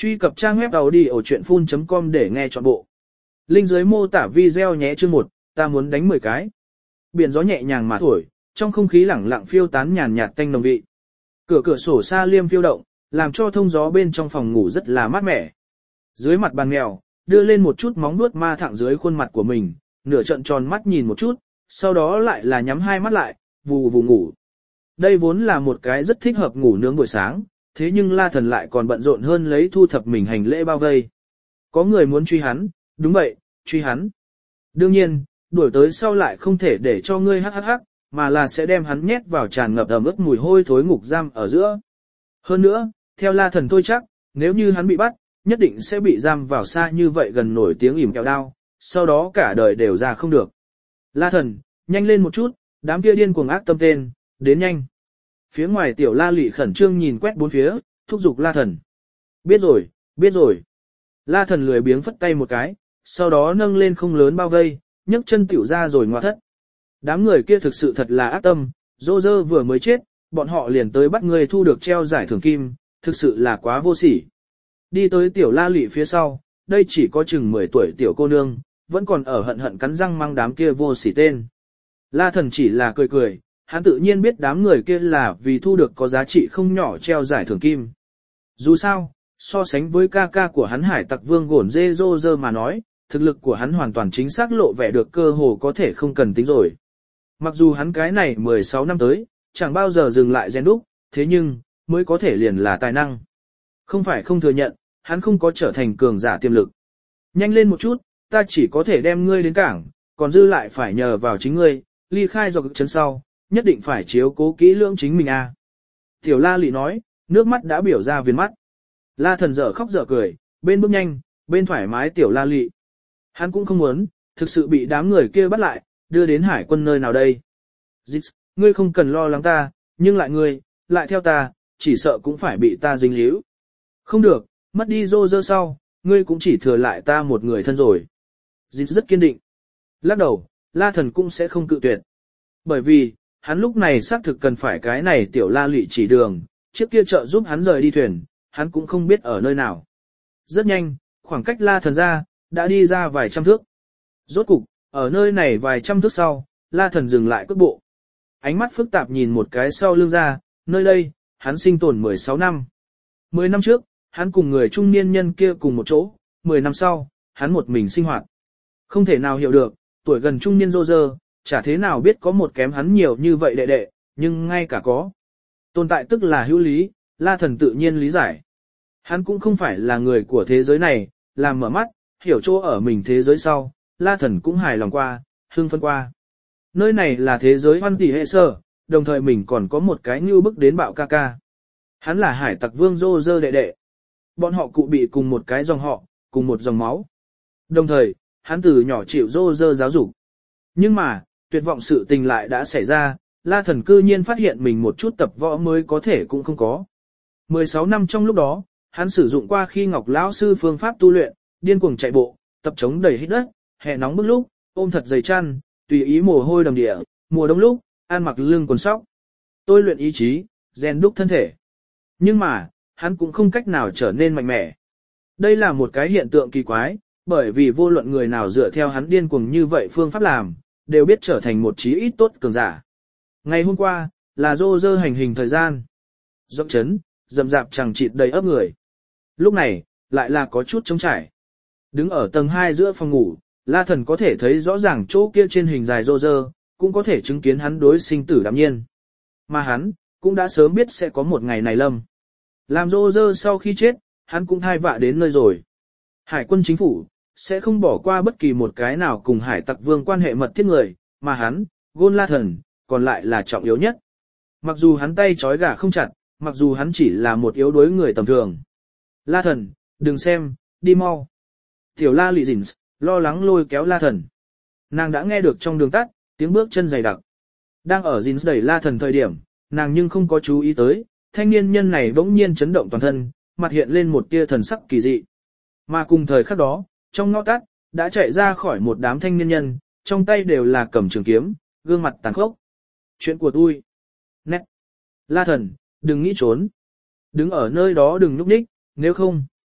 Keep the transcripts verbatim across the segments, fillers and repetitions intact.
Truy cập trang web audiochuyenphun.com để nghe trọn bộ. Link dưới mô tả video nhé. Chương một, ta muốn đánh mười cái. Biển gió nhẹ nhàng mà thổi, trong không khí lẳng lặng phiêu tán nhàn nhạt tanh nồng vị. Cửa cửa sổ xa liêm phiêu động, làm cho thông gió bên trong phòng ngủ rất là mát mẻ. Dưới mặt bàn mèo, đưa lên một chút móng vuốt ma thẳng dưới khuôn mặt của mình, nửa trận tròn mắt nhìn một chút, sau đó lại là nhắm hai mắt lại, vù vù ngủ. Đây vốn là một cái rất thích hợp ngủ nướng buổi sáng, thế nhưng La Thần lại còn bận rộn hơn lấy thu thập mình hành lễ bao vây. Có người muốn truy hắn, đúng vậy, truy hắn. Đương nhiên, đuổi tới sau lại không thể để cho ngươi hắc hắc hắc, mà là sẽ đem hắn nhét vào tràn ngập ẩm ướt mùi hôi thối ngục giam ở giữa. Hơn nữa, theo La Thần thôi chắc, nếu như hắn bị bắt, nhất định sẽ bị giam vào xa như vậy gần nổi tiếng ỉm kẹo đao, sau đó cả đời đều ra không được. La Thần, nhanh lên một chút, đám kia điên cuồng ác tâm tên, đến nhanh. Phía ngoài tiểu La Lị khẩn trương nhìn quét bốn phía, thúc giục La Thần. Biết rồi, biết rồi. La Thần lười biếng phất tay một cái, sau đó nâng lên không lớn bao vây, nhấc chân tiểu ra rồi ngoa thất. Đám người kia thực sự thật là ác tâm, Dô Dơ vừa mới chết, bọn họ liền tới bắt người thu được treo giải thưởng kim, thực sự là quá vô sỉ. Đi tới tiểu La Lị phía sau, đây chỉ có chừng mười tuổi tiểu cô nương, vẫn còn ở hận hận cắn răng mang đám kia vô sỉ tên. La Thần chỉ là cười cười, hắn tự nhiên biết đám người kia là vì thu được có giá trị không nhỏ treo giải thưởng kim. Dù sao, so sánh với ca ca của hắn hải tặc vương gổn dê Dô Dơ mà nói, thực lực của hắn hoàn toàn chính xác lộ vẻ được cơ hồ có thể không cần tính rồi. Mặc dù hắn cái này mười sáu năm tới, chẳng bao giờ dừng lại rèn đúc, thế nhưng, mới có thể liền là tài năng. Không phải không thừa nhận, hắn không có trở thành cường giả tiềm lực. Nhanh lên một chút, ta chỉ có thể đem ngươi đến cảng, còn dư lại phải nhờ vào chính ngươi, ly khai dọc chân sau, nhất định phải chiếu cố kỹ lưỡng chính mình a. À. Tiểu La Lị nói, nước mắt đã biểu ra viền mắt. La Thần dở khóc dở cười, bên bước nhanh, bên thoải mái Tiểu La Lị. Hắn cũng không muốn, thực sự bị đám người kia bắt lại, đưa đến hải quân nơi nào đây. Dịch, ngươi không cần lo lắng ta, nhưng lại ngươi, lại theo ta, chỉ sợ cũng phải bị ta dính líu. Không được, mất đi Dô Dơ sau, ngươi cũng chỉ thừa lại ta một người thân rồi. Dịch rất kiên định. Lắc đầu, La Thần cũng sẽ không cự tuyệt. Bởi vì, hắn lúc này xác thực cần phải cái này Tiểu La Lị chỉ đường, trước kia trợ giúp hắn rời đi thuyền, hắn cũng không biết ở nơi nào. Rất nhanh, khoảng cách La Thần ra, đã đi ra vài trăm thước. Rốt cục, ở nơi này vài trăm thước sau, La Thần dừng lại cước bộ. Ánh mắt phức tạp nhìn một cái sau lưng ra, nơi đây, hắn sinh tồn mười sáu năm. mười năm trước, hắn cùng người trung niên nhân kia cùng một chỗ, mười năm sau, hắn một mình sinh hoạt. Không thể nào hiểu được, tuổi gần trung niên Dô Dơ, chả thế nào biết có một kém hắn nhiều như vậy đệ đệ, nhưng ngay cả có. Tồn tại tức là hữu lý, La Thần tự nhiên lý giải. Hắn cũng không phải là người của thế giới này, làm mở mắt, hiểu chỗ ở mình thế giới sau, La Thần cũng hài lòng qua, hưng phấn qua. Nơi này là thế giới hoan tỷ hệ sơ, đồng thời mình còn có một cái như bức đến bạo ca ca. Hắn là hải tặc vương Dô Dơ đệ đệ. Bọn họ cụ bị cùng một cái dòng họ, cùng một dòng máu. Đồng thời, hắn từ nhỏ chịu Dô Dơ giáo dục. Nhưng mà, tuyệt vọng sự tình lại đã xảy ra, La Thần cư nhiên phát hiện mình một chút tập võ mới có thể cũng không có. mười sáu năm trong lúc đó, hắn sử dụng qua khi Ngọc lão sư phương pháp tu luyện, điên cuồng chạy bộ, tập chống đẩy hít đất, hè nóng bức lúc, ôm thật dày chăn, tùy ý mồ hôi đầm địa, mùa đông lúc, ăn mặc lưng quần sóc. Tôi luyện ý chí, rèn đúc thân thể. Nhưng mà, hắn cũng không cách nào trở nên mạnh mẽ. Đây là một cái hiện tượng kỳ quái, bởi vì vô luận người nào dựa theo hắn điên cuồng như vậy phương pháp làm, đều biết trở thành một chí ít tốt cường giả. Ngày hôm qua, là Dô Dơ hành hình thời gian. Dốc chấn, rậm rạp chẳng chịt đầy ấp người. Lúc này, lại là có chút trống trải. Đứng ở tầng hai giữa phòng ngủ, La Thần có thể thấy rõ ràng chỗ kia trên hình dài Dô Dơ, cũng có thể chứng kiến hắn đối sinh tử đạm nhiên. Mà hắn, cũng đã sớm biết sẽ có một ngày này lâm. Làm Dô Dơ sau khi chết, hắn cũng thai vạ đến nơi rồi. Hải quân chính phủ, sẽ không bỏ qua bất kỳ một cái nào cùng hải tặc vương quan hệ mật thiết người, mà hắn, Gôn La Thần, còn lại là trọng yếu nhất. Mặc dù hắn tay trói gà không chặt, mặc dù hắn chỉ là một yếu đuối người tầm thường. La Thần, đừng xem, đi mau. Tiểu La Lị Dĩnh lo lắng lôi kéo La Thần. Nàng đã nghe được trong đường tắt, tiếng bước chân dày đặc. Đang ở Dĩnh đẩy La Thần thời điểm, nàng nhưng không có chú ý tới, thanh niên nhân này bỗng nhiên chấn động toàn thân, mặt hiện lên một tia thần sắc kỳ dị. Mà cùng thời khắc đó, trong ngõ tắt, đã chạy ra khỏi một đám thanh niên nhân, trong tay đều là cầm trường kiếm, gương mặt tàn khốc. Chuyện của tôi. Nét. La Thần, đừng nghĩ trốn. Đứng ở nơi đó đừng nhúc nhích, nếu không.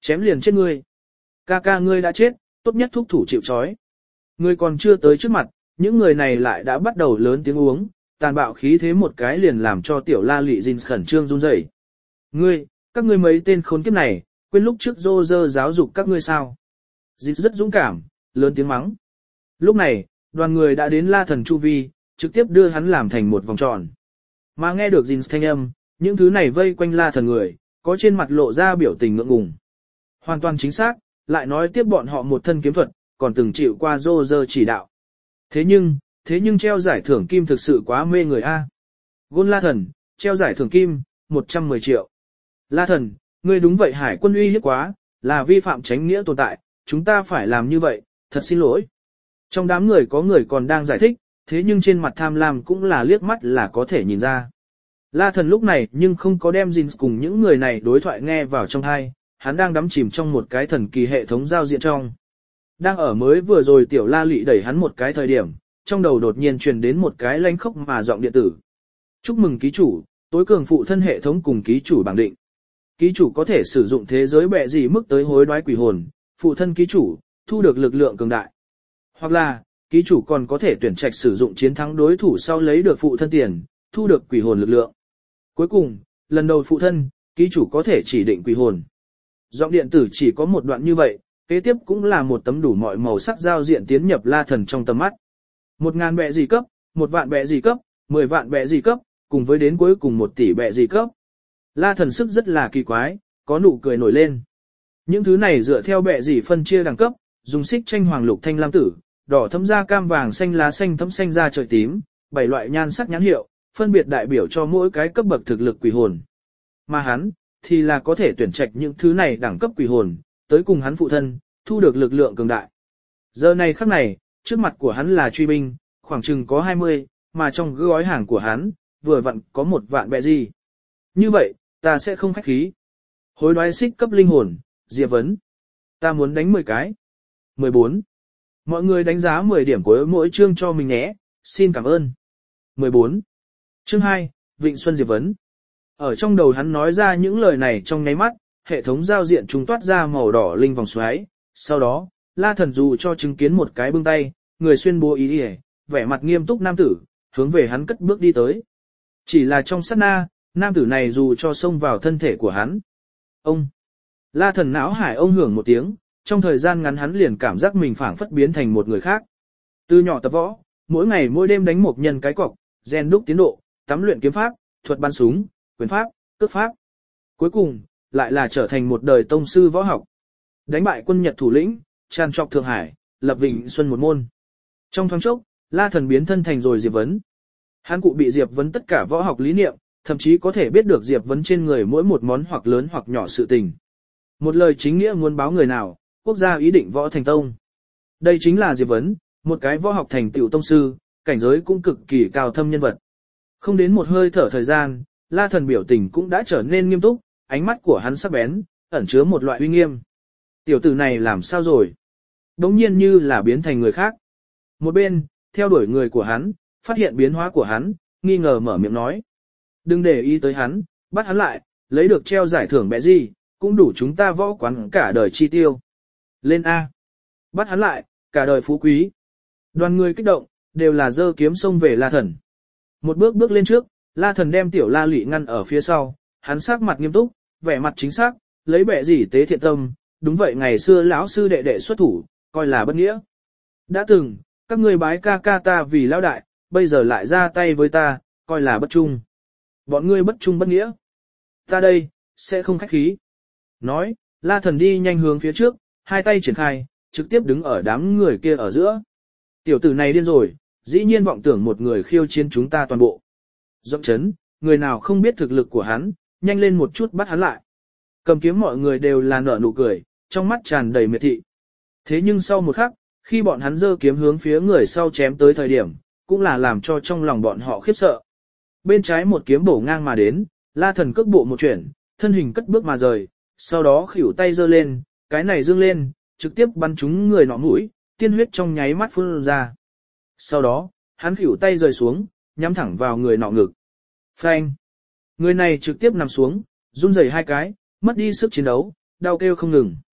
Chém liền chết ngươi. Ca ca ngươi đã chết, tốt nhất thúc thủ chịu trói. Ngươi còn chưa tới trước mặt, những người này lại đã bắt đầu lớn tiếng uống, tàn bạo khí thế một cái liền làm cho tiểu la lị Jin khẩn trương run rẩy. Ngươi, các ngươi mấy tên khốn kiếp này, quên lúc trước dô dơ giáo dục các ngươi sao. Jin rất dũng cảm, lớn tiếng mắng. Lúc này, đoàn người đã đến la thần chu vi, trực tiếp đưa hắn làm thành một vòng tròn. Mà nghe được Jin thanh âm, những thứ này vây quanh la thần người, có trên mặt lộ ra biểu tình ngượng ngùng. Hoàn toàn chính xác, lại nói tiếp bọn họ một thân kiếm thuật, còn từng chịu qua dô dơ chỉ đạo. Thế nhưng, thế nhưng treo giải thưởng kim thực sự quá mê người a. Gôn la thần, treo giải thưởng kim, một trăm mười triệu. La thần, ngươi đúng vậy hải quân uy hiếp quá, là vi phạm chánh nghĩa tồn tại, chúng ta phải làm như vậy, thật xin lỗi. Trong đám người có người còn đang giải thích, thế nhưng trên mặt tham lam cũng là liếc mắt là có thể nhìn ra. La thần lúc này nhưng không có đem Jin cùng những người này đối thoại nghe vào trong tai, hắn đang đắm chìm trong một cái thần kỳ hệ thống giao diện trong. Đang ở mới vừa rồi tiểu la lị đẩy hắn một cái thời điểm, trong đầu đột nhiên truyền đến một cái lanh khốc mà giọng điện tử. Chúc mừng ký chủ, tối cường phụ thân hệ thống cùng ký chủ bảng định. Ký chủ có thể sử dụng thế giới bệ gì mức tới hối đoái quỷ hồn, phụ thân ký chủ, thu được lực lượng cường đại. Hoặc là, ký chủ còn có thể tuyển trạch sử dụng chiến thắng đối thủ sau lấy được phụ thân tiền, thu được quỷ hồn lực lượng. Cuối cùng, lần đầu phụ thân, ký chủ có thể chỉ định quỷ hồn. Giọng điện tử chỉ có một đoạn như vậy, kế tiếp cũng là một tấm đủ mọi màu sắc giao diện tiến nhập la thần trong tầm mắt. Một ngàn bệ gì cấp, một vạn bệ gì cấp, mười vạn bệ gì cấp, cùng với đến cuối cùng một tỷ bệ gì cấp. La thần sức rất là kỳ quái, có nụ cười nổi lên. Những thứ này dựa theo bệ gì phân chia đẳng cấp, dùng xích tranh hoàng lục thanh lam tử, đỏ thấm da cam vàng xanh lá xanh thấm xanh da trời tím, bảy loại nhan sắc nhãn hiệu, phân biệt đại biểu cho mỗi cái cấp bậc thực lực quỷ hồn. Mà hắn, thì là có thể tuyển trạch những thứ này đẳng cấp quỷ hồn, tới cùng hắn phụ thân, thu được lực lượng cường đại. Giờ này khắc này, trước mặt của hắn là truy binh, khoảng chừng có hai mươi, mà trong gói hàng của hắn, vừa vặn có một vạn bệ gì. Như vậy, ta sẽ không khách khí. Hối đoái xích cấp linh hồn, Diệp Vấn. Ta muốn đánh mười cái. mười bốn. Mọi người đánh giá mười điểm của mỗi chương cho mình nhé, xin cảm ơn. mười bốn. Chương hai, Vịnh Xuân Diệp Vấn. Ở trong đầu hắn nói ra những lời này trong nháy mắt, hệ thống giao diện trung toát ra màu đỏ linh vòng xoáy. Sau đó, La Thần dù cho chứng kiến một cái bưng tay, người xuyên bố ý đi, vẻ mặt nghiêm túc nam tử, hướng về hắn cất bước đi tới. Chỉ là trong sát na, nam tử này dù cho xông vào thân thể của hắn. Ông! La Thần não hải ông hưởng một tiếng, trong thời gian ngắn hắn liền cảm giác mình phảng phất biến thành một người khác. Từ nhỏ tập võ, mỗi ngày mỗi đêm đánh một nhân cái cọc, rèn đúc tiến độ, tắm luyện kiếm pháp, thuật bắn súng, quyền pháp, cước pháp. Cuối cùng, lại là trở thành một đời tông sư võ học. Đánh bại quân Nhật thủ lĩnh, tràn trọc Thượng Hải, lập Vịnh Xuân một môn. Trong thoáng chốc, La Thần biến thân thành rồi Diệp Vấn. Hắn cụ bị Diệp Vấn tất cả võ học lý niệm, thậm chí có thể biết được Diệp Vấn trên người mỗi một món hoặc lớn hoặc nhỏ sự tình. Một lời chính nghĩa muốn báo người nào, quốc gia ý định võ thành tông. Đây chính là Diệp Vấn, một cái võ học thành tựu tông sư, cảnh giới cũng cực kỳ cao thâm nhân vật. Không đến một hơi thở thời gian, La Thần biểu tình cũng đã trở nên nghiêm túc, ánh mắt của hắn sắc bén, ẩn chứa một loại uy nghiêm. Tiểu tử này làm sao rồi? Đống nhiên như là biến thành người khác. Một bên, theo đuổi người của hắn, phát hiện biến hóa của hắn, nghi ngờ mở miệng nói. Đừng để ý tới hắn, bắt hắn lại, lấy được treo giải thưởng bẻ gì, cũng đủ chúng ta võ quán cả đời chi tiêu. Lên A. Bắt hắn lại, cả đời phú quý. Đoàn người kích động, đều là giơ kiếm xông về La Thần. Một bước bước lên trước, La Thần đem tiểu La Lị ngăn ở phía sau, hắn sắc mặt nghiêm túc, vẻ mặt chính xác, lấy bẻ gì tế thiện tâm, đúng vậy ngày xưa lão sư đệ đệ xuất thủ, coi là bất nghĩa. Đã từng, các ngươi bái ca ca ta vì lão đại, bây giờ lại ra tay với ta, coi là bất trung. Bọn ngươi bất trung bất nghĩa. Ta đây, sẽ không khách khí. Nói, La Thần đi nhanh hướng phía trước, hai tay triển khai, trực tiếp đứng ở đám người kia ở giữa. Tiểu tử này điên rồi, dĩ nhiên vọng tưởng một người khiêu chiến chúng ta toàn bộ. Rộng chấn, người nào không biết thực lực của hắn, nhanh lên một chút bắt hắn lại. Cầm kiếm mọi người đều là nở nụ cười, trong mắt tràn đầy miệt thị. Thế nhưng sau một khắc, khi bọn hắn giơ kiếm hướng phía người sau chém tới thời điểm, cũng là làm cho trong lòng bọn họ khiếp sợ. Bên trái một kiếm bổ ngang mà đến, La Thần cước bộ một chuyển, thân hình cất bước mà rời, sau đó khuỷu tay giơ lên, cái này dương lên, trực tiếp bắn trúng người nọ mũi, tiên huyết trong nháy mắt phun ra. Sau đó, hắn khuỷu tay rời xuống, nhắm thẳng vào người nọ ngực. Phanh! Người này trực tiếp nằm xuống, run rẩy hai cái, mất đi sức chiến đấu, đau kêu không ngừng.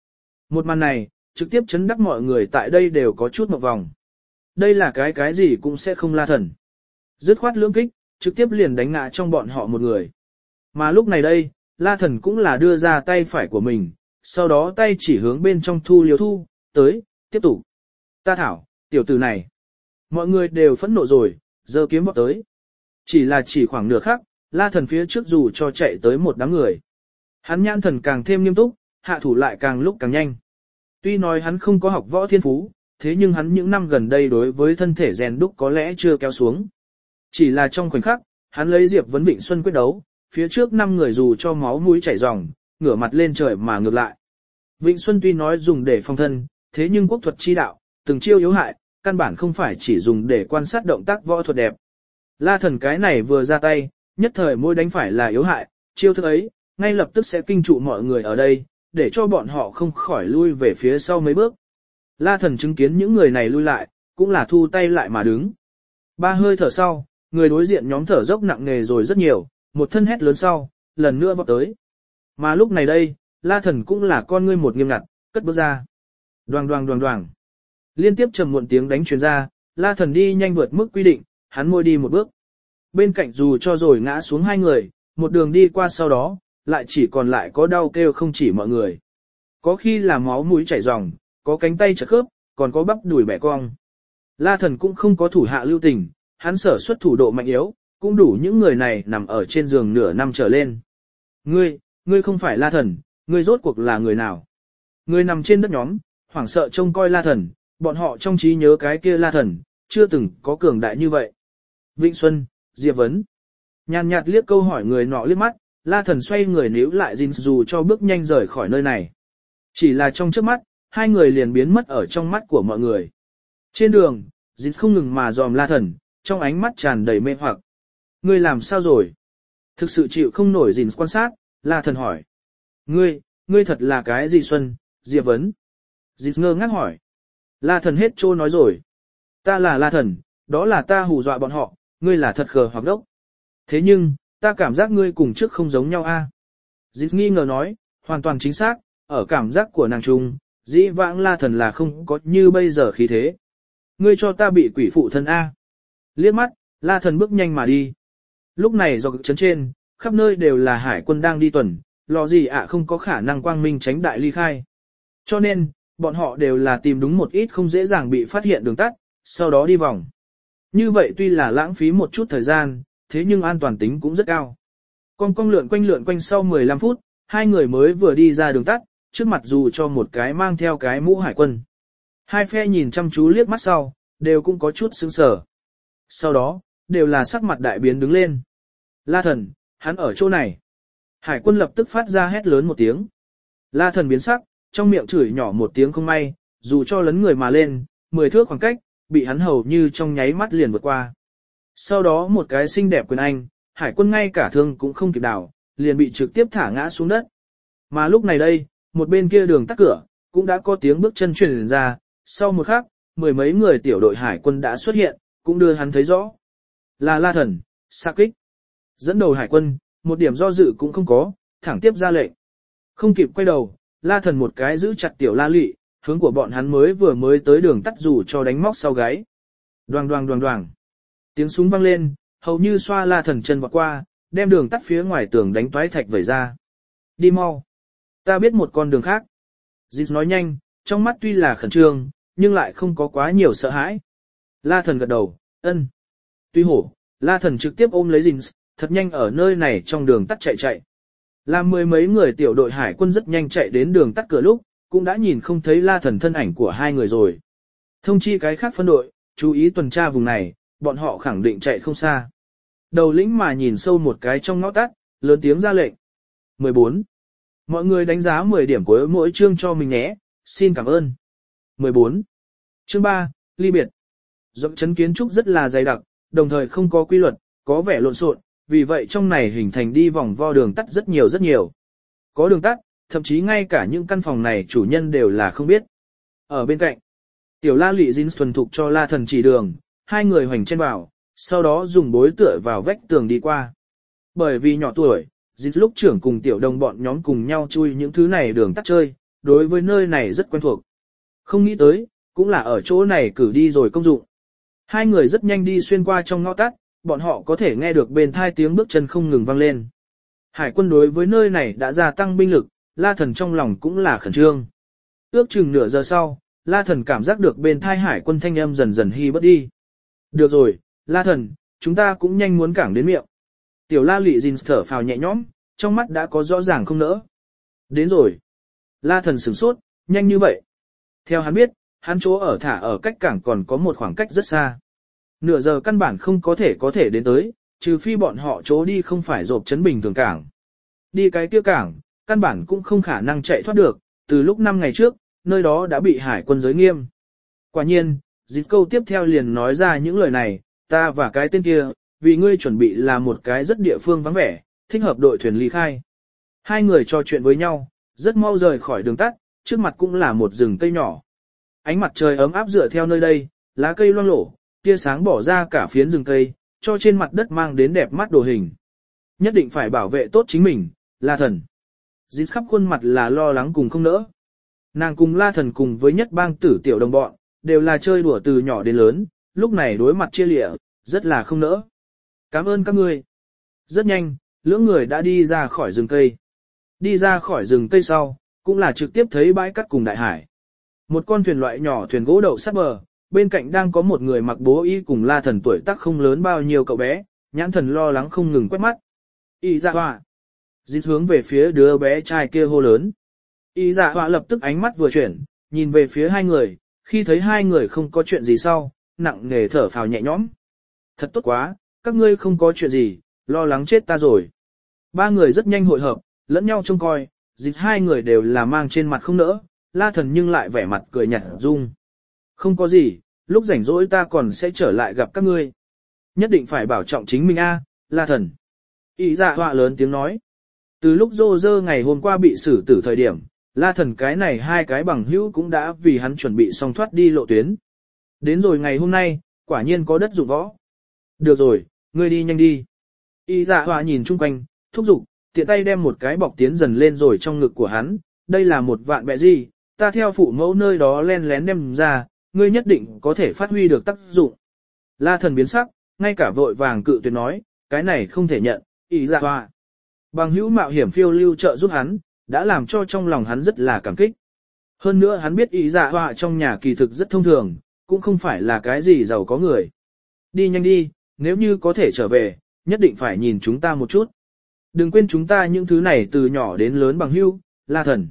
Một màn này, trực tiếp chấn đắc mọi người tại đây đều có chút một vòng. Đây là cái cái gì cũng sẽ không La Thần. Dứt khoát lưỡng kích, trực tiếp liền đánh ngã trong bọn họ một người. Mà lúc này đây, La Thần cũng là đưa ra tay phải của mình, sau đó tay chỉ hướng bên trong Thu Liếu Thu, tới, tiếp tục. Ta thảo, tiểu tử này. Mọi người đều phẫn nộ rồi, giơ kiếm vọt tới. Chỉ là chỉ khoảng nửa khắc, La Thần phía trước dù cho chạy tới một đám người. Hắn nhãn thần càng thêm nghiêm túc, hạ thủ lại càng lúc càng nhanh. Tuy nói hắn không có học võ thiên phú, thế nhưng hắn những năm gần đây đối với thân thể rèn đúc có lẽ chưa kéo xuống. Chỉ là trong khoảnh khắc, hắn lấy Diệp Vấn Vịnh Xuân quyết đấu, phía trước năm người dù cho máu mũi chảy ròng, ngửa mặt lên trời mà ngược lại. Vịnh Xuân tuy nói dùng để phòng thân, thế nhưng quốc thuật chi đạo, từng chiêu yếu hại, căn bản không phải chỉ dùng để quan sát động tác võ thuật đẹp. La Thần cái này vừa ra tay, nhất thời môi đánh phải là yếu hại, chiêu thức ấy, ngay lập tức sẽ kinh trụ mọi người ở đây, để cho bọn họ không khỏi lui về phía sau mấy bước. La Thần chứng kiến những người này lui lại, cũng là thu tay lại mà đứng. Ba hơi thở sau, người đối diện nhóm thở dốc nặng nề rồi rất nhiều, một thân hét lớn sau, lần nữa vọt tới. Mà lúc này đây, La Thần cũng là con ngươi một nghiêm ngặt, cất bước ra. Đoàng đoàng đoàng đoàng. Liên tiếp trầm muộn tiếng đánh truyền ra, La Thần đi nhanh vượt mức quy định, hắn môi đi một bước. Bên cạnh dù cho rồi ngã xuống hai người, một đường đi qua sau đó, lại chỉ còn lại có đau kêu không chỉ mọi người. Có khi là máu mũi chảy ròng, có cánh tay chật khớp, còn có bắp đùi bẻ cong. La Thần cũng không có thủ hạ lưu tình, hắn sở xuất thủ độ mạnh yếu, cũng đủ những người này nằm ở trên giường nửa năm trở lên. Ngươi, ngươi không phải La Thần, ngươi rốt cuộc là người nào? Ngươi nằm trên đất nhóm, hoảng sợ trông coi La Thần, bọn họ trong trí nhớ cái kia La Thần, chưa từng có cường đại như vậy. Vịnh Xuân, Diệp Vấn. Nhàn nhạt liếc câu hỏi người nọ liếc mắt, La Thần xoay người níu lại Jin dù cho bước nhanh rời khỏi nơi này. Chỉ là trong trước mắt, hai người liền biến mất ở trong mắt của mọi người. Trên đường, Jin không ngừng mà dòm La Thần, trong ánh mắt tràn đầy mê hoặc. Ngươi làm sao rồi? Thực sự chịu không nổi Jin quan sát, La Thần hỏi. Ngươi, ngươi thật là cái gì Xuân, Diệp Vấn? Jin ngơ ngác hỏi. La Thần hết trô nói rồi. Ta là La Thần, đó là ta hù dọa bọn họ, ngươi là thật khờ hoặc đốc. Thế nhưng, ta cảm giác ngươi cùng trước không giống nhau a. À? Jin nghi ngờ nói, hoàn toàn chính xác, ở cảm giác của nàng trung, dĩ vãng La Thần là không có như bây giờ khí thế. Ngươi cho ta bị quỷ phụ thân a. Liếc mắt, La Thần bước nhanh mà đi. Lúc này dọc trấn trên, khắp nơi đều là hải quân đang đi tuần, lo gì ạ không có khả năng quang minh tránh đại ly khai. Cho nên, bọn họ đều là tìm đúng một ít không dễ dàng bị phát hiện đường tắt, sau đó đi vòng. Như vậy tuy là lãng phí một chút thời gian, thế nhưng an toàn tính cũng rất cao. Con cong lượn quanh lượn quanh sau mười lăm phút, hai người mới vừa đi ra đường tắt, trước mặt dù cho một cái mang theo cái mũ hải quân. Hai phe nhìn chăm chú liếc mắt sau, đều cũng có chút sững sờ. Sau đó, đều là sắc mặt đại biến đứng lên. La Thần, hắn ở chỗ này. Hải quân lập tức phát ra hét lớn một tiếng. La Thần biến sắc, trong miệng chửi nhỏ một tiếng không may, dù cho lấn người mà lên, mười thước khoảng cách, bị hắn hầu như trong nháy mắt liền vượt qua. Sau đó một cái xinh đẹp quyền anh, hải quân ngay cả thương cũng không kịp đảo, liền bị trực tiếp thả ngã xuống đất. Mà lúc này đây, một bên kia đường tắt cửa, cũng đã có tiếng bước chân truyền ra, sau một khắc, mười mấy người tiểu đội hải quân đã xuất hiện, cũng đưa hắn thấy rõ. Là La Thần, xạ kích. Dẫn đầu hải quân, một điểm do dự cũng không có, thẳng tiếp ra lệnh. Không kịp quay đầu, La Thần một cái giữ chặt tiểu La Lị, hướng của bọn hắn mới vừa mới tới đường tắt dù cho đánh móc sau gáy. Đoàng đoàng đoàng đoàng. Tiếng súng vang lên, hầu như xoa La Thần chân vọt qua, đem đường tắt phía ngoài tường đánh toái thạch vẩy ra. Đi mau. Ta biết một con đường khác. Dịch nói nhanh, trong mắt tuy là khẩn trương, nhưng lại không có quá nhiều sợ hãi. La Thần gật đầu, ân. Tuy hổ, La Thần trực tiếp ôm lấy Jin, thật nhanh ở nơi này trong đường tắt chạy chạy. Làm mười mấy người tiểu đội hải quân rất nhanh chạy đến đường tắt cửa lúc, cũng đã nhìn không thấy La Thần thân ảnh của hai người rồi. Thông chi cái khác phân đội, chú ý tuần tra vùng này, bọn họ khẳng định chạy không xa. Đầu lĩnh mà nhìn sâu một cái trong ngõ tắt, lớn tiếng ra lệnh. mười bốn. Mọi người đánh giá mười điểm của mỗi chương cho mình nhé, xin cảm ơn. mười bốn. Chương ba, ly biệt. Dọc trấn kiến trúc rất là dày đặc, đồng thời không có quy luật, có vẻ lộn xộn, vì vậy trong này hình thành đi vòng vo đường tắt rất nhiều rất nhiều. Có đường tắt, thậm chí ngay cả những căn phòng này chủ nhân đều là không biết. Ở bên cạnh, tiểu La Lị Jin thuần thục cho La Thần chỉ đường, hai người hoành trên vào, sau đó dùng bối tựa vào vách tường đi qua. Bởi vì nhỏ tuổi, Jin lúc trưởng cùng tiểu đồng bọn nhóm cùng nhau chui những thứ này đường tắt chơi, đối với nơi này rất quen thuộc. Không nghĩ tới, cũng là ở chỗ này cử đi rồi công dụng. Hai người rất nhanh đi xuyên qua trong ngõ tắt, bọn họ có thể nghe được bên thai tiếng bước chân không ngừng vang lên. Hải quân đối với nơi này đã gia tăng binh lực, La Thần trong lòng cũng là khẩn trương. Ước chừng nửa giờ sau, La Thần cảm giác được bên thai hải quân thanh âm dần dần hy bớt đi. Được rồi, La Thần, chúng ta cũng nhanh muốn cảng đến miệng. Tiểu La Lị Dìn thở phào nhẹ nhõm, trong mắt đã có rõ ràng không nỡ. Đến rồi. La Thần sửng sốt, nhanh như vậy. Theo hắn biết, hắn chỗ ở thả ở cách cảng còn có một khoảng cách rất xa. Nửa giờ căn bản không có thể có thể đến tới, trừ phi bọn họ chỗ đi không phải rộp chấn bình thường cảng. Đi cái kia cảng, căn bản cũng không khả năng chạy thoát được, từ lúc năm ngày trước, nơi đó đã bị hải quân giới nghiêm. Quả nhiên, dịch câu tiếp theo liền nói ra những lời này, ta và cái tên kia, vì ngươi chuẩn bị là một cái rất địa phương vắng vẻ, thích hợp đội thuyền ly khai. Hai người trò chuyện với nhau, rất mau rời khỏi đường tắt, trước mặt cũng là một rừng cây nhỏ. Ánh mặt trời ấm áp dựa theo nơi đây, lá cây loang lổ, tia sáng bỏ ra cả phiến rừng cây, cho trên mặt đất mang đến đẹp mắt đồ hình. Nhất định phải bảo vệ tốt chính mình, La Thần. Dít khắp khuôn mặt là lo lắng cùng không nỡ. Nàng cùng La Thần cùng với nhất bang tử tiểu đồng bọn, đều là chơi đùa từ nhỏ đến lớn, lúc này đối mặt chia lịa, rất là không nỡ. Cảm ơn các ngươi. Rất nhanh, lưỡng người đã đi ra khỏi rừng cây. Đi ra khỏi rừng cây sau, cũng là trực tiếp thấy bãi cát cùng đại hải. Một con thuyền loại nhỏ thuyền gỗ đậu sát bờ, bên cạnh đang có một người mặc bố y cùng La Thần tuổi tác không lớn bao nhiêu cậu bé, nhãn thần lo lắng không ngừng quét mắt. Y dạ họa. Dít hướng về phía đứa bé trai kia hô lớn. Y dạ họa lập tức ánh mắt vừa chuyển, nhìn về phía hai người, khi thấy hai người không có chuyện gì sau, nặng nề thở phào nhẹ nhõm. Thật tốt quá, các ngươi không có chuyện gì, lo lắng chết ta rồi. Ba người rất nhanh hội hợp, lẫn nhau trông coi, dịch hai người đều là mang trên mặt không nỡ, La Thần nhưng lại vẻ mặt cười nhạt dung. Không có gì, lúc rảnh rỗi ta còn sẽ trở lại gặp các ngươi. Nhất định phải bảo trọng chính mình a, La Thần. Y dạ họa lớn tiếng nói. Từ lúc Rô Rơ ngày hôm qua bị xử tử thời điểm, La Thần cái này hai cái bằng hữu cũng đã vì hắn chuẩn bị xong thoát đi lộ tuyến. Đến rồi ngày hôm nay, quả nhiên có đất dụng võ. Được rồi, ngươi đi nhanh đi. Y dạ họa nhìn chung quanh, thúc giục, tiện tay đem một cái bọc tiến dần lên rồi trong ngực của hắn. Đây là một vạn bẹ gì, ta theo phụ mẫu nơi đó len lén đem ra, ngươi nhất định có thể phát huy được tác dụng. La Thần biến sắc, ngay cả vội vàng cự tuyệt nói, cái này không thể nhận, ý dạ hoa. Bằng hữu mạo hiểm phiêu lưu trợ giúp hắn, đã làm cho trong lòng hắn rất là cảm kích. Hơn nữa hắn biết ý dạ hoa trong nhà kỳ thực rất thông thường, cũng không phải là cái gì giàu có người. Đi nhanh đi, nếu như có thể trở về, nhất định phải nhìn chúng ta một chút. Đừng quên chúng ta những thứ này từ nhỏ đến lớn bằng hữu, La Thần.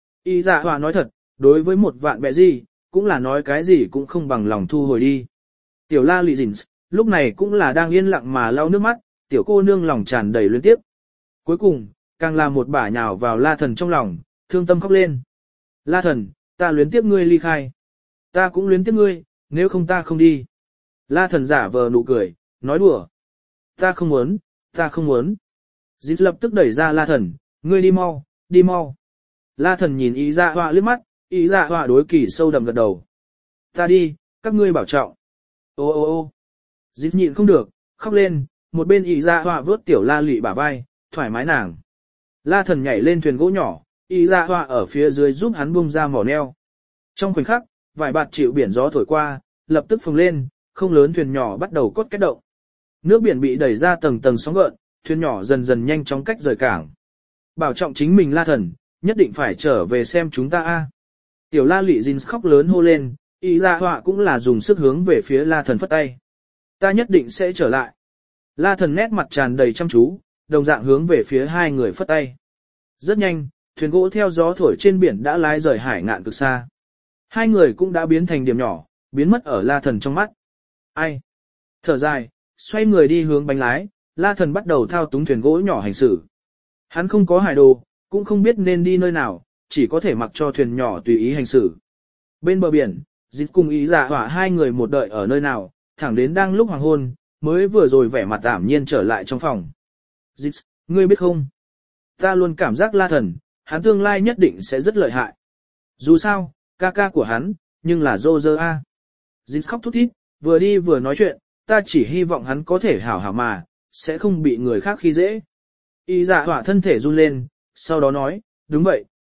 Ý dạ hoa nói thật, đối với một vạn bẹ gì, cũng là nói cái gì cũng không bằng lòng thu hồi đi. Tiểu La Lị Dìn, lúc này cũng là đang yên lặng mà lau nước mắt, tiểu cô nương lòng tràn đầy luyến tiếc. Cuối cùng, càng là một bả nhào vào La Thần trong lòng, thương tâm khóc lên. La Thần, ta luyến tiếc ngươi ly khai. Ta cũng luyến tiếc ngươi, nếu không ta không đi. La Thần giả vờ nụ cười, nói đùa. Ta không muốn, ta không muốn. Dìn lập tức đẩy ra La Thần, ngươi đi mau, đi mau. La Thần nhìn ý dạ họa liếc mắt, ý dạ họa đối kỳ sâu đậm gật đầu. Ta đi, các ngươi bảo trọng. Ô ô ô Dít nhịn không được, khóc lên, một bên ý dạ họa vớt tiểu La Lị bả vai, thoải mái nàng. La Thần nhảy lên thuyền gỗ nhỏ, ý dạ họa ở phía dưới giúp hắn bung ra mỏ neo. Trong khoảnh khắc, vài bạt chịu biển gió thổi qua, lập tức phồng lên, không lớn thuyền nhỏ bắt đầu cốt kết động. Nước biển bị đẩy ra tầng tầng sóng gợn, thuyền nhỏ dần dần nhanh chóng cách rời cảng. Bảo trọng chính mình La Thần, nhất định phải trở về xem chúng ta a. Tiểu La Lị Dìn khóc lớn hô lên, ý dạ họa cũng là dùng sức hướng về phía La Thần phất tay. Ta nhất định sẽ trở lại. La Thần nét mặt tràn đầy chăm chú, đồng dạng hướng về phía hai người phất tay. Rất nhanh, thuyền gỗ theo gió thổi trên biển đã lái rời hải ngạn cực xa. Hai người cũng đã biến thành điểm nhỏ, biến mất ở La Thần trong mắt. Ai? Thở dài, xoay người đi hướng bánh lái, La Thần bắt đầu thao túng thuyền gỗ nhỏ hành xử. Hắn không có hải đồ, cũng không biết nên đi nơi nào, chỉ có thể mặc cho thuyền nhỏ tùy ý hành xử. Bên bờ biển, Dít cùng ý dạ hỏa hai người một đợi ở nơi nào, thẳng đến đang lúc hoàng hôn, mới vừa rồi vẻ mặt ảm nhiên trở lại trong phòng. Dít, ngươi biết không? Ta luôn cảm giác La Thần, hắn tương lai nhất định sẽ rất lợi hại. Dù sao, ca ca của hắn, nhưng là Dô Dơ A. Dít khóc thút thít, vừa đi vừa nói chuyện, ta chỉ hy vọng hắn có thể hảo hảo mà, sẽ không bị người khác khi dễ. Ý dạ hỏa thân thể run lên, sau đó nói, đúng vậy,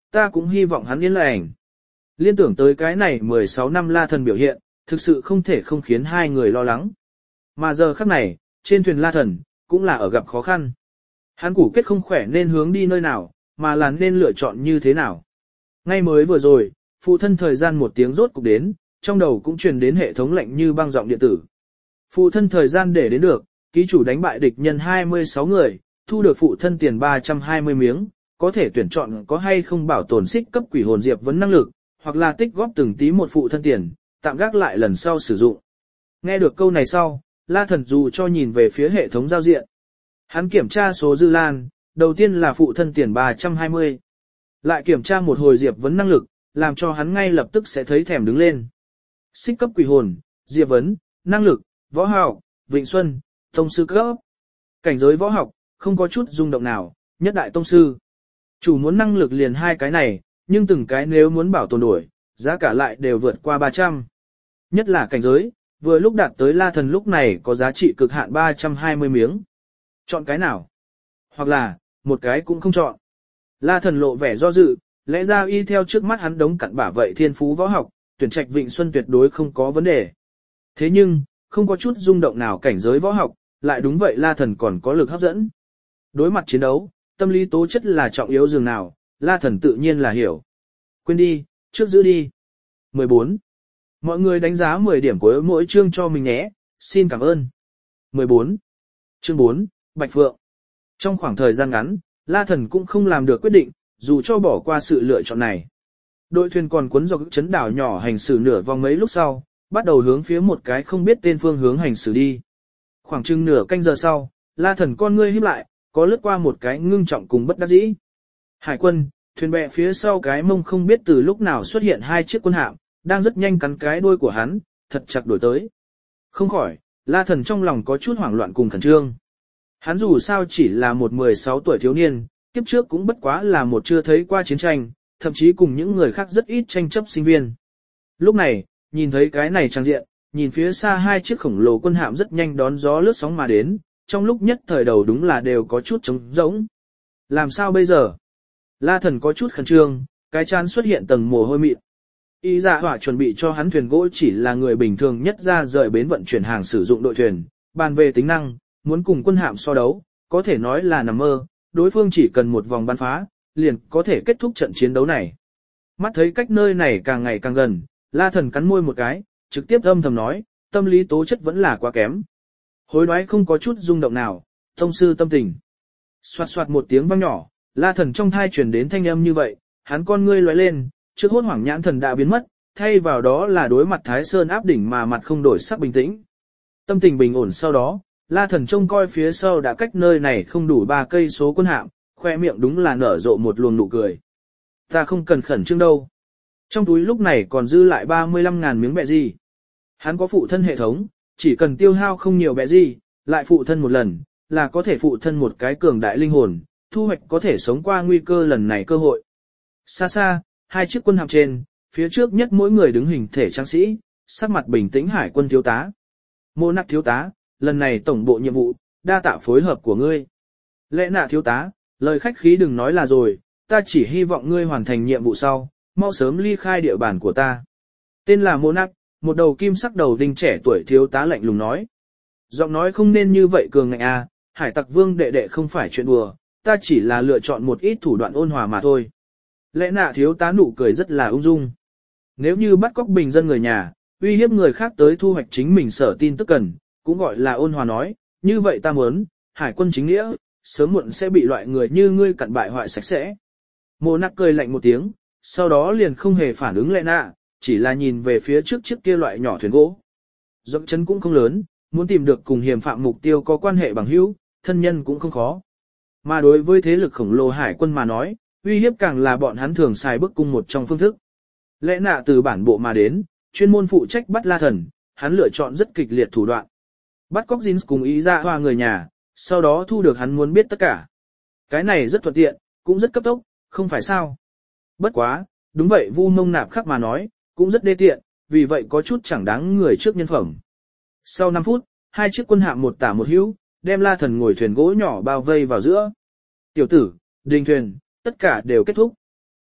ta cũng hy vọng hắn yên lành. Liên tưởng tới cái này mười sáu năm La Thần biểu hiện, thực sự không thể không khiến hai người lo lắng. Mà giờ khắc này, trên thuyền La Thần, cũng là ở gặp khó khăn. Hắn củ kết không khỏe nên hướng đi nơi nào, mà là nên lựa chọn như thế nào. Ngay mới vừa rồi, phụ thân thời gian một tiếng rốt cục đến, trong đầu cũng truyền đến hệ thống lệnh như băng giọng điện tử. Phụ thân thời gian để đến được, ký chủ đánh bại địch nhân hai mươi sáu người, thu được phụ thân tiền ba trăm hai mươi miếng, có thể tuyển chọn có hay không bảo tồn xích cấp quỷ hồn diệp vấn năng lực, hoặc là tích góp từng tí một phụ thân tiền, tạm gác lại lần sau sử dụng. Nghe được câu này sau, La Thần dù cho nhìn về phía hệ thống giao diện. Hắn kiểm tra số dư lan, đầu tiên là phụ thân tiền ba trăm hai mươi. Lại kiểm tra một hồi diệp vấn năng lực, làm cho hắn ngay lập tức sẽ thấy thèm đứng lên. Xích cấp quỷ hồn, diệp vấn, năng lực, võ học, Vịnh Xuân, tông sư cấp. Cảnh giới võ học, không có chút rung động nào, nhất đại tông sư. Chủ muốn năng lực liền hai cái này, nhưng từng cái nếu muốn bảo tồn đổi, giá cả lại đều vượt qua ba trăm. Nhất là cảnh giới, vừa lúc đạt tới La Thần lúc này có giá trị cực hạn ba trăm hai mươi miếng. Chọn cái nào? Hoặc là, một cái cũng không chọn. La Thần lộ vẻ do dự, lẽ ra y theo trước mắt hắn đống cặn bả vậy thiên phú võ học, tuyển trạch Vịnh Xuân tuyệt đối không có vấn đề. Thế nhưng, không có chút rung động nào cảnh giới võ học, lại đúng vậy La Thần còn có lực hấp dẫn. Đối mặt chiến đấu, tâm lý tố chất là trọng yếu dường nào, La Thần tự nhiên là hiểu. Quên đi, trước giữ đi. mười bốn. Mọi người đánh giá mười điểm của mỗi chương cho mình nhé, xin cảm ơn. mười bốn. Chương bốn, Bạch Phượng. Trong khoảng thời gian ngắn, La Thần cũng không làm được quyết định, dù cho bỏ qua sự lựa chọn này. Đội thuyền còn cuốn dọc chấn đảo nhỏ hành xử nửa vòng mấy lúc sau, bắt đầu hướng phía một cái không biết tên phương hướng hành xử đi. Khoảng chừng nửa canh giờ sau, La Thần con ngươi híp lại, có lướt qua một cái ngưng trọng cùng bất đắc dĩ. Hải quân, thuyền bè phía sau cái mông không biết từ lúc nào xuất hiện hai chiếc quân hạm, đang rất nhanh cắn cái đuôi của hắn, thật chặt đuổi tới. Không khỏi, La Thần trong lòng có chút hoảng loạn cùng khẩn trương. Hắn dù sao chỉ là một mười sáu tuổi thiếu niên, kiếp trước cũng bất quá là một chưa thấy qua chiến tranh, thậm chí cùng những người khác rất ít tranh chấp sinh viên. Lúc này, nhìn thấy cái này trang diện, nhìn phía xa hai chiếc khổng lồ quân hạm rất nhanh đón gió lướt sóng mà đến, trong lúc nhất thời đầu đúng là đều có chút trống rỗng. Làm sao bây giờ? La Thần có chút khẩn trương, cái chán xuất hiện tầng mồ hôi mịn. Y Dạ Hỏa chuẩn bị cho hắn thuyền gỗ chỉ là người bình thường nhất ra rời bến vận chuyển hàng sử dụng đội thuyền, bàn về tính năng, muốn cùng quân hạm so đấu, có thể nói là nằm mơ, đối phương chỉ cần một vòng bắn phá, liền có thể kết thúc trận chiến đấu này. Mắt thấy cách nơi này càng ngày càng gần, La Thần cắn môi một cái, trực tiếp âm thầm nói, tâm lý tố chất vẫn là quá kém. Hối đoái không có chút rung động nào, tông sư tâm tình. Xoạt xoạt một tiếng vang nhỏ, La Thần trong thai truyền đến thanh âm như vậy, hắn con ngươi lóe lên, trước hốt hoảng nhãn thần đã biến mất, thay vào đó là đối mặt Thái Sơn áp đỉnh mà mặt không đổi sắc bình tĩnh. Tâm tình bình ổn sau đó, La Thần trông coi phía sau đã cách nơi này không đủ ba cây số quân hạm, khoe miệng đúng là nở rộ một luồng nụ cười. Ta không cần khẩn trương đâu. Trong túi lúc này còn dư lại ba mươi lăm ngàn miếng bẹ gì. Hắn có phụ thân hệ thống, chỉ cần tiêu hao không nhiều bẹ gì, lại phụ thân một lần, là có thể phụ thân một cái cường đại linh hồn, thu hoạch có thể sống qua nguy cơ lần này cơ hội. Xa xa, hai chiếc quân hạm trên, phía trước nhất mỗi người đứng hình thể tráng sĩ, sắc mặt bình tĩnh hải quân thiếu tá. Mô Nặc thiếu tá, lần này tổng bộ nhiệm vụ, đa tạ phối hợp của ngươi. Lẽ nạ thiếu tá, lời khách khí đừng nói là rồi, ta chỉ hy vọng ngươi hoàn thành nhiệm vụ sau, mau sớm ly khai địa bàn của ta. Tên là Mô Nặc, một đầu kim sắc đầu đinh trẻ tuổi thiếu tá lạnh lùng nói. Giọng nói không nên như vậy cường ngạnh à, hải tặc vương đệ đệ không phải chuyện đùa, ta chỉ là lựa chọn một ít thủ đoạn ôn hòa mà thôi. Lẽ nạ thiếu tá nụ cười rất là ung dung. Nếu như bắt cóc bình dân người nhà, uy hiếp người khác tới thu hoạch chính mình sở tin tức cần, cũng gọi là ôn hòa nói, như vậy ta muốn, hải quân chính nghĩa, sớm muộn sẽ bị loại người như ngươi cặn bại hoại sạch sẽ. Mô Nặc cười lạnh một tiếng, sau đó liền không hề phản ứng lẽ nạ, chỉ là nhìn về phía trước chiếc kia loại nhỏ thuyền gỗ. Dốc chân cũng không lớn, muốn tìm được cùng hiểm phạm mục tiêu có quan hệ bằng hữu, thân nhân cũng không khó. Mà đối với thế lực khổng lồ hải quân mà nói, uy hiếp càng là bọn hắn thường xài bức cung một trong phương thức. Lẽ nạ từ bản bộ mà đến, chuyên môn phụ trách bắt La Thần, hắn lựa chọn rất kịch liệt thủ đoạn. Bắt cóc Jin cùng ý ra hoa người nhà, sau đó thu được hắn muốn biết tất cả. Cái này rất thuận tiện, cũng rất cấp tốc, không phải sao. Bất quá, đúng vậy Vu Mông Nạp khắc mà nói, cũng rất đê tiện, vì vậy có chút chẳng đáng người trước nhân phẩm. Sau năm phút, hai chiếc quân hạm một tả một hữu, đem La Thần ngồi thuyền gỗ nhỏ bao vây vào giữa. Tiểu tử, đình thuyền, tất cả đều kết thúc.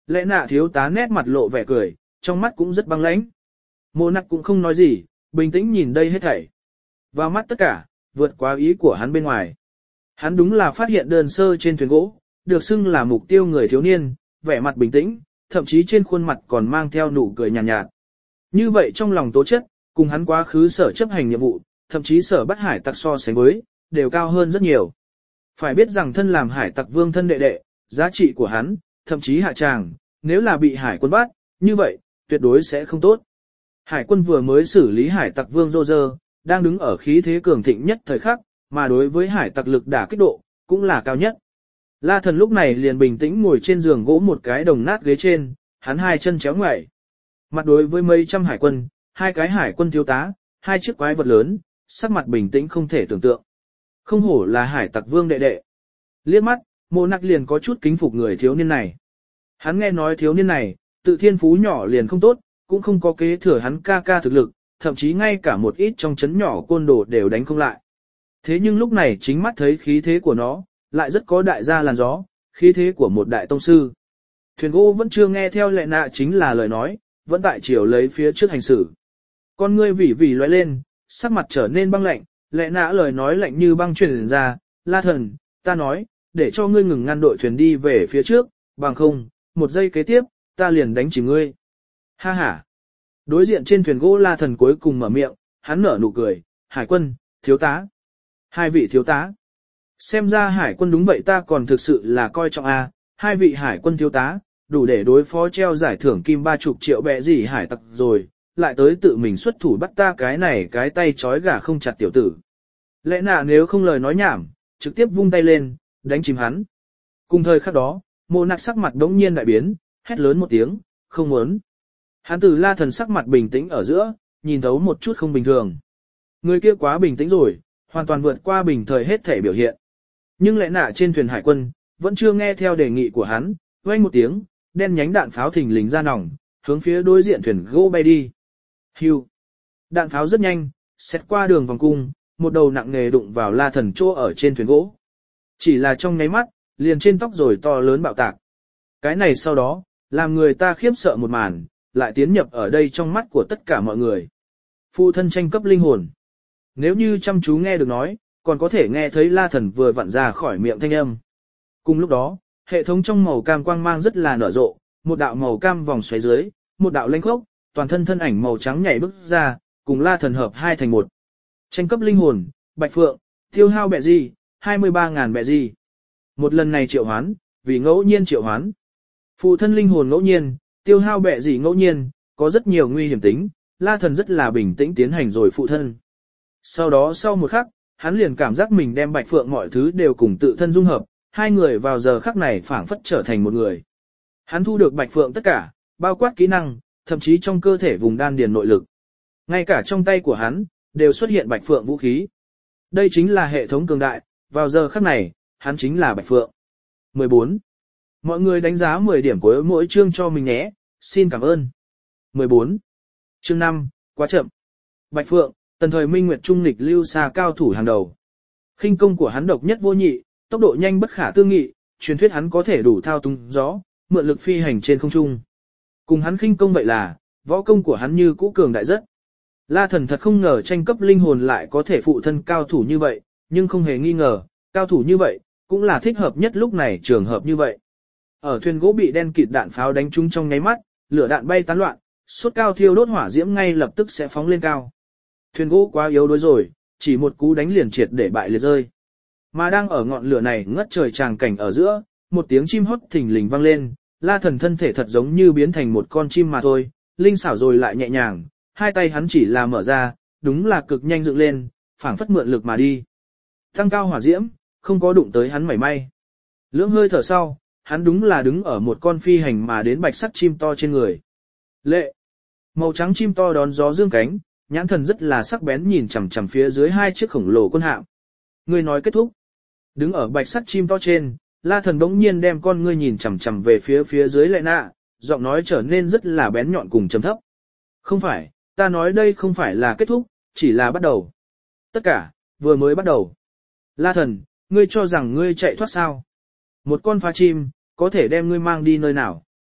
Lẽ nạ thiếu tá nét mặt lộ vẻ cười, trong mắt cũng rất băng lãnh. Mộ nặc cũng không nói gì, bình tĩnh nhìn đây hết thảy. Vào mắt tất cả, vượt quá ý của hắn bên ngoài. Hắn đúng là phát hiện đơn sơ trên thuyền gỗ, được xưng là mục tiêu người thiếu niên, vẻ mặt bình tĩnh, thậm chí trên khuôn mặt còn mang theo nụ cười nhàn nhạt, nhạt. Như vậy trong lòng tố chất, cùng hắn quá khứ sở chấp hành nhiệm vụ, thậm chí sở bắt hải tặc so sánh với, đều cao hơn rất nhiều. Phải biết rằng thân làm hải tặc vương thân đệ đệ, giá trị của hắn, thậm chí hạ tràng, nếu là bị hải quân bắt, như vậy, tuyệt đối sẽ không tốt. Hải quân vừa mới xử lý hải tặc vương Roger, đang đứng ở khí thế cường thịnh nhất thời khắc, mà đối với hải tặc lực đả kích độ, cũng là cao nhất. La Thần lúc này liền bình tĩnh ngồi trên giường gỗ một cái đồng nát ghế trên, hắn hai chân chéo ngoại. Mặt đối với mấy trăm hải quân, hai cái hải quân thiếu tá, hai chiếc quái vật lớn, sắc mặt bình tĩnh không thể tưởng tượng. Không hổ là hải tặc vương đệ đệ. Liếc mắt, Mộ Nặc liền có chút kính phục người thiếu niên này. Hắn nghe nói thiếu niên này, tự thiên phú nhỏ liền không tốt, cũng không có kế thừa hắn ca ca thực lực, thậm chí ngay cả một ít trong chấn nhỏ côn đồ đều đánh không lại. Thế nhưng lúc này chính mắt thấy khí thế của nó, lại rất có đại gia làn gió, khí thế của một đại tông sư. Thuyền gỗ vẫn chưa nghe theo lệ nạ chính là lời nói, vẫn tại chiều lấy phía trước hành xử. Con ngươi vỉ vỉ lóe lên, sắc mặt trở nên băng lạnh, lệ nạ lời nói lạnh như băng truyền ra, La Thần, ta nói, để cho ngươi ngừng ngăn đội thuyền đi về phía trước, bằng không, một giây kế tiếp, ta liền đánh chìm ngươi. Ha ha. Đối diện trên thuyền gỗ La Thần cuối cùng mở miệng, hắn nở nụ cười, hải quân, thiếu tá. Hai vị thiếu tá. Xem ra hải quân đúng vậy ta còn thực sự là coi trọng a, hai vị hải quân thiếu tá, đủ để đối phó treo giải thưởng kim ba chục triệu bẹ gì hải tặc rồi, lại tới tự mình xuất thủ bắt ta cái này cái tay trói gà không chặt tiểu tử. Lẽ nạ nếu không lời nói nhảm, trực tiếp vung tay lên, đánh chìm hắn. Cùng thời khắc đó, Mộ Nặc sắc mặt đống nhiên đại biến, hét lớn một tiếng, không muốn. Hắn từ La Thần sắc mặt bình tĩnh ở giữa, nhìn thấu một chút không bình thường. Người kia quá bình tĩnh rồi, hoàn toàn vượt qua bình thời hết thể biểu hiện. Nhưng lẽ nạ trên thuyền hải quân, vẫn chưa nghe theo đề nghị của hắn, vang một tiếng, đen nhánh đạn pháo thình lình ra nòng, hướng phía đối diện thuyền gỗ bay đi. Hưu. Đạn pháo rất nhanh, xét qua đường vòng cung, một đầu nặng nề đụng vào La Thần chỗ ở trên thuyền gỗ. Chỉ là trong nháy mắt, liền trên tóc rồi to lớn bạo tạc. Cái này sau đó, làm người ta khiếp sợ một màn, lại tiến nhập ở đây trong mắt của tất cả mọi người. Phụ thân tranh cấp linh hồn. Nếu như chăm chú nghe được nói, còn có thể nghe thấy La Thần vừa vặn ra khỏi miệng thanh âm. Cùng lúc đó, hệ thống trong màu cam quang mang rất là nở rộ, một đạo màu cam vòng xoáy dưới, một đạo lênh khốc, toàn thân thân ảnh màu trắng nhảy bước ra, cùng La Thần hợp hai thành một. Tranh cấp linh hồn, Bạch Phượng, tiêu hao bẹ gì, hai mươi ba ngàn bẹ gì. Một lần này triệu hoán, vì ngẫu nhiên triệu hoán. Phụ thân linh hồn ngẫu nhiên, tiêu hao bẹ gì ngẫu nhiên, có rất nhiều nguy hiểm tính, La Thần rất là bình tĩnh tiến hành rồi phụ thân. Sau đó sau một khắc, hắn liền cảm giác mình đem Bạch Phượng mọi thứ đều cùng tự thân dung hợp, hai người vào giờ khắc này phảng phất trở thành một người. Hắn thu được Bạch Phượng tất cả, bao quát kỹ năng, thậm chí trong cơ thể vùng đan điền nội lực. Ngay cả trong tay của hắn, đều xuất hiện Bạch Phượng vũ khí. Đây chính là hệ thống cường đại, vào giờ khắc này, hắn chính là Bạch Phượng. mười bốn. Mọi người đánh giá mười điểm của mỗi chương cho mình nhé, xin cảm ơn. mười bốn. Chương năm, quá chậm. Bạch Phượng, tần thời minh nguyệt trung lịch lưu xa cao thủ hàng đầu. Khinh công của hắn độc nhất vô nhị, tốc độ nhanh bất khả tư nghị, truyền thuyết hắn có thể đủ thao túng gió, mượn lực phi hành trên không trung. Cùng hắn khinh công vậy là, võ công của hắn như cũ cường đại rất. La Thần thật không ngờ tranh cấp linh hồn lại có thể phụ thân cao thủ như vậy, nhưng không hề nghi ngờ, cao thủ như vậy, cũng là thích hợp nhất lúc này trường hợp như vậy. Ở thuyền gỗ bị đen kịt đạn pháo đánh trúng trong nháy mắt, lửa đạn bay tán loạn, sốt cao thiêu đốt hỏa diễm ngay lập tức sẽ phóng lên cao. Thuyền gỗ quá yếu đuối rồi, chỉ một cú đánh liền triệt để bại liệt rơi. Mà đang ở ngọn lửa này ngất trời tràng cảnh ở giữa, một tiếng chim hót thình lình vang lên, La Thần thân thể thật giống như biến thành một con chim mà thôi, linh xảo rồi lại nhẹ nhàng, hai tay hắn chỉ là mở ra, đúng là cực nhanh dựng lên, phảng phất mượn lực mà đi. Tăng cao hỏa diễm, không có đụng tới hắn mảy may. Lưỡng hơi thở sau, hắn đúng là đứng ở một con phi hành mà đến bạch sắc chim to trên người. Lệ! Màu trắng chim to đón gió dương cánh, nhãn thần rất là sắc bén nhìn chằm chằm phía dưới hai chiếc khổng lồ quân hạm. Người nói kết thúc. Đứng ở bạch sắc chim to trên, La Thần bỗng nhiên đem con ngươi nhìn chằm chằm về phía phía dưới Lệ Nạ, giọng nói trở nên rất là bén nhọn cùng trầm thấp. Không phải, ta nói đây không phải là kết thúc, chỉ là bắt đầu. Tất cả, vừa mới bắt đầu. La Thần, ngươi cho rằng ngươi chạy thoát sao? Một con phá chim, có thể đem ngươi mang đi nơi nào?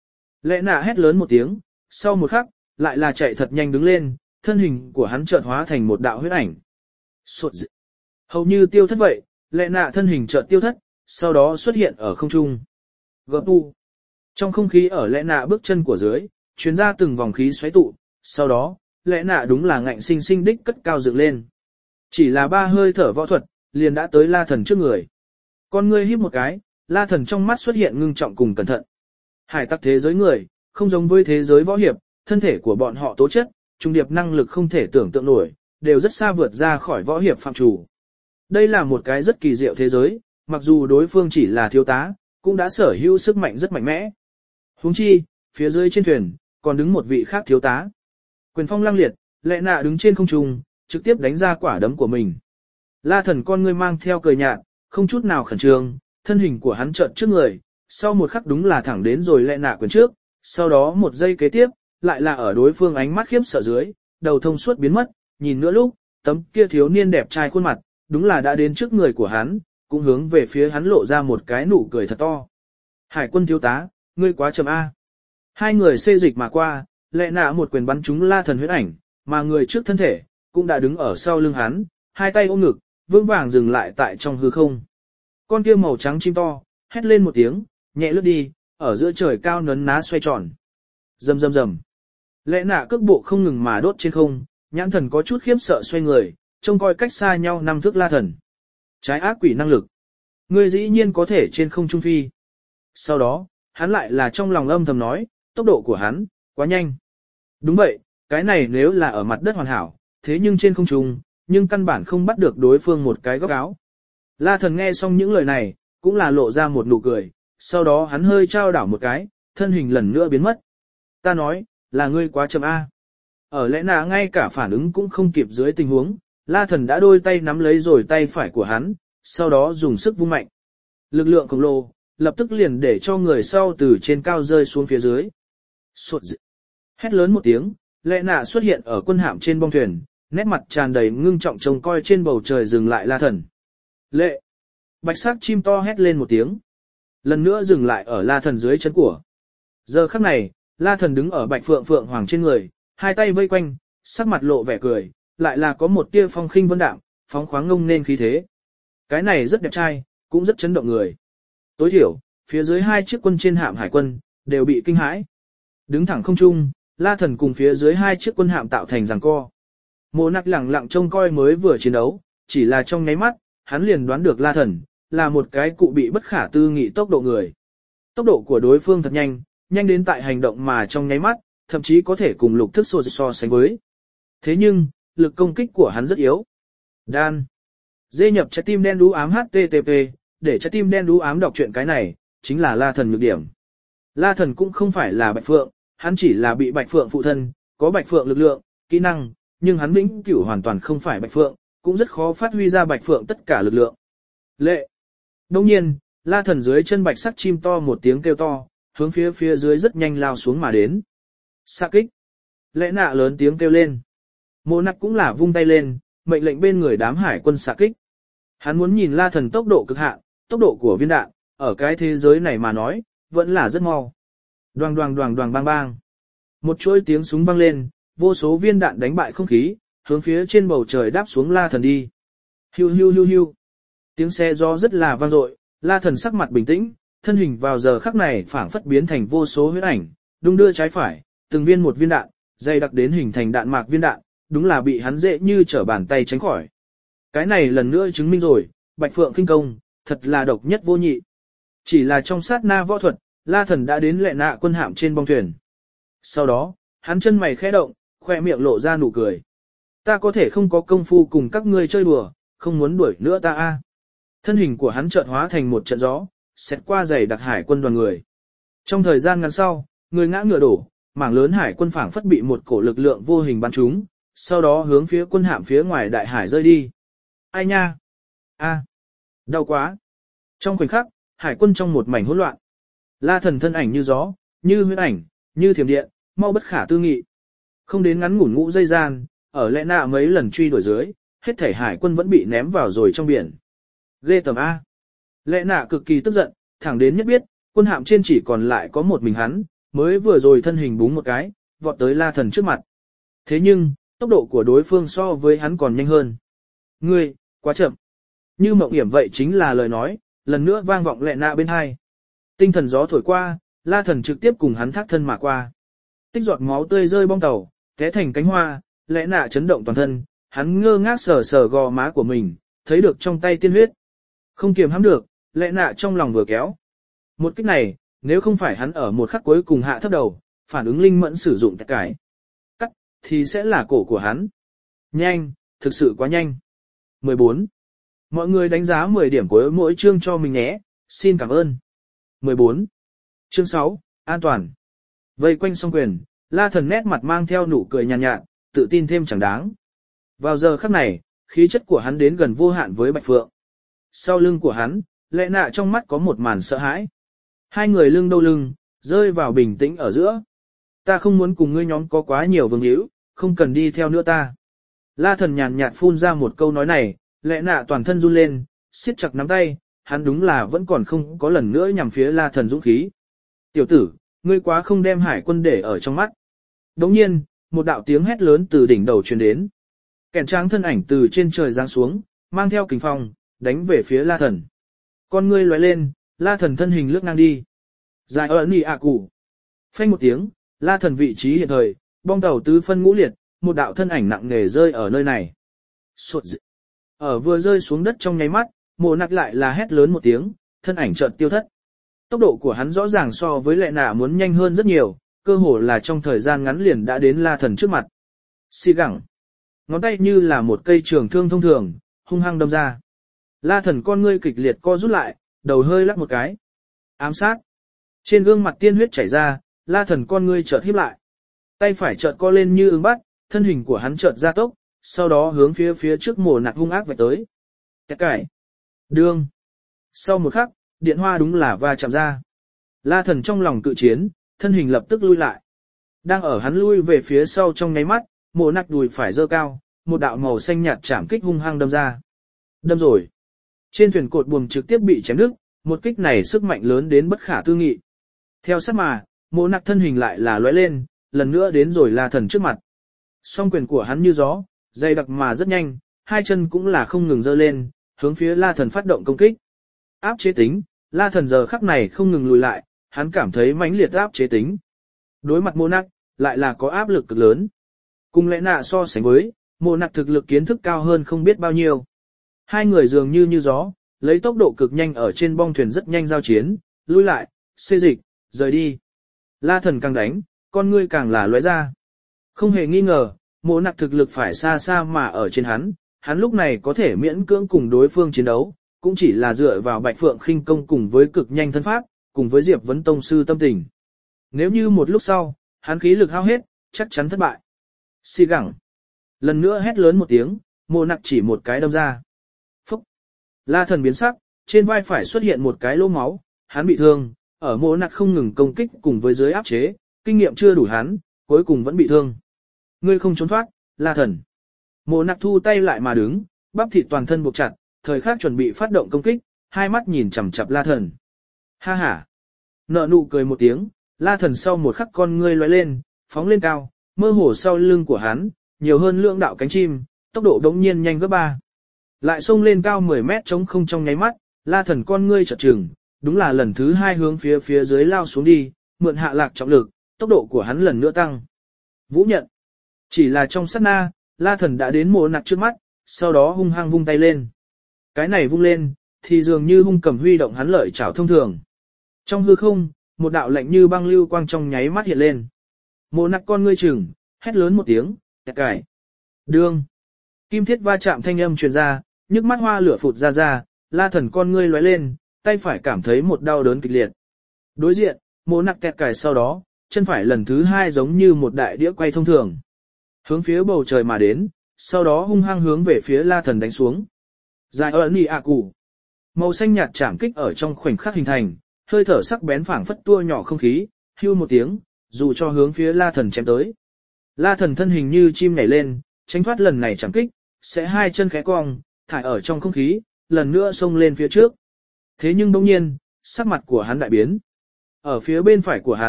Lệ nạ hét lớn một tiếng, sau một khắc, lại là chạy thật nhanh đứng lên, thân hình của hắn chợt hóa thành một đạo huyết ảnh. Sột dị. Hầu như tiêu thất vậy, lệ nạ thân hình chợt tiêu thất, sau đó xuất hiện ở không trung. Gợp tu. Trong không khí ở lệ nạ bước chân của dưới, truyền ra từng vòng khí xoáy tụ, sau đó, lệ nạ đúng là ngạnh sinh sinh đích cất cao dựng lên. Chỉ là ba hơi thở võ thuật, liền đã tới La Thần trước người. Con ngươi híp một cái, La Thần trong mắt xuất hiện ngưng trọng cùng cẩn thận. Hải tặc thế giới người, không giống với thế giới võ hiệp, thân thể của bọn họ tố chất, trung điệp năng lực không thể tưởng tượng nổi, đều rất xa vượt ra khỏi võ hiệp phạm chủ. Đây là một cái rất kỳ diệu thế giới, mặc dù đối phương chỉ là thiếu tá, cũng đã sở hữu sức mạnh rất mạnh mẽ. Huống chi, phía dưới trên thuyền, còn đứng một vị khác thiếu tá. Quyền phong lăng liệt, lệ nạ đứng trên không trung, trực tiếp đánh ra quả đấm của mình. La Thần con ngươi mang theo cười nhạt, không chút nào khẩn trương, thân hình của hắn chợt trước người, sau một khắc đúng là thẳng đến rồi lệ nạ quyền trước, sau đó một giây kế tiếp, lại là ở đối phương ánh mắt khiếp sợ dưới, đầu thông suốt biến mất, nhìn nữa lúc, tấm kia thiếu niên đẹp trai khuôn mặt, đúng là đã đến trước người của hắn, cũng hướng về phía hắn lộ ra một cái nụ cười thật to. Hải quân thiếu tá, ngươi quá chậm A. Hai người xê dịch mà qua, lệ nạ một quyền bắn trúng La Thần huyết ảnh, mà người trước thân thể, cũng đã đứng ở sau lưng hắn, hai tay ôm ngực, vững vàng dừng lại tại trong hư không. Con kia màu trắng chim to, hét lên một tiếng, nhẹ lướt đi, ở giữa trời cao nấn ná xoay tròn. Rầm rầm rầm. Lệ nạ cước bộ không ngừng mà đốt trên không, nhãn thần có chút khiếp sợ xoay người, trông coi cách xa nhau năm thước La Thần. Trái ác quỷ năng lực. Ngươi dĩ nhiên có thể trên không trung phi. Sau đó, hắn lại là trong lòng âm thầm nói, tốc độ của hắn, quá nhanh. Đúng vậy, cái này nếu là ở mặt đất hoàn hảo, thế nhưng trên không trung, nhưng căn bản không bắt được đối phương một cái góc áo. La Thần nghe xong những lời này, cũng là lộ ra một nụ cười, sau đó hắn hơi trao đảo một cái, thân hình lần nữa biến mất. Ta nói, là ngươi quá chậm A. Ở lẽ nạ ngay cả phản ứng cũng không kịp dưới tình huống, La Thần đã đôi tay nắm lấy rồi tay phải của hắn, sau đó dùng sức vung mạnh. Lực lượng khổng lồ, lập tức liền để cho người sau từ trên cao rơi xuống phía dưới. Sột dị. Hét lớn một tiếng, lẽ nạ xuất hiện ở quân hạm trên bong thuyền, nét mặt tràn đầy ngưng trọng trông coi trên bầu trời dừng lại La Thần. Lệ. Bạch sắc chim to hét lên một tiếng. Lần nữa dừng lại ở La Thần dưới chân của. Giờ khắc này, La Thần đứng ở bạch phượng phượng hoàng trên người, hai tay vây quanh, sắc mặt lộ vẻ cười, lại là có một tia phong khinh vân đạm, phóng khoáng ngông nên khí thế. Cái này rất đẹp trai, cũng rất chấn động người. Tối thiểu, phía dưới hai chiếc quân trên hạm hải quân, đều bị kinh hãi. Đứng thẳng không trung, La Thần cùng phía dưới hai chiếc quân hạm tạo thành giằng co. Mộ Nặc lẳng lặng trông coi mới vừa chiến đấu, chỉ là trong nháy mắt, hắn liền đoán được La Thần là một cái cụ bị bất khả tư nghị tốc độ người. Tốc độ của đối phương thật nhanh, nhanh đến tại hành động mà trong nháy mắt, thậm chí có thể cùng lục thức so, so sánh với. Thế nhưng, lực công kích của hắn rất yếu. Đan. Dê nhập trái tim đen đú ám hát tê tê pê, để trái tim đen đú ám đọc truyện cái này, chính là La Thần nhược điểm. La Thần cũng không phải là Bạch Phượng, hắn chỉ là bị Bạch Phượng phụ thân, có Bạch Phượng lực lượng, kỹ năng, nhưng hắn vĩnh cửu hoàn toàn không phải Bạch Phượng, cũng rất khó phát huy ra Bạch Phượng tất cả lực lượng. Lệ. Đồng nhiên, La Thần dưới chân bạch sắc chim to một tiếng kêu to, hướng phía phía dưới rất nhanh lao xuống mà đến. Xạ kích. Lệ nạ lớn tiếng kêu lên. Mộ Nặc cũng là vung tay lên, mệnh lệnh bên người đám hải quân xạ kích. Hắn muốn nhìn La Thần tốc độ cực hạn, tốc độ của viên đạn, ở cái thế giới này mà nói, vẫn là rất mau. Đoàng đoàng đoàng đoàng bang bang. Một chuỗi tiếng súng vang lên, vô số viên đạn đánh bại không khí, hướng phía trên bầu trời đáp xuống La Thần đi. Hiu hiu hiu hiu. Tiếng xe gió rất là vang dội, La Thần sắc mặt bình tĩnh, thân hình vào giờ khắc này phảng phất biến thành vô số huyết ảnh, đung đưa trái phải, từng viên một viên đạn, dày đặc đến hình thành đạn mạc viên đạn, đúng là bị hắn dễ như trở bàn tay tránh khỏi. Cái này lần nữa chứng minh rồi, Bạch Phượng khinh công, thật là độc nhất vô nhị. Chỉ là trong sát na võ thuật, La Thần đã đến lệ nạ quân hạm trên bong thuyền. Sau đó, hắn chân mày khẽ động, khoe miệng lộ ra nụ cười. Ta có thể không có công phu cùng các ngươi chơi đùa, không muốn đuổi nữa ta a. Thân hình của hắn chợt hóa thành một trận gió, xét qua dày đặc hải quân đoàn người. Trong thời gian ngắn sau, người ngã ngựa đổ, mảng lớn hải quân phảng phất bị một cổ lực lượng vô hình bắn trúng, sau đó hướng phía quân hạm phía ngoài đại hải rơi đi. Ai nha? A, đau quá. Trong khoảnh khắc, hải quân trong một mảnh hỗn loạn. La Thần thân ảnh như gió, như huyễn ảnh, như thiểm điện, mau bất khả tư nghị. Không đến ngắn ngủn ngũ giây gian, ở lẽ nạ mấy lần truy đuổi dưới, hết thảy hải quân vẫn bị ném vào rồi trong biển. Ghê tầm A. Lẽ nạ cực kỳ tức giận, thẳng đến nhất biết, quân hạm trên chỉ còn lại có một mình hắn, mới vừa rồi thân hình búng một cái, vọt tới La Thần trước mặt. Thế nhưng, tốc độ của đối phương so với hắn còn nhanh hơn. Ngươi, quá chậm. Như mộng hiểm vậy chính là lời nói, lần nữa vang vọng lẹ nạ bên hai. Tinh thần gió thổi qua, La Thần trực tiếp cùng hắn thác thân mà qua. Tích giọt máu tươi rơi bong tàu, té thành cánh hoa, lẽ nạ chấn động toàn thân, hắn ngơ ngác sờ sờ gò má của mình, thấy được trong tay tiên huyết. Không kiềm hãm được, lẽ nạ trong lòng vừa kéo. Một kích này, nếu không phải hắn ở một khắc cuối cùng hạ thấp đầu, phản ứng linh mẫn sử dụng tất cải. Cắt, thì sẽ là cổ của hắn. Nhanh, thực sự quá nhanh. mười bốn. Mọi người đánh giá mười điểm của mỗi chương cho mình nhé, xin cảm ơn. mười bốn. Chương sáu, an toàn. Vây quanh song quyền, La Thần nét mặt mang theo nụ cười nhàn nhạt, nhạt, tự tin thêm chẳng đáng. Vào giờ khắc này, khí chất của hắn đến gần vô hạn với Bạch Phượng. Sau lưng của hắn, lẽ nạ trong mắt có một màn sợ hãi. Hai người lưng đâu lưng, rơi vào bình tĩnh ở giữa. Ta không muốn cùng ngươi nhóm có quá nhiều vương hữu, không cần đi theo nữa ta. La Thần nhàn nhạt phun ra một câu nói này, lẽ nạ toàn thân run lên, siết chặt nắm tay, hắn đúng là vẫn còn không có lần nữa nhằm phía La Thần dũng khí. Tiểu tử, ngươi quá không đem hải quân để ở trong mắt. Đồng nhiên, một đạo tiếng hét lớn từ đỉnh đầu truyền đến. Kẻn tráng thân ảnh từ trên trời giáng xuống, mang theo kình phong, đánh về phía La Thần. Con ngươi lóe lên, La Thần thân hình lướt ngang đi. Dài ẩn nì ạ cụ. Phanh một tiếng, La Thần vị trí hiện thời, bong tàu tứ phân ngũ liệt, một đạo thân ảnh nặng nề rơi ở nơi này. Sụt dị. Ở vừa rơi xuống đất trong nháy mắt, mồ nặc lại là hét lớn một tiếng, thân ảnh chợt tiêu thất. Tốc độ của hắn rõ ràng so với lệ nạ muốn nhanh hơn rất nhiều, cơ hồ là trong thời gian ngắn liền đã đến La Thần trước mặt. Xì gẳng. Ngón tay như là một cây trường thương thông thường, hung hăng đâm ra. La Thần con ngươi kịch liệt co rút lại, đầu hơi lắc một cái. Ám sát. Trên gương mặt tiên huyết chảy ra, La Thần con ngươi chợt híp lại. Tay phải chợt co lên như ứng bắt, thân hình của hắn chợt gia tốc, sau đó hướng phía phía trước mồ nặc hung ác vạch tới. Cái cải. Đương. Sau một khắc, điện hoa đúng là va chạm ra. La Thần trong lòng cự chiến, thân hình lập tức lui lại. Đang ở hắn lui về phía sau trong nháy mắt, mồ nặc đùi phải giơ cao, một đạo màu xanh nhạt chạm kích hung hăng đâm ra. Đâm rồi. Trên thuyền cột buồm trực tiếp bị chém đứt, một kích này sức mạnh lớn đến bất khả tư nghị. Theo sát mà, mồ nặc thân hình lại là lóe lên, lần nữa đến rồi La Thần trước mặt. Song quyền của hắn như gió, dày đặc mà rất nhanh, hai chân cũng là không ngừng giơ lên, hướng phía La Thần phát động công kích. Áp chế tính, La Thần giờ khắc này không ngừng lùi lại, hắn cảm thấy mãnh liệt áp chế tính. Đối mặt mô nặc, lại là có áp lực cực lớn. Cùng lẽ nạ so sánh với, mô nặc thực lực kiến thức cao hơn không biết bao nhiêu. Hai người dường như như gió, lấy tốc độ cực nhanh ở trên bong thuyền rất nhanh giao chiến, lùi lại, xê dịch, rời đi. La Thần càng đánh, con ngươi càng là lóe ra. Không hề nghi ngờ, mô nặc thực lực phải xa xa mà ở trên hắn, hắn lúc này có thể miễn cưỡng cùng đối phương chiến đấu, cũng chỉ là dựa vào Bạch Phượng khinh công cùng với cực nhanh thân pháp, cùng với Diệp Vấn Tông sư tâm tình. Nếu như một lúc sau, hắn khí lực hao hết, chắc chắn thất bại. Xì gẳng. Lần nữa hét lớn một tiếng, mồ nặc chỉ một cái đâm ra. Phúc. La Thần biến sắc, trên vai phải xuất hiện một cái lỗ máu, hắn bị thương, ở mồ nặc không ngừng công kích cùng với dưới áp chế, kinh nghiệm chưa đủ hắn, cuối cùng vẫn bị thương. Ngươi không trốn thoát, La Thần. Mồ nặc thu tay lại mà đứng, bắp thịt toàn thân buộc chặt, thời khắc chuẩn bị phát động công kích, hai mắt nhìn chằm chằm La Thần. Ha ha. Nợ nụ cười một tiếng, La Thần sau một khắc con ngươi lóe lên, phóng lên cao, mơ hồ sau lưng của hắn, nhiều hơn lượng đạo cánh chim, tốc độ đống nhiên nhanh gấp ba. Lại xông lên cao mười mét trống không trong nháy mắt, La Thần con ngươi chợt chừng, đúng là lần thứ hai hướng phía phía dưới lao xuống đi, mượn hạ lạc trọng lực, tốc độ của hắn lần nữa tăng. Vũ nhận. Chỉ là trong sát na, La Thần đã đến mồ nặc trước mắt, sau đó hung hăng vung tay lên. Cái này vung lên, thì dường như hung cầm huy động hắn lợi chảo thông thường. Trong hư không, một đạo lạnh như băng lưu quang trong nháy mắt hiện lên. Mồ nặc con ngươi chừng, hét lớn một tiếng, tẹt cải. Đương. Kim thiết va chạm thanh âm truyền ra, nhức mắt hoa lửa phụt ra ra, La Thần con ngươi lóe lên, tay phải cảm thấy một đau đớn kịch liệt. Đối diện, mồ nặc tẹt cải sau đó, chân phải lần thứ hai giống như một đại đĩa quay thông thường. Hướng phía bầu trời mà đến, sau đó hung hăng hướng về phía La Thần đánh xuống. Dài ẩn nì ạ cụ. Màu xanh nhạt chạm kích ở trong khoảnh khắc hình thành, hơi thở sắc bén phảng phất tua nhỏ không khí, hưu một tiếng, dù cho hướng phía La Thần chém tới. La Thần thân hình như chim nhảy lên, tránh thoát lần này chạm kích, sẽ hai chân khẽ cong, thải ở trong không khí, lần nữa xông lên phía trước. Thế nhưng đột nhiên, sắc mặt của hắn đại biến. Ở phía bên phải của hắn,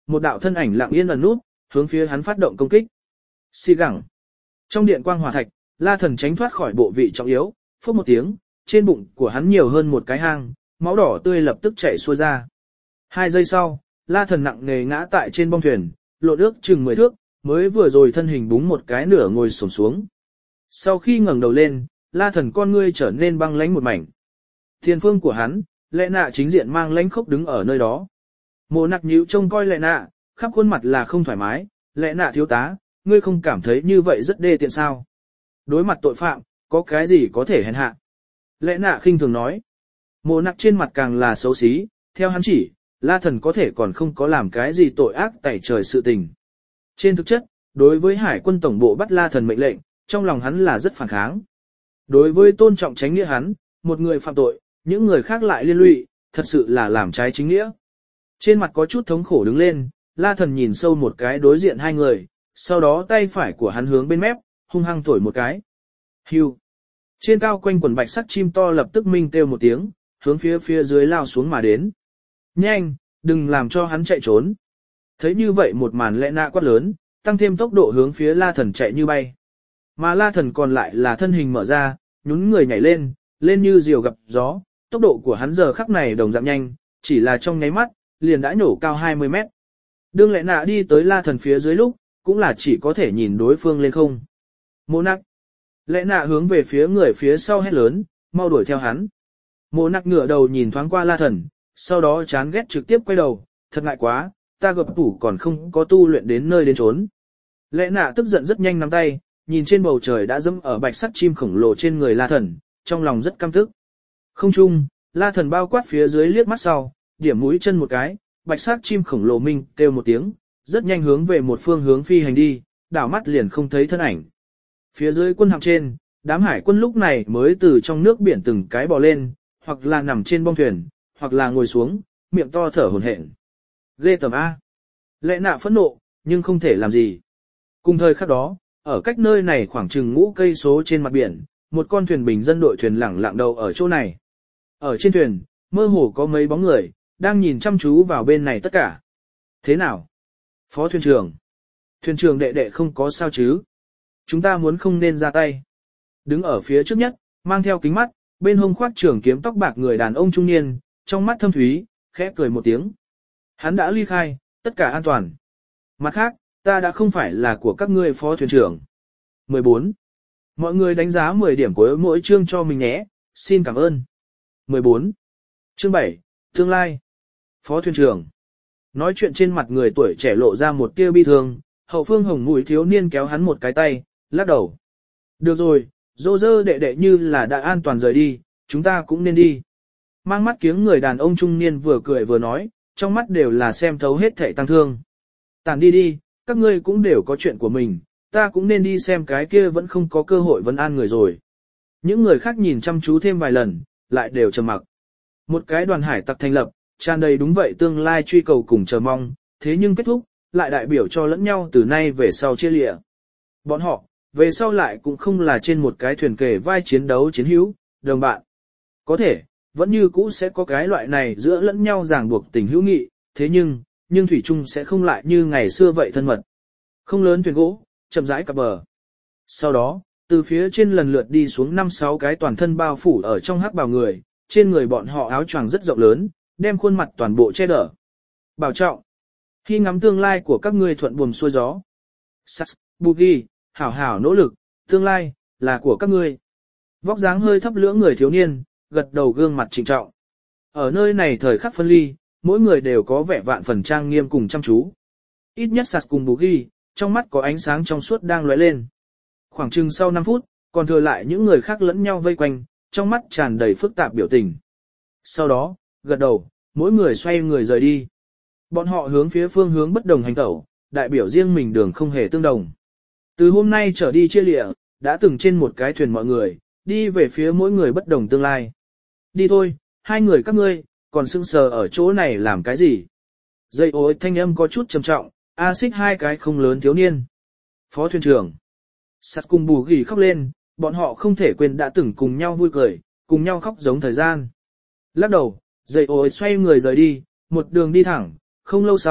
một đạo thân ảnh lặng yên ẩn nút, hướng phía hắn phát động công kích. Xì gẳng. Trong điện quang hỏa thạch, La Thần tránh thoát khỏi bộ vị trọng yếu, phốc một tiếng, trên bụng của hắn nhiều hơn một cái hang, máu đỏ tươi lập tức chảy xuôi ra. Hai giây sau, La Thần nặng nề ngã tại trên bong thuyền, lộn ước chừng mười thước, mới vừa rồi thân hình búng một cái nửa ngồi xổm xuống. Sau khi ngẩng đầu lên, La Thần con ngươi trở nên băng lãnh một mảnh. Thiên phương của hắn, Lệ Nạ chính diện mang lãnh khốc đứng ở nơi đó. Mộ Nặc nhíu trông coi Lệ Nạ, khắp khuôn mặt là không thoải mái. Lệ Nạ thiếu tá, ngươi không cảm thấy như vậy rất đê tiện sao? Đối mặt tội phạm, có cái gì có thể hèn hạ? Lệ Nạ khinh thường nói. Mộ Nặc trên mặt càng là xấu xí, theo hắn chỉ, La Thần có thể còn không có làm cái gì tội ác tẩy trời sự tình. Trên thực chất, đối với Hải quân tổng bộ bắt La Thần mệnh lệnh, trong lòng hắn là rất phản kháng. Đối với tôn trọng chánh nghĩa hắn, một người phạm tội, những người khác lại liên lụy, thật sự là làm trái chính nghĩa. Trên mặt có chút thống khổ đứng lên, La Thần nhìn sâu một cái đối diện hai người, sau đó tay phải của hắn hướng bên mép, hung hăng thổi một cái. Hưu. Trên cao quanh quần bạch sắc chim to lập tức minh kêu một tiếng, hướng phía phía dưới lao xuống mà đến. Nhanh, đừng làm cho hắn chạy trốn. Thấy như vậy một màn Lệ Nạ quát lớn, tăng thêm tốc độ hướng phía La Thần chạy như bay. Mà La Thần còn lại là thân hình mở ra, nhún người nhảy lên, lên như diều gặp gió, tốc độ của hắn giờ khắc này đồng dạng nhanh, chỉ là trong nháy mắt, liền đã nổ cao hai mươi mét. Đương Lệ Nạ đi tới La Thần phía dưới lúc, cũng là chỉ có thể nhìn đối phương lên không. Mộ Nặc. Lệ Nạ hướng về phía người phía sau hét lớn, mau đuổi theo hắn. Mộ Nặc ngửa đầu nhìn thoáng qua La Thần, sau đó chán ghét trực tiếp quay đầu, thật ngại quá, ta gập tủ còn không có tu luyện đến nơi đến trốn. Lệ Nạ tức giận rất nhanh nắm tay, nhìn trên bầu trời đã dẫm ở bạch sắc chim khổng lồ trên người La Thần, trong lòng rất căm tức. Không chung, La Thần bao quát phía dưới liếc mắt sau, điểm mũi chân một cái, bạch sắc chim khổng lồ minh kêu một tiếng, rất nhanh hướng về một phương hướng phi hành đi, đảo mắt liền không thấy thân ảnh. Phía dưới quân hạm trên, đám hải quân lúc này mới từ trong nước biển từng cái bò lên, hoặc là nằm trên bong thuyền, hoặc là ngồi xuống, miệng to thở hổn hển. Ghê tởm A. Lệ Nạ phẫn nộ, nhưng không thể làm gì. Cùng thời khắc đó, ở cách nơi này khoảng chừng ngũ cây số trên mặt biển, một con thuyền bình dân đội thuyền lẳng lặng đầu ở chỗ này. Ở trên thuyền, mơ hồ có mấy bóng người, đang nhìn chăm chú vào bên này tất cả. Thế nào? Phó thuyền trưởng. Thuyền trưởng đệ đệ không có sao chứ? Chúng ta muốn không nên ra tay. Đứng ở phía trước nhất, mang theo kính mắt, bên hông khoác trường kiếm tóc bạc người đàn ông trung niên, trong mắt thâm thúy, khẽ cười một tiếng. Hắn đã ly khai, tất cả an toàn. Mặt khác, ta đã không phải là của các ngươi phó thuyền trưởng. mười bốn. Mọi người đánh giá mười điểm của mỗi chương cho mình nhé, xin cảm ơn. mười bốn. Chương bảy, tương lai. Phó thuyền trưởng. Nói chuyện trên mặt người tuổi trẻ lộ ra một tia bi thương, hậu phương hồng mũi thiếu niên kéo hắn một cái tay, lắc đầu. Được rồi, dô dơ đệ đệ như là đã an toàn rời đi, chúng ta cũng nên đi. Mang mắt kiếng người đàn ông trung niên vừa cười vừa nói, trong mắt đều là xem thấu hết thảy tăng thương. Tàn đi đi, các ngươi cũng đều có chuyện của mình, ta cũng nên đi xem cái kia vẫn không có cơ hội vấn an người rồi. Những người khác nhìn chăm chú thêm vài lần, lại đều trầm mặc. Một cái đoàn hải tặc thành lập, tràn đầy đúng vậy tương lai truy cầu cùng chờ mong, thế nhưng kết thúc, lại đại biểu cho lẫn nhau từ nay về sau chia lịa. Bọn họ, về sau lại cũng không là trên một cái thuyền kề vai chiến đấu chiến hữu, đồng bạn. Có thể, vẫn như cũ sẽ có cái loại này giữa lẫn nhau ràng buộc tình hữu nghị, thế nhưng, nhưng thủy chung sẽ không lại như ngày xưa vậy thân mật. Không lớn thuyền gỗ, chậm rãi cập bờ. Sau đó, từ phía trên lần lượt đi xuống năm sáu cái toàn thân bao phủ ở trong hắc bào người, trên người bọn họ áo choàng rất rộng lớn, đem khuôn mặt toàn bộ che đỡ. Bảo trọng. Khi ngắm tương lai của các ngươi thuận buồm xuôi gió. Sas, Bugi, hảo hảo nỗ lực, tương lai, là của các ngươi. Vóc dáng hơi thấp lưỡng người thiếu niên, gật đầu gương mặt trịnh trọng. Ở nơi này thời khắc phân ly, mỗi người đều có vẻ vạn phần trang nghiêm cùng chăm chú. Ít nhất Sas cùng Bugi, trong mắt có ánh sáng trong suốt đang lóe lên. Khoảng chừng sau năm phút, còn thừa lại những người khác lẫn nhau vây quanh, trong mắt tràn đầy phức tạp biểu tình. Sau đó, gật đầu, mỗi người xoay người rời đi. Bọn họ hướng phía phương hướng bất đồng hành tẩu, đại biểu riêng mình đường không hề tương đồng. Từ hôm nay trở đi chia lịa, đã từng trên một cái thuyền mọi người, đi về phía mỗi người bất đồng tương lai. Đi thôi, hai người các ngươi, còn sững sờ ở chỗ này làm cái gì? Dây ối thanh âm có chút trầm trọng, a xích hai cái không lớn thiếu niên. Phó thuyền trưởng. Sắt cùng bù gỉ khóc lên, bọn họ không thể quên đã từng cùng nhau vui cười, cùng nhau khóc giống thời gian. Lắc đầu, dây ối xoay người rời đi, một đường đi thẳng, không lâu sau,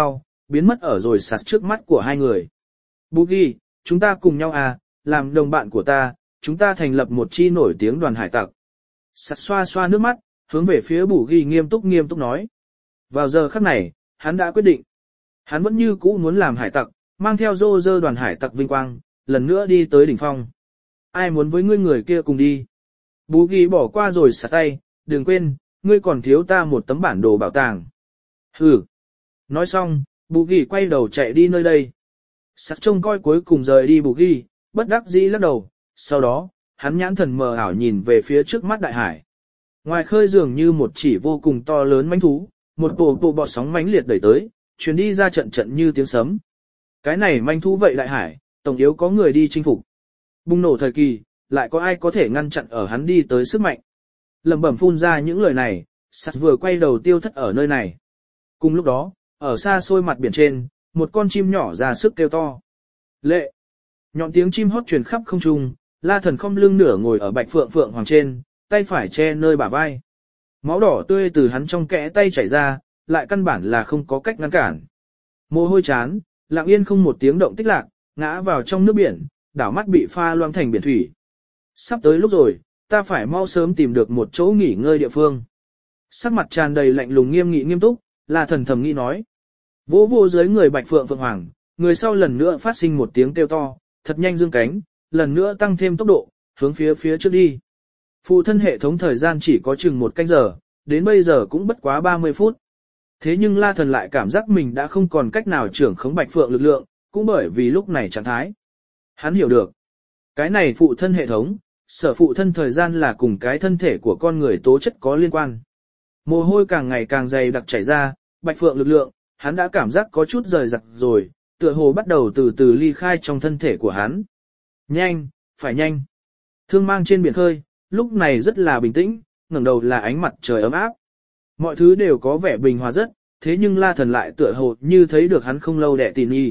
biến mất ở rồi sạt trước mắt của hai người. Boogie, chúng ta cùng nhau à, làm đồng bạn của ta, chúng ta thành lập một chi nổi tiếng đoàn hải tặc. Sạt xoa xoa nước mắt, hướng về phía Boogie nghiêm túc nghiêm túc nói. Vào giờ khắc này, hắn đã quyết định. Hắn vẫn như cũ muốn làm hải tặc, mang theo rô rơ đoàn hải tặc vinh quang, lần nữa đi tới đỉnh phong. Ai muốn với ngươi người kia cùng đi? Boogie bỏ qua rồi xả tay, đừng quên, ngươi còn thiếu ta một tấm bản đồ bảo tàng. Hừ. Nói xong, Boogie quay đầu chạy đi nơi đây. Sắt trông coi cuối cùng rời đi Boogie, bất đắc dĩ lắc đầu, sau đó, hắn nhãn thần mờ ảo nhìn về phía trước mắt đại hải. Ngoài khơi dường như một chỉ vô cùng to lớn mãnh thú, một bộ bộ bọt sóng mãnh liệt đẩy tới, chuyến đi ra trận trận như tiếng sấm. Cái này manh thú vậy đại hải, tổng yếu có người đi chinh phục. Bùng nổ thời kỳ, lại có ai có thể ngăn chặn ở hắn đi tới sức mạnh. Lẩm bẩm phun ra những lời này, sắt vừa quay đầu tiêu thất ở nơi này. Cùng lúc đó, ở xa xôi mặt biển trên, một con chim nhỏ ra sức kêu to. Lệ! Nhọn tiếng chim hót truyền khắp không trung, La Thần khom lưng nửa ngồi ở bạch phượng phượng hoàng trên, tay phải che nơi bả vai. Máu đỏ tươi từ hắn trong kẽ tay chảy ra, lại căn bản là không có cách ngăn cản. Mồ hôi chán, lặng yên không một tiếng động tích lạc, ngã vào trong nước biển, đảo mắt bị pha loang thành biển thủy. Sắp tới lúc rồi, ta phải mau sớm tìm được một chỗ nghỉ ngơi địa phương. Sắc mặt tràn đầy lạnh lùng nghiêm nghị nghiêm túc, La Thần thầm nghĩ nói. Vỗ vô dưới người bạch phượng phượng hoàng, người sau lần nữa phát sinh một tiếng kêu to, thật nhanh dương cánh, lần nữa tăng thêm tốc độ, hướng phía phía trước đi. Phụ thân hệ thống thời gian chỉ có chừng một canh giờ, đến bây giờ cũng bất quá ba mươi phút. Thế nhưng La Thần lại cảm giác mình đã không còn cách nào trưởng khống bạch phượng lực lượng, cũng bởi vì lúc này trạng thái. Hắn hiểu được. Cái này phụ thân hệ thống, sở phụ thân thời gian là cùng cái thân thể của con người tố chất có liên quan. Mồ hôi càng ngày càng dày đặc chảy ra, bạch phượng lực lượng, hắn đã cảm giác có chút rời rạc rồi, tựa hồ bắt đầu từ từ ly khai trong thân thể của hắn. Nhanh, phải nhanh. Thương mang trên biển khơi, lúc này rất là bình tĩnh, ngẩng đầu là ánh mặt trời ấm áp. Mọi thứ đều có vẻ bình hòa rất, thế nhưng La Thần lại tựa hồ như thấy được hắn không lâu đẻ tỉ nhi.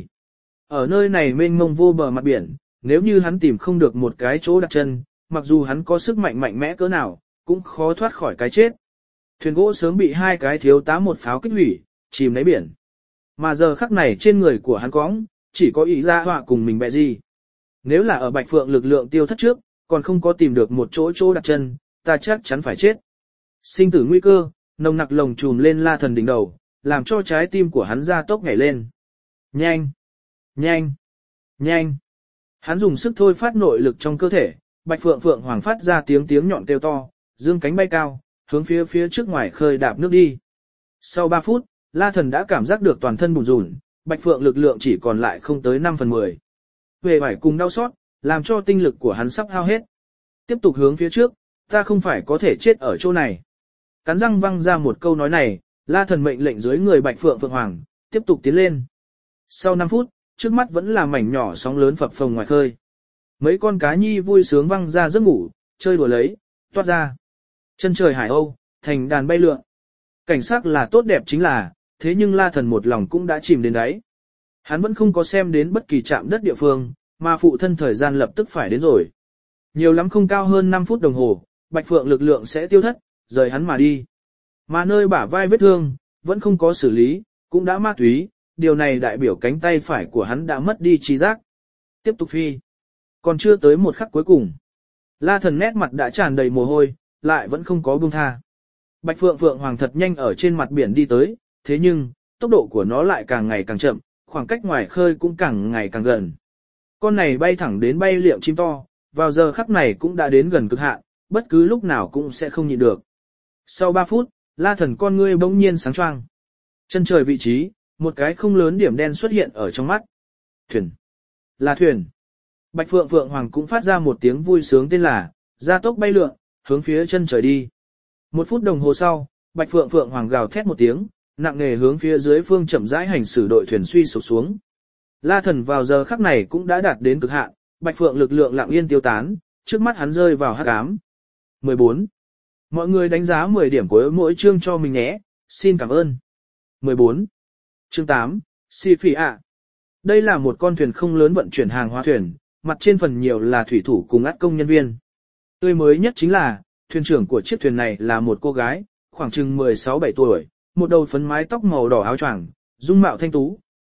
Ở nơi này mênh mông vô bờ mặt biển, nếu như hắn tìm không được một cái chỗ đặt chân, mặc dù hắn có sức mạnh mạnh mẽ cỡ nào, cũng khó thoát khỏi cái chết. Thuyền gỗ sớm bị hai cái thiếu tá một pháo kích hủy, chìm đáy biển. Mà giờ khắc này trên người của hắn cóng, chỉ có ý ra họa cùng mình bẹ gì. Nếu là ở Bạch Phượng lực lượng tiêu thất trước, còn không có tìm được một chỗ chỗ đặt chân, ta chắc chắn phải chết. Sinh tử nguy cơ, nồng nặc lồng trùm lên La Thần đỉnh đầu, làm cho trái tim của hắn ra tốc nhảy lên. Nhanh! Nhanh! Nhanh! Hắn dùng sức thôi phát nội lực trong cơ thể, Bạch Phượng Phượng Hoàng phát ra tiếng tiếng nhọn kêu to, dương cánh bay cao, hướng phía phía trước ngoài khơi đạp nước đi. Sau ba phút, La Thần đã cảm giác được toàn thân bùn rùn, Bạch Phượng lực lượng chỉ còn lại không tới năm phần mười. Về vải cùng đau xót, làm cho tinh lực của hắn sắp hao hết. Tiếp tục hướng phía trước, ta không phải có thể chết ở chỗ này. Cắn răng văng ra một câu nói này, La Thần mệnh lệnh dưới người Bạch Phượng Phượng Hoàng, tiếp tục tiến lên. Sau năm phút, trước mắt vẫn là mảnh nhỏ sóng lớn phập phồng ngoài khơi. Mấy con cá nhi vui sướng văng ra giấc ngủ, chơi đùa lấy, toát ra. Chân trời hải âu, thành đàn bay lượn. Cảnh sắc là tốt đẹp chính là, thế nhưng La Thần một lòng cũng đã chìm đến đáy. Hắn vẫn không có xem đến bất kỳ trạm đất địa phương, mà phụ thân thời gian lập tức phải đến rồi. Nhiều lắm không cao hơn năm phút đồng hồ, Bạch Phượng lực lượng sẽ tiêu thất, rời hắn mà đi. Mà nơi bả vai vết thương, vẫn không có xử lý, cũng đã ma túy, điều này đại biểu cánh tay phải của hắn đã mất đi trí giác. Tiếp tục phi. Còn chưa tới một khắc cuối cùng. La Thần nét mặt đã tràn đầy mồ hôi, lại vẫn không có buông tha. Bạch Phượng Phượng Hoàng thật nhanh ở trên mặt biển đi tới, thế nhưng, tốc độ của nó lại càng ngày càng chậm, khoảng cách ngoài khơi cũng càng ngày càng gần. Con này bay thẳng đến bay liệm chim to, vào giờ khắc này cũng đã đến gần cực hạn, bất cứ lúc nào cũng sẽ không nhịn được. Sau ba phút, La Thần con ngươi bỗng nhiên sáng choang. Chân trời vị trí, một cái không lớn điểm đen xuất hiện ở trong mắt. Thuyền. Là thuyền. Bạch Phượng Phượng Hoàng cũng phát ra một tiếng vui sướng tên là, gia tốc bay lượn, hướng phía chân trời đi. Một phút đồng hồ sau, Bạch Phượng Phượng Hoàng gào thét một tiếng, nặng nề hướng phía dưới phương chậm rãi hành xử đội thuyền suy sụp xuống. La Thần vào giờ khắc này cũng đã đạt đến cực hạn, Bạch Phượng lực lượng lặng yên tiêu tán, trước mắt hắn rơi vào hắc ám. mười bốn. Mọi người đánh giá mười điểm của mỗi chương cho mình nhé, xin cảm ơn. mười bốn. Chương tám, Si Phỉ ạ. Đây là một con thuyền không lớn vận chuyển hàng hóa thuyền, mặt trên phần nhiều là thủy thủ cùng át công nhân viên. Tươi mới nhất chính là, thuyền trưởng của chiếc thuyền này là một cô gái, khoảng chừng mười sáu mười bảy tuổi, một đầu phấn mái tóc màu đỏ áo choàng, dung mạo thanh tú,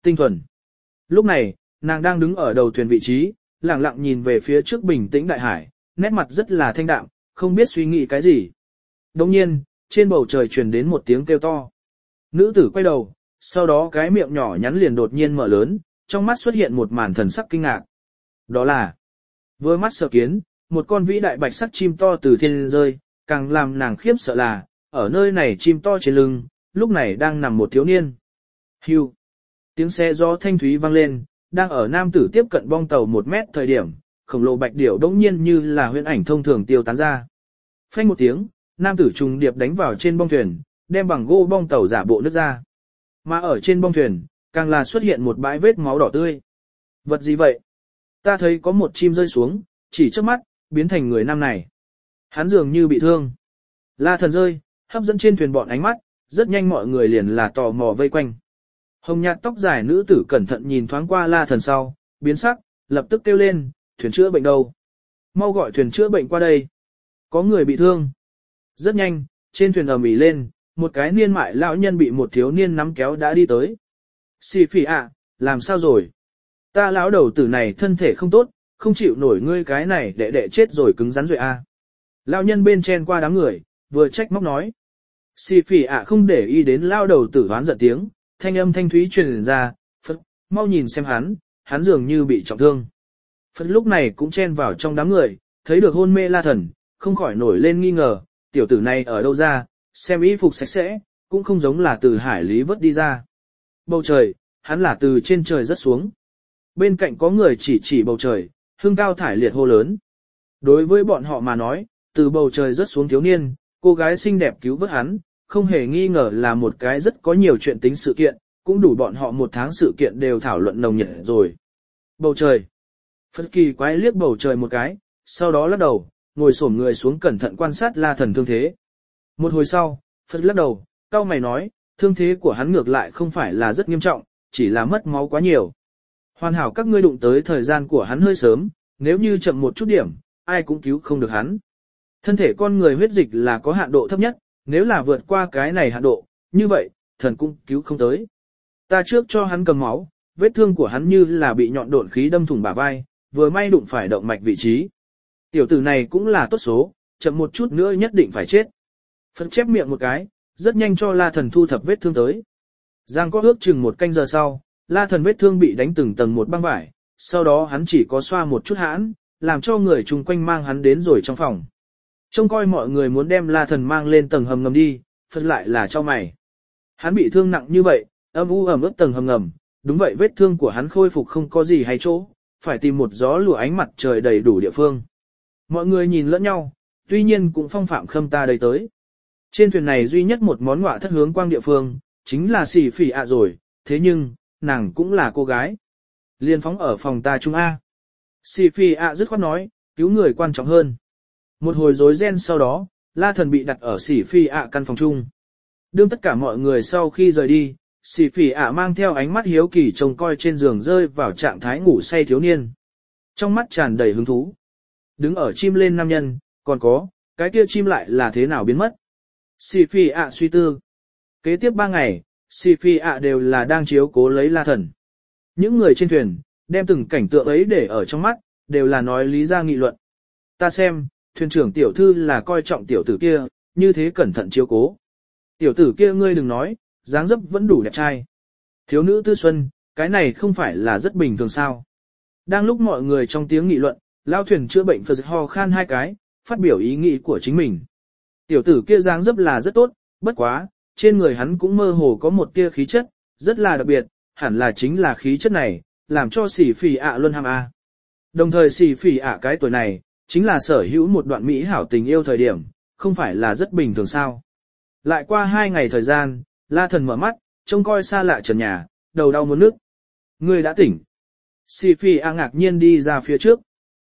tinh thuần. Lúc này, nàng đang đứng ở đầu thuyền vị trí, lặng lặng nhìn về phía trước bình tĩnh đại hải, nét mặt rất là thanh đạm, không biết suy nghĩ cái gì. Đồng nhiên, trên bầu trời truyền đến một tiếng kêu to. Nữ tử quay đầu, sau đó cái miệng nhỏ nhắn liền đột nhiên mở lớn, trong mắt xuất hiện một màn thần sắc kinh ngạc. Đó là, vừa mắt sợ kiến, một con vĩ đại bạch sắc chim to từ thiên rơi, càng làm nàng khiếp sợ là, ở nơi này chim to trên lưng, lúc này đang nằm một thiếu niên. Hưu. Tiếng xe gió thanh thúy vang lên, đang ở nam tử tiếp cận bong tàu một mét thời điểm, khổng lồ bạch điểu đống nhiên như là huyễn ảnh thông thường tiêu tán ra. Phanh một tiếng, nam tử trùng điệp đánh vào trên bong thuyền, đem bằng gỗ bong tàu giả bộ nứt ra. Mà ở trên bong thuyền, càng là xuất hiện một bãi vết máu đỏ tươi. Vật gì vậy? Ta thấy có một chim rơi xuống, chỉ trước mắt, biến thành người nam này. Hắn dường như bị thương. La Thần rơi, hấp dẫn trên thuyền bọn ánh mắt, rất nhanh mọi người liền là tò mò vây quanh. Hồng nhạt tóc dài nữ tử cẩn thận nhìn thoáng qua La Thần sau, biến sắc, lập tức kêu lên, thuyền chữa bệnh đâu? Mau gọi thuyền chữa bệnh qua đây. Có người bị thương. Rất nhanh, trên thuyền ầm ĩ lên, một cái niên mại lão nhân bị một thiếu niên nắm kéo đã đi tới. Xì phỉ ạ, làm sao rồi? Ta lão đầu tử này thân thể không tốt, không chịu nổi ngươi cái này đệ đệ chết rồi cứng rắn rồi a. Lão nhân bên chen qua đám người, vừa trách móc nói. Xì phỉ ạ không để ý đến lão đầu tử hoán giận tiếng, thanh âm thanh thúy truyền ra, Phật, mau nhìn xem hắn, hắn dường như bị trọng thương. Phật lúc này cũng chen vào trong đám người, thấy được hôn mê La Thần, không khỏi nổi lên nghi ngờ, tiểu tử này ở đâu ra, xem y phục sạch sẽ, cũng không giống là từ hải lý vớt đi ra. Bầu trời, hắn là từ trên trời rớt xuống. Bên cạnh có người chỉ chỉ bầu trời, hương cao thải liệt hô lớn. Đối với bọn họ mà nói, từ bầu trời rớt xuống thiếu niên, cô gái xinh đẹp cứu vớt hắn, không hề nghi ngờ là một cái rất có nhiều chuyện tính sự kiện, cũng đủ bọn họ một tháng sự kiện đều thảo luận nồng nhiệt rồi. Bầu trời. Phật kỳ quái liếc bầu trời một cái, sau đó lắc đầu, ngồi xổm người xuống cẩn thận quan sát La Thần thương thế. Một hồi sau, Phật lắc đầu, cau mày nói, thương thế của hắn ngược lại không phải là rất nghiêm trọng, chỉ là mất máu quá nhiều. Hoàn hảo các ngươi đụng tới thời gian của hắn hơi sớm, nếu như chậm một chút điểm, ai cũng cứu không được hắn. Thân thể con người huyết dịch là có hạn độ thấp nhất, nếu là vượt qua cái này hạn độ, như vậy, thần cũng cứu không tới. Ta trước cho hắn cầm máu, vết thương của hắn như là bị nhọn độn khí đâm thủng bả vai, vừa may đụng phải động mạch vị trí. Tiểu tử này cũng là tốt số, chậm một chút nữa nhất định phải chết. Phật chép miệng một cái, rất nhanh cho La Thần thu thập vết thương tới. Giang có ước chừng một canh giờ sau, La Thần vết thương bị đánh từng tầng một băng vải, sau đó hắn chỉ có xoa một chút hãn, làm cho người chung quanh mang hắn đến rồi trong phòng. Trông coi mọi người muốn đem La Thần mang lên tầng hầm ngầm đi, Phật lại là cho mày. Hắn bị thương nặng như vậy, âm u ẩm ướt tầng hầm ngầm, đúng vậy vết thương của hắn khôi phục không có gì hay chỗ, phải tìm một gió lùa ánh mặt trời đầy đủ địa phương. Mọi người nhìn lẫn nhau, tuy nhiên cũng phong phạm khâm ta đầy tới. Trên thuyền này duy nhất một món ngọa thất hướng quang địa phương, chính là xì phỉ ạ rồi, thế nhưng, nàng cũng là cô gái. Liên phóng ở phòng ta trung A. Xì phỉ ạ dứt khoát nói, cứu người quan trọng hơn. Một hồi rối ren sau đó, La Thần bị đặt ở xì phỉ ạ căn phòng chung. Đương tất cả mọi người sau khi rời đi, xì phỉ ạ mang theo ánh mắt hiếu kỳ trông coi trên giường rơi vào trạng thái ngủ say thiếu niên. Trong mắt tràn đầy hứng thú. Đứng ở chim lên nam nhân, còn có, cái kia chim lại là thế nào biến mất. Xì phỉ ạ suy tư. Kế tiếp ba ngày, xì phỉ ạ đều là đang chiếu cố lấy La Thần. Những người trên thuyền, đem từng cảnh tượng ấy để ở trong mắt, đều là nói lý ra nghị luận. Ta xem, thuyền trưởng tiểu thư là coi trọng tiểu tử kia, như thế cẩn thận chiếu cố. Tiểu tử kia ngươi đừng nói, dáng dấp vẫn đủ đẹp trai. Thiếu nữ tư xuân, cái này không phải là rất bình thường sao. Đang lúc mọi người trong tiếng nghị luận, lao thuyền chữa bệnh Phật ho khan hai cái, phát biểu ý nghĩ của chính mình. Tiểu tử kia dáng dấp là rất tốt, bất quá, trên người hắn cũng mơ hồ có một tia khí chất, rất là đặc biệt, hẳn là chính là khí chất này, làm cho xỉ phỉ ạ luôn ham a. Đồng thời xỉ phỉ ạ cái tuổi này, chính là sở hữu một đoạn mỹ hảo tình yêu thời điểm, không phải là rất bình thường sao. Lại qua hai ngày thời gian, La Thần mở mắt, trông coi xa lạ trần nhà, đầu đau muốn nức. Ngươi đã tỉnh. Xỉ phỉ ạ ngạc nhiên đi ra phía trước.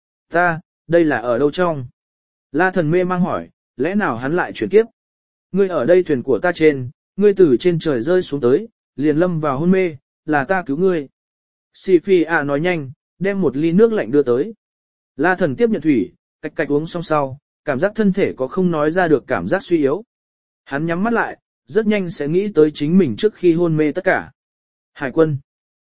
Ta, đây là ở đâu trong? La Thần mê mang hỏi, lẽ nào hắn lại chuyển kiếp? Ngươi ở đây thuyền của ta trên, ngươi từ trên trời rơi xuống tới, liền lâm vào hôn mê, là ta cứu ngươi. Xì phi ạ nói nhanh, đem một ly nước lạnh đưa tới. La Thần tiếp nhận thủy, cạch cạch uống xong sau, cảm giác thân thể có không nói ra được cảm giác suy yếu. Hắn nhắm mắt lại, rất nhanh sẽ nghĩ tới chính mình trước khi hôn mê tất cả. Hải quân.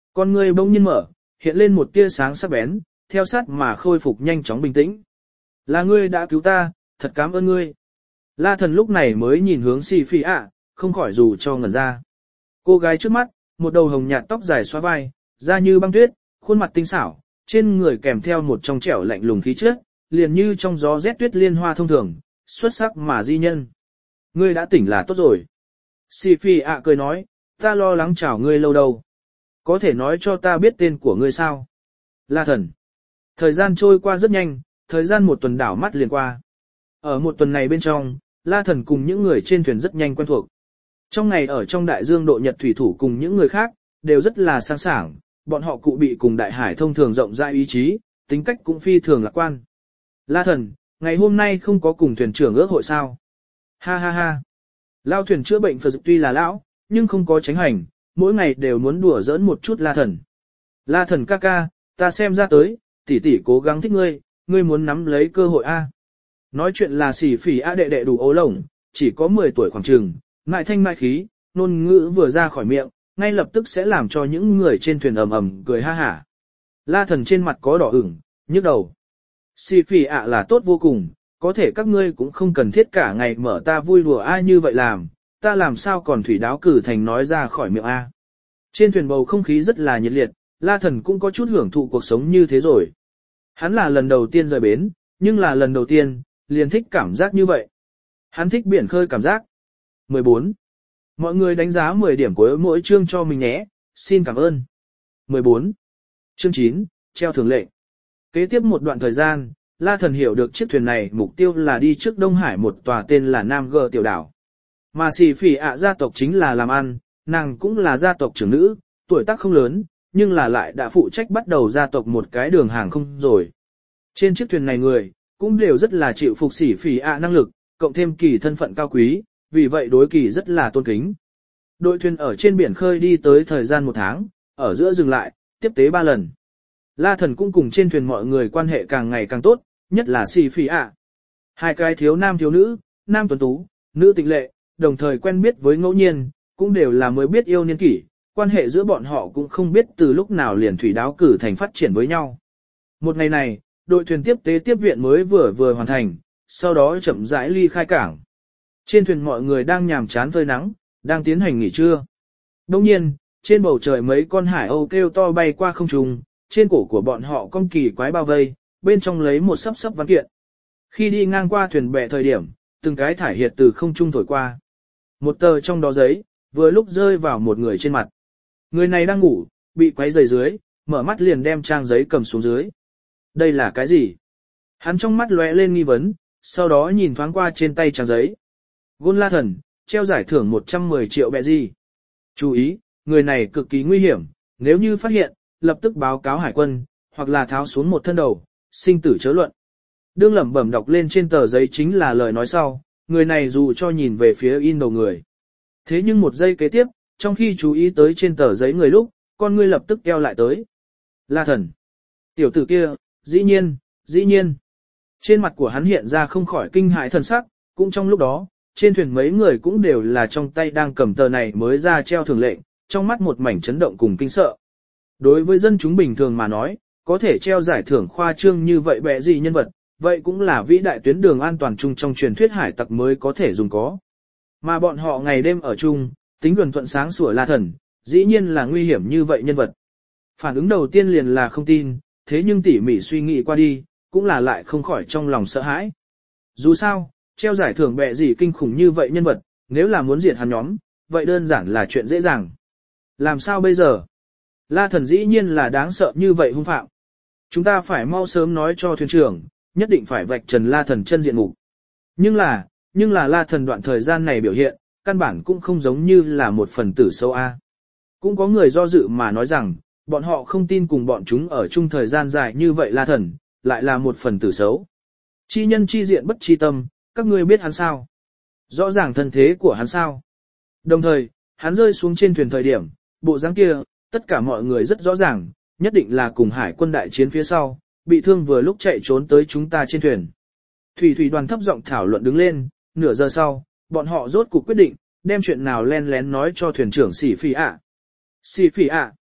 Con ngươi bỗng nhiên mở, hiện lên một tia sáng sắc bén, theo sát mà khôi phục nhanh chóng bình tĩnh. Là ngươi đã cứu ta, thật cảm ơn ngươi. La Thần lúc này mới nhìn hướng Xì Phỉ ạ, không khỏi dù cho ngẩn ra. Cô gái trước mắt, một đầu hồng nhạt tóc dài xóa vai, da như băng tuyết, khuôn mặt tinh xảo, trên người kèm theo một trong trẻo lạnh lùng khí chất, liền như trong gió rét tuyết liên hoa thông thường, xuất sắc mà di nhân. Ngươi đã tỉnh là tốt rồi. Xì Phỉ ạ cười nói, ta lo lắng chào ngươi lâu đâu. Có thể nói cho ta biết tên của ngươi sao? La Thần. Thời gian trôi qua rất nhanh, thời gian một tuần đảo mắt liền qua. Ở một tuần này bên trong, La Thần cùng những người trên thuyền rất nhanh quen thuộc. Trong ngày ở trong đại dương độ nhật thủy thủ cùng những người khác, đều rất là sáng sảng, bọn họ cụ bị cùng đại hải thông thường rộng rãi ý chí, tính cách cũng phi thường lạc quan. La Thần, ngày hôm nay không có cùng thuyền trưởng ước hội sao? Ha ha ha. Lao thuyền chữa bệnh Phật tuy là lão, nhưng không có tránh hành, mỗi ngày đều muốn đùa giỡn một chút La Thần. La Thần ca ca, ta xem ra tới, tỷ tỷ cố gắng thích ngươi, ngươi muốn nắm lấy cơ hội a. Nói chuyện là Xỉ Phỉ a đệ đệ đủ ố lổng, chỉ có mười tuổi khoảng chừng, ngại thanh mại khí, ngôn ngữ vừa ra khỏi miệng, ngay lập tức sẽ làm cho những người trên thuyền ầm ầm cười ha hả. La Thần trên mặt có đỏ ửng, nhức đầu. Xỉ Phỉ ạ là tốt vô cùng, có thể các ngươi cũng không cần thiết cả ngày mở ta vui đùa ai như vậy làm, ta làm sao còn thủy đáo cử thành nói ra khỏi miệng a. Trên thuyền bầu không khí rất là nhiệt liệt, La Thần cũng có chút hưởng thụ cuộc sống như thế rồi. Hắn là lần đầu tiên rời bến, nhưng là lần đầu tiên, liền thích cảm giác như vậy. Hắn thích biển khơi cảm giác. mười bốn. Mọi người đánh giá mười điểm của mỗi chương cho mình nhé, xin cảm ơn. mười bốn. Chương chín, treo thưởng lệnh. Kế tiếp một đoạn thời gian, La Thần hiểu được chiếc thuyền này mục tiêu là đi trước Đông Hải một tòa tên là Nam Gờ tiểu đảo. Mà Xỉ Phỉ ạ gia tộc chính là làm ăn, nàng cũng là gia tộc trưởng nữ, tuổi tác không lớn, nhưng là lại đã phụ trách bắt đầu gia tộc một cái đường hàng không rồi. Trên chiếc thuyền này người, cũng đều rất là chịu phục Xỉ Phỉ ạ năng lực, cộng thêm kỳ thân phận cao quý, vì vậy đối kỳ rất là tôn kính. Đội thuyền ở trên biển khơi đi tới thời gian một tháng, ở giữa dừng lại, tiếp tế ba lần. La Thần cũng cùng trên thuyền mọi người quan hệ càng ngày càng tốt, nhất là Xỉ Phỉ ạ. Hai cái thiếu nam thiếu nữ, nam tuấn tú, nữ tịnh lệ, đồng thời quen biết với ngẫu nhiên, cũng đều là mới biết yêu niên kỷ, quan hệ giữa bọn họ cũng không biết từ lúc nào liền thủy đáo cử thành phát triển với nhau. Một ngày này, đội thuyền tiếp tế tiếp viện mới vừa vừa hoàn thành, sau đó chậm rãi ly khai cảng. Trên thuyền mọi người đang nhàm chán phơi nắng, đang tiến hành nghỉ trưa. Đồng nhiên, trên bầu trời mấy con hải âu kêu to bay qua không trung, trên cổ của bọn họ con kỳ quái bao vây, bên trong lấy một sấp sấp văn kiện. Khi đi ngang qua thuyền bè thời điểm, từng cái thải hiệt từ không trung thổi qua. Một tờ trong đó giấy, vừa lúc rơi vào một người trên mặt. Người này đang ngủ, bị quấy rầy dưới, mở mắt liền đem trang giấy cầm xuống dưới. Đây là cái gì? Hắn trong mắt lóe lên nghi vấn, sau đó nhìn thoáng qua trên tay trang giấy. Gôn La Thần, treo giải thưởng một trăm mười triệu bẹ gì. Chú ý, người này cực kỳ nguy hiểm, nếu như phát hiện, lập tức báo cáo hải quân, hoặc là tháo xuống một thân đầu, sinh tử chớ luận. Đương lẩm bẩm đọc lên trên tờ giấy chính là lời nói sau, người này dù cho nhìn về phía in đầu người. Thế nhưng một giây kế tiếp, trong khi chú ý tới trên tờ giấy người lúc, con ngươi lập tức keo lại tới. La Thần. Tiểu tử kia, dĩ nhiên, dĩ nhiên. Trên mặt của hắn hiện ra không khỏi kinh hãi thần sắc, cũng trong lúc đó, trên thuyền mấy người cũng đều là trong tay đang cầm tờ này mới ra treo thưởng lệnh, trong mắt một mảnh chấn động cùng kinh sợ. Đối với dân chúng bình thường mà nói, có thể treo giải thưởng khoa trương như vậy bẻ gì nhân vật, vậy cũng là vĩ đại tuyến đường an toàn chung trong truyền thuyết hải tặc mới có thể dùng có. Mà bọn họ ngày đêm ở chung, tính gần thuận sáng sủa La Thần, dĩ nhiên là nguy hiểm như vậy nhân vật. Phản ứng đầu tiên liền là không tin, thế nhưng tỉ mỉ suy nghĩ qua đi, cũng là lại không khỏi trong lòng sợ hãi. Dù sao, treo giải thưởng bẹ gì kinh khủng như vậy nhân vật, nếu là muốn diệt hắn nhóm, vậy đơn giản là chuyện dễ dàng. Làm sao bây giờ? La Thần dĩ nhiên là đáng sợ như vậy hung phạm. Chúng ta phải mau sớm nói cho thuyền trưởng, nhất định phải vạch trần La Thần chân diện mục. Nhưng là, nhưng là La Thần đoạn thời gian này biểu hiện, căn bản cũng không giống như là một phần tử xấu A. Cũng có người do dự mà nói rằng, bọn họ không tin cùng bọn chúng ở chung thời gian dài như vậy La Thần, lại là một phần tử xấu. Chi nhân chi diện bất chi tâm, các ngươi biết hắn sao? Rõ ràng thân thế của hắn sao? Đồng thời, hắn rơi xuống trên thuyền thời điểm, bộ dáng kia, tất cả mọi người rất rõ ràng, nhất định là cùng hải quân đại chiến phía sau, bị thương vừa lúc chạy trốn tới chúng ta trên thuyền. Thủy thủy đoàn thấp giọng thảo luận đứng lên, nửa giờ sau, bọn họ rốt cuộc quyết định, đem chuyện nào len lén nói cho thuyền trưởng Xỉ Phỉ ạ. Xỉ Phỉ ạ.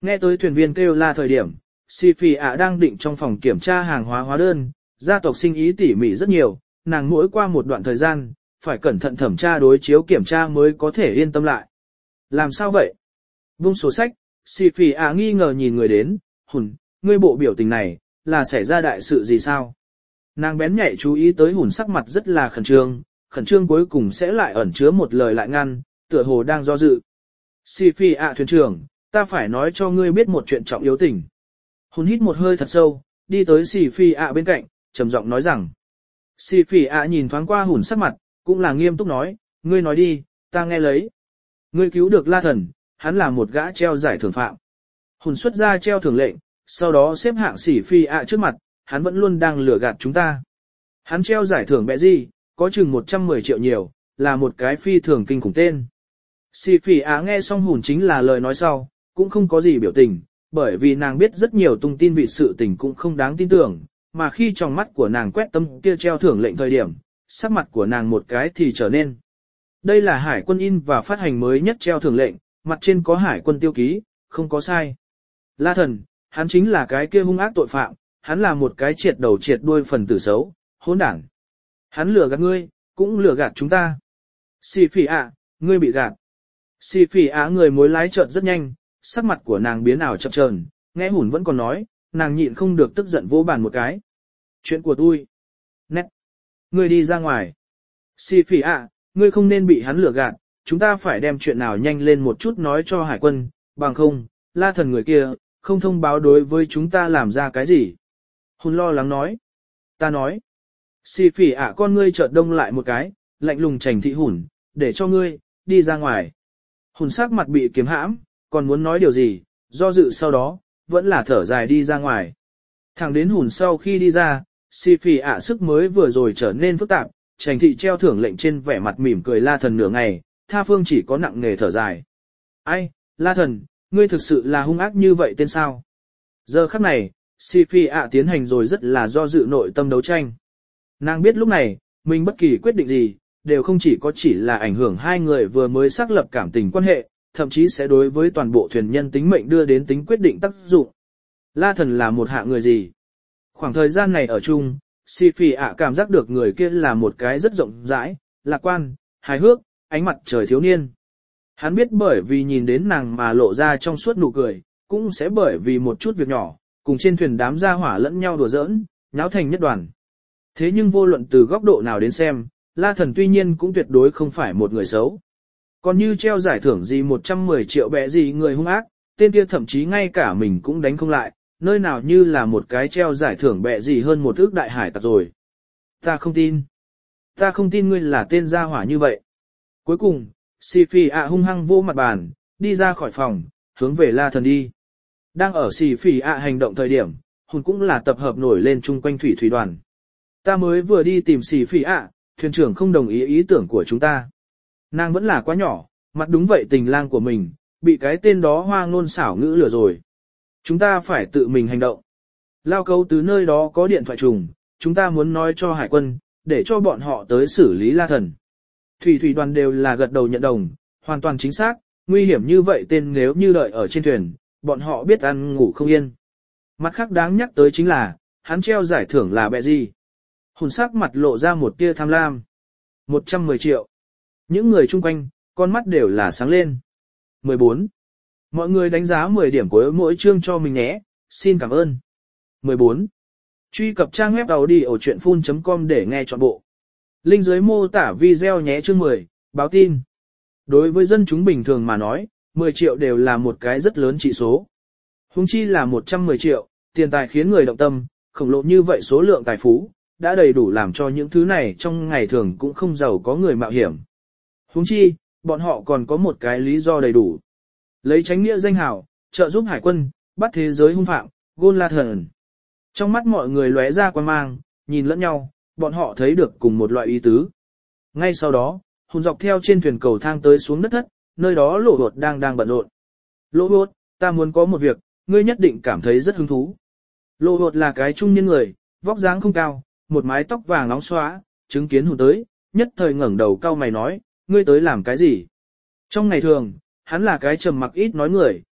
Nghe tới thuyền viên kêu la thời điểm, Xì Phì ạ đang định trong phòng kiểm tra hàng hóa hóa đơn, gia tộc sinh ý tỉ mỉ rất nhiều, nàng mỗi qua một đoạn thời gian, phải cẩn thận thẩm tra đối chiếu kiểm tra mới có thể yên tâm lại. Làm sao vậy? Buông sổ sách, Xì Phì ạ nghi ngờ nhìn người đến, hùn, ngươi bộ biểu tình này, là xảy ra đại sự gì sao? Nàng bén nhạy chú ý tới hùn sắc mặt rất là khẩn trương, khẩn trương cuối cùng sẽ lại ẩn chứa một lời lại ngăn, tựa hồ đang do dự. Xì Phì ạ thuyền trưởng, ta phải nói cho ngươi biết một chuyện trọng yếu tình. Hùn hít một hơi thật sâu, đi tới Xì Phì ạ bên cạnh, trầm giọng nói rằng. Xì Phì ạ nhìn thoáng qua hùn sắc mặt, cũng là nghiêm túc nói, ngươi nói đi, ta nghe lấy. Ngươi cứu được La Thần, hắn là một gã treo giải thưởng phạm. Hùn xuất ra treo thưởng lệnh, sau đó xếp hạng Xì Phì ạ trước mặt, hắn vẫn luôn đang lừa gạt chúng ta. Hắn treo giải thưởng bẹ gì, có chừng một trăm mười triệu nhiều, là một cái phi thường kinh khủng tên. Xì Phì ạ nghe xong hùn chính là lời nói sau, cũng không có gì biểu tình, bởi vì nàng biết rất nhiều tung tin vị sự tình cũng không đáng tin tưởng, mà khi trong mắt của nàng quét tâm kia treo thưởng lệnh thời điểm, sắc mặt của nàng một cái thì trở nên. Đây là hải quân in và phát hành mới nhất treo thưởng lệnh, mặt trên có hải quân tiêu ký, không có sai. La Thần, hắn chính là cái kia hung ác tội phạm, hắn là một cái triệt đầu triệt đuôi phần tử xấu, hỗn đản. Hắn lừa gạt ngươi, cũng lừa gạt chúng ta. Xì Phì ạ, ngươi bị gạt. Xì Phì ạ người mối lái chợt rất nhanh, sắc mặt của nàng biến ảo chập chờn, nghe hùn vẫn còn nói, nàng nhịn không được tức giận vỗ bàn một cái. Chuyện của tôi. Nét. Ngươi đi ra ngoài. Xì Phì ạ, ngươi không nên bị hắn lừa gạt, chúng ta phải đem chuyện nào nhanh lên một chút nói cho hải quân, bằng không, La Thần người kia, không thông báo đối với chúng ta làm ra cái gì. Hùn lo lắng nói. Ta nói. Xì Phì ạ con ngươi chợt đông lại một cái, lạnh lùng chảnh thị hùn, để cho ngươi, đi ra ngoài. Hùn sắc mặt bị kiếm hãm, còn muốn nói điều gì, do dự sau đó, vẫn là thở dài đi ra ngoài. Thẳng đến hùn sau khi đi ra, Xì Phì ạ sức mới vừa rồi trở nên phức tạp, chảnh thị treo thưởng lệnh trên vẻ mặt mỉm cười La Thần nửa ngày, tha phương chỉ có nặng nề thở dài. Ai, La Thần, ngươi thực sự là hung ác như vậy tên sao? Giờ khắc này, Xì Phì ạ tiến hành rồi rất là do dự nội tâm đấu tranh. Nàng biết lúc này, mình bất kỳ quyết định gì, đều không chỉ có chỉ là ảnh hưởng hai người vừa mới xác lập cảm tình quan hệ, thậm chí sẽ đối với toàn bộ thuyền nhân tính mệnh đưa đến tính quyết định tác dụng. La Thần là một hạ người gì? Khoảng thời gian này ở chung, Xì Phì ạ cảm giác được người kia là một cái rất rộng rãi, lạc quan, hài hước, ánh mặt trời thiếu niên. Hắn biết bởi vì nhìn đến nàng mà lộ ra trong suốt nụ cười, cũng sẽ bởi vì một chút việc nhỏ, cùng trên thuyền đám gia hỏa lẫn nhau đùa giỡn, nháo thành nhất đoàn. Thế nhưng vô luận từ góc độ nào đến xem, La Thần tuy nhiên cũng tuyệt đối không phải một người xấu. Còn như treo giải thưởng gì một trăm mười triệu bẻ gì người hung ác, tên kia thậm chí ngay cả mình cũng đánh không lại, nơi nào như là một cái treo giải thưởng bẻ gì hơn một ước đại hải tặc rồi. Ta không tin. Ta không tin ngươi là tên gia hỏa như vậy. Cuối cùng, Xì Phì ạ hung hăng vô mặt bàn, đi ra khỏi phòng, hướng về La Thần đi. Đang ở Xì Phì ạ hành động thời điểm, hùn cũng là tập hợp nổi lên chung quanh thủy thủy đoàn. Ta mới vừa đi tìm Xì Phì ạ, thuyền trưởng không đồng ý ý tưởng của chúng ta. Nàng vẫn là quá nhỏ, mặt đúng vậy tình lang của mình, bị cái tên đó hoa ngôn xảo ngữ lừa rồi. Chúng ta phải tự mình hành động. Lao câu từ nơi đó có điện thoại trùng, chúng ta muốn nói cho hải quân, để cho bọn họ tới xử lý La Thần. Thủy thủy đoàn đều là gật đầu nhận đồng, hoàn toàn chính xác, nguy hiểm như vậy tên nếu như đợi ở trên thuyền, bọn họ biết ăn ngủ không yên. Mặt khác đáng nhắc tới chính là, hắn treo giải thưởng là bẹ gì. Hùn sắc mặt lộ ra một tia tham lam. một trăm mười triệu. Những người chung quanh, con mắt đều là sáng lên. mười bốn. Mọi người đánh giá mười điểm của mỗi chương cho mình nhé, xin cảm ơn. mười bốn. Truy cập trang web đầu đi ở chuyện full chấm com để nghe trọn bộ. Link dưới mô tả video nhé chương mười, báo tin. Đối với dân chúng bình thường mà nói, mười triệu đều là một cái rất lớn trị số. Huống chi là một trăm mười triệu, tiền tài khiến người động tâm, khổng lồ như vậy số lượng tài phú, đã đầy đủ làm cho những thứ này trong ngày thường cũng không giàu có người mạo hiểm. Huống chi, bọn họ còn có một cái lý do đầy đủ. Lấy tránh nghĩa danh hào, trợ giúp hải quân, bắt thế giới hung phạm, gôn La Thần. Trong mắt mọi người lóe ra quan mang, nhìn lẫn nhau, bọn họ thấy được cùng một loại ý tứ. Ngay sau đó, hùn dọc theo trên thuyền cầu thang tới xuống đất thất, nơi đó Lỗ Hột đang đang bận rộn. Lỗ Hột, ta muốn có một việc, ngươi nhất định cảm thấy rất hứng thú. Lỗ Hột là cái trung niên người, vóc dáng không cao, một mái tóc vàng nóng xóa, chứng kiến hùn tới, nhất thời ngẩng đầu cau mày nói, ngươi tới làm cái gì? Trong ngày thường, hắn là cái trầm mặc ít nói người,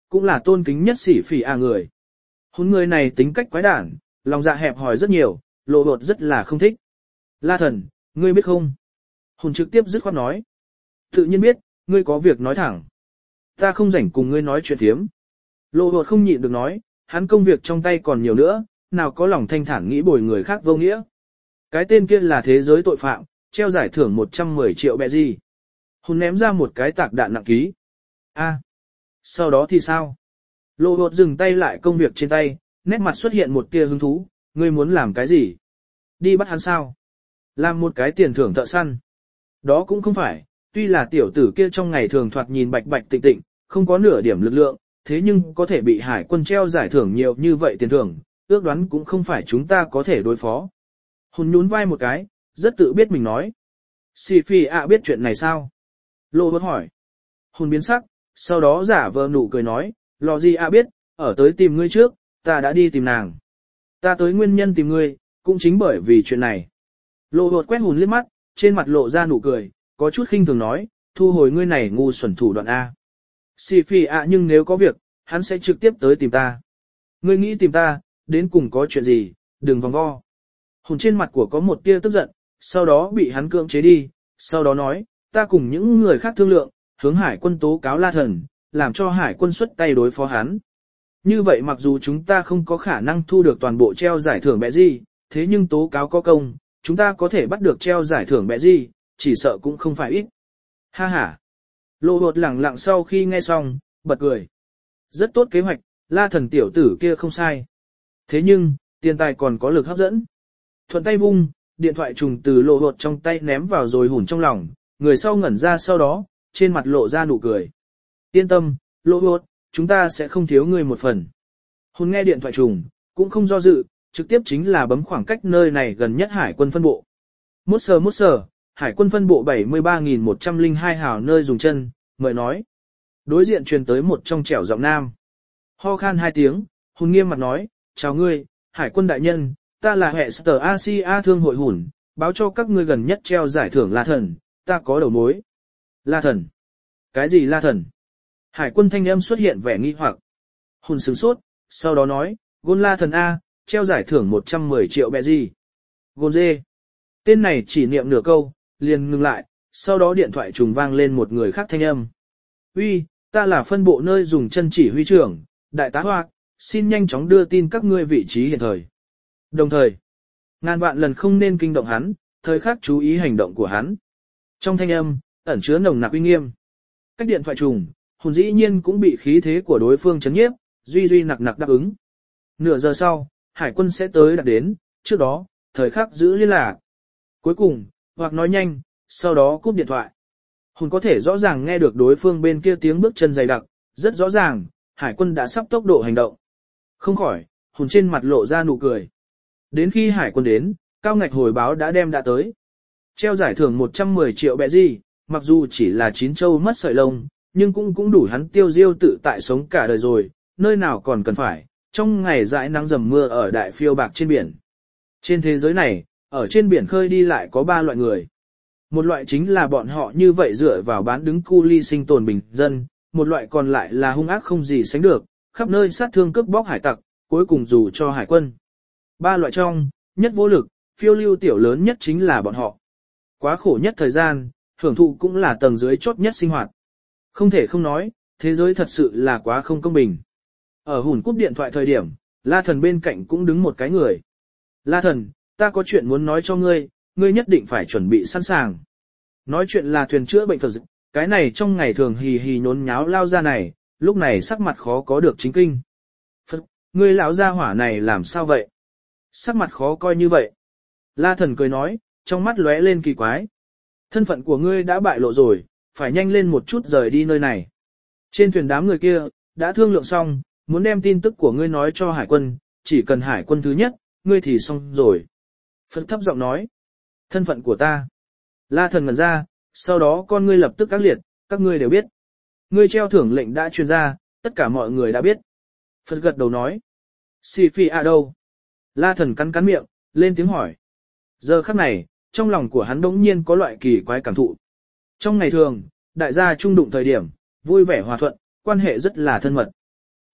cũng là tôn kính nhất sỉ phỉ à người. Hôn người này tính cách quái đản, lòng dạ hẹp hòi rất nhiều, lộ bột rất là không thích. La thần, ngươi biết không? Hồn trực tiếp dứt khoát nói. Tự nhiên biết, ngươi có việc nói thẳng. Ta không rảnh cùng ngươi nói chuyện thiếm. Lộ bột không nhịn được nói, hắn công việc trong tay còn nhiều nữa, nào có lòng thanh thản nghĩ bồi người khác vô nghĩa. Cái tên kia là thế giới tội phạm, treo giải thưởng một trăm mười triệu bẹ gì. Hồn ném ra một cái tạc đạn nặng ký. A, sau đó thì sao? Lộ bột dừng tay lại công việc trên tay, nét mặt xuất hiện một tia hứng thú, ngươi muốn làm cái gì? Đi bắt hắn sao? Làm một cái tiền thưởng thợ săn. Đó cũng không phải, tuy là tiểu tử kia trong ngày thường thoạt nhìn bạch bạch tịnh tịnh, không có nửa điểm lực lượng, thế nhưng có thể bị hải quân treo giải thưởng nhiều như vậy tiền thưởng, ước đoán cũng không phải chúng ta có thể đối phó. Hồn nhún vai một cái, rất tự biết mình nói. Xì phi ạ biết chuyện này sao? Lô hốt hỏi. Hồn biến sắc, sau đó giả vờ nụ cười nói, lò gì ạ biết, ở tới tìm ngươi trước, ta đã đi tìm nàng. Ta tới nguyên nhân tìm ngươi, cũng chính bởi vì chuyện này. Lô hốt quét hồn liếc mắt, trên mặt lộ ra nụ cười, có chút khinh thường nói, thu hồi ngươi này ngu xuẩn thủ đoạn A. Xì phi ạ nhưng nếu có việc, hắn sẽ trực tiếp tới tìm ta. Ngươi nghĩ tìm ta, đến cùng có chuyện gì, đừng vòng vo. Hồn trên mặt của có một tia tức giận, sau đó bị hắn cưỡng chế đi, sau đó nói, ta cùng những người khác thương lượng, hướng hải quân tố cáo La Thần, làm cho hải quân xuất tay đối phó hắn. Như vậy mặc dù chúng ta không có khả năng thu được toàn bộ treo giải thưởng bẹ gì, thế nhưng tố cáo có công, chúng ta có thể bắt được treo giải thưởng bẹ gì, chỉ sợ cũng không phải ít. Ha ha. Lộ hột lẳng lặng sau khi nghe xong, bật cười. Rất tốt kế hoạch, La Thần tiểu tử kia không sai. Thế nhưng, tiền tài còn có lực hấp dẫn. Thuận tay vung, điện thoại trùng từ lộ hột trong tay ném vào rồi hùn trong lòng, người sau ngẩn ra sau đó, trên mặt lộ ra nụ cười. Yên tâm, lộ hột, chúng ta sẽ không thiếu ngươi một phần. Hùn nghe điện thoại trùng, cũng không do dự, trực tiếp chính là bấm khoảng cách nơi này gần nhất hải quân phân bộ. Mốt sờ mốt sờ, hải quân phân bộ bảy mươi ba nghìn một trăm lẻ hai hào nơi dùng chân, mời nói. Đối diện truyền tới một trong trẻo giọng nam. Ho khan hai tiếng, hùn nghiêm mặt nói, chào ngươi, hải quân đại nhân, ta là hệ sở Asia thương hội hùn, báo cho các ngươi gần nhất treo giải thưởng La Thần, ta có đầu mối. La Thần? Cái gì La Thần? Hải quân thanh âm xuất hiện vẻ nghi hoặc. Hùn sửng sốt, sau đó nói, Gôn La Thần A, treo giải thưởng một trăm mười triệu bẹ gì? Gôn dê. Tên này chỉ niệm nửa câu, liền ngừng lại, sau đó điện thoại trùng vang lên một người khác thanh âm. Uy, ta là phân bộ nơi dùng chân chỉ huy trưởng, đại tá Hoa, xin nhanh chóng đưa tin các ngươi vị trí hiện thời. Đồng thời, ngàn vạn lần không nên kinh động hắn, thời khắc chú ý hành động của hắn. Trong thanh âm, ẩn chứa nồng nặc uy nghiêm. Cách điện thoại trùng, hồn dĩ nhiên cũng bị khí thế của đối phương chấn nhiếp, duy duy nặc nặc đáp ứng. Nửa giờ sau, hải quân sẽ tới đạt đến, trước đó, thời khắc giữ liên lạc. Cuối cùng, hoặc nói nhanh, sau đó cúp điện thoại. Hồn có thể rõ ràng nghe được đối phương bên kia tiếng bước chân dày đặc, rất rõ ràng, hải quân đã sắp tốc độ hành động. Không khỏi, hồn trên mặt lộ ra nụ cười. Đến khi hải quân đến, cao ngạch hồi báo đã đem đã tới. Treo giải thưởng một trăm mười triệu bẹ gì, mặc dù chỉ là chín châu mất sợi lông, nhưng cũng cũng đủ hắn tiêu diêu tự tại sống cả đời rồi, nơi nào còn cần phải, trong ngày dãi nắng dầm mưa ở đại phiêu bạc trên biển. Trên thế giới này, ở trên biển khơi đi lại có ba loại người. Một loại chính là bọn họ như vậy dựa vào bán đứng cu ly sinh tồn bình dân, một loại còn lại là hung ác không gì sánh được, khắp nơi sát thương cướp bóc hải tặc, cuối cùng dù cho hải quân. Ba loại trong, nhất vô lực, phiêu lưu tiểu lớn nhất chính là bọn họ. Quá khổ nhất thời gian, hưởng thụ cũng là tầng dưới chốt nhất sinh hoạt. Không thể không nói, thế giới thật sự là quá không công bình. Ở hùn cúp điện thoại thời điểm, La Thần bên cạnh cũng đứng một cái người. La Thần, ta có chuyện muốn nói cho ngươi, ngươi nhất định phải chuẩn bị sẵn sàng. Nói chuyện là thuyền chữa bệnh Phật dịch, cái này trong ngày thường hì hì nhốn nháo lao ra này, lúc này sắc mặt khó có được chính kinh. Phật, ngươi lão gia hỏa này làm sao vậy? Sắc mặt khó coi như vậy. La Thần cười nói, trong mắt lóe lên kỳ quái. Thân phận của ngươi đã bại lộ rồi, phải nhanh lên một chút rời đi nơi này. Trên thuyền đám người kia, đã thương lượng xong, muốn đem tin tức của ngươi nói cho hải quân, chỉ cần hải quân thứ nhất, ngươi thì xong rồi. Phật thấp giọng nói, thân phận của ta. La Thần ngẩn ra, sau đó con ngươi lập tức các liệt, các ngươi đều biết. Ngươi treo thưởng lệnh đã truyền ra, tất cả mọi người đã biết. Phật gật đầu nói, Xì phi à đâu? La Thần cắn cắn miệng, lên tiếng hỏi. Giờ khắc này, trong lòng của hắn đống nhiên có loại kỳ quái cảm thụ. Trong ngày thường, đại gia chung đụng thời điểm, vui vẻ hòa thuận, quan hệ rất là thân mật.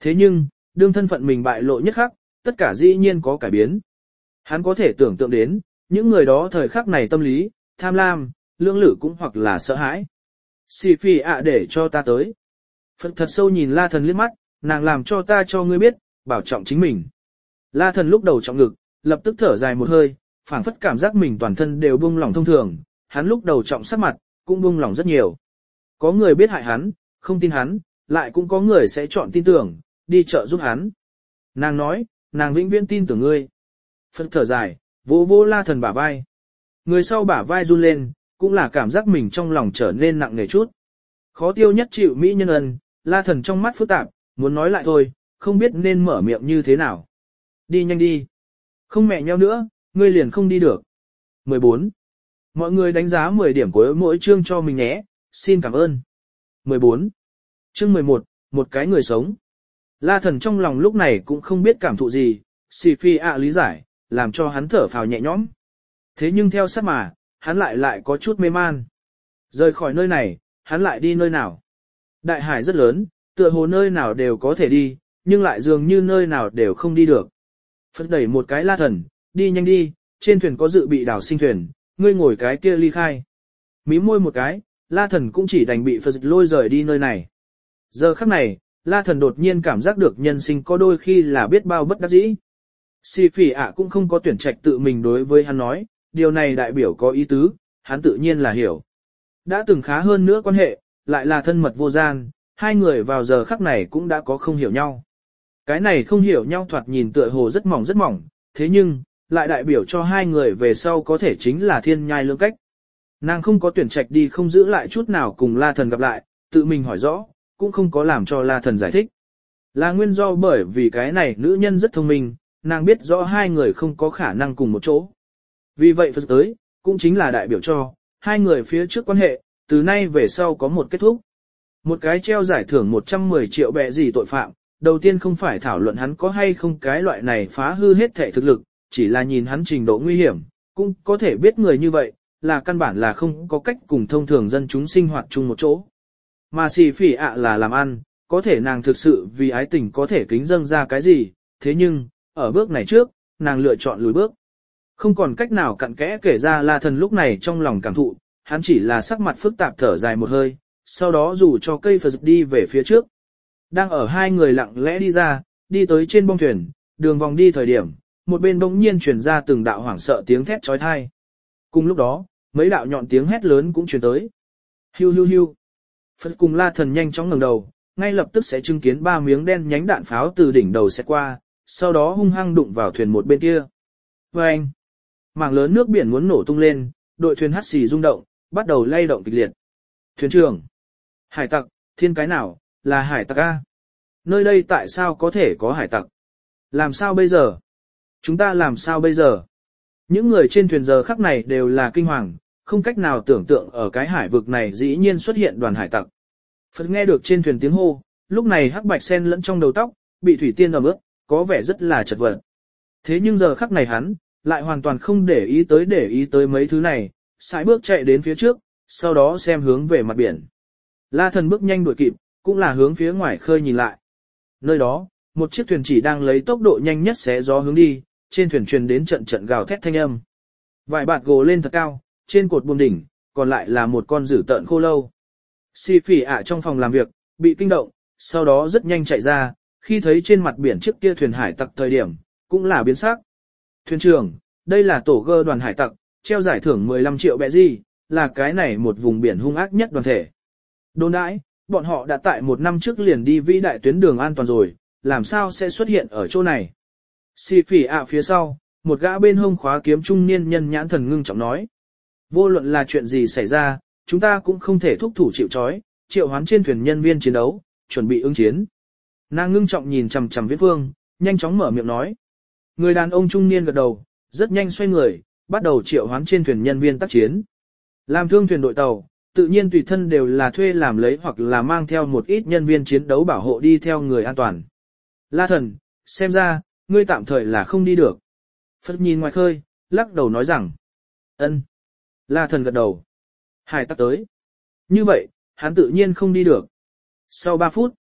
Thế nhưng, đương thân phận mình bại lộ nhất khắc, tất cả dĩ nhiên có cải biến. Hắn có thể tưởng tượng đến, những người đó thời khắc này tâm lý, tham lam, lưỡng lự cũng hoặc là sợ hãi. Xì phi ạ để cho ta tới. Phật thật sâu nhìn La Thần liếc mắt, nàng làm cho ta cho ngươi biết, bảo trọng chính mình. La Thần lúc đầu trọng ngực, lập tức thở dài một hơi, phảng phất cảm giác mình toàn thân đều buông lỏng thông thường, hắn lúc đầu trọng sắc mặt, cũng buông lỏng rất nhiều. Có người biết hại hắn, không tin hắn, lại cũng có người sẽ chọn tin tưởng, đi chợ giúp hắn. Nàng nói, nàng vĩnh viễn tin tưởng ngươi. Phật thở dài, vỗ vỗ La Thần bả vai. Người sau bả vai run lên, cũng là cảm giác mình trong lòng trở nên nặng nề chút. Khó tiêu nhất chịu mỹ nhân ân, La Thần trong mắt phức tạp, muốn nói lại thôi, không biết nên mở miệng như thế nào. Đi nhanh đi. Không mẹ nhau nữa, ngươi liền không đi được. mười bốn. Mọi người đánh giá mười điểm của mỗi chương cho mình nhé, xin cảm ơn. mười bốn. Chương mười một, một cái người sống. La Thần trong lòng lúc này cũng không biết cảm thụ gì, xì phi ạ lý giải, làm cho hắn thở phào nhẹ nhõm. Thế nhưng theo sát mà, hắn lại lại có chút mê man. Rời khỏi nơi này, hắn lại đi nơi nào? Đại hải rất lớn, tựa hồ nơi nào đều có thể đi, nhưng lại dường như nơi nào đều không đi được. Phật đẩy một cái La Thần, đi nhanh đi, trên thuyền có dự bị đảo sinh thuyền, ngươi ngồi cái kia ly khai. Mí môi một cái, La Thần cũng chỉ đành bị Phật lôi rời đi nơi này. Giờ khắc này, La Thần đột nhiên cảm giác được nhân sinh có đôi khi là biết bao bất đắc dĩ. Xì phỉ ạ cũng không có tuyển trạch tự mình đối với hắn nói, điều này đại biểu có ý tứ, hắn tự nhiên là hiểu. Đã từng khá hơn nữa quan hệ, lại là thân mật vô gian, hai người vào giờ khắc này cũng đã có không hiểu nhau. Cái này không hiểu nhau thoạt nhìn tựa hồ rất mỏng rất mỏng, thế nhưng, lại đại biểu cho hai người về sau có thể chính là thiên nhai lương cách. Nàng không có tuyển trạch đi không giữ lại chút nào cùng La Thần gặp lại, tự mình hỏi rõ, cũng không có làm cho La Thần giải thích. Là nguyên do bởi vì cái này nữ nhân rất thông minh, nàng biết rõ hai người không có khả năng cùng một chỗ. Vì vậy Phật tới, cũng chính là đại biểu cho, hai người phía trước quan hệ, từ nay về sau có một kết thúc. Một cái treo giải thưởng một trăm mười triệu bẹ gì tội phạm, đầu tiên không phải thảo luận hắn có hay không cái loại này phá hư hết thể thực lực, chỉ là nhìn hắn trình độ nguy hiểm, cũng có thể biết người như vậy, là căn bản là không có cách cùng thông thường dân chúng sinh hoạt chung một chỗ. Mà xì phỉ ạ là làm ăn, có thể nàng thực sự vì ái tình có thể kính dâng ra cái gì, thế nhưng, ở bước này trước, nàng lựa chọn lùi bước. Không còn cách nào cặn kẽ kể ra La Thần lúc này trong lòng cảm thụ, hắn chỉ là sắc mặt phức tạp thở dài một hơi, sau đó dù cho cây Phật đi về phía trước. Đang ở hai người lặng lẽ đi ra, đi tới trên bong thuyền, đường vòng đi thời điểm, một bên bỗng nhiên truyền ra từng đạo hoảng sợ tiếng thét chói tai. Cùng lúc đó, mấy đạo nhọn tiếng hét lớn cũng truyền tới. Hiu hiu hiu. Phật cùng La Thần nhanh chóng ngẩng đầu, ngay lập tức sẽ chứng kiến ba miếng đen nhánh đạn pháo từ đỉnh đầu xẹt qua, sau đó hung hăng đụng vào thuyền một bên kia. Vâng! Mảng lớn nước biển muốn nổ tung lên, đội thuyền hắt xì rung động, bắt đầu lay động kịch liệt. Thuyền trưởng! Hải tặc, thiên cái nào, là hải tặc A? Nơi đây tại sao có thể có hải tặc? Làm sao bây giờ? Chúng ta làm sao bây giờ? Những người trên thuyền giờ khắc này đều là kinh hoàng, không cách nào tưởng tượng ở cái hải vực này dĩ nhiên xuất hiện đoàn hải tặc. Phật nghe được trên thuyền tiếng hô, lúc này hắc bạch sen lẫn trong đầu tóc, bị thủy tiên ẩm ướt, có vẻ rất là chật vật. Thế nhưng giờ khắc này hắn, lại hoàn toàn không để ý tới để ý tới mấy thứ này, sải bước chạy đến phía trước, sau đó xem hướng về mặt biển. La Thần bước nhanh đuổi kịp, cũng là hướng phía ngoài khơi nhìn lại. Nơi đó, một chiếc thuyền chỉ đang lấy tốc độ nhanh nhất xé gió hướng đi, trên thuyền truyền đến trận trận gào thét thanh âm. Vài bạt gồ lên thật cao, trên cột buồm đỉnh, còn lại là một con dữ tợn khô lâu. Xì phỉ ạ trong phòng làm việc, bị kinh động, sau đó rất nhanh chạy ra, khi thấy trên mặt biển chiếc kia thuyền hải tặc thời điểm, cũng là biến sắc. Thuyền trưởng, đây là tổ gơ đoàn hải tặc, treo giải thưởng mười lăm triệu bẹ gì, là cái này một vùng biển hung ác nhất đoàn thể. Đồn đãi, bọn họ đã tại một năm trước liền đi vĩ đại tuyến đường an toàn rồi, làm sao sẽ xuất hiện ở chỗ này. Xì phỉ ạ phía sau, một gã bên hông khóa kiếm trung niên nhân nhãn thần ngưng trọng nói. Vô luận là chuyện gì xảy ra, chúng ta cũng không thể thúc thủ chịu trói, triệu hoán trên thuyền nhân viên chiến đấu, chuẩn bị ứng chiến. Nàng ngưng trọng nhìn chằm chằm Viễn Vương, nhanh chóng mở miệng nói. Người đàn ông trung niên gật đầu, rất nhanh xoay người, bắt đầu triệu hoán trên thuyền nhân viên tác chiến. Làm thương thuyền đội tàu, tự nhiên tùy thân đều là thuê làm lấy hoặc là mang theo một ít nhân viên chiến đấu bảo hộ đi theo người an toàn. La Thần, xem ra, ngươi tạm thời là không đi được. Phật nhìn ngoài khơi, lắc đầu nói rằng. Ân. La Thần gật đầu. Hải tặc tới. Như vậy, hắn tự nhiên không đi được. Sau ba phút,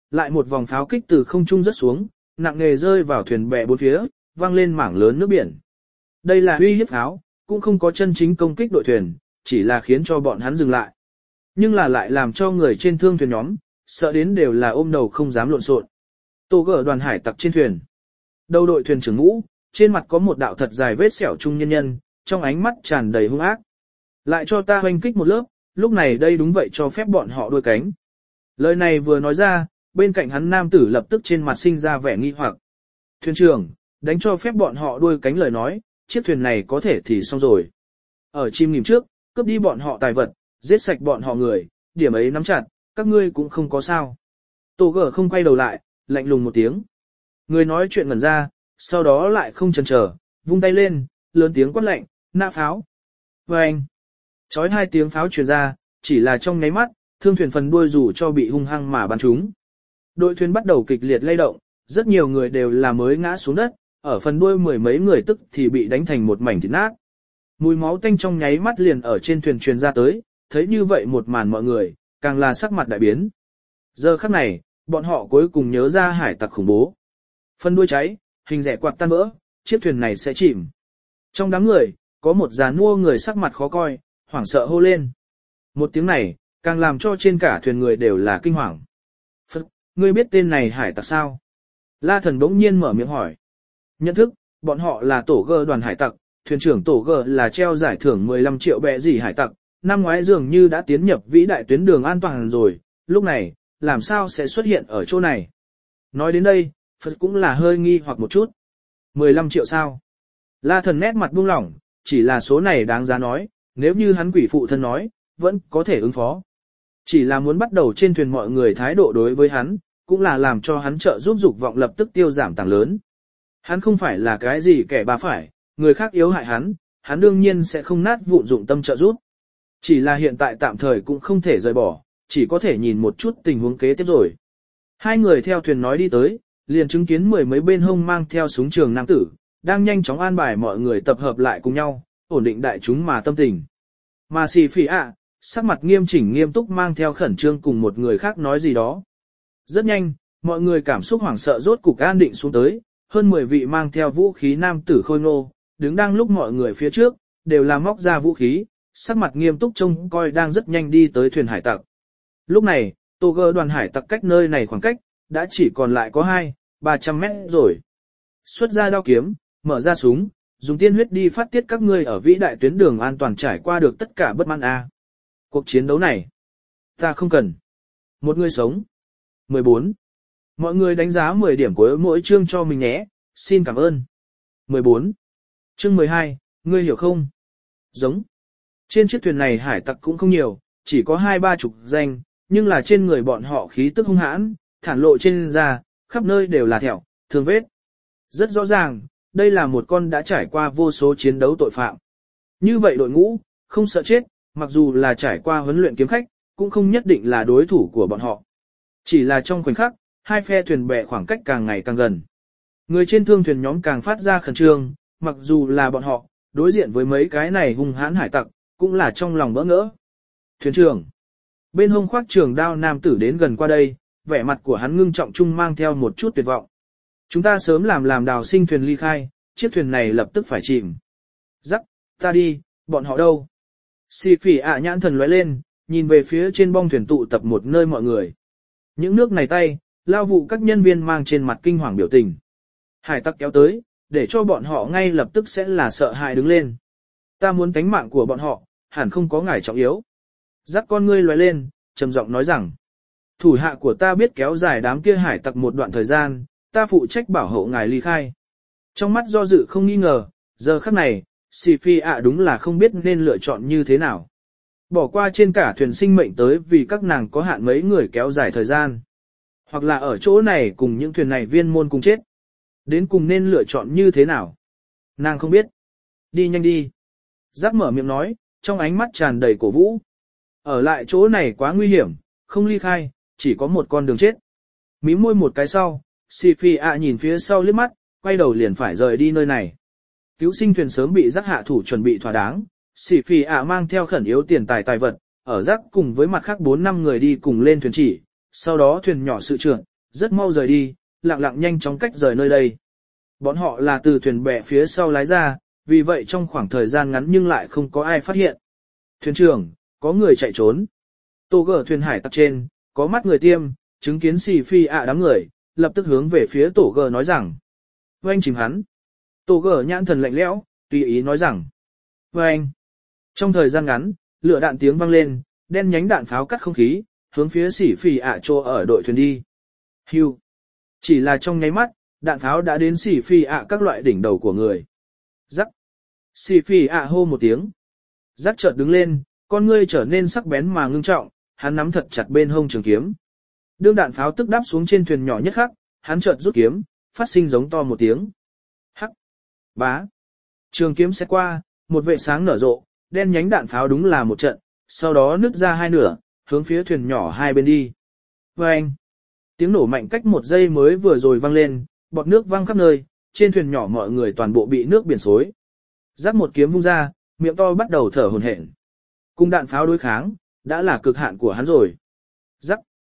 lại một vòng pháo kích từ không trung rớt xuống, nặng nề rơi vào thuyền bè bốn phía, vang lên mảng lớn nước biển. Đây là uy hiếp pháo, cũng không có chân chính công kích đội thuyền, chỉ là khiến cho bọn hắn dừng lại. Nhưng là lại làm cho người trên thương thuyền nhóm, sợ đến đều là ôm đầu không dám lộn xộn. Tô gỡ đoàn hải tặc trên thuyền. Đầu đội thuyền trưởng ngũ, trên mặt có một đạo thật dài vết sẹo trung nhân nhân, trong ánh mắt tràn đầy hung ác. Lại cho ta hoành kích một lớp, lúc này đây đúng vậy cho phép bọn họ đuôi cánh. Lời này vừa nói ra, bên cạnh hắn nam tử lập tức trên mặt sinh ra vẻ nghi hoặc. Thuyền trưởng, đánh cho phép bọn họ đuôi cánh lời nói, chiếc thuyền này có thể thì xong rồi. Ở chim nghỉm trước, cướp đi bọn họ tài vật, giết sạch bọn họ người, điểm ấy nắm chặt, các ngươi cũng không có sao. Tô gở không quay đầu lại, lạnh lùng một tiếng. Người nói chuyện ngẩn ra, sau đó lại không chần chờ, vung tay lên, lớn tiếng quát lệnh, nã pháo. Và anh, chói hai tiếng pháo truyền ra, chỉ là trong nháy mắt, thương thuyền phần đuôi dù cho bị hung hăng mà bắn trúng. Đội thuyền bắt đầu kịch liệt lay động, rất nhiều người đều là mới ngã xuống đất, ở phần đuôi mười mấy người tức thì bị đánh thành một mảnh thịt nát. Mùi máu tanh trong nháy mắt liền ở trên thuyền truyền ra tới, thấy như vậy một màn mọi người, càng là sắc mặt đại biến. Giờ khắc này, bọn họ cuối cùng nhớ ra hải tặc khủng bố. Phần đuôi cháy, hình rẽ quạt tan vỡ, chiếc thuyền này sẽ chìm. Trong đám người, có một già nua người sắc mặt khó coi, hoảng sợ hô lên. Một tiếng này, càng làm cho trên cả thuyền người đều là kinh hoàng. Phật, ngươi biết tên này hải tặc sao? La Thần bỗng nhiên mở miệng hỏi. Nhận thức, bọn họ là tổ gơ đoàn hải tặc, thuyền trưởng tổ gơ là treo giải thưởng mười lăm triệu bẹ gì hải tặc, năm ngoái dường như đã tiến nhập vĩ đại tuyến đường an toàn rồi, lúc này, làm sao sẽ xuất hiện ở chỗ này? Nói đến đây, Phật cũng là hơi nghi hoặc một chút. mười lăm triệu sao? La Thần nét mặt buông lỏng, chỉ là số này đáng giá nói, nếu như hắn quỷ phụ thân nói, vẫn có thể ứng phó. Chỉ là muốn bắt đầu trên thuyền mọi người thái độ đối với hắn, cũng là làm cho hắn trợ giúp dục vọng lập tức tiêu giảm tàng lớn. Hắn không phải là cái gì kẻ bà phải, người khác yếu hại hắn, hắn đương nhiên sẽ không nát vụn dụng tâm trợ giúp. Chỉ là hiện tại tạm thời cũng không thể rời bỏ, chỉ có thể nhìn một chút tình huống kế tiếp rồi. Hai người theo thuyền nói đi tới, liền chứng kiến mười mấy bên hông mang theo súng trường nam tử, đang nhanh chóng an bài mọi người tập hợp lại cùng nhau, ổn định đại chúng mà tâm tình. Mà xì phỉ ạ, sắc mặt nghiêm chỉnh nghiêm túc mang theo khẩn trương cùng một người khác nói gì đó. Rất nhanh, mọi người cảm xúc hoảng sợ rốt cục an định xuống tới, hơn mười vị mang theo vũ khí nam tử khôi ngô, đứng đang lúc mọi người phía trước, đều là móc ra vũ khí, sắc mặt nghiêm túc trông coi đang rất nhanh đi tới thuyền hải tặc. Lúc này, tô gơ đoàn hải tặc cách nơi này khoảng cách, đã chỉ còn lại có hai, ba trăm mét rồi. Xuất ra đao kiếm, mở ra súng, dùng tiên huyết đi phát tiết các ngươi ở vĩ đại tuyến đường an toàn trải qua được tất cả bất mãn a. Cuộc chiến đấu này, ta không cần. Một người sống. mười bốn. Mọi người đánh giá mười điểm của mỗi chương cho mình nhé, xin cảm ơn. mười bốn. Chương mười hai, ngươi hiểu không? Giống. Trên chiếc thuyền này hải tặc cũng không nhiều, chỉ có hai ba chục danh, nhưng là trên người bọn họ khí tức hung hãn, thản lộ trên da, khắp nơi đều là thẹo, thương vết. Rất rõ ràng, đây là một con đã trải qua vô số chiến đấu tội phạm. Như vậy đội ngũ, không sợ chết, mặc dù là trải qua huấn luyện kiếm khách, cũng không nhất định là đối thủ của bọn họ. Chỉ là trong khoảnh khắc, hai phe thuyền bè khoảng cách càng ngày càng gần. Người trên thương thuyền nhóm càng phát ra khẩn trương, mặc dù là bọn họ, đối diện với mấy cái này hung hãn hải tặc, cũng là trong lòng bỡ ngỡ. Thuyền trưởng. Bên hông khoác trường đao nam tử đến gần qua đây, vẻ mặt của hắn ngưng trọng chung mang theo một chút tuyệt vọng. Chúng ta sớm làm làm đào sinh thuyền ly khai, chiếc thuyền này lập tức phải chìm. Rắc, ta đi, bọn họ đâu? Xì phỉ ạ nhãn thần lóe lên, nhìn về phía trên bong thuyền tụ tập một nơi mọi người. Những nước này tay, lao vụ các nhân viên mang trên mặt kinh hoàng biểu tình. Hải tặc kéo tới, để cho bọn họ ngay lập tức sẽ là sợ hãi đứng lên. Ta muốn tánh mạng của bọn họ, hẳn không có ngài trọng yếu. Rắc con ngươi lóe lên, trầm giọng nói rằng. Thủ hạ của ta biết kéo dài đám kia hải tặc một đoạn thời gian, ta phụ trách bảo hộ ngài ly khai. Trong mắt do dự không nghi ngờ, giờ khắc này, xì phi ạ đúng là không biết nên lựa chọn như thế nào. Bỏ qua trên cả thuyền sinh mệnh tới vì các nàng có hạn mấy người kéo dài thời gian. Hoặc là ở chỗ này cùng những thuyền này viên môn cùng chết. Đến cùng nên lựa chọn như thế nào? Nàng không biết. Đi nhanh đi. Giác mở miệng nói, trong ánh mắt tràn đầy cổ vũ. Ở lại chỗ này quá nguy hiểm, không ly khai, chỉ có một con đường chết. Mím môi một cái sau, xì phi ạ nhìn phía sau liếc mắt, quay đầu liền phải rời đi nơi này. Cứu sinh thuyền sớm bị Giác hạ thủ chuẩn bị thỏa đáng, xì phi ạ mang theo khẩn yếu tiền tài tài vật, ở Giác cùng với mặt khác bốn năm người đi cùng lên thuyền chỉ, sau đó thuyền nhỏ sự trưởng, rất mau rời đi, lặng lặng nhanh chóng cách rời nơi đây. Bọn họ là từ thuyền bè phía sau lái ra, vì vậy trong khoảng thời gian ngắn nhưng lại không có ai phát hiện. Thuyền trưởng, có người chạy trốn. Tô gở thuyền hải tặc trên, có mắt người tiêm, chứng kiến xì phi ạ đám người, lập tức hướng về phía tổ gở nói rằng. Oanh chìm hắn. Tổ gở nhãn thần lạnh lẽo, tùy ý nói rằng. Oanh. Trong thời gian ngắn, lửa đạn tiếng vang lên, đen nhánh đạn pháo cắt không khí, hướng phía xỉ phi ạ chỗ ở đội thuyền đi. Hưu. Chỉ là trong nháy mắt, đạn pháo đã đến xỉ phi ạ các loại đỉnh đầu của người. Rắc. Xỉ phi ạ hô một tiếng. Rắc chợt đứng lên, con ngươi trở nên sắc bén mà ngưng trọng, hắn nắm thật chặt bên hông trường kiếm. Đương đạn pháo tức đáp xuống trên thuyền nhỏ nhất khắc, hắn chợt rút kiếm, phát sinh giống to một tiếng. Hắc. Bá. Trường kiếm xét qua, một vệ sáng nở rộ, đen nhánh đạn pháo đúng là một trận, sau đó nứt ra hai nửa, hướng phía thuyền nhỏ hai bên đi. Vâng! Tiếng nổ mạnh cách một giây mới vừa rồi vang lên, bọt nước văng khắp nơi, trên thuyền nhỏ mọi người toàn bộ bị nước biển xối. Giáp một kiếm vung ra, miệng to bắt đầu thở hổn hển. Cùng đạn pháo đối kháng, đã là cực hạn của hắn rồi. Giáp!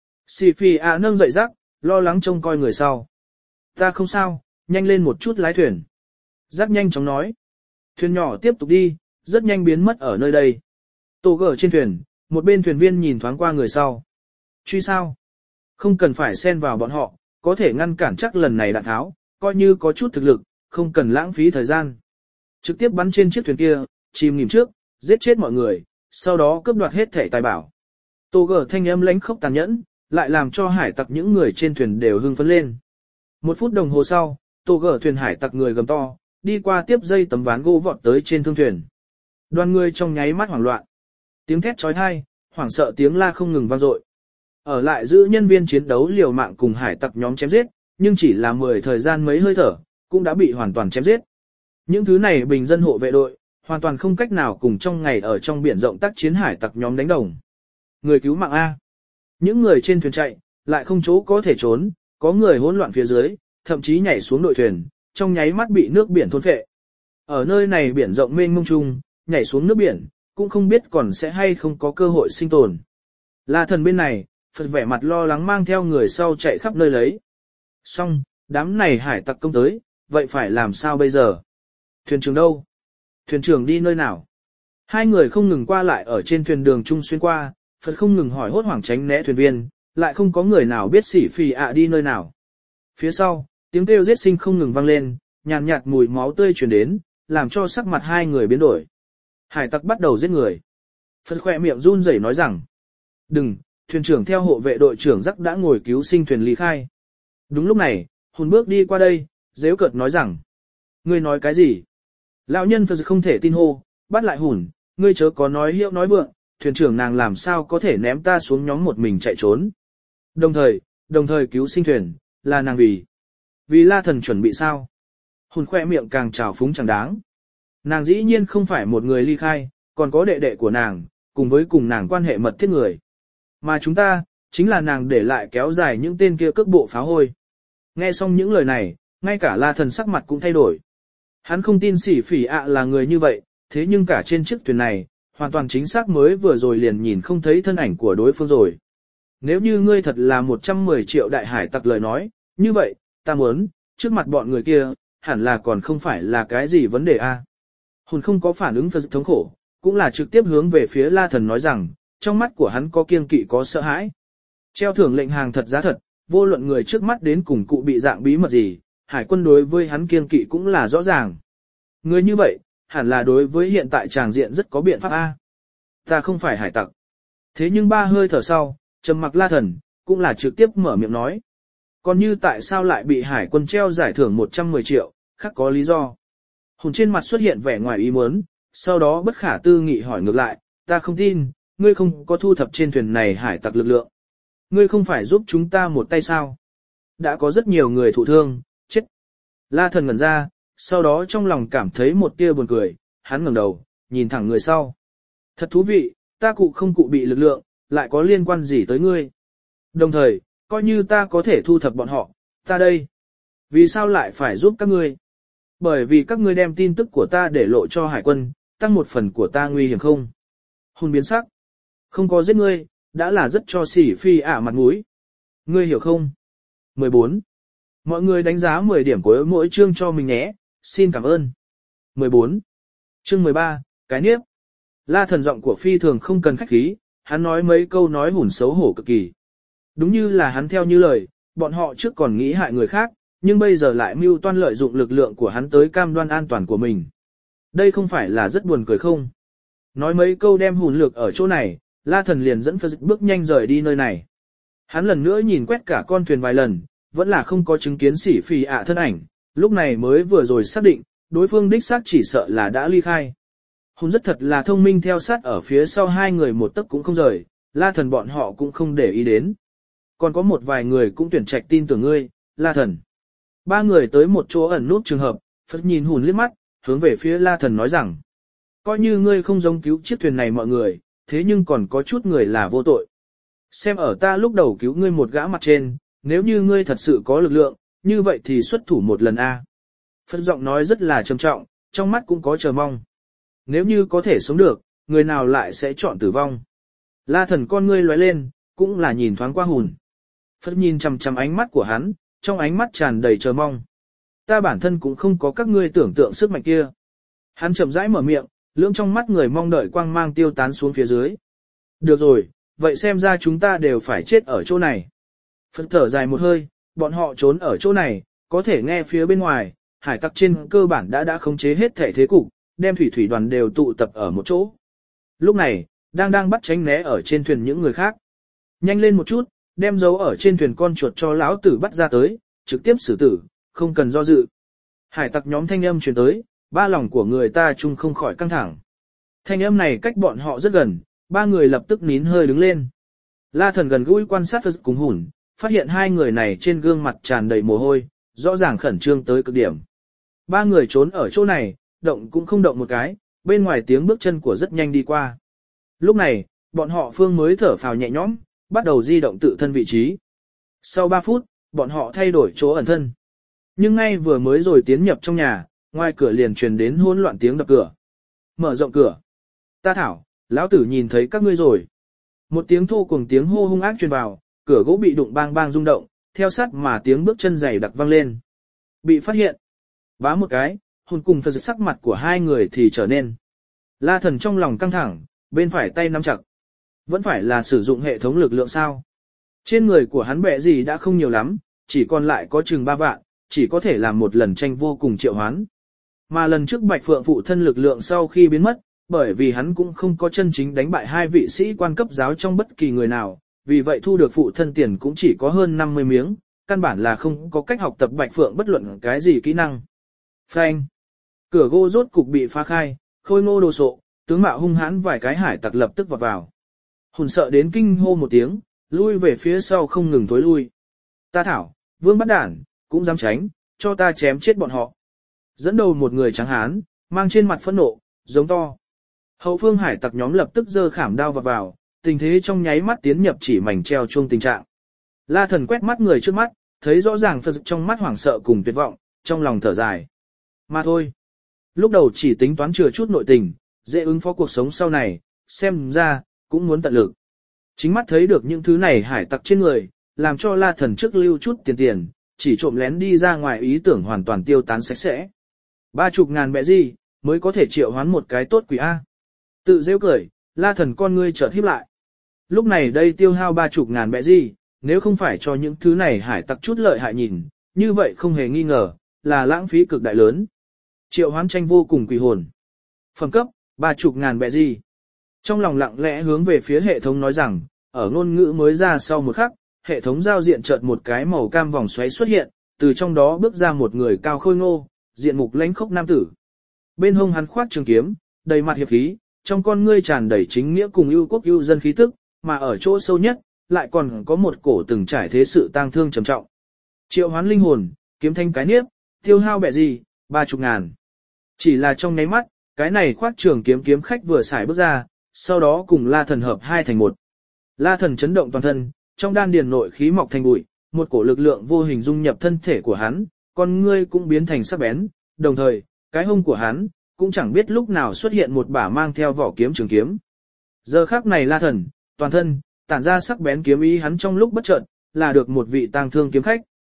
Xì phi ạ nâng dậy giáp, lo lắng trông coi người sau. Ta không sao, nhanh lên một chút lái thuyền. Giáp nhanh chóng nói. Thuyền nhỏ tiếp tục đi, rất nhanh biến mất ở nơi đây. Tô gở trên thuyền, một bên thuyền viên nhìn thoáng qua người sau. Truy sao? Không cần phải xen vào bọn họ, có thể ngăn cản chắc lần này đạn tháo, coi như có chút thực lực, không cần lãng phí thời gian. Trực tiếp bắn trên chiếc thuyền kia, chìm nghỉm trước, giết chết mọi người, sau đó cướp đoạt hết thẻ tài bảo. Tô gở thanh âm lãnh khốc tàn nhẫn, lại làm cho hải tặc những người trên thuyền đều hưng phấn lên. Một phút đồng hồ sau, tô gở thuyền hải tặc người gầm to, đi qua tiếp dây tấm ván gỗ vọt tới trên thương thuyền. Đoàn người trong nháy mắt hoảng loạn. Tiếng thét chói tai, hoảng sợ tiếng la không ngừng vang dội. Ở lại giữ nhân viên chiến đấu liều mạng cùng hải tặc nhóm chém giết, nhưng chỉ là mười thời gian mấy hơi thở, cũng đã bị hoàn toàn chém giết. Những thứ này bình dân hộ vệ đội, hoàn toàn không cách nào cùng trong ngày ở trong biển rộng tác chiến hải tặc nhóm đánh đồng. Người cứu mạng A. Những người trên thuyền chạy, lại không chỗ có thể trốn, có người hỗn loạn phía dưới, thậm chí nhảy xuống đội thuyền, trong nháy mắt bị nước biển thôn phệ. Ở nơi này biển rộng mênh mông chung, nhảy xuống nước biển, cũng không biết còn sẽ hay không có cơ hội sinh tồn. La Thần bên này, Phật vẻ mặt lo lắng mang theo người sau chạy khắp nơi lấy. Xong, đám này hải tặc công tới, vậy phải làm sao bây giờ? Thuyền trưởng đâu? Thuyền trưởng đi nơi nào? Hai người không ngừng qua lại ở trên thuyền đường chung xuyên qua, Phật không ngừng hỏi hốt hoảng tránh né thuyền viên, lại không có người nào biết xỉ phì ạ đi nơi nào. Phía sau, tiếng kêu giết sinh không ngừng vang lên, nhàn nhạt, nhạt mùi máu tươi truyền đến, làm cho sắc mặt hai người biến đổi. Hải tặc bắt đầu giết người. Phật khỏe miệng run rẩy nói rằng, đừng, thuyền trưởng theo hộ vệ đội trưởng Rắc đã ngồi cứu sinh thuyền ly khai. Đúng lúc này, Hùn bước đi qua đây, giễu cợt nói rằng, ngươi nói cái gì? Lão nhân Phật không thể tin hô, bắt lại Hùn, ngươi chớ có nói hiệu nói vượng, thuyền trưởng nàng làm sao có thể ném ta xuống nhóm một mình chạy trốn. Đồng thời, đồng thời cứu sinh thuyền, là nàng vì. Vì La Thần chuẩn bị sao? Hùn khoe miệng càng trào phúng chẳng đáng. Nàng dĩ nhiên không phải một người ly khai, còn có đệ đệ của nàng, cùng với cùng nàng quan hệ mật thiết người. Mà chúng ta, chính là nàng để lại kéo dài những tên kia cước bộ phá hôi. Nghe xong những lời này, ngay cả La Thần sắc mặt cũng thay đổi. Hắn không tin xỉ phỉ ạ là người như vậy, thế nhưng cả trên chiếc thuyền này, hoàn toàn chính xác mới vừa rồi liền nhìn không thấy thân ảnh của đối phương rồi. Nếu như ngươi thật là một trăm mười triệu đại hải tặc lời nói, như vậy, ta muốn, trước mặt bọn người kia, hẳn là còn không phải là cái gì vấn đề a. Hùn không có phản ứng Phật thống khổ, cũng là trực tiếp hướng về phía La Thần nói rằng, trong mắt của hắn có kiêng kỵ có sợ hãi. Treo thưởng lệnh hàng thật giá thật, vô luận người trước mắt đến cùng cụ bị dạng bí mật gì, hải quân đối với hắn kiêng kỵ cũng là rõ ràng. Người như vậy, hẳn là đối với hiện tại tràng diện rất có biện pháp a. Ta không phải hải tặc. Thế nhưng ba hơi thở sau, trầm mặc La Thần, cũng là trực tiếp mở miệng nói. Còn như tại sao lại bị hải quân treo giải thưởng một trăm mười triệu, khác có lý do. Hùn trên mặt xuất hiện vẻ ngoài ý muốn, sau đó bất khả tư nghị hỏi ngược lại, ta không tin, ngươi không có thu thập trên thuyền này hải tặc lực lượng. Ngươi không phải giúp chúng ta một tay sao? Đã có rất nhiều người thụ thương, chết. La Thần ngẩn ra, sau đó trong lòng cảm thấy một tia buồn cười, hắn ngẩng đầu, nhìn thẳng người sau. Thật thú vị, ta cụ không cụ bị lực lượng, lại có liên quan gì tới ngươi. Đồng thời, coi như ta có thể thu thập bọn họ, ta đây. Vì sao lại phải giúp các ngươi? Bởi vì các ngươi đem tin tức của ta để lộ cho hải quân, tăng một phần của ta nguy hiểm không? Hùn biến sắc. Không có giết ngươi, đã là rất cho xỉ phi ả mặt mũi. Ngươi hiểu không? mười bốn. Mọi người đánh giá mười điểm của mỗi chương cho mình nhé, xin cảm ơn. mười bốn. Chương mười ba, cái niếp. La Thần giọng của phi thường không cần khách khí, hắn nói mấy câu nói hùn xấu hổ cực kỳ. Đúng như là hắn theo như lời, bọn họ trước còn nghĩ hại người khác, nhưng bây giờ lại mưu toan lợi dụng lực lượng của hắn tới cam đoan an toàn của mình. Đây không phải là rất buồn cười không? Nói mấy câu đem hùn lược ở chỗ này, La Thần liền dẫn Phật bước nhanh rời đi nơi này. Hắn lần nữa nhìn quét cả con thuyền vài lần, vẫn là không có chứng kiến Sỉ Phỉ ạ thân ảnh, lúc này mới vừa rồi xác định, đối phương đích xác chỉ sợ là đã ly khai. Hùn rất thật là thông minh theo sát ở phía sau hai người một tấc cũng không rời, La Thần bọn họ cũng không để ý đến. Còn có một vài người cũng tuyển trạch tin tưởng ngươi, La Thần. Ba người tới một chỗ ẩn nút trường hợp, Phật nhìn Hùn liếc mắt, hướng về phía La Thần nói rằng, coi như ngươi không giống cứu chiếc thuyền này mọi người, thế nhưng còn có chút người là vô tội. Xem ở ta lúc đầu cứu ngươi một gã mặt trên, nếu như ngươi thật sự có lực lượng, như vậy thì xuất thủ một lần a. Phật giọng nói rất là trầm trọng, trong mắt cũng có chờ mong. Nếu như có thể sống được, người nào lại sẽ chọn tử vong. La Thần con ngươi lóe lên, cũng là nhìn thoáng qua Hùn. Phật nhìn chằm chằm ánh mắt của hắn, trong ánh mắt tràn đầy chờ mong. Ta bản thân cũng không có các ngươi tưởng tượng sức mạnh kia. Hắn chậm rãi mở miệng, lưỡng trong mắt người mong đợi quang mang tiêu tán xuống phía dưới. Được rồi, vậy xem ra chúng ta đều phải chết ở chỗ này. Phật thở dài một hơi, bọn họ trốn ở chỗ này, có thể nghe phía bên ngoài, hải tặc trên cơ bản đã đã khống chế hết thể thế cục, đem thủy thủy đoàn đều tụ tập ở một chỗ. Lúc này, đang đang bắt tránh né ở trên thuyền những người khác. Nhanh lên một chút, đem dấu ở trên thuyền con chuột cho lão tử bắt ra tới, trực tiếp xử tử, không cần do dự. Hải tặc nhóm thanh âm truyền tới, ba lòng của người ta chung không khỏi căng thẳng. Thanh âm này cách bọn họ rất gần, ba người lập tức nín hơi đứng lên. La Thần gần gũi quan sát Phật cùng Hùn, phát hiện hai người này trên gương mặt tràn đầy mồ hôi, rõ ràng khẩn trương tới cực điểm. Ba người trốn ở chỗ này, động cũng không động một cái, bên ngoài tiếng bước chân của rất nhanh đi qua. Lúc này, bọn họ phương mới thở phào nhẹ nhõm, bắt đầu di động tự thân vị trí. Sau ba phút, bọn họ thay đổi chỗ ẩn thân. Nhưng ngay vừa mới rồi tiến nhập trong nhà, ngoài cửa liền truyền đến hỗn loạn tiếng đập cửa. Mở rộng cửa. Ta thảo, lão tử nhìn thấy các ngươi rồi. Một tiếng thô cùng tiếng hô hung ác truyền vào, cửa gỗ bị đụng bang bang rung động, theo sát mà tiếng bước chân dày đặc vang lên. Bị phát hiện. Bá một cái, Hùn cùng Phật sắc mặt của hai người thì trở nên. La Thần trong lòng căng thẳng, bên phải tay nắm chặt. Vẫn phải là sử dụng hệ thống lực lượng sao. Trên người của hắn bẹ gì đã không nhiều lắm, chỉ còn lại có chừng ba vạn, chỉ có thể làm một lần tranh vô cùng triệu hoán. Mà lần trước Bạch Phượng phụ thân lực lượng sau khi biến mất, bởi vì hắn cũng không có chân chính đánh bại hai vị sĩ quan cấp giáo trong bất kỳ người nào, vì vậy thu được phụ thân tiền cũng chỉ có hơn năm mươi miếng, căn bản là không có cách học tập Bạch Phượng bất luận cái gì kỹ năng. Phanh! Cửa gỗ rốt cục bị phá khai, khôi ngô đồ sộ, tướng mạo hung hãn vài cái hải tặc lập tức vọt vào. Hùn sợ đến kinh hô một tiếng, lui về phía sau không ngừng tối lui. Ta thảo, vương bắt đản, cũng dám tránh, cho ta chém chết bọn họ. Dẫn đầu một người trắng hán, mang trên mặt phẫn nộ, giống to. Hậu phương hải tặc nhóm lập tức giơ khảm đao vào vào, tình thế trong nháy mắt tiến nhập chỉ mảnh treo chuông tình trạng. La Thần quét mắt người trước mắt, thấy rõ ràng Phật trong mắt hoảng sợ cùng tuyệt vọng, trong lòng thở dài. Mà thôi. Lúc đầu chỉ tính toán chừa chút nội tình, dễ ứng phó cuộc sống sau này, xem ra, cũng muốn tận lực. Chính mắt thấy được những thứ này hải tặc trên người, làm cho La Thần trước lưu chút tiền tiền, chỉ trộm lén đi ra ngoài ý tưởng hoàn toàn tiêu tán sạch sẽ. Ba chục ngàn bẹ gì, mới có thể triệu hoán một cái tốt quỷ A. Tự rêu cười, La Thần con ngươi chợt híp lại. Lúc này đây tiêu hao ba chục ngàn bẹ gì, nếu không phải cho những thứ này hải tặc chút lợi hại nhìn, như vậy không hề nghi ngờ, là lãng phí cực đại lớn. Triệu hoán tranh vô cùng quỷ hồn. Phẩm cấp, ba chục ngàn bẹ gì. Trong lòng lặng lẽ hướng về phía hệ thống nói rằng, ở ngôn ngữ mới ra sau một khắc, hệ thống giao diện chợt một cái màu cam vòng xoáy xuất hiện, từ trong đó bước ra một người cao khôi ngô, diện mục lãnh khốc nam tử. Bên hông hắn khoác trường kiếm, đầy mặt hiệp khí, trong con ngươi tràn đầy chính nghĩa cùng ưu quốc ưu dân khí tức, mà ở chỗ sâu nhất, lại còn có một cổ từng trải thế sự tang thương trầm trọng. Triệu hoán linh hồn, kiếm thanh cái niếp, tiêu hao bẹ gì, ba chục ngàn. Chỉ là trong nháy mắt, cái này khoác trường kiếm kiếm khách vừa xài bước ra, sau đó cùng La Thần hợp hai thành một. La Thần chấn động toàn thân, trong đan điền nội khí mọc thành bụi, một cổ lực lượng vô hình dung nhập thân thể của hắn, con ngươi cũng biến thành sắc bén, đồng thời, cái hông của hắn cũng chẳng biết lúc nào xuất hiện một bả mang theo vỏ kiếm trường kiếm. Giờ khắc này La Thần, toàn thân tản ra sắc bén kiếm ý, hắn trong lúc bất chợt là được một vị tang thương kiếm khách.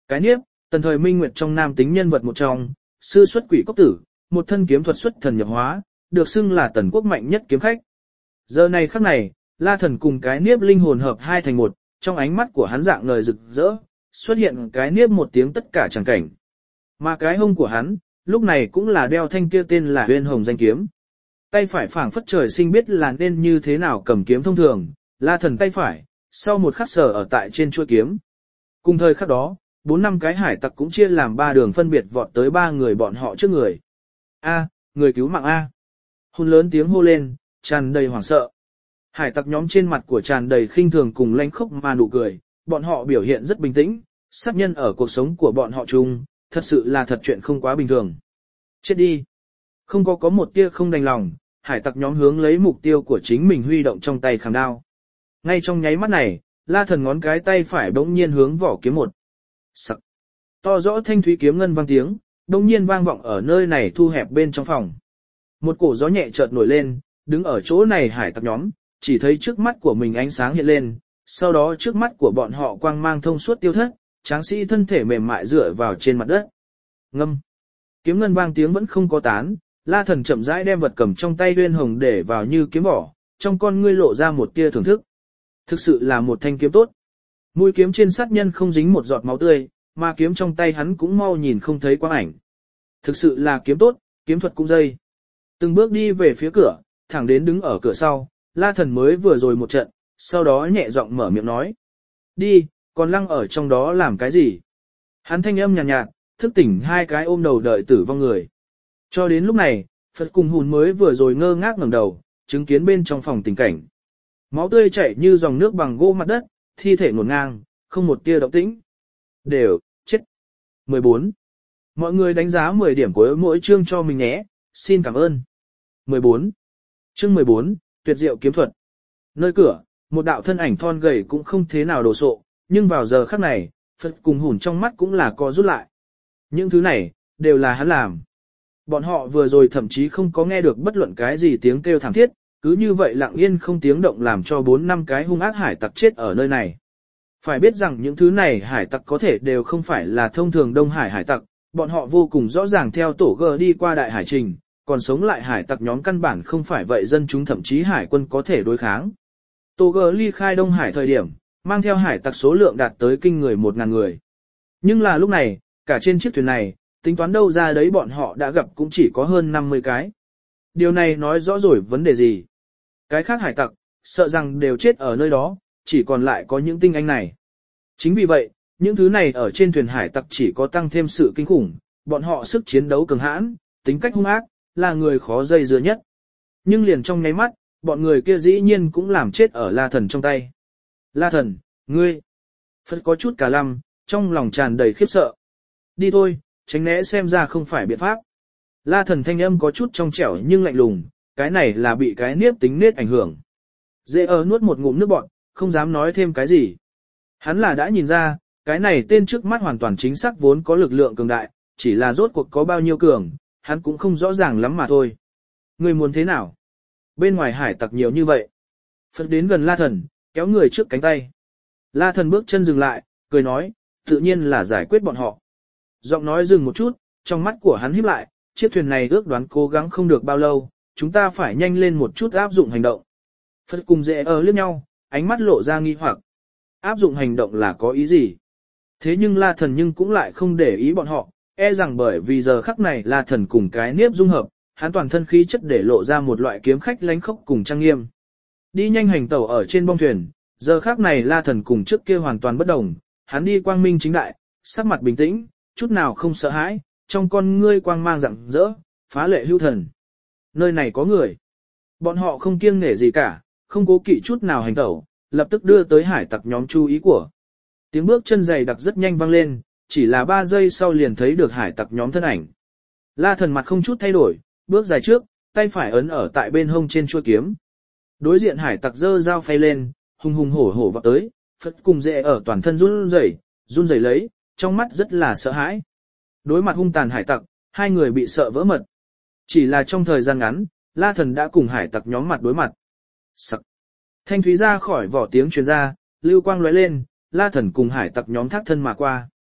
Cái niếp, tần thời minh nguyệt trong nam tính nhân vật một trong, sư xuất quỷ cốc tử, một thân kiếm thuật xuất thần nhập hóa, được xưng là tần quốc mạnh nhất kiếm khách. Giờ này khắc này, La Thần cùng cái niếp linh hồn hợp hai thành một, trong ánh mắt của hắn dạng ngời rực rỡ, xuất hiện cái niếp một tiếng tất cả chẳng cảnh. Mà cái hông của hắn, lúc này cũng là đeo thanh kia tên là Huyên Hồng danh kiếm. Tay phải phảng phất trời sinh biết là nên như thế nào cầm kiếm thông thường, La Thần tay phải, sau một khắc sở ở tại trên chuôi kiếm. Cùng thời khắc đó, bốn năm cái hải tặc cũng chia làm ba đường phân biệt vọt tới ba người bọn họ trước người. A, người cứu mạng A. Hôn lớn tiếng hô lên, tràn đầy hoảng sợ. Hải tặc nhóm trên mặt của tràn đầy khinh thường cùng lanh khốc mà nụ cười, bọn họ biểu hiện rất bình tĩnh, sát nhân ở cuộc sống của bọn họ chung, thật sự là thật chuyện không quá bình thường. Chết đi. Không có có một tia không đành lòng, hải tặc nhóm hướng lấy mục tiêu của chính mình huy động trong tay khảm đao. Ngay trong nháy mắt này, La Thần ngón cái tay phải bỗng nhiên hướng vỏ kiếm một. Sắc. To rõ thanh thúy kiếm ngân vang tiếng, bỗng nhiên vang vọng ở nơi này thu hẹp bên trong phòng. Một cổ gió nhẹ chợt nổi lên, đứng ở chỗ này hải tặc nhóm, chỉ thấy trước mắt của mình ánh sáng hiện lên, sau đó trước mắt của bọn họ quang mang thông suốt tiêu thất, tráng sĩ thân thể mềm mại dựa vào trên mặt đất. Ngâm. Kiếm ngân vang tiếng vẫn không có tán, La Thần chậm rãi đem vật cầm trong tay Huyên Hồng để vào như kiếm vỏ, trong con ngươi lộ ra một tia thưởng thức. Thực sự là một thanh kiếm tốt. Mũi kiếm trên sát nhân không dính một giọt máu tươi, mà kiếm trong tay hắn cũng mau nhìn không thấy quang ảnh. Thực sự là kiếm tốt, kiếm thuật cũng dây. Từng bước đi về phía cửa, thẳng đến đứng ở cửa sau, La Thần mới vừa rồi một trận, sau đó nhẹ giọng mở miệng nói. Đi, còn lăng ở trong đó làm cái gì? Hắn thanh âm nhàn nhạt, nhạt, thức tỉnh hai cái ôm đầu đợi tử vong người. Cho đến lúc này, Phật cùng hùn mới vừa rồi ngơ ngác ngẩng đầu, chứng kiến bên trong phòng tình cảnh. Máu tươi chảy như dòng nước bằng gỗ mặt đất, thi thể ngổn ngang, không một tia động tĩnh. Đều, chết. mười bốn. Mọi người đánh giá mười điểm của mỗi chương cho mình nhé, xin cảm ơn. mười bốn. Chương mười bốn, tuyệt diệu kiếm thuật. Nơi cửa, một đạo thân ảnh thon gầy cũng không thế nào đồ sộ, nhưng vào giờ khắc này, Phật cùng hùn trong mắt cũng là co rút lại. Những thứ này, đều là hắn làm. Bọn họ vừa rồi thậm chí không có nghe được bất luận cái gì tiếng kêu thảm thiết, cứ như vậy lặng yên không tiếng động làm cho bốn năm cái hung ác hải tặc chết ở nơi này. Phải biết rằng những thứ này hải tặc có thể đều không phải là thông thường Đông Hải hải tặc, bọn họ vô cùng rõ ràng theo tổ G đi qua đại hải trình, còn sống lại hải tặc nhóm căn bản không phải vậy dân chúng thậm chí hải quân có thể đối kháng. Tổ G ly khai Đông Hải thời điểm, mang theo hải tặc số lượng đạt tới kinh người một ngàn người. Nhưng là lúc này, cả trên chiếc thuyền này, tính toán đâu ra đấy bọn họ đã gặp cũng chỉ có hơn năm mươi cái. Điều này nói rõ rồi vấn đề gì? Cái khác hải tặc, sợ rằng đều chết ở nơi đó, chỉ còn lại có những tinh anh này. Chính vì vậy, những thứ này ở trên thuyền hải tặc chỉ có tăng thêm sự kinh khủng, bọn họ sức chiến đấu cường hãn, tính cách hung ác, là người khó dây dưa nhất. Nhưng liền trong nháy mắt, bọn người kia dĩ nhiên cũng làm chết ở La Thần trong tay. La Thần, ngươi, Phật có chút cả lăm, trong lòng tràn đầy khiếp sợ. Đi thôi, tránh né xem ra không phải biện pháp. La Thần thanh âm có chút trong trẻo nhưng lạnh lùng, cái này là bị cái niếp tính nết ảnh hưởng. Dễ ở nuốt một ngụm nước bọt, không dám nói thêm cái gì. Hắn là đã nhìn ra, cái này tên trước mắt hoàn toàn chính xác vốn có lực lượng cường đại, chỉ là rốt cuộc có bao nhiêu cường, hắn cũng không rõ ràng lắm mà thôi. Người muốn thế nào? Bên ngoài hải tặc nhiều như vậy. Phật đến gần La Thần, kéo người trước cánh tay. La Thần bước chân dừng lại, cười nói, tự nhiên là giải quyết bọn họ. Giọng nói dừng một chút, trong mắt của hắn híp lại, chiếc thuyền này ước đoán cố gắng không được bao lâu, chúng ta phải nhanh lên một chút áp dụng hành động. Phật cùng dễ ở liếc nhau, ánh mắt lộ ra nghi hoặc. Áp dụng hành động là có ý gì? Thế nhưng La Thần nhưng cũng lại không để ý bọn họ, e rằng bởi vì giờ khắc này La Thần cùng cái niếp dung hợp, hắn toàn thân khí chất để lộ ra một loại kiếm khách lánh khốc cùng trang nghiêm. Đi nhanh hành tẩu ở trên bong thuyền, giờ khắc này La Thần cùng trước kia hoàn toàn bất đồng, hắn đi quang minh chính đại, sắc mặt bình tĩnh, chút nào không sợ hãi, trong con ngươi quang mang rạng rỡ, phá lệ hưu thần. Nơi này có người. Bọn họ không kiêng nể gì cả, không cố kỵ chút nào hành tẩu, lập tức đưa tới hải tặc nhóm chú ý của. Tiếng bước chân dày đặc rất nhanh vang lên, chỉ là ba giây sau liền thấy được hải tặc nhóm thân ảnh. La Thần mặt không chút thay đổi, bước dài trước, tay phải ấn ở tại bên hông trên chuôi kiếm. Đối diện hải tặc giơ dao phay lên, hùng hùng hổ hổ vào tới, Phật cùng dễ ở toàn thân run rẩy, run rẩy lấy, trong mắt rất là sợ hãi. Đối mặt hung tàn hải tặc, hai người bị sợ vỡ mật. Chỉ là trong thời gian ngắn, La Thần đã cùng hải tặc nhóm mặt đối mặt. Sắc. Thanh thúy ra khỏi vỏ tiếng truyền ra, lưu quang lóe lên, La Thần cùng hải tặc nhóm thác thân mà qua.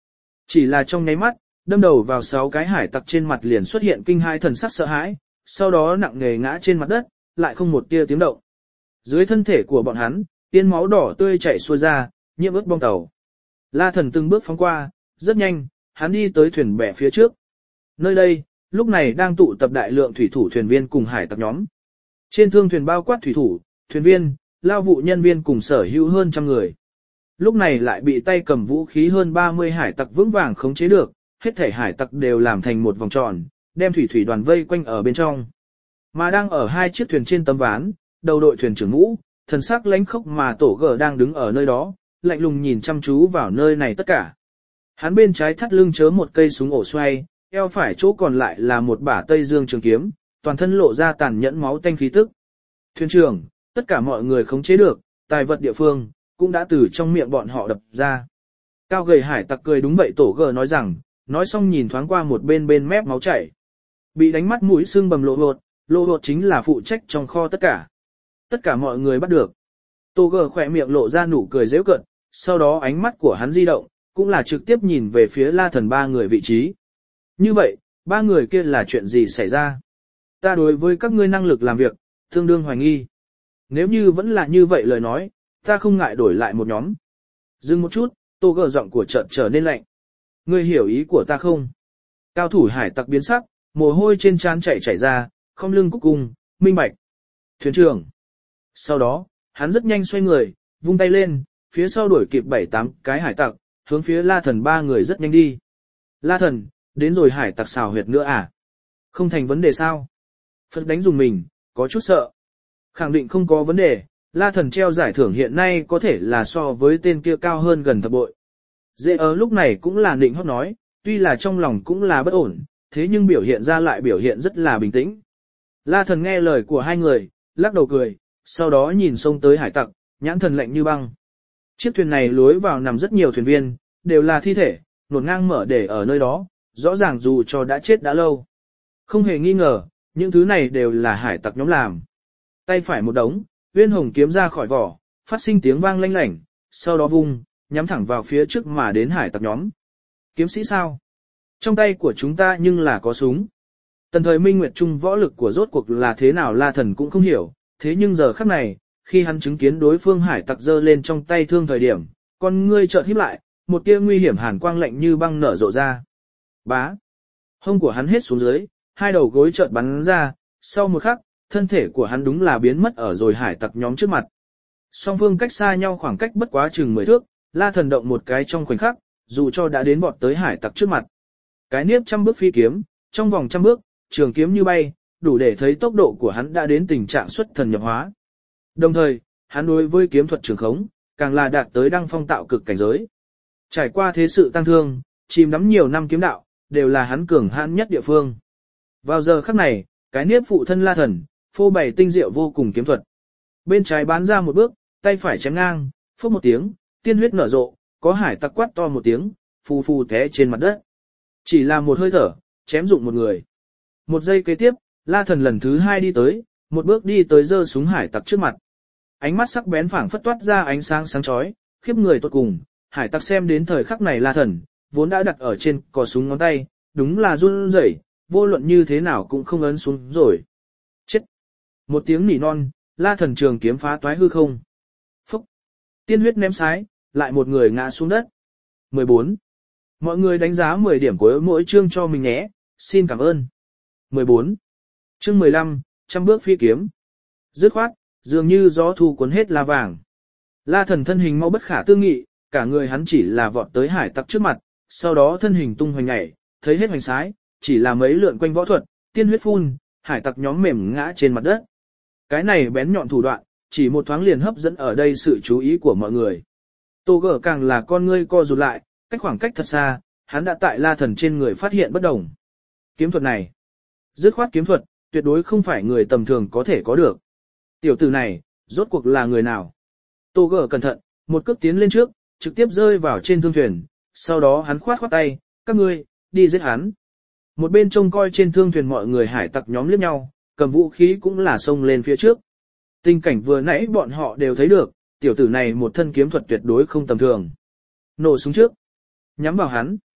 Chỉ là trong nháy mắt, đâm đầu vào sáu cái hải tặc trên mặt liền xuất hiện kinh hai thần sắc sợ hãi, sau đó nặng nề ngã trên mặt đất, lại không một tia tiếng động. Dưới thân thể của bọn hắn, tiên máu đỏ tươi chảy xuôi ra, nhiễm ướt bong tàu. La Thần từng bước phóng qua, rất nhanh, hắn đi tới thuyền bè phía trước. Nơi đây, lúc này đang tụ tập đại lượng thủy thủ thuyền viên cùng hải tặc nhóm. Trên thương thuyền bao quát thủy thủ, thuyền viên, lao vụ nhân viên cùng sở hữu hơn trăm người. Lúc này lại bị tay cầm vũ khí hơn ba mươi hải tặc vững vàng khống chế được, hết thể hải tặc đều làm thành một vòng tròn, đem thủy thủy đoàn vây quanh ở bên trong. Mà đang ở hai chiếc thuyền trên tấm ván, đầu đội thuyền trưởng ngũ, thần sắc lãnh khốc mà tổ gở đang đứng ở nơi đó, lạnh lùng nhìn chăm chú vào nơi này tất cả. Hắn bên trái thắt lưng chớ một cây súng ổ xoay, eo phải chỗ còn lại là một bả tây dương trường kiếm, toàn thân lộ ra tàn nhẫn máu tanh khí tức. Thuyền trưởng, tất cả mọi người khống chế được, tài vật địa phương, cũng đã từ trong miệng bọn họ đập ra. Cao gầy hải tặc cười đúng vậy tổ gở nói rằng, nói xong nhìn thoáng qua một bên bên mép máu chảy. Bị đánh mắt mũi sưng bầm lộ hột, lộ hột chính là phụ trách trong kho tất cả. Tất cả mọi người bắt được. Tô gở khỏe miệng lộ ra nụ cười giễu cợt, sau đó ánh mắt của hắn di động, cũng là trực tiếp nhìn về phía La Thần ba người vị trí. Như vậy, ba người kia là chuyện gì xảy ra? Ta đối với các ngươi năng lực làm việc, tương đương hoài nghi. Nếu như vẫn là như vậy lời nói, ta không ngại đổi lại một nhóm. Dừng một chút, Tô gở giọng của chợt trở nên lạnh. Ngươi hiểu ý của ta không? Cao thủ hải tặc biến sắc, mồ hôi trên trán chảy chảy ra, không lưng cúc cung, minh bạch. Thuyền trưởng. Sau đó, hắn rất nhanh xoay người, vung tay lên, phía sau đuổi kịp bảy tám cái hải tặc, hướng phía La Thần ba người rất nhanh đi. La Thần, đến rồi hải tặc xào huyệt nữa à? Không thành vấn đề sao? Phật đánh dùng mình, có chút sợ. Khẳng định không có vấn đề, La Thần treo giải thưởng hiện nay có thể là so với tên kia cao hơn gần thập bội. Dễ ở lúc này cũng là định hót nói, tuy là trong lòng cũng là bất ổn, thế nhưng biểu hiện ra lại biểu hiện rất là bình tĩnh. La Thần nghe lời của hai người, lắc đầu cười, sau đó nhìn xông tới hải tặc, nhãn thần lạnh như băng. Chiếc thuyền này lối vào nằm rất nhiều thuyền viên, đều là thi thể, nổn ngang mở để ở nơi đó, rõ ràng dù cho đã chết đã lâu. Không hề nghi ngờ, những thứ này đều là hải tặc nhóm làm. Tay phải một đống, Uyên Hồng kiếm ra khỏi vỏ, phát sinh tiếng vang lanh lảnh, sau đó vung, nhắm thẳng vào phía trước mà đến hải tặc nhóm. Kiếm sĩ sao? Trong tay của chúng ta nhưng là có súng. Tần thời Minh Nguyệt Trung võ lực của rốt cuộc là thế nào La Thần cũng không hiểu, thế nhưng giờ khắc này, khi hắn chứng kiến đối phương hải tặc giơ lên trong tay thương thời điểm, con ngươi chợt híp lại, một tia nguy hiểm hàn quang lạnh như băng nở rộ ra. Bá! Hông của hắn hết xuống dưới, hai đầu gối chợt bắn ra, sau một khắc, thân thể của hắn đúng là biến mất ở rồi hải tặc nhóm trước mặt. Song phương cách xa nhau khoảng cách bất quá chừng mười thước, La Thần động một cái trong khoảnh khắc, dù cho đã đến vọt tới hải tặc trước mặt. Cái niếp trăm bước phi kiếm, trong vòng trăm bước, trường kiếm như bay, đủ để thấy tốc độ của hắn đã đến tình trạng xuất thần nhập hóa. Đồng thời, hắn đối với kiếm thuật trường khống, càng là đạt tới đăng phong tạo cực cảnh giới. Trải qua thế sự tăng thương, chìm đắm nhiều năm kiếm đạo, đều là hắn cường hãn nhất địa phương. Vào giờ khắc này, cái niếp phụ thân La Thần, phô bày tinh diệu vô cùng kiếm thuật. Bên trái bán ra một bước, tay phải chém ngang, phốc một tiếng, tiên huyết nở rộ, có hải tặc quát to một tiếng, phù phù té trên mặt đất. Chỉ là một hơi thở, chém dụng một người. Một giây kế tiếp, La Thần lần thứ hai đi tới, một bước đi tới giơ súng hải tặc trước mặt. Ánh mắt sắc bén phảng phất toát ra ánh sáng sáng chói, khiếp người tột cùng. Hải tặc xem đến thời khắc này La Thần, vốn đã đặt ở trên cò súng ngón tay, đúng là run rẩy, vô luận như thế nào cũng không ấn xuống rồi. Chết! Một tiếng nỉ non, La Thần trường kiếm phá toái hư không. Phúc! Tiên huyết ném sái, lại một người ngã xuống đất. mười bốn. Mọi người đánh giá mười điểm của mỗi chương cho mình nhé, xin cảm ơn. mười bốn. Chương mười lăm, trăm bước phi kiếm. Dứt khoát, dường như gió thu cuốn hết la vàng. La Thần thân hình mau bất khả tư nghị, cả người hắn chỉ là vọt tới hải tặc trước mặt, sau đó thân hình tung hoành nhảy, thấy hết hoành sái, chỉ là mấy lượn quanh võ thuật, tiên huyết phun, hải tặc nhóm mềm ngã trên mặt đất. Cái này bén nhọn thủ đoạn, chỉ một thoáng liền hấp dẫn ở đây sự chú ý của mọi người. Tô gở càng là con ngươi co rụt lại, cách khoảng cách thật xa, hắn đã tại La Thần trên người phát hiện bất đồng. Kiếm thuật này, dứt khoát kiếm thuật, tuyệt đối không phải người tầm thường có thể có được. Tiểu tử này, rốt cuộc là người nào? Tô gở cẩn thận, một cước tiến lên trước, trực tiếp rơi vào trên thương thuyền, sau đó hắn khoát khoát tay, các ngươi, đi giết hắn. Một bên trông coi trên thương thuyền mọi người hải tặc nhóm liếc nhau, cầm vũ khí cũng là xông lên phía trước. Tình cảnh vừa nãy bọn họ đều thấy được, tiểu tử này một thân kiếm thuật tuyệt đối không tầm thường. Nổ súng trước, nhắm vào hắn.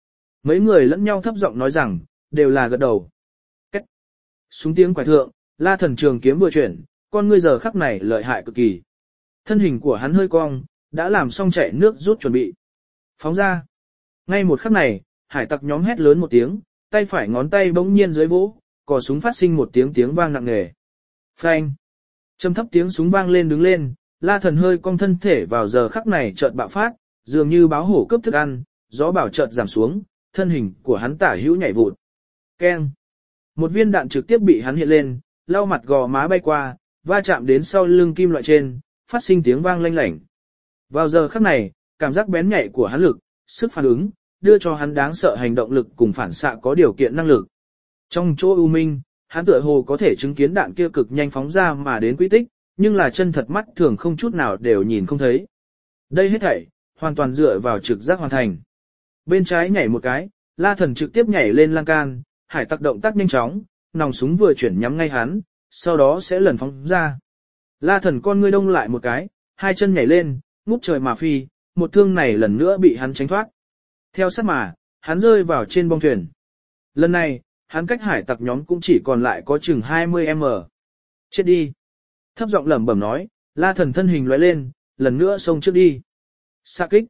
Mấy người lẫn nhau thấp giọng nói rằng, đều là gật đầu. Cách. Súng tiếng quải thượng, La Thần trường kiếm vừa chuyển, con ngươi giờ khắc này lợi hại cực kỳ. Thân hình của hắn hơi cong, đã làm xong chạy nước rút chuẩn bị. Phóng ra. Ngay một khắc này, hải tặc nhóm hét lớn một tiếng, tay phải ngón tay bỗng nhiên dưới vỗ, cò súng phát sinh một tiếng tiếng vang nặng nề. Phanh. Trầm thấp tiếng súng vang lên đứng lên, La Thần hơi cong thân thể vào giờ khắc này chợt bạo phát, dường như báo hổ cướp thức ăn, gió bảo chợt giảm xuống, thân hình của hắn tả hữu nhảy vụt. Keng. Một viên đạn trực tiếp bị hắn hiện lên, lau mặt gò má bay qua, va chạm đến sau lưng kim loại trên, phát sinh tiếng vang lanh lảnh. Vào giờ khắc này, cảm giác bén nhạy của hắn lực, sức phản ứng, đưa cho hắn đáng sợ hành động lực cùng phản xạ có điều kiện năng lực. Trong chỗ u minh, hắn tựa hồ có thể chứng kiến đạn kia cực nhanh phóng ra mà đến quỹ tích, nhưng là chân thật mắt thường không chút nào đều nhìn không thấy. Đây hết thảy, hoàn toàn dựa vào trực giác hoàn thành. Bên trái nhảy một cái, La Thần trực tiếp nhảy lên lan can, hải tặc động tác nhanh chóng, nòng súng vừa chuyển nhắm ngay hắn, sau đó sẽ lần phóng ra. La Thần con ngươi đông lại một cái, hai chân nhảy lên, ngút trời mà phi, một thương này lần nữa bị hắn tránh thoát. Theo sát mà, hắn rơi vào trên bong thuyền. Lần này, hắn cách hải tặc nhóm cũng chỉ còn lại có chừng hai mươi mét. Chết đi. Thấp giọng lẩm bẩm nói, La Thần thân hình lóe lên, lần nữa xông trước đi. Xạ kích.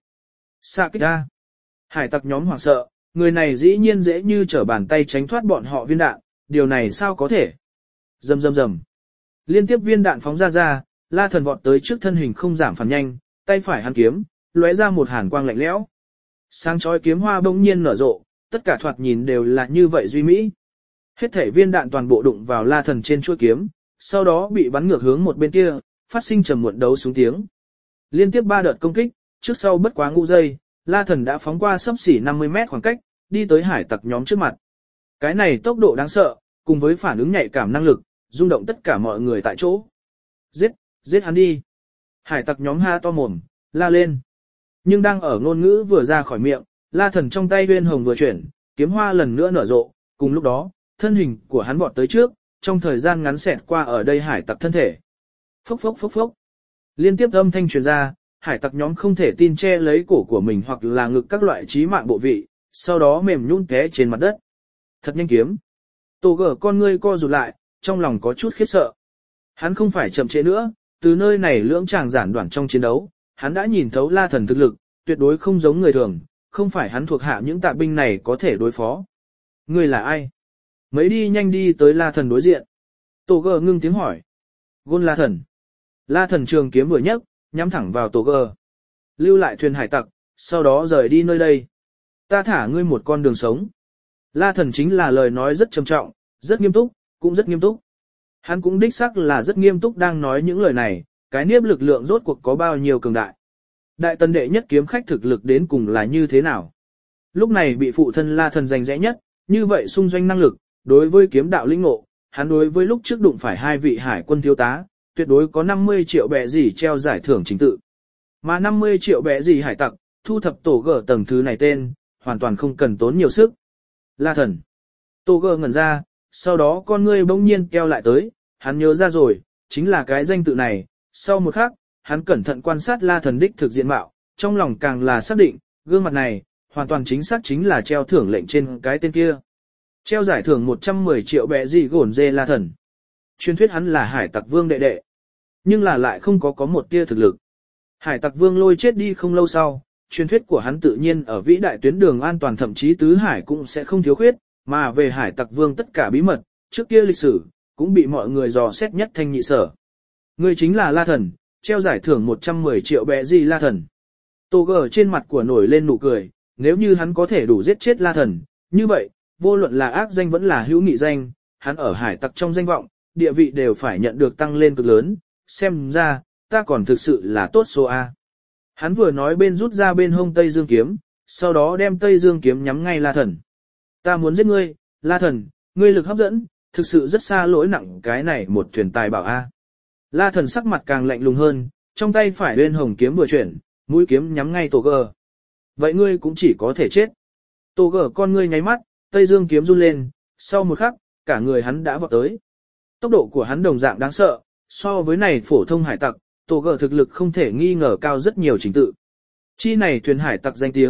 Xạ kích ra. Hải tặc nhóm hoảng sợ, người này dĩ nhiên dễ như trở bàn tay tránh thoát bọn họ viên đạn, điều này sao có thể. Rầm rầm rầm. Liên tiếp viên đạn phóng ra ra, La Thần vọt tới trước thân hình không giảm phản nhanh, tay phải hắn kiếm, lóe ra một hàn quang lạnh lẽo. Sáng chói kiếm hoa bỗng nhiên nở rộ, tất cả thoạt nhìn đều là như vậy duy mỹ. Hết thể viên đạn toàn bộ đụng vào La Thần trên chuôi kiếm, sau đó bị bắn ngược hướng một bên kia, phát sinh trầm muộn đấu súng tiếng. Liên tiếp ba đợt công kích, trước sau bất quá ngũ giây, La Thần đã phóng qua xấp xỉ năm mươi mét khoảng cách, đi tới hải tặc nhóm trước mặt. Cái này tốc độ đáng sợ, cùng với phản ứng nhạy cảm năng lực, rung động tất cả mọi người tại chỗ. Giết, giết hắn đi. Hải tặc nhóm ha to mồm, la lên. Nhưng đang ở ngôn ngữ vừa ra khỏi miệng, La Thần trong tay uyên hồng vừa chuyển, kiếm hoa lần nữa nở rộ, cùng lúc đó, thân hình của hắn vọt tới trước, trong thời gian ngắn xẹt qua ở đây hải tặc thân thể. Phốc phốc phốc phốc. Liên tiếp âm thanh truyền ra, hải tặc nhóm không thể tin che lấy cổ của mình hoặc là ngực các loại chí mạng bộ vị, sau đó mềm nhũn té trên mặt đất. Thật nhanh kiếm. Tổ gở con ngươi co rụt lại, trong lòng có chút khiếp sợ. Hắn không phải chậm trễ nữa, từ nơi này lưỡng chàng giản đoạn trong chiến đấu, hắn đã nhìn thấu La Thần thực lực, tuyệt đối không giống người thường, không phải hắn thuộc hạ những tạ binh này có thể đối phó. Ngươi là ai? Mấy đi nhanh đi tới La Thần đối diện. Tổ gở ngưng tiếng hỏi. Gôn La Thần. La Thần trường kiếm vừa nhấc, nhắm thẳng vào Tổ gở. Lưu lại thuyền hải tặc, sau đó rời đi nơi đây. Ta thả ngươi một con đường sống. La Thần chính là lời nói rất trầm trọng, rất nghiêm túc, cũng rất nghiêm túc. Hắn cũng đích xác là rất nghiêm túc đang nói những lời này, cái niếp lực lượng rốt cuộc có bao nhiêu cường đại. Đại tần đệ nhất kiếm khách thực lực đến cùng là như thế nào. Lúc này bị phụ thân La Thần giành rẽ nhất, như vậy xung doanh năng lực, đối với kiếm đạo linh ngộ, hắn đối với lúc trước đụng phải hai vị hải quân thiếu tá, tuyệt đối có năm mươi triệu bẻ gì treo giải thưởng chính tự. Mà năm mươi triệu bẻ gì hải tặc, thu thập tổ gở tầng thứ này tên, hoàn toàn không cần tốn nhiều sức. La Thần. Tổ gở ngẩn ra, sau đó con ngươi bỗng nhiên keo lại tới, hắn nhớ ra rồi, chính là cái danh tự này. Sau một khắc, hắn cẩn thận quan sát La Thần đích thực diện mạo, trong lòng càng là xác định, gương mặt này, hoàn toàn chính xác chính là treo thưởng lệnh trên cái tên kia. Treo giải thưởng một trăm mười triệu bẻ gì gổn dê La Thần. Truyền thuyết hắn là hải tặc vương đệ đệ, nhưng là lại không có có một tia thực lực. Hải tặc vương Lôi chết đi không lâu sau, truyền thuyết của hắn tự nhiên ở vĩ đại tuyến đường an toàn thậm chí tứ hải cũng sẽ không thiếu khuyết, mà về hải tặc vương tất cả bí mật, trước kia lịch sử, cũng bị mọi người dò xét nhất thanh nhị sở. Người chính là La Thần, treo giải thưởng một trăm mười triệu bẻ gì La Thần. Tô gở trên mặt của nổi lên nụ cười, nếu như hắn có thể đủ giết chết La Thần, như vậy, vô luận là ác danh vẫn là hữu nghị danh, hắn ở hải tặc trong danh vọng, địa vị đều phải nhận được tăng lên cực lớn, xem ra, ta còn thực sự là tốt số A. Hắn vừa nói bên rút ra bên hông Tây Dương kiếm, sau đó đem Tây Dương kiếm nhắm ngay La Thần. Ta muốn giết ngươi, La Thần, ngươi lực hấp dẫn, thực sự rất xa lỗi nặng cái này một thuyền tài bảo A. La Thần sắc mặt càng lạnh lùng hơn, trong tay phải bên hồng kiếm vừa chuyển, mũi kiếm nhắm ngay Tổ gở. Vậy ngươi cũng chỉ có thể chết. Tổ gở con ngươi nháy mắt, Tây Dương kiếm run lên, sau một khắc, cả người hắn đã vọt tới. Tốc độ của hắn đồng dạng đáng sợ, so với này phổ thông hải tặc, Tổ gở thực lực không thể nghi ngờ cao rất nhiều trình tự. Chi này thuyền hải tặc danh tiếng,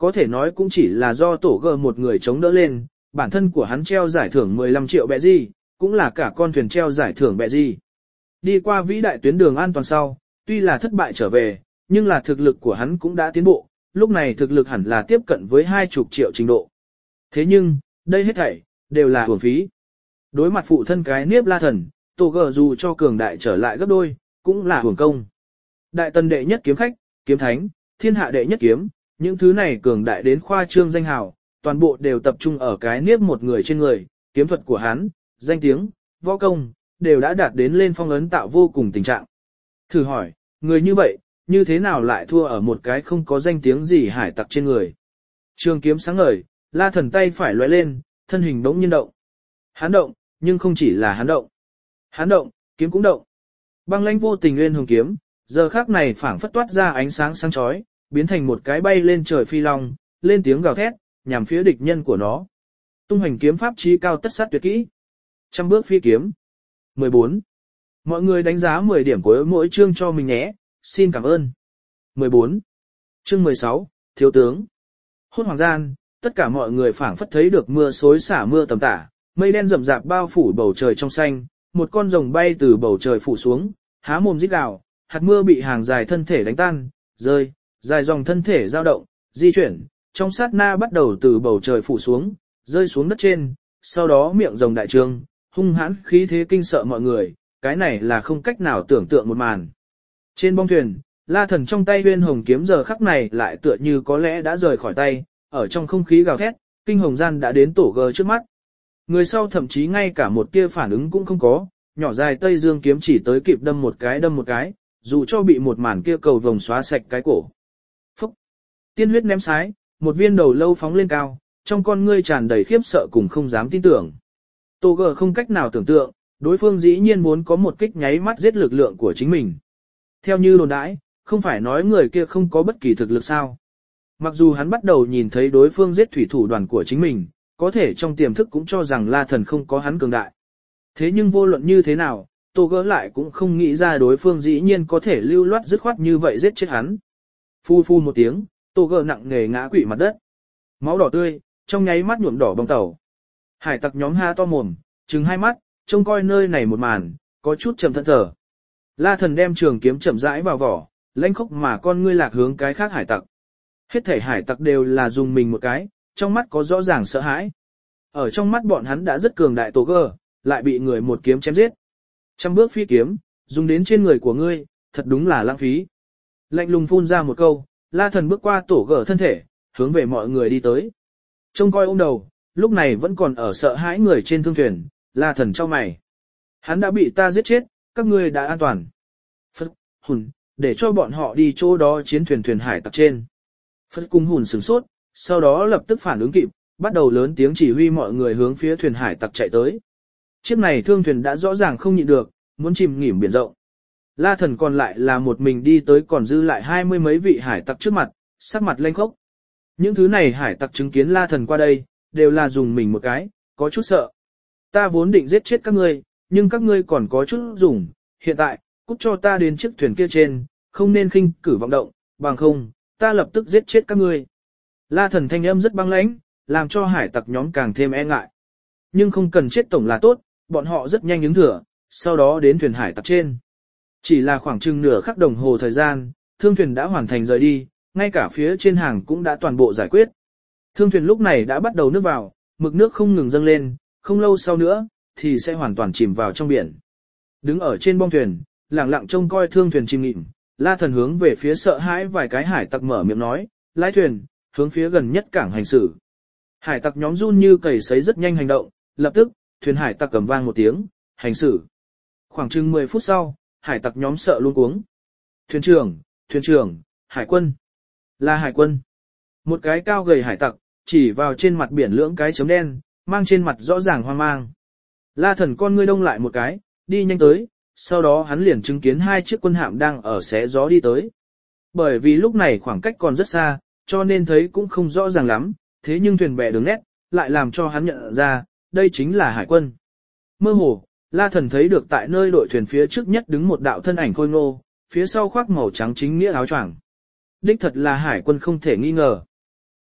có thể nói cũng chỉ là do tổ gờ một người chống đỡ lên, bản thân của hắn treo giải thưởng mười lăm triệu bẹ gì, cũng là cả con thuyền treo giải thưởng bẹ gì. Đi qua vĩ đại tuyến đường an toàn sau, tuy là thất bại trở về, nhưng là thực lực của hắn cũng đã tiến bộ, lúc này thực lực hẳn là tiếp cận với hai chục triệu trình độ. Thế nhưng, đây hết thảy, đều là uổng phí. Đối mặt phụ thân cái niếp La Thần, tổ gờ dù cho cường đại trở lại gấp đôi, cũng là uổng công. Đại tần đệ nhất kiếm khách, kiếm thánh, thiên hạ đệ nhất kiếm, những thứ này cường đại đến khoa trương danh hào, toàn bộ đều tập trung ở cái niếp một người trên người, kiếm thuật của hắn, danh tiếng, võ công, đều đã đạt đến lên phong ấn tạo vô cùng tình trạng. Thử hỏi, người như vậy, như thế nào lại thua ở một cái không có danh tiếng gì hải tặc trên người? Trường kiếm sáng ngời, La Thần tay phải lóe lên, thân hình bỗng nhiên động. Hắn động, nhưng không chỉ là hắn động. Hắn động, kiếm cũng động. Băng lãnh vô tình nguyên hồng kiếm, giờ khắc này phảng phất toát ra ánh sáng sáng chói, biến thành một cái bay lên trời phi long, lên tiếng gào thét, nhằm phía địch nhân của nó. Tung hành kiếm pháp chí cao tất sát tuyệt kỹ. Trăm bước phi kiếm. mười bốn. Mọi người đánh giá mười điểm của mỗi chương cho mình nhé, xin cảm ơn. mười bốn. Chương mười sáu, Thiếu tướng. Hốt hoàng gian, tất cả mọi người phảng phất thấy được mưa xối xả mưa tầm tả, mây đen rậm rạp bao phủ bầu trời trong xanh, một con rồng bay từ bầu trời phủ xuống, há mồm rít gào, hạt mưa bị hàng dài thân thể đánh tan, rơi, dài dòng thân thể dao động, di chuyển, trong sát na bắt đầu từ bầu trời phủ xuống, rơi xuống đất trên, sau đó miệng rồng đại trương, hung hãn khí thế kinh sợ mọi người, cái này là không cách nào tưởng tượng một màn. Trên bong thuyền, La Thần trong tay huyên hồng kiếm giờ khắc này lại tựa như có lẽ đã rời khỏi tay, ở trong không khí gào thét, kinh hồng gian đã đến tổ gờ trước mắt. Người sau thậm chí ngay cả một tia phản ứng cũng không có, nhỏ dài tây dương kiếm chỉ tới kịp đâm một cái đâm một cái, dù cho bị một màn kia cầu vồng xóa sạch cái cổ. Phúc! Tiên huyết ném sái, một viên đầu lâu phóng lên cao, trong con ngươi tràn đầy khiếp sợ cùng không dám tin tưởng. Tô gờ không cách nào tưởng tượng, đối phương dĩ nhiên muốn có một kích nháy mắt giết lực lượng của chính mình. Theo như đồn đãi, không phải nói người kia không có bất kỳ thực lực sao. Mặc dù hắn bắt đầu nhìn thấy đối phương giết thủy thủ đoàn của chính mình, có thể trong tiềm thức cũng cho rằng La Thần không có hắn cường đại. Thế nhưng vô luận như thế nào, Tô gỡ lại cũng không nghĩ ra đối phương dĩ nhiên có thể lưu loát dứt khoát như vậy giết chết hắn. Phu phu một tiếng, Tô gỡ nặng nề ngã quỵ mặt đất. Máu đỏ tươi, trong nháy mắt nhuộm đỏ bong tàu. Hải tặc nhóm ha to mồm, trừng hai mắt, trông coi nơi này một màn, có chút chậm thẫn thở. La Thần đem trường kiếm chậm rãi vào vỏ, lãnh khốc mà con ngươi lạc hướng cái khác hải tặc. Hết thể hải tặc đều là dùng mình một cái, trong mắt có rõ ràng sợ hãi. Ở trong mắt bọn hắn đã rất cường đại Tô gỡ, lại bị người một kiếm chém giết. Trăm bước phi kiếm, dùng đến trên người của ngươi, thật đúng là lãng phí. Lạnh lùng phun ra một câu, La Thần bước qua tổ gỡ thân thể, hướng về mọi người đi tới. Trông coi ôm đầu, lúc này vẫn còn ở sợ hãi người trên thương thuyền, La Thần cho mày. Hắn đã bị ta giết chết, các ngươi đã an toàn. Phật, hùn, để cho bọn họ đi chỗ đó chiến thuyền thuyền hải tặc trên. Phật cung hùn sửng sốt, sau đó lập tức phản ứng kịp, bắt đầu lớn tiếng chỉ huy mọi người hướng phía thuyền hải tặc chạy tới. Chiếc này thương thuyền đã rõ ràng không nhịn được, muốn chìm nghỉm biển rộng. La Thần còn lại là một mình đi tới còn dư lại hai mươi mấy vị hải tặc trước mặt, sắc mặt lênh khốc. Những thứ này hải tặc chứng kiến La Thần qua đây, đều là dùng mình một cái, có chút sợ. Ta vốn định giết chết các ngươi, nhưng các ngươi còn có chút dùng, hiện tại, cút cho ta đến chiếc thuyền kia trên, không nên khinh cử vọng động, bằng không, ta lập tức giết chết các ngươi. La Thần thanh âm rất băng lãnh, làm cho hải tặc nhóm càng thêm e ngại. Nhưng không cần chết tổng là tốt, bọn họ rất nhanh ứng thừa, sau đó đến thuyền hải tặc trên. Chỉ là khoảng chừng nửa khắc đồng hồ thời gian, thương thuyền đã hoàn thành rời đi, ngay cả phía trên hàng cũng đã toàn bộ giải quyết. Thương thuyền lúc này đã bắt đầu nước vào, mực nước không ngừng dâng lên, không lâu sau nữa, thì sẽ hoàn toàn chìm vào trong biển. Đứng ở trên bong thuyền, lặng lặng trông coi thương thuyền chìm nghỉm, La Thần hướng về phía sợ hãi vài cái hải tặc mở miệng nói, lái thuyền, hướng phía gần nhất cảng hành xử. Hải tặc nhóm run như cầy sấy rất nhanh hành động, lập tức, thuyền hải tặc cầm vang một tiếng, hành xử. Khoảng chừng mười phút sau, hải tặc nhóm sợ luôn cuống. Thuyền trưởng, thuyền trưởng, hải quân. Là hải quân. Một cái cao gầy hải tặc, chỉ vào trên mặt biển lưỡng cái chấm đen, mang trên mặt rõ ràng hoang mang. La Thần con ngươi đông lại một cái, đi nhanh tới, sau đó hắn liền chứng kiến hai chiếc quân hạm đang ở xé gió đi tới. Bởi vì lúc này khoảng cách còn rất xa, cho nên thấy cũng không rõ ràng lắm, thế nhưng thuyền bè đường nét, lại làm cho hắn nhận ra, đây chính là hải quân. Mơ hồ, La Thần thấy được tại nơi đội thuyền phía trước nhất đứng một đạo thân ảnh khôi ngô, phía sau khoác màu trắng chính nghĩa áo choàng. Đích thật là hải quân không thể nghi ngờ.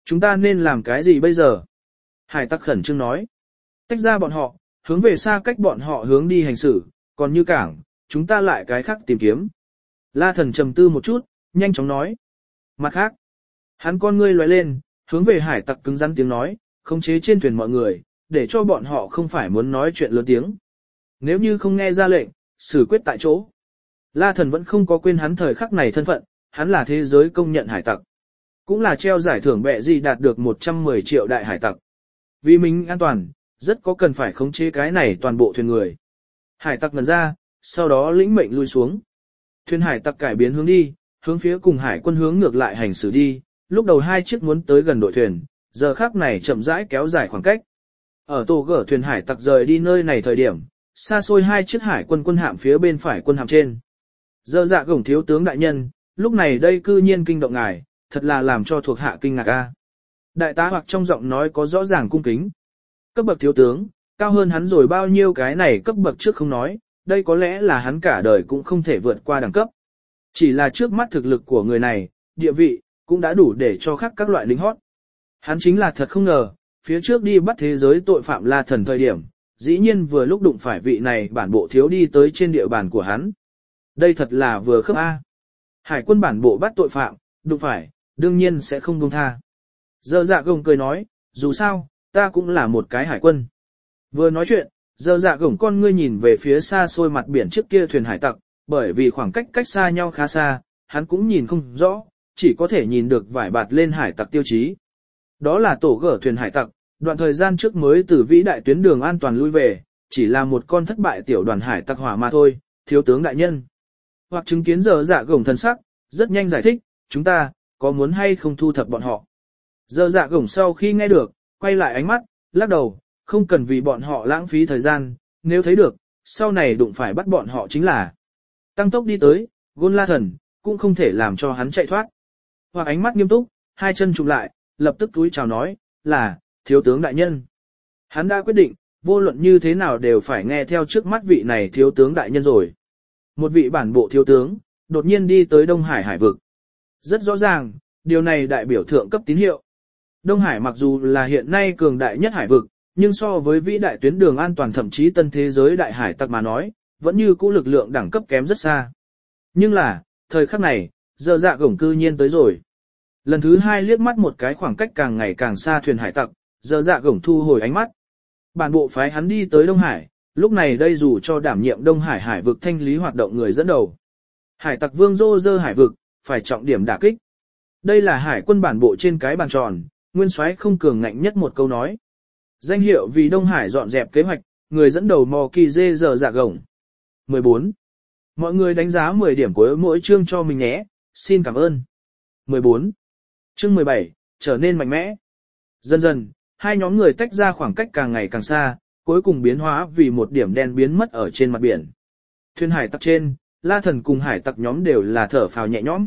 Chúng ta nên làm cái gì bây giờ? Hải tặc khẩn trương nói. Tách ra bọn họ, hướng về xa cách bọn họ hướng đi hành xử, còn như cảng, chúng ta lại cái khác tìm kiếm. La thần trầm tư một chút, nhanh chóng nói. Mặt khác, hắn con ngươi lóe lên, hướng về hải tặc cứng rắn tiếng nói, khống chế trên thuyền mọi người, để cho bọn họ không phải muốn nói chuyện lớn tiếng. Nếu như không nghe ra lệnh, xử quyết tại chỗ. La thần vẫn không có quên hắn thời khắc này thân phận, hắn là thế giới công nhận hải tặc. Cũng là treo giải thưởng bẹ gì đạt được một trăm mười triệu đại hải tặc. Vì mình an toàn, rất có cần phải khống chế cái này toàn bộ thuyền người. Hải tặc ngần ra, sau đó lĩnh mệnh lui xuống. Thuyền hải tặc cải biến hướng đi, hướng phía cùng hải quân hướng ngược lại hành xử đi, lúc đầu hai chiếc muốn tới gần đội thuyền, giờ khắc này chậm rãi kéo dài khoảng cách. Ở tổ gở thuyền hải tặc rời đi nơi này thời điểm, xa xôi hai chiếc hải quân quân hạm phía bên phải quân hạm trên. Dơ dạ gổng thiếu tướng đại nhân, lúc này đây cư nhiên kinh động ngài, thật là làm cho thuộc hạ kinh ngạc a. Đại tá hoặc trong giọng nói có rõ ràng cung kính. Cấp bậc thiếu tướng, cao hơn hắn rồi bao nhiêu cái này cấp bậc trước không nói, đây có lẽ là hắn cả đời cũng không thể vượt qua đẳng cấp. Chỉ là trước mắt thực lực của người này, địa vị, cũng đã đủ để cho khác các loại lính hót. Hắn chính là thật không ngờ, phía trước đi bắt thế giới tội phạm La Thần thời điểm, dĩ nhiên vừa lúc đụng phải vị này bản bộ thiếu đi tới trên địa bàn của hắn. Đây thật là vừa khớp A. Hải quân bản bộ bắt tội phạm, đụng phải, đương nhiên sẽ không buông tha. Dơ dạ gồng cười nói, dù sao, ta cũng là một cái hải quân. Vừa nói chuyện, dơ dạ gồng con ngươi nhìn về phía xa xôi mặt biển trước kia thuyền hải tặc, bởi vì khoảng cách cách xa nhau khá xa, hắn cũng nhìn không rõ, chỉ có thể nhìn được vải bạt lên hải tặc tiêu chí. Đó là tổ gở thuyền hải tặc, đoạn thời gian trước mới từ vĩ đại tuyến đường an toàn lui về, chỉ là một con thất bại tiểu đoàn hải tặc hỏa mà thôi, thiếu tướng đại nhân. Hoặc chứng kiến dơ dạ gồng thần sắc, rất nhanh giải thích, chúng ta, có muốn hay không thu thập bọn họ. Dơ dạ gồng sau khi nghe được, quay lại ánh mắt, lắc đầu, không cần vì bọn họ lãng phí thời gian, nếu thấy được, sau này đụng phải bắt bọn họ chính là. Tăng tốc đi tới, Gôn La Thần, cũng không thể làm cho hắn chạy thoát. Hoặc ánh mắt nghiêm túc, hai chân chụp lại, lập tức túi chào nói, là, thiếu tướng đại nhân. Hắn đã quyết định, vô luận như thế nào đều phải nghe theo trước mắt vị này thiếu tướng đại nhân rồi. Một vị bản bộ thiếu tướng, đột nhiên đi tới Đông Hải hải vực. Rất rõ ràng, điều này đại biểu thượng cấp tín hiệu. Đông Hải mặc dù là hiện nay cường đại nhất hải vực, nhưng so với vĩ đại tuyến đường an toàn thậm chí tân thế giới đại hải tặc mà nói, vẫn như cũ lực lượng đẳng cấp kém rất xa. Nhưng là, thời khắc này, dơ dạ gổng cư nhiên tới rồi. Lần thứ hai liếc mắt một cái khoảng cách càng ngày càng xa thuyền hải tặc, dơ dạ gổng thu hồi ánh mắt. Bản bộ phái hắn đi tới Đông Hải, lúc này đây dù cho đảm nhiệm Đông Hải hải vực thanh lý hoạt động người dẫn đầu. Hải tặc vương rô dơ hải vực, phải trọng điểm đả kích. Đây là hải quân bản bộ trên cái bàn tròn, nguyên soái không cường ngạnh nhất một câu nói. Danh hiệu vì Đông Hải dọn dẹp kế hoạch, người dẫn đầu mò kỳ dê giờ dạ gổng. mười bốn. Mọi người đánh giá mười điểm của mỗi chương cho mình nhé, xin cảm ơn. mười bốn. Chương mười bảy, trở nên mạnh mẽ. Dần dần, hai nhóm người tách ra khoảng cách càng ngày càng xa, cuối cùng biến hóa vì một điểm đen biến mất ở trên mặt biển. Thuyền hải tặc trên, La Thần cùng hải tặc nhóm đều là thở phào nhẹ nhõm.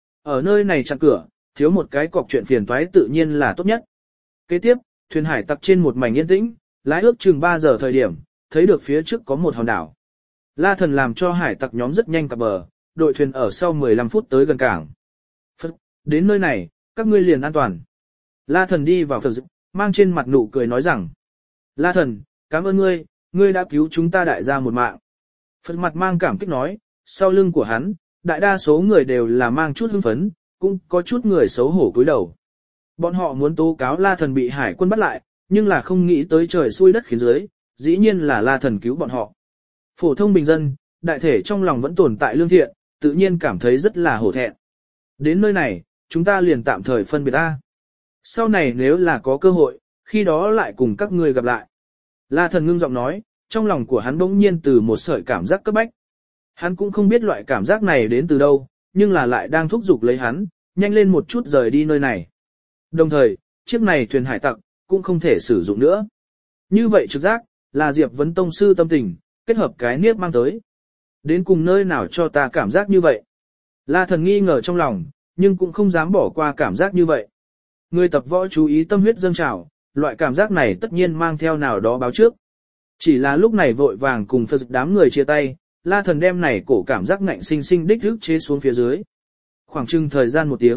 Ở nơi này chặn cửa, thiếu một cái cọc chuyện phiền toái tự nhiên là tốt nhất. Kế tiếp, thuyền hải tặc trên một mảnh yên tĩnh, lái ước chừng ba giờ thời điểm, thấy được phía trước có một hòn đảo. La Thần làm cho hải tặc nhóm rất nhanh cập bờ, đội thuyền ở sau mười lăm phút tới gần cảng. Phật, đến nơi này, các ngươi liền an toàn. La Thần đi vào Phật, mang trên mặt nụ cười nói rằng. La Thần, cảm ơn ngươi, ngươi đã cứu chúng ta đại gia một mạng. Phật mặt mang cảm kích nói, sau lưng của hắn, đại đa số người đều là mang chút hưng phấn, cũng có chút người xấu hổ cúi đầu. Bọn họ muốn tố cáo La Thần bị hải quân bắt lại, nhưng là không nghĩ tới trời xui đất khiến dưới, dĩ nhiên là La Thần cứu bọn họ. Phổ thông bình dân, đại thể trong lòng vẫn tồn tại lương thiện, tự nhiên cảm thấy rất là hổ thẹn. Đến nơi này, chúng ta liền tạm thời phân biệt ta. Sau này nếu là có cơ hội, khi đó lại cùng các ngươi gặp lại. La Thần ngưng giọng nói, trong lòng của hắn bỗng nhiên từ một sợi cảm giác cấp bách. Hắn cũng không biết loại cảm giác này đến từ đâu, nhưng là lại đang thúc giục lấy hắn, nhanh lên một chút rời đi nơi này. Đồng thời, chiếc này thuyền hải tặc, cũng không thể sử dụng nữa. Như vậy trực giác, là Diệp Vấn Tông sư tâm tình, kết hợp cái niếp mang tới. Đến cùng nơi nào cho ta cảm giác như vậy? La Thần nghi ngờ trong lòng, nhưng cũng không dám bỏ qua cảm giác như vậy. Người tập võ chú ý tâm huyết dâng trào, loại cảm giác này tất nhiên mang theo nào đó báo trước. Chỉ là lúc này vội vàng cùng Phật đám người chia tay, La Thần đem này cổ cảm giác ngạnh sinh sinh đích rước chế xuống phía dưới. Khoảng chừng thời gian một tiếng,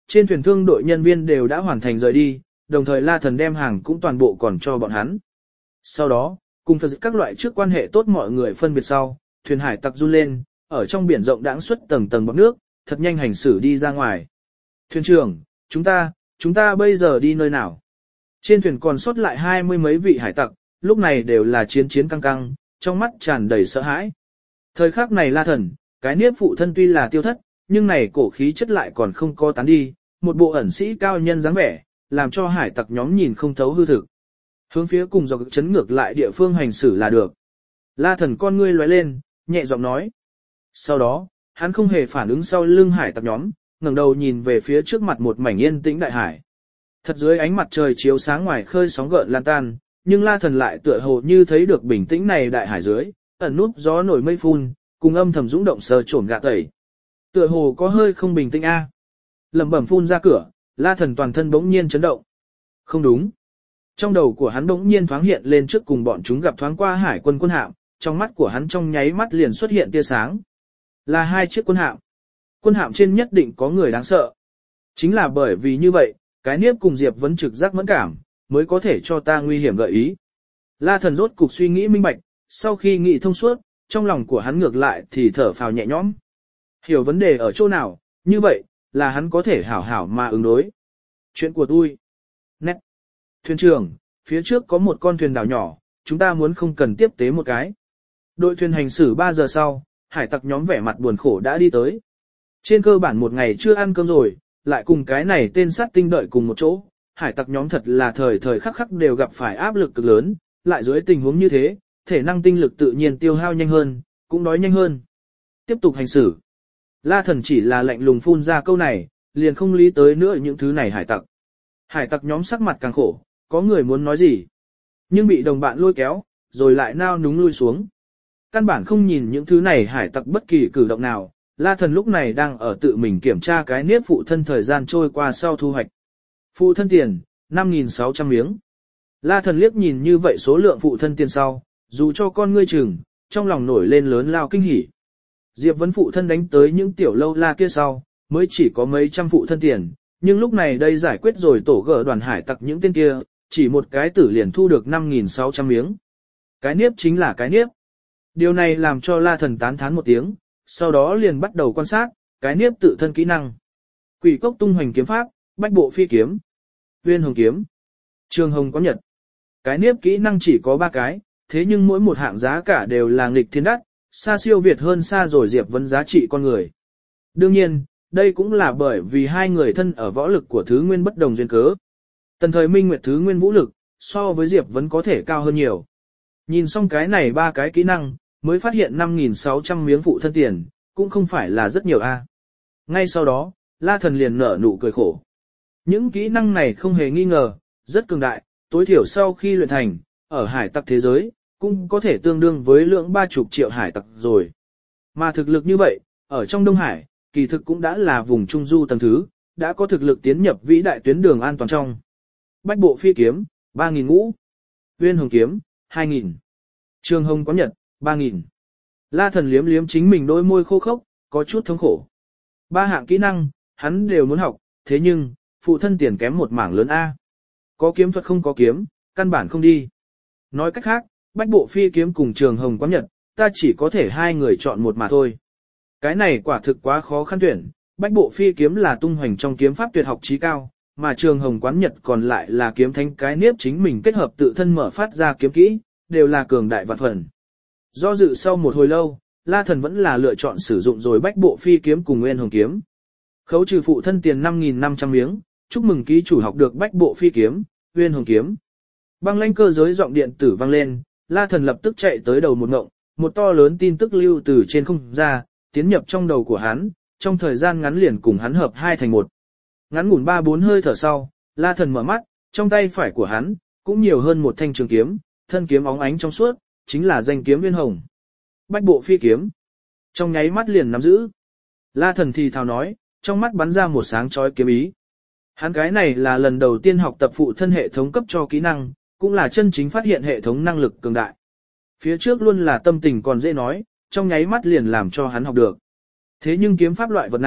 trên thuyền thương đội nhân viên đều đã hoàn thành rời đi, đồng thời La Thần đem hàng cũng toàn bộ còn cho bọn hắn. Sau đó, cùng Phật các loại trước quan hệ tốt mọi người phân biệt sau, thuyền hải tặc run lên, ở trong biển rộng đãng xuất tầng tầng bọt nước, thật nhanh hành xử đi ra ngoài. Thuyền trưởng, chúng ta, chúng ta bây giờ đi nơi nào? Trên thuyền còn sót lại hai mươi mấy vị hải tặc, lúc này đều là chiến chiến căng căng, trong mắt tràn đầy sợ hãi. Thời khắc này La Thần, cái niếp phụ thân tuy là tiêu thất, nhưng này cổ khí chất lại còn không có tán đi, một bộ ẩn sĩ cao nhân dáng vẻ, làm cho hải tặc nhóm nhìn không thấu hư thực. Hướng phía cùng dọc chấn ngược lại địa phương hành xử là được. La Thần con ngươi lóe lên, nhẹ giọng nói. Sau đó, hắn không hề phản ứng sau lưng hải tặc nhóm, ngẩng đầu nhìn về phía trước mặt một mảnh yên tĩnh đại hải. Thật dưới ánh mặt trời chiếu sáng ngoài khơi sóng gợn lan tan, nhưng La Thần lại tựa hồ như thấy được bình tĩnh này đại hải dưới, ẩn núp gió nổi mây phun, cùng âm thầm dũng động sờ trổn gạ tẩy. Tựa hồ có hơi không bình tĩnh a. Lẩm bẩm phun ra cửa, La Thần toàn thân bỗng nhiên chấn động. Không đúng. Trong đầu của hắn bỗng nhiên thoáng hiện lên trước cùng bọn chúng gặp thoáng qua hải quân quân hạm, trong mắt của hắn trong nháy mắt liền xuất hiện tia sáng. Là hai chiếc quân hạm. Quân hạm trên nhất định có người đáng sợ. Chính là bởi vì như vậy, cái niếp cùng Diệp vẫn trực giác mẫn cảm, mới có thể cho ta nguy hiểm gợi ý. La Thần rốt cục suy nghĩ minh bạch, sau khi nghĩ thông suốt, trong lòng của hắn ngược lại thì thở phào nhẹ nhõm. Hiểu vấn đề ở chỗ nào, như vậy, là hắn có thể hảo hảo mà ứng đối. Chuyện của tôi. Nét. Thuyền trưởng, phía trước có một con thuyền đảo nhỏ, chúng ta muốn không cần tiếp tế một cái. Đội thuyền hành xử ba giờ sau, hải tặc nhóm vẻ mặt buồn khổ đã đi tới. Trên cơ bản một ngày chưa ăn cơm rồi, lại cùng cái này tên sát tinh đợi cùng một chỗ, hải tặc nhóm thật là thời thời khắc khắc đều gặp phải áp lực cực lớn, lại dưới tình huống như thế, thể năng tinh lực tự nhiên tiêu hao nhanh hơn, cũng đói nhanh hơn. Tiếp tục hành xử. La Thần chỉ là lạnh lùng phun ra câu này, liền không lý tới nữa những thứ này hải tặc. Hải tặc nhóm sắc mặt càng khổ, có người muốn nói gì, nhưng bị đồng bạn lôi kéo, rồi lại nao núng lui xuống. Căn bản không nhìn những thứ này hải tặc bất kỳ cử động nào, La Thần lúc này đang ở tự mình kiểm tra cái nếp phụ thân thời gian trôi qua sau thu hoạch. Phụ thân tiền, năm nghìn sáu trăm miếng. La Thần liếc nhìn như vậy số lượng phụ thân tiền sau, dù cho con ngươi chừng, trong lòng nổi lên lớn lao kinh hỉ. Diệp Vấn phụ thân đánh tới những tiểu lâu la kia sau, mới chỉ có mấy trăm phụ thân tiền, nhưng lúc này đây giải quyết rồi tổ gỡ đoàn hải tặc những tên kia, chỉ một cái tử liền thu được năm nghìn sáu trăm miếng. Cái niếp chính là cái niếp. Điều này làm cho La Thần tán thán một tiếng, sau đó liền bắt đầu quan sát, cái niếp tự thân kỹ năng. Quỷ cốc tung hoành kiếm pháp, bách bộ phi kiếm, uyên hồng kiếm, trường hồng có nhật. Cái niếp kỹ năng chỉ có ba cái, thế nhưng mỗi một hạng giá cả đều là nghịch thiên đắt, xa siêu việt hơn xa rồi Diệp Vấn giá trị con người. Đương nhiên, đây cũng là bởi vì hai người thân ở võ lực của thứ nguyên bất đồng duyên cớ. Tần thời Minh Nguyệt thứ nguyên vũ lực, so với Diệp Vấn có thể cao hơn nhiều. Nhìn xong cái này ba cái kỹ năng, mới phát hiện năm nghìn sáu trăm miếng phụ thân tiền, cũng không phải là rất nhiều a. Ngay sau đó, La Thần liền nở nụ cười khổ. Những kỹ năng này không hề nghi ngờ, rất cường đại, tối thiểu sau khi luyện thành, ở hải tặc thế giới, cũng có thể tương đương với lượng ba chục triệu hải tặc rồi. Mà thực lực như vậy, ở trong Đông Hải, kỳ thực cũng đã là vùng trung du tầng thứ, đã có thực lực tiến nhập vĩ đại tuyến đường an toàn trong. Bách bộ phi kiếm, ba nghìn ngũ. Uyên hồng kiếm, hai nghìn. Trường hồng có nhật, ba nghìn. La Thần liếm liếm chính mình đôi môi khô khốc, có chút thống khổ. Ba hạng kỹ năng, hắn đều muốn học, thế nhưng, phụ thân tiền kém một mảng lớn A. Có kiếm thuật không có kiếm, căn bản không đi. Nói cách khác, bách bộ phi kiếm cùng trường hồng quán nhật, ta chỉ có thể hai người chọn một mà thôi. Cái này quả thực quá khó khăn tuyển, bách bộ phi kiếm là tung hoành trong kiếm pháp tuyệt học trí cao, mà trường hồng quán nhật còn lại là kiếm thánh cái niếp chính mình kết hợp tự thân mở phát ra kiếm kỹ, đều là cường đại vạn phần. Do dự sau một hồi lâu, La Thần vẫn là lựa chọn sử dụng rồi bách bộ phi kiếm cùng nguyên hồng kiếm. Khấu trừ phụ thân tiền năm nghìn năm trăm miếng, chúc mừng ký chủ học được bách bộ phi kiếm, nguyên hồng kiếm. Băng lãnh cơ giới giọng điện tử vang lên, La Thần lập tức chạy tới đầu một ngộng, một to lớn tin tức lưu từ trên không ra, tiến nhập trong đầu của hắn, trong thời gian ngắn liền cùng hắn hợp hai thành một. Ngắn ngủn ba bốn hơi thở sau, La Thần mở mắt, trong tay phải của hắn cũng nhiều hơn một thanh trường kiếm, thân kiếm óng ánh trong suốt, chính là danh kiếm Viên Hồng. Bách bộ phi kiếm. Trong nháy mắt liền nắm giữ. La Thần thì thào nói, trong mắt bắn ra một sáng chói kiếm ý. Hắn cái này là lần đầu tiên học tập phụ thân hệ thống cấp cho kỹ năng, cũng là chân chính phát hiện hệ thống năng lực cường đại. Phía trước luôn là tâm tình còn dễ nói, trong nháy mắt liền làm cho hắn học được. Thế nhưng kiếm pháp loại vật này,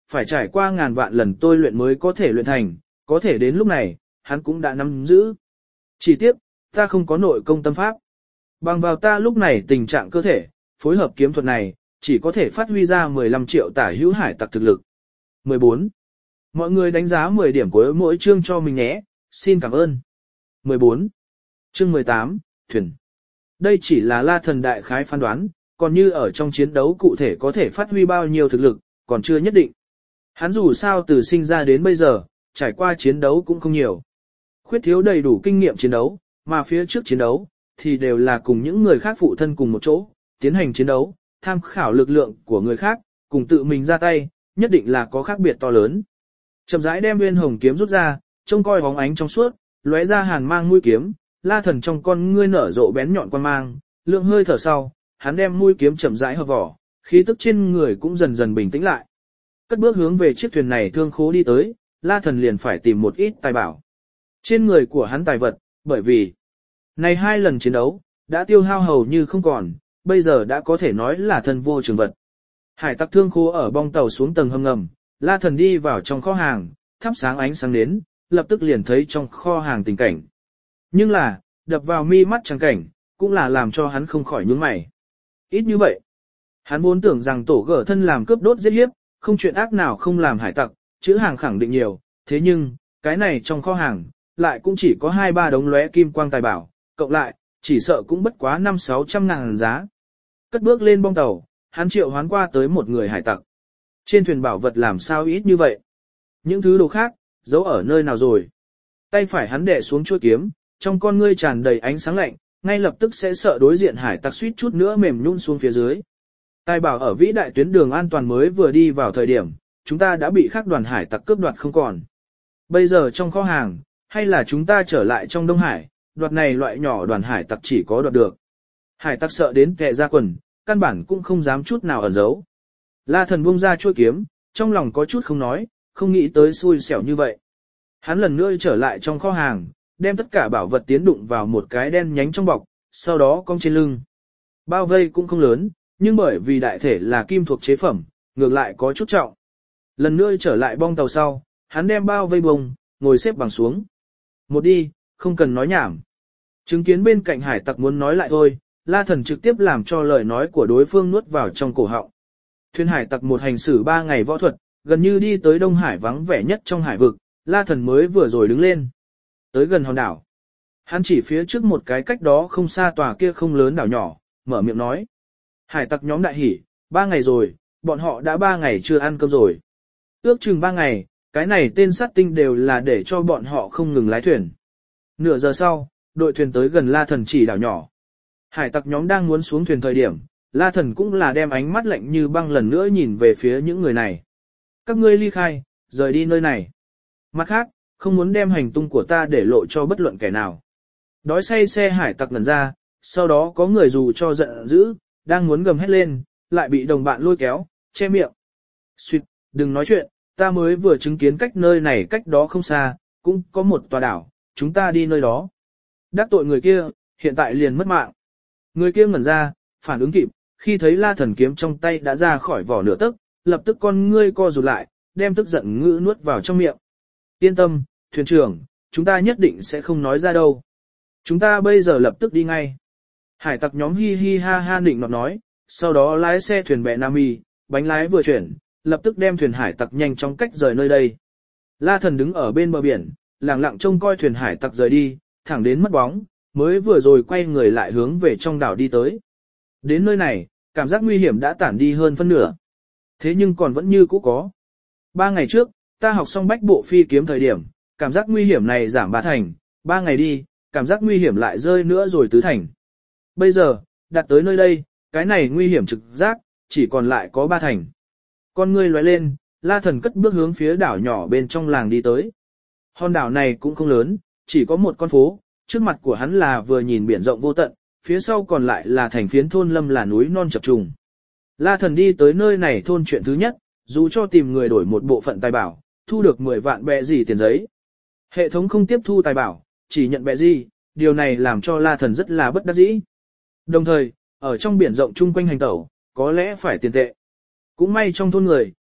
phải trải qua ngàn vạn lần tôi luyện mới có thể luyện thành, có thể đến lúc này, hắn cũng đã nắm giữ. Chỉ tiếc, ta không có nội công tâm pháp. Bằng vào ta lúc này tình trạng cơ thể, phối hợp kiếm thuật này, chỉ có thể phát huy ra mười lăm triệu tả hữu hải tặc thực lực. mười bốn. Mọi người đánh giá mười điểm của mỗi chương cho mình nhé, xin cảm ơn. mười bốn. Chương mười tám, Thuyền. Đây chỉ là La Thần đại khái phán đoán, còn như ở trong chiến đấu cụ thể có thể phát huy bao nhiêu thực lực, còn chưa nhất định. Hắn dù sao từ sinh ra đến bây giờ, trải qua chiến đấu cũng không nhiều. Khuyết thiếu đầy đủ kinh nghiệm chiến đấu, mà phía trước chiến đấu, thì đều là cùng những người khác phụ thân cùng một chỗ, tiến hành chiến đấu, tham khảo lực lượng của người khác, cùng tự mình ra tay, nhất định là có khác biệt to lớn. Chậm rãi đem Nguyên Hồng kiếm rút ra, trông coi bóng ánh trong suốt, lóe ra hàn mang mũi kiếm, La Thần trong con ngươi nở rộ bén nhọn quan mang, lượng hơi thở sau, hắn đem mũi kiếm chậm rãi hợp vỏ, khí tức trên người cũng dần dần bình tĩnh lại. Cất bước hướng về chiếc thuyền này thương khố đi tới, La Thần liền phải tìm một ít tài bảo. Trên người của hắn tài vật, bởi vì này hai lần chiến đấu, đã tiêu hao hầu như không còn, bây giờ đã có thể nói là thân vô trường vật. Hải tặc thương khố ở bong tàu xuống tầng hầm ngầm, La Thần đi vào trong kho hàng, thắp sáng ánh sáng đến, lập tức liền thấy trong kho hàng tình cảnh. Nhưng là, đập vào mi mắt chẳng cảnh, cũng là làm cho hắn không khỏi nhướng mày. Ít như vậy, hắn vốn tưởng rằng tổ gở thân làm cướp đốt giết hiếp, không chuyện ác nào không làm hải tặc, chữ hàng khẳng định nhiều, thế nhưng, cái này trong kho hàng, lại cũng chỉ có hai ba đống lóe kim quang tài bảo, cộng lại, chỉ sợ cũng bất quá năm sáu trăm ngàn giá. Cất bước lên bong tàu, hắn triệu hoán qua tới một người hải tặc. Trên thuyền bảo vật làm sao ít như vậy? Những thứ đồ khác, giấu ở nơi nào rồi? Tay phải hắn đè xuống chuôi kiếm, trong con ngươi tràn đầy ánh sáng lạnh, ngay lập tức sẽ sợ đối diện hải tặc suýt chút nữa mềm nhũn xuống phía dưới. Tài bảo ở vĩ đại tuyến đường an toàn mới vừa đi vào thời điểm, chúng ta đã bị khác đoàn hải tặc cướp đoạt không còn. Bây giờ trong kho hàng, hay là chúng ta trở lại trong Đông Hải, đoạt này loại nhỏ đoàn hải tặc chỉ có đoạt được. Hải tặc sợ đến kẹ ra quần, căn bản cũng không dám chút nào ẩn giấu. La Thần buông ra chuôi kiếm, trong lòng có chút không nói, không nghĩ tới xui xẻo như vậy. Hắn lần nữa trở lại trong kho hàng, đem tất cả bảo vật tiến đụng vào một cái đen nhánh trong bọc, sau đó cong trên lưng. Bao vây cũng không lớn, nhưng bởi vì đại thể là kim thuộc chế phẩm, ngược lại có chút trọng. Lần nữa trở lại bong tàu sau, hắn đem bao vây bông, ngồi xếp bằng xuống. Một đi, không cần nói nhảm. Chứng kiến bên cạnh hải tặc muốn nói lại thôi, La Thần trực tiếp làm cho lời nói của đối phương nuốt vào trong cổ họng. Thuyền hải tặc một hành xử ba ngày võ thuật, gần như đi tới Đông Hải vắng vẻ nhất trong hải vực, La Thần mới vừa rồi đứng lên. Tới gần hòn đảo. Hắn chỉ phía trước một cái cách đó không xa tòa kia không lớn đảo nhỏ, mở miệng nói. Hải tặc nhóm đại hỉ, ba ngày rồi, bọn họ đã ba ngày chưa ăn cơm rồi. Ước chừng ba ngày, cái này tên sát tinh đều là để cho bọn họ không ngừng lái thuyền. Nửa giờ sau, đội thuyền tới gần La Thần chỉ đảo nhỏ. Hải tặc nhóm đang muốn xuống thuyền thời điểm, La Thần cũng là đem ánh mắt lạnh như băng lần nữa nhìn về phía những người này. Các ngươi ly khai, rời đi nơi này. Mặt khác, không muốn đem hành tung của ta để lộ cho bất luận kẻ nào. Đói say xe hải tặc ngẩn ra, sau đó có người dù cho giận dữ, đang muốn gầm hét lên, lại bị đồng bạn lôi kéo, che miệng. Xuyệt, đừng nói chuyện, ta mới vừa chứng kiến cách nơi này cách đó không xa, cũng có một tòa đảo, chúng ta đi nơi đó. Đắc tội người kia, hiện tại liền mất mạng. Người kia ngẩn ra, phản ứng kịp, khi thấy La Thần kiếm trong tay đã ra khỏi vỏ nửa tấc, lập tức con ngươi co rụt lại, đem tức giận ngữ nuốt vào trong miệng. Yên tâm, thuyền trưởng, chúng ta nhất định sẽ không nói ra đâu. Chúng ta bây giờ lập tức đi ngay. Hải tặc nhóm hi hi ha ha nịnh nọt nói, sau đó lái xe thuyền bè Nam Y, bánh lái vừa chuyển, lập tức đem thuyền hải tặc nhanh chóng cách rời nơi đây. La Thần đứng ở bên bờ biển, lặng lặng trông coi thuyền hải tặc rời đi, thẳng đến mất bóng, mới vừa rồi quay người lại hướng về trong đảo đi tới. Đến nơi này, cảm giác nguy hiểm đã tản đi hơn phân nửa. Thế nhưng còn vẫn như cũ có. Ba ngày trước, ta học xong bách bộ phi kiếm thời điểm, cảm giác nguy hiểm này giảm ba thành, ba ngày đi, cảm giác nguy hiểm lại rơi nữa rồi tứ thành. Bây giờ, đặt tới nơi đây, cái này nguy hiểm trực giác, chỉ còn lại có ba thành. Con ngươi lóe lên, La Thần cất bước hướng phía đảo nhỏ bên trong làng đi tới. Hòn đảo này cũng không lớn, chỉ có một con phố, trước mặt của hắn là vừa nhìn biển rộng vô tận, phía sau còn lại là thành phiến thôn lâm là núi non chập trùng. La Thần đi tới nơi này thôn chuyện thứ nhất, dù cho tìm người đổi một bộ phận tài bảo, thu được mười vạn bẹ gì tiền giấy. Hệ thống không tiếp thu tài bảo, chỉ nhận bẹ gì, điều này làm cho La Thần rất là bất đắc dĩ. Đồng thời, ở trong biển rộng chung quanh hành tẩu, có lẽ phải tiền tệ. Cũng may trong thôn người,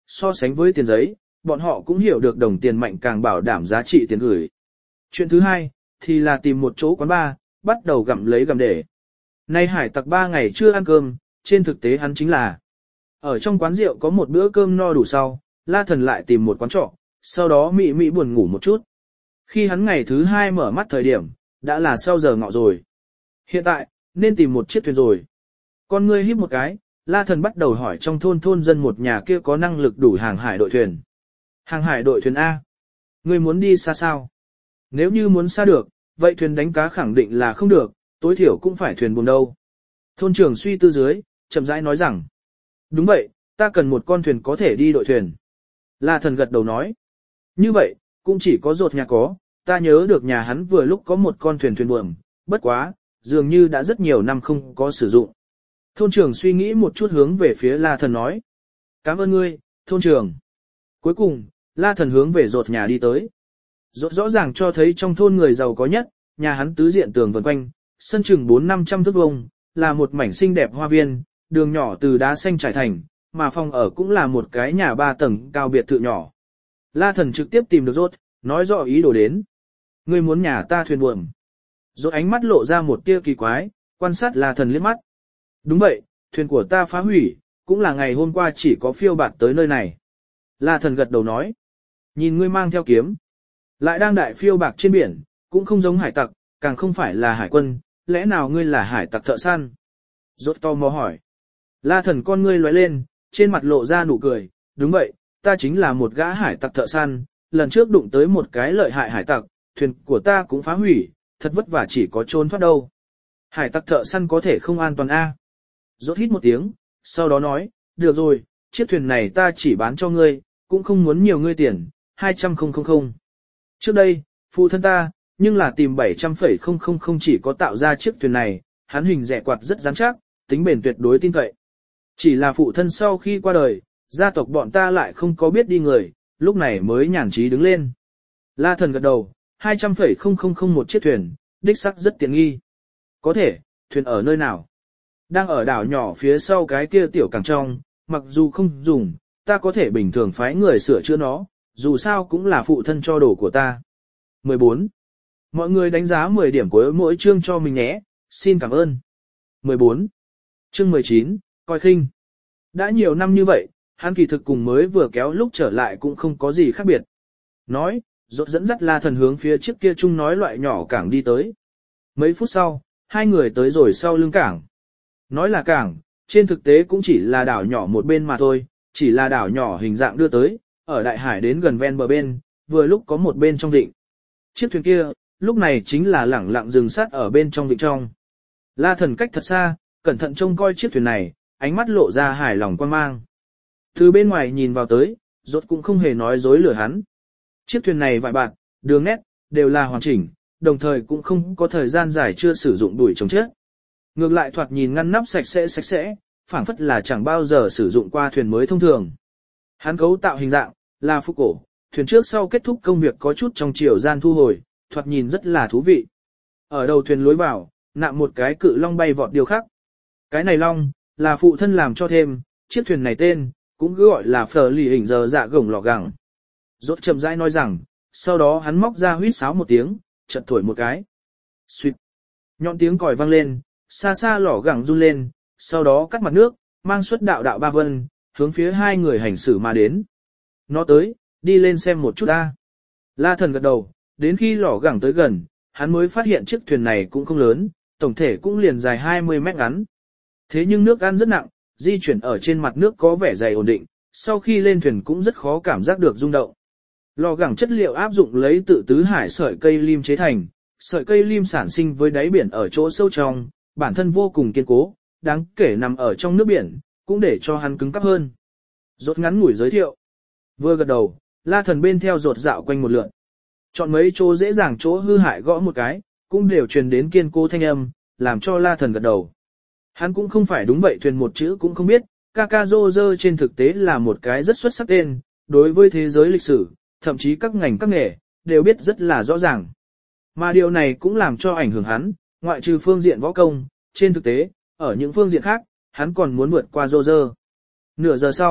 So sánh với tiền giấy, bọn họ cũng hiểu được đồng tiền mạnh càng bảo đảm giá trị tiền gửi. Chuyện thứ hai, thì là tìm một chỗ quán bar, bắt đầu gặm lấy gặm để. Nay hải tặc ba ngày chưa ăn cơm, trên thực tế hắn chính là ở trong quán rượu có một bữa cơm no đủ sau, La Thần lại tìm một quán trọ, sau đó mị mị buồn ngủ một chút. Khi hắn ngày thứ hai mở mắt thời điểm, đã là sau giờ ngọ rồi. Hiện tại, nên tìm một chiếc thuyền rồi. Con ngươi híp một cái, La Thần bắt đầu hỏi trong thôn thôn dân một nhà kia có năng lực đủ hàng hải đội thuyền. Hàng hải đội thuyền A. Ngươi muốn đi xa sao? Nếu như muốn xa được, vậy thuyền đánh cá khẳng định là không được, tối thiểu cũng phải thuyền buồm đâu. Thôn trưởng suy tư dưới, chậm rãi nói rằng. Đúng vậy, ta cần một con thuyền có thể đi đội thuyền. La Thần gật đầu nói. Như vậy, cũng chỉ có rột nhà có, ta nhớ được nhà hắn vừa lúc có một con thuyền thuyền buồm, bất quá, dường như đã rất nhiều năm không có sử dụng. Thôn trưởng suy nghĩ một chút hướng về phía La Thần nói. Cảm ơn ngươi, thôn trưởng. Cuối cùng, La Thần hướng về rột nhà đi tới. Rột rõ ràng cho thấy trong thôn người giàu có nhất, nhà hắn tứ diện tường vần quanh, sân chừng bốn năm trăm thước vuông, là một mảnh xinh đẹp hoa viên, đường nhỏ từ đá xanh trải thành, mà phòng ở cũng là một cái nhà ba tầng cao biệt thự nhỏ. La Thần trực tiếp tìm được rốt, nói rõ ý đồ đến. Ngươi muốn nhà ta thuyền buồm. Rốt ánh mắt lộ ra một tia kỳ quái, quan sát La Thần liếc mắt. Đúng vậy, thuyền của ta phá hủy, cũng là ngày hôm qua chỉ có phiêu bạt tới nơi này. La Thần gật đầu nói. Nhìn ngươi mang theo kiếm. Lại đang đại phiêu bạc trên biển, cũng không giống hải tặc, càng không phải là hải quân, lẽ nào ngươi là hải tặc thợ săn? Rốt to mò hỏi. La Thần con ngươi lóe lên, trên mặt lộ ra nụ cười, đúng vậy, ta chính là một gã hải tặc thợ săn, lần trước đụng tới một cái lợi hại hải tặc, thuyền của ta cũng phá hủy, thật vất vả chỉ có trốn thoát đâu. Hải tặc thợ săn có thể không an toàn a? À? Rốt hít một tiếng, sau đó nói, được rồi, chiếc thuyền này ta chỉ bán cho ngươi, cũng không muốn nhiều ngươi tiền, hai trăm không không không. Trước đây, phụ thân ta, nhưng là tìm bảy trăm phẩy không không không chỉ có tạo ra chiếc thuyền này, hắn hình rẻ quạt rất rắn chắc, tính bền tuyệt đối tin cậy. Chỉ là phụ thân sau khi qua đời, gia tộc bọn ta lại không có biết đi người, lúc này mới nhàn trí đứng lên. La Thần gật đầu, hai trăm phẩy không không không một chiếc thuyền, đích sắc rất tiện nghi. Có thể, thuyền ở nơi nào? Đang ở đảo nhỏ phía sau cái kia tiểu cảng trong, mặc dù không dùng, ta có thể bình thường phái người sửa chữa nó, dù sao cũng là phụ thân cho đồ của ta. mười bốn. Mọi người đánh giá mười điểm của mỗi chương cho mình nhé, xin cảm ơn. mười bốn. Chương mười chín, coi khinh. Đã nhiều năm như vậy, hắn kỳ thực cùng mới vừa kéo lúc trở lại cũng không có gì khác biệt. Nói, rốt dẫn dắt La Thần hướng phía trước kia chung nói loại nhỏ cảng đi tới. Mấy phút sau, hai người tới rồi sau lưng cảng. Nói là cảng, trên thực tế cũng chỉ là đảo nhỏ một bên mà thôi, chỉ là đảo nhỏ hình dạng đưa tới, ở đại hải đến gần ven bờ bên, vừa lúc có một bên trong vịnh. Chiếc thuyền kia, lúc này chính là lẳng lặng dừng sát ở bên trong vịnh trong. La Thần cách thật xa, cẩn thận trông coi chiếc thuyền này, ánh mắt lộ ra hài lòng quan mang. Từ bên ngoài nhìn vào tới, rốt cũng không hề nói dối lừa hắn. Chiếc thuyền này vài bạt, đường nét, đều là hoàn chỉnh, đồng thời cũng không có thời gian dài chưa sử dụng đuổi chống chết. Ngược lại thoạt nhìn ngăn nắp sạch sẽ sạch sẽ, phảng phất là chẳng bao giờ sử dụng qua thuyền mới thông thường. Hắn cấu tạo hình dạng, là phúc cổ, thuyền trước sau kết thúc công việc có chút trong chiều gian thu hồi, thoạt nhìn rất là thú vị. Ở đầu thuyền lối vào, nạm một cái cự long bay vọt điều khác. Cái này long, là phụ thân làm cho thêm, chiếc thuyền này tên, cũng cứ gọi là phở lì hình giờ dạ gồng lò gẳng. Rốt chậm rãi nói rằng, sau đó hắn móc ra huýt sáo một tiếng, chợt thổi một cái. Suýt. Nhọn tiếng còi vang lên, xa xa lò gẳng run lên, sau đó cắt mặt nước, mang xuất đạo đạo ba vân, hướng phía hai người hành xử mà đến. Nó tới, đi lên xem một chút ta. La Thần gật đầu, đến khi lò gẳng tới gần, hắn mới phát hiện chiếc thuyền này cũng không lớn, tổng thể cũng liền dài hai mươi mét ngắn. Thế nhưng nước ăn rất nặng, di chuyển ở trên mặt nước có vẻ dày ổn định, sau khi lên thuyền cũng rất khó cảm giác được rung động. Lò gẳng chất liệu áp dụng lấy tự tứ hải sợi cây lim chế thành, sợi cây lim sản sinh với đáy biển ở chỗ sâu trong, bản thân vô cùng kiên cố, đáng kể nằm ở trong nước biển, cũng để cho hắn cứng cáp hơn. Rốt ngắn ngủi giới thiệu. Vừa gật đầu, La Thần bên theo rột dạo quanh một lượt. Chọn mấy chỗ dễ dàng chỗ hư hại gõ một cái, cũng đều truyền đến kiên cố thanh âm, làm cho La Thần gật đầu. Hắn cũng không phải đúng vậy thuyền một chữ cũng không biết, Kakazozer trên thực tế là một cái rất xuất sắc tên, đối với thế giới lịch sử, thậm chí các ngành các nghề, đều biết rất là rõ ràng. Mà điều này cũng làm cho ảnh hưởng hắn, ngoại trừ phương diện võ công, trên thực tế, ở những phương diện khác, hắn còn muốn vượt qua Roger. Nửa giờ sau,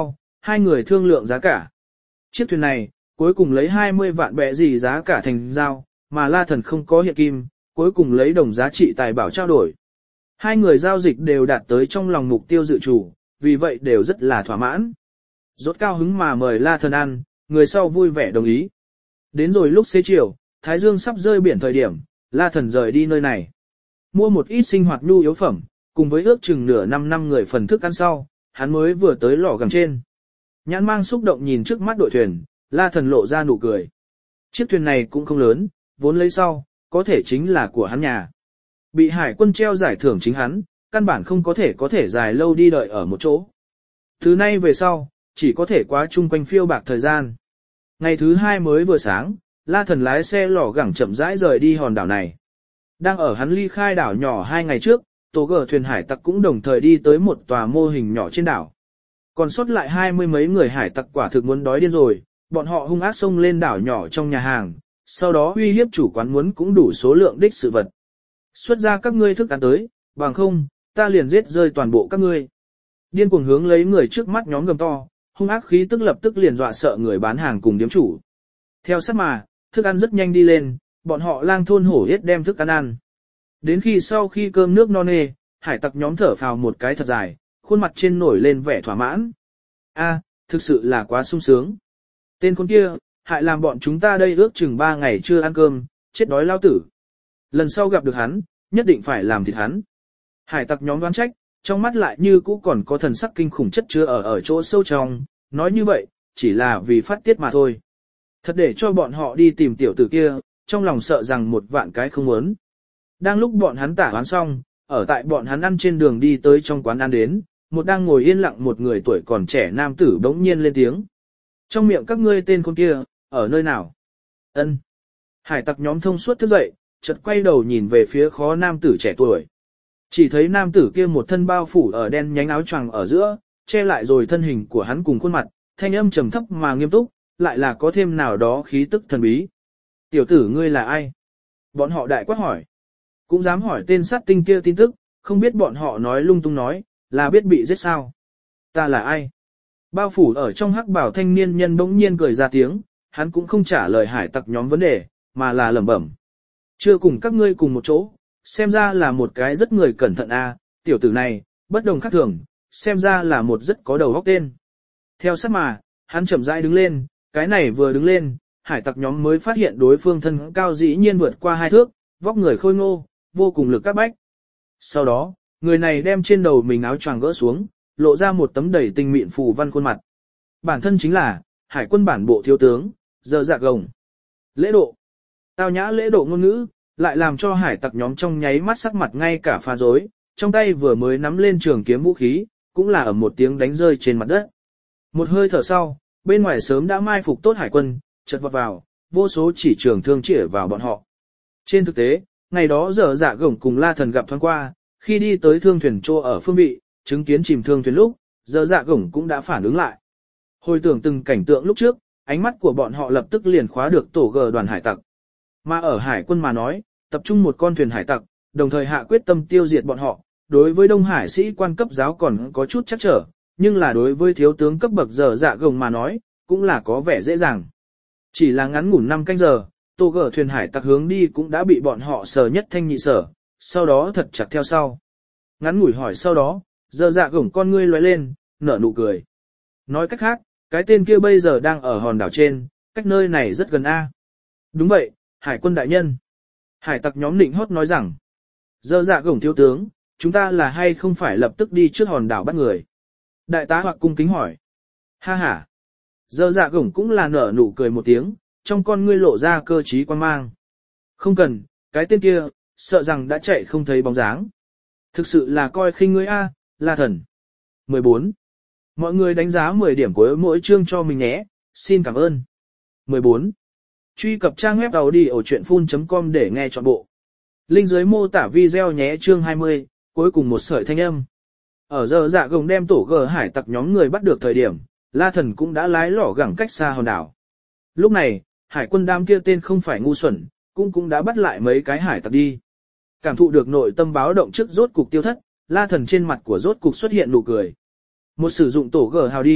hai người thương lượng giá cả. Chiếc thuyền này, cuối cùng lấy hai mươi vạn bẹ gì giá cả thành giao, mà La Thần không có hiện kim, cuối cùng lấy đồng giá trị tài bảo trao đổi. Hai người giao dịch đều đạt tới trong lòng mục tiêu dự chủ, vì vậy đều rất là thỏa mãn. Rốt cao hứng mà mời La Thần ăn, người sau vui vẻ đồng ý. Đến rồi lúc xế chiều, Thái Dương sắp rơi biển thời điểm, La Thần rời đi nơi này. Mua một ít sinh hoạt nhu yếu phẩm, cùng với ước chừng nửa năm năm người phần thức ăn sau, hắn mới vừa tới lò gầm trên. Nhãn mang xúc động nhìn trước mắt đội thuyền, La Thần lộ ra nụ cười. Chiếc thuyền này cũng không lớn, vốn lấy sau, có thể chính là của hắn nhà. Bị hải quân treo giải thưởng chính hắn, căn bản không có thể có thể dài lâu đi đợi ở một chỗ. Thứ nay về sau, chỉ có thể quá chung quanh phiêu bạc thời gian. Ngày thứ hai mới vừa sáng, La Thần lái xe lò gẳng chậm rãi rời đi hòn đảo này. Đang ở hắn ly khai đảo nhỏ hai ngày trước, tổ gờ thuyền hải tặc cũng đồng thời đi tới một tòa mô hình nhỏ trên đảo. Còn sót lại hai mươi mấy người hải tặc quả thực muốn đói điên rồi, bọn họ hung ác xông lên đảo nhỏ trong nhà hàng, sau đó uy hiếp chủ quán muốn cũng đủ số lượng đích sự vật. Xuất ra các ngươi thức ăn tới, bằng không, ta liền giết rơi toàn bộ các ngươi. Điên cuồng hướng lấy người trước mắt nhóm gầm to, hung ác khí tức lập tức liền dọa sợ người bán hàng cùng điếm chủ. Theo sát mà, thức ăn rất nhanh đi lên, bọn họ lang thôn hổ yết đem thức ăn ăn. Đến khi sau khi cơm nước no nê, hải tặc nhóm thở phào một cái thật dài, khuôn mặt trên nổi lên vẻ thỏa mãn. A, thực sự là quá sung sướng. Tên con kia, hại làm bọn chúng ta đây ước chừng ba ngày chưa ăn cơm, chết đói lao tử. Lần sau gặp được hắn, nhất định phải làm thịt hắn. Hải tặc nhóm đoán trách, trong mắt lại như cũ còn có thần sắc kinh khủng chất chứa ở ở chỗ sâu trong, nói như vậy, chỉ là vì phát tiết mà thôi. Thật để cho bọn họ đi tìm tiểu tử kia, trong lòng sợ rằng một vạn cái không muốn. Đang lúc bọn hắn tả hoán xong, ở tại bọn hắn ăn trên đường đi tới trong quán ăn đến, một đang ngồi yên lặng một người tuổi còn trẻ nam tử bỗng nhiên lên tiếng. Trong miệng các ngươi tên con kia, ở nơi nào? Ân. Hải tặc nhóm thông suốt thức dậy, chợt quay đầu nhìn về phía khó nam tử trẻ tuổi. Chỉ thấy nam tử kia một thân bao phủ ở đen nhánh áo choàng ở giữa, che lại rồi thân hình của hắn cùng khuôn mặt, thanh âm trầm thấp mà nghiêm túc, lại là có thêm nào đó khí tức thần bí. Tiểu tử ngươi là ai? Bọn họ đại quát hỏi. Cũng dám hỏi tên sát tinh kia tin tức, không biết bọn họ nói lung tung nói, là biết bị giết sao? Ta là ai? Bao phủ ở trong hắc bảo thanh niên nhân bỗng nhiên cười ra tiếng, hắn cũng không trả lời hải tặc nhóm vấn đề, mà là lẩm bẩm. Chưa cùng các ngươi cùng một chỗ, xem ra là một cái rất người cẩn thận a, tiểu tử này, bất đồng khác thường, xem ra là một rất có đầu óc tên. Theo sát mà, hắn chậm rãi đứng lên, cái này vừa đứng lên, hải tặc nhóm mới phát hiện đối phương thân cao dĩ nhiên vượt qua hai thước, vóc người khôi ngô, vô cùng lực các bách. Sau đó, người này đem trên đầu mình áo choàng gỡ xuống, lộ ra một tấm đầy tinh mịn phù văn khuôn mặt. Bản thân chính là hải quân bản bộ thiếu tướng, Giờ Dạ Gồng. Lễ độ, tao nhã lễ độ ngôn ngữ, lại làm cho hải tặc nhóm trong nháy mắt sắc mặt ngay cả pha rối, trong tay vừa mới nắm lên trường kiếm vũ khí, cũng là ở một tiếng đánh rơi trên mặt đất. Một hơi thở sau, bên ngoài sớm đã mai phục tốt hải quân, chợt vọt vào, vô số chỉ trường thương chĩa vào bọn họ. Trên thực tế, ngày đó Giờ Dạ Gồng cùng La Thần gặp thoáng qua, khi đi tới thương thuyền trô ở phương vị, chứng kiến chìm thương thuyền lúc, Giờ Dạ Gồng cũng đã phản ứng lại. Hồi tưởng từng cảnh tượng lúc trước, ánh mắt của bọn họ lập tức liền khóa được tổ gờ đoàn hải tặc. Mà ở hải quân mà nói, tập trung một con thuyền hải tặc, đồng thời hạ quyết tâm tiêu diệt bọn họ, đối với Đông Hải sĩ quan cấp giáo còn có chút chắc trở, nhưng là đối với thiếu tướng cấp bậc Giờ Dạ Gồng mà nói, cũng là có vẻ dễ dàng. Chỉ là ngắn ngủn năm canh giờ, tổ gờ thuyền hải tặc hướng đi cũng đã bị bọn họ sờ nhất thanh nhị sở, sau đó thật chặt theo sau. Ngắn ngủi hỏi sau đó, Giờ Dạ Gồng con ngươi lóe lên, nở nụ cười. Nói cách khác, cái tên kia bây giờ đang ở hòn đảo trên, cách nơi này rất gần a. Đúng vậy, hải quân đại nhân. Hải tặc nhóm định hót nói rằng, Giờ Dạ Gồng thiếu tướng, chúng ta là hay không phải lập tức đi trước hòn đảo bắt người? Đại tá hoặc cung kính hỏi. Ha ha. Giờ Dạ Gồng cũng là nở nụ cười một tiếng, trong con ngươi lộ ra cơ trí quan mang. Không cần, cái tên kia, sợ rằng đã chạy không thấy bóng dáng. Thực sự là coi khinh ngươi a, La Thần. mười bốn. Mọi người đánh giá mười điểm của mỗi chương cho mình nhé, xin cảm ơn. mười bốn. Truy cập trang web audiochuyenphun chấm com để nghe trọn bộ. Link dưới mô tả video nhé. Chương hai mươi, cuối cùng một sợi thanh âm. Ở Giờ Dạ Gồng đem tổ gờ hải tặc nhóm người bắt được thời điểm, La Thần cũng đã lái lỏ gẳng cách xa hòn đảo. Lúc này, hải quân đám kia tên không phải ngu xuẩn, cũng cũng đã bắt lại mấy cái hải tặc đi. Cảm thụ được nội tâm báo động trước rốt cục tiêu thất, La Thần trên mặt của rốt cục xuất hiện nụ cười. Một sử dụng tổ gờ hào đi,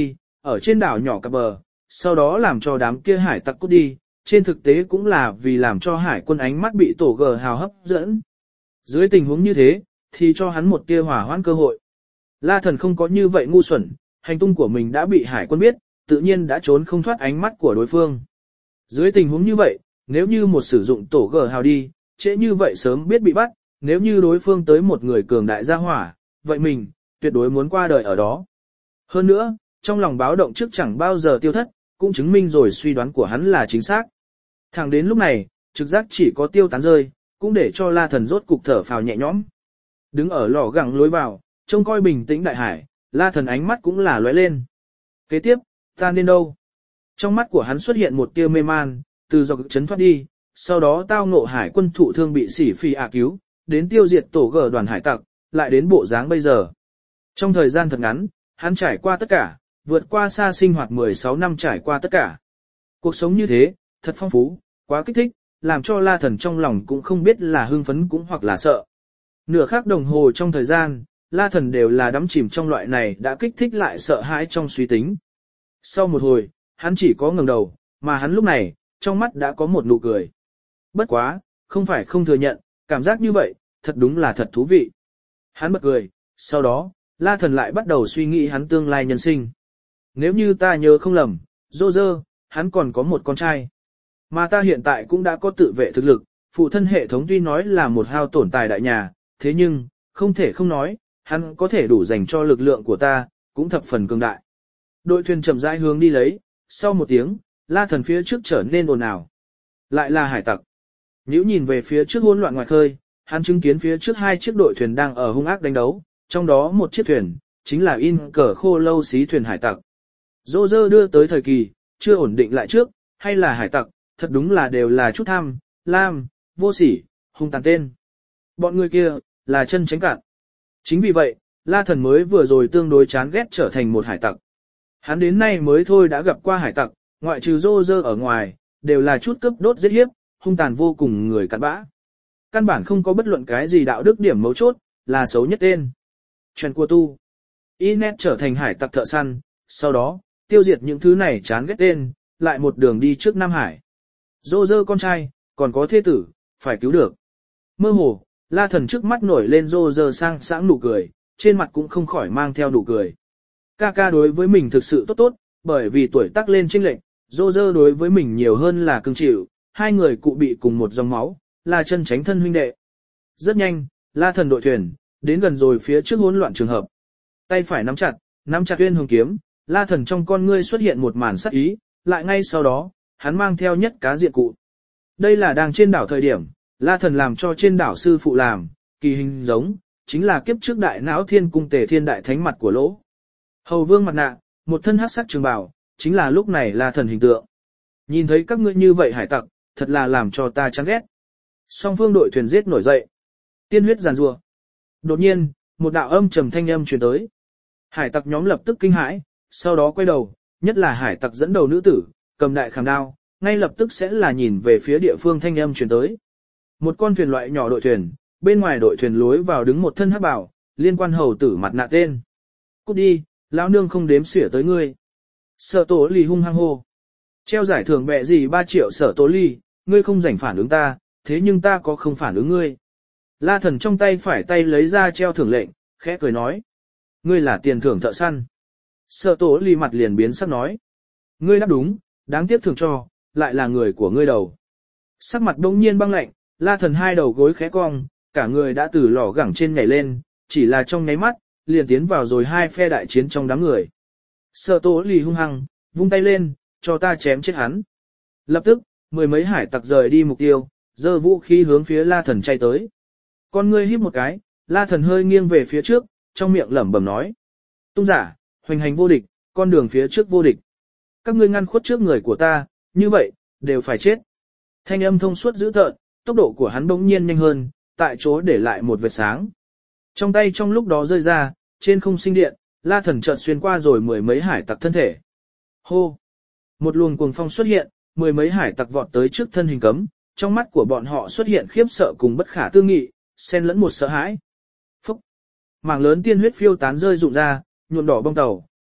ở trên đảo nhỏ cập bờ, sau đó làm cho đám kia hải tặc cút đi, trên thực tế cũng là vì làm cho hải quân ánh mắt bị tổ gờ hào hấp dẫn. Dưới tình huống như thế, thì cho hắn một tia hỏa hoãn cơ hội. La Thần không có như vậy ngu xuẩn, hành tung của mình đã bị hải quân biết, tự nhiên đã trốn không thoát ánh mắt của đối phương. Dưới tình huống như vậy, nếu như một sử dụng tổ gờ hào đi, trễ như vậy sớm biết bị bắt, nếu như đối phương tới một người cường đại gia hỏa, vậy mình, tuyệt đối muốn qua đời ở đó. Hơn nữa, trong lòng báo động trước chẳng bao giờ tiêu thất, cũng chứng minh rồi suy đoán của hắn là chính xác. Thẳng đến lúc này, trực giác chỉ có tiêu tán rơi, cũng để cho La Thần rốt cục thở phào nhẹ nhõm. Đứng ở lò gẳng lối vào, trông coi bình tĩnh đại hải, La Thần ánh mắt cũng là lóe lên. Kế tiếp, ta nên đâu? Trong mắt của hắn xuất hiện một tia mê man, từ dọc chấn thoát đi, sau đó tao ngộ hải quân thụ thương bị sỉ phi ạ cứu, đến tiêu diệt tổ gờ đoàn hải tặc, lại đến bộ dáng bây giờ. Trong thời gian thật ngắn, hắn trải qua tất cả, vượt qua xa sinh hoạt mười sáu năm trải qua tất cả. Cuộc sống như thế, thật phong phú, quá kích thích, làm cho La Thần trong lòng cũng không biết là hưng phấn cũng hoặc là sợ. Nửa khắc đồng hồ trong thời gian, La Thần đều là đắm chìm trong loại này đã kích thích lại sợ hãi trong suy tính. Sau một hồi, hắn chỉ có ngẩng đầu, mà hắn lúc này, trong mắt đã có một nụ cười. Bất quá, không phải không thừa nhận, cảm giác như vậy, thật đúng là thật thú vị. Hắn bật cười, sau đó, La Thần lại bắt đầu suy nghĩ hắn tương lai nhân sinh. Nếu như ta nhớ không lầm, Roger, hắn còn có một con trai. Mà ta hiện tại cũng đã có tự vệ thực lực, phụ thân hệ thống tuy nói là một hao tổn tài đại nhà, thế nhưng, không thể không nói, hắn có thể đủ dành cho lực lượng của ta, cũng thập phần cường đại. Đội thuyền chậm rãi hướng đi lấy, sau một tiếng, La Thần phía trước trở nên ồn ào. Lại là hải tặc. Nhíu nhìn về phía trước hỗn loạn ngoài khơi, hắn chứng kiến phía trước hai chiếc đội thuyền đang ở hung ác đánh đấu, trong đó một chiếc thuyền, chính là in cờ khô lâu xí thuyền hải tặc. Roger đưa tới thời kỳ, chưa ổn định lại trước, hay là hải tặc, thật đúng là đều là chút tham, lam, vô sỉ, hung tàn tên. Bọn người kia, là chân tránh cạn. Chính vì vậy, La Thần mới vừa rồi tương đối chán ghét trở thành một hải tặc. Hắn đến nay mới thôi đã gặp qua hải tặc, ngoại trừ Roger ở ngoài, đều là chút cướp đốt giết hiếp, hung tàn vô cùng người cặn bã. Căn bản không có bất luận cái gì đạo đức điểm mấu chốt, là xấu nhất tên. Chuyện của tu. Inet trở thành hải tặc thợ săn, sau đó, tiêu diệt những thứ này chán ghét tên, lại một đường đi trước Nam Hải. Roger con trai, còn có thế tử, phải cứu được. Mơ hồ, La Thần trước mắt nổi lên Roger sang sảng nụ cười, trên mặt cũng không khỏi mang theo nụ cười. Ca ca đối với mình thực sự tốt tốt, bởi vì tuổi tác lên chênh lệch, Roger đối với mình nhiều hơn là cưng chịu, hai người cụ bị cùng một dòng máu, là chân tránh thân huynh đệ. Rất nhanh, La Thần đội thuyền, đến gần rồi phía trước hỗn loạn trường hợp. Tay phải nắm chặt, nắm chặt Uyên Hồng kiếm, La Thần trong con ngươi xuất hiện một màn sắc ý, lại ngay sau đó, hắn mang theo nhất cá diện cụ. Đây là đang trên đảo thời điểm, La Thần làm cho trên đảo sư phụ làm, kỳ hình giống, chính là kiếp trước đại não thiên cung tề thiên đại thánh mặt của lỗ. Hầu vương mặt nạ, một thân hắc sắc trường bào, chính là lúc này La Thần hình tượng. Nhìn thấy các ngươi như vậy hải tặc, thật là làm cho ta chán ghét. Song phương đội thuyền giết nổi dậy. Tiên huyết giàn rùa. Đột nhiên, một đạo âm trầm thanh âm truyền tới. Hải tặc nhóm lập tức kinh hãi, sau đó quay đầu, nhất là hải tặc dẫn đầu nữ tử, cầm đại khảm đao, ngay lập tức sẽ là nhìn về phía địa phương thanh âm truyền tới. Một con thuyền loại nhỏ đội thuyền, bên ngoài đội thuyền lối vào đứng một thân hắc bào, liên quan hầu tử mặt nạ tên. Cút đi, lão nương không đếm xỉa tới ngươi. Sở Tố Ly hung hăng hô. Treo giải thưởng bẹ gì ba triệu Sở Tố Ly, ngươi không rảnh phản ứng ta, thế nhưng ta có không phản ứng ngươi. La Thần trong tay phải tay lấy ra treo thưởng lệnh, khẽ cười nói. Ngươi là tiền thưởng thợ săn. Sở Tố Ly mặt liền biến sắc nói. Ngươi đáp đúng, đáng tiếc thưởng cho, lại là người của ngươi đầu. Sắc mặt đông nhiên băng lạnh, La Thần hai đầu gối khẽ cong, cả người đã từ lò gẳng trên nhảy lên, chỉ là trong nháy mắt, liền tiến vào rồi hai phe đại chiến trong đám người. Sở Tố Ly hung hăng, vung tay lên, cho ta chém chết hắn. Lập tức, mười mấy hải tặc rời đi mục tiêu, giơ vũ khí hướng phía La Thần chạy tới. Con ngươi híp một cái, La Thần hơi nghiêng về phía trước, trong miệng lẩm bẩm nói. Tung giả, hoành hành vô địch, con đường phía trước vô địch. Các ngươi ngăn khuất trước người của ta, như vậy, đều phải chết. Thanh âm thông suốt dữ tợn, tốc độ của hắn bỗng nhiên nhanh hơn, tại chỗ để lại một vệt sáng. Trong tay trong lúc đó rơi ra, trên không sinh điện, La Thần chợt xuyên qua rồi mười mấy hải tặc thân thể. Hô! Một luồng cuồng phong xuất hiện, mười mấy hải tặc vọt tới trước thân hình cấm, trong mắt của bọn họ xuất hiện khiếp sợ cùng bất khả tư nghị, xen lẫn một sợ hãi. Phúc! Mảng lớn tiên huyết phiêu tán rơi rụng ra, nhuộm đỏ bông tàu,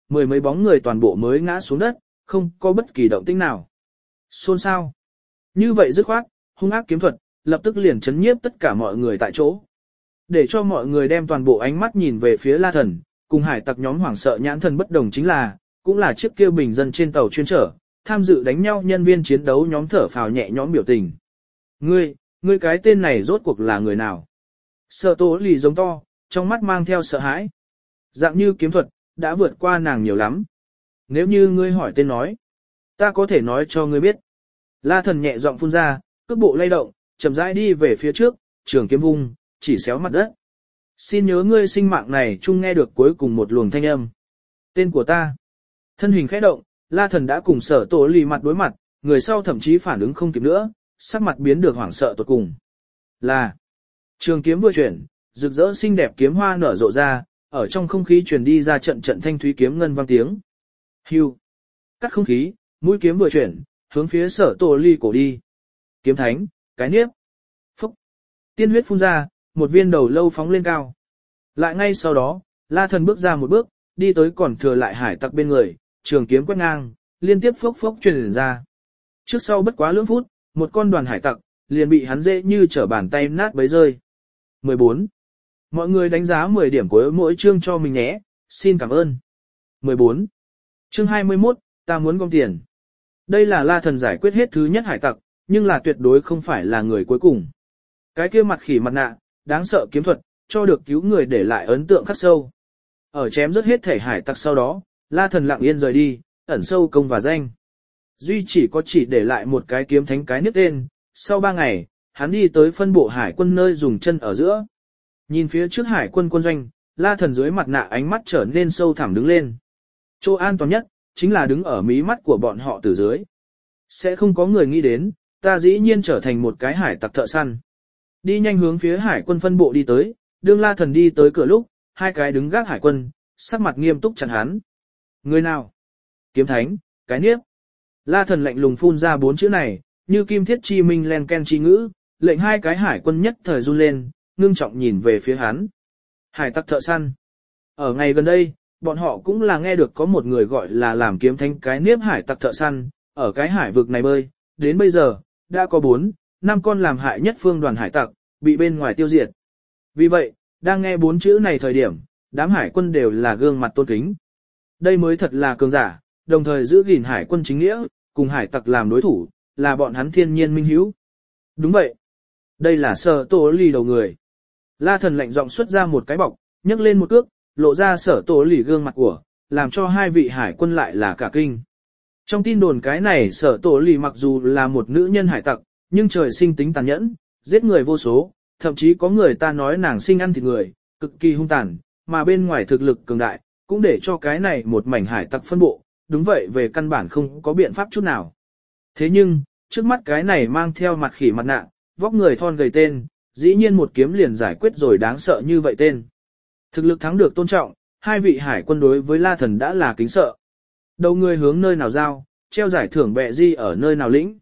mười mấy bóng người toàn bộ mới ngã xuống đất, không có bất kỳ động tĩnh nào. Xôn xao. Như vậy dứt khoát, hung ác kiếm thuật, lập tức liền chấn nhiếp tất cả mọi người tại chỗ. Để cho mọi người đem toàn bộ ánh mắt nhìn về phía La Thần, cùng hải tặc nhóm hoảng sợ nhãn thần bất đồng chính là, cũng là chiếc kia bình dân trên tàu chuyên trở, tham dự đánh nhau nhân viên chiến đấu nhóm thở phào nhẹ nhõm biểu tình. Ngươi, ngươi cái tên này rốt cuộc là người nào? Sợ tố lì giống to, trong mắt mang theo sợ hãi. Dạng như kiếm thuật, đã vượt qua nàng nhiều lắm. Nếu như ngươi hỏi tên nói, ta có thể nói cho ngươi biết. La Thần nhẹ giọng phun ra, cước bộ lay động, chậm rãi đi về phía trước, trường kiếm vung, chỉ xéo mặt đất. Xin nhớ ngươi sinh mạng này chung nghe được cuối cùng một luồng thanh âm. Tên của ta. Thân hình khẽ động, La Thần đã cùng Sở Tổ lì mặt đối mặt, người sau thậm chí phản ứng không kịp nữa, sắc mặt biến được hoảng sợ tột cùng. Là. Trường kiếm vừa chuyển, rực rỡ xinh đẹp kiếm hoa nở rộ ra, ở trong không khí truyền đi ra trận trận thanh thúy kiếm ngân vang tiếng. Hưu. Cắt không khí, mũi kiếm vừa chuyển, hướng phía Sở Tổ lì cổ đi. Kiếm thánh, cái niếp. Phúc. Tiên huyết phun ra, một viên đầu lâu phóng lên cao. Lại ngay sau đó, La Thần bước ra một bước, đi tới còn thừa lại hải tặc bên người, trường kiếm quét ngang, liên tiếp phốc phốc truyền ra. Trước sau bất quá lưỡng phút, một con đoàn hải tặc liền bị hắn dễ như trở bàn tay nát bấy rơi. mười bốn. Mọi người đánh giá mười điểm của mỗi chương cho mình nhé, xin cảm ơn. mười bốn. Chương hai mươi mốt, ta muốn gom tiền. Đây là La Thần giải quyết hết thứ nhất hải tặc, nhưng là tuyệt đối không phải là người cuối cùng. Cái kia mặt khỉ mặt nạ, đáng sợ kiếm thuật, cho được cứu người để lại ấn tượng khắc sâu. Ở chém rất hết thể hải tặc sau đó, La Thần lặng yên rời đi, ẩn sâu công và danh. Duy chỉ có chỉ để lại một cái kiếm thánh cái nếp tên, sau ba ngày, hắn đi tới phân bộ hải quân nơi dùng chân ở giữa. Nhìn phía trước hải quân quân doanh, La Thần dưới mặt nạ ánh mắt trở nên sâu thẳm đứng lên. Chỗ an toàn nhất, chính là đứng ở mí mắt của bọn họ từ dưới. Sẽ không có người nghĩ đến, ta dĩ nhiên trở thành một cái hải tặc thợ săn. Đi nhanh hướng phía hải quân phân bộ đi tới, đương La Thần đi tới cửa lúc, hai cái đứng gác hải quân, sắc mặt nghiêm túc chặn hắn. Người nào? Kiếm thánh, cái niếp. La Thần lạnh lùng phun ra bốn chữ này, như kim thiết chi minh len ken chi ngữ, lệnh hai cái hải quân nhất thời run lên, ngưng trọng nhìn về phía hắn. Hải tặc thợ săn. Ở ngày gần đây, bọn họ cũng là nghe được có một người gọi là làm kiếm thánh cái niếp hải tặc thợ săn, ở cái hải vực này bơi, đến bây giờ, đã có bốn, năm con làm hại nhất phương đoàn hải tặc, bị bên ngoài tiêu diệt. Vì vậy, đang nghe bốn chữ này thời điểm, đám hải quân đều là gương mặt tôn kính. Đây mới thật là cường giả, đồng thời giữ gìn hải quân chính nghĩa, cùng hải tặc làm đối thủ, là bọn hắn thiên nhiên minh hiếu. Đúng vậy. Đây là Sở Tổ lì đầu người. La Thần lạnh giọng xuất ra một cái bọc, nhấc lên một cước, lộ ra Sở Tổ lì gương mặt của, làm cho hai vị hải quân lại là cả kinh. Trong tin đồn cái này Sở Tổ lì mặc dù là một nữ nhân hải tặc, nhưng trời sinh tính tàn nhẫn, giết người vô số, thậm chí có người ta nói nàng sinh ăn thịt người, cực kỳ hung tàn, mà bên ngoài thực lực cường đại, cũng để cho cái này một mảnh hải tặc phân bộ, đúng vậy về căn bản không có biện pháp chút nào. Thế nhưng, trước mắt cái này mang theo mặt khỉ mặt nạ, vóc người thon gầy tên, dĩ nhiên một kiếm liền giải quyết rồi đáng sợ như vậy tên. Thực lực thắng được tôn trọng, hai vị hải quân đối với La Thần đã là kính sợ. Đầu người hướng nơi nào giao, treo giải thưởng bẹ di ở nơi nào lĩnh.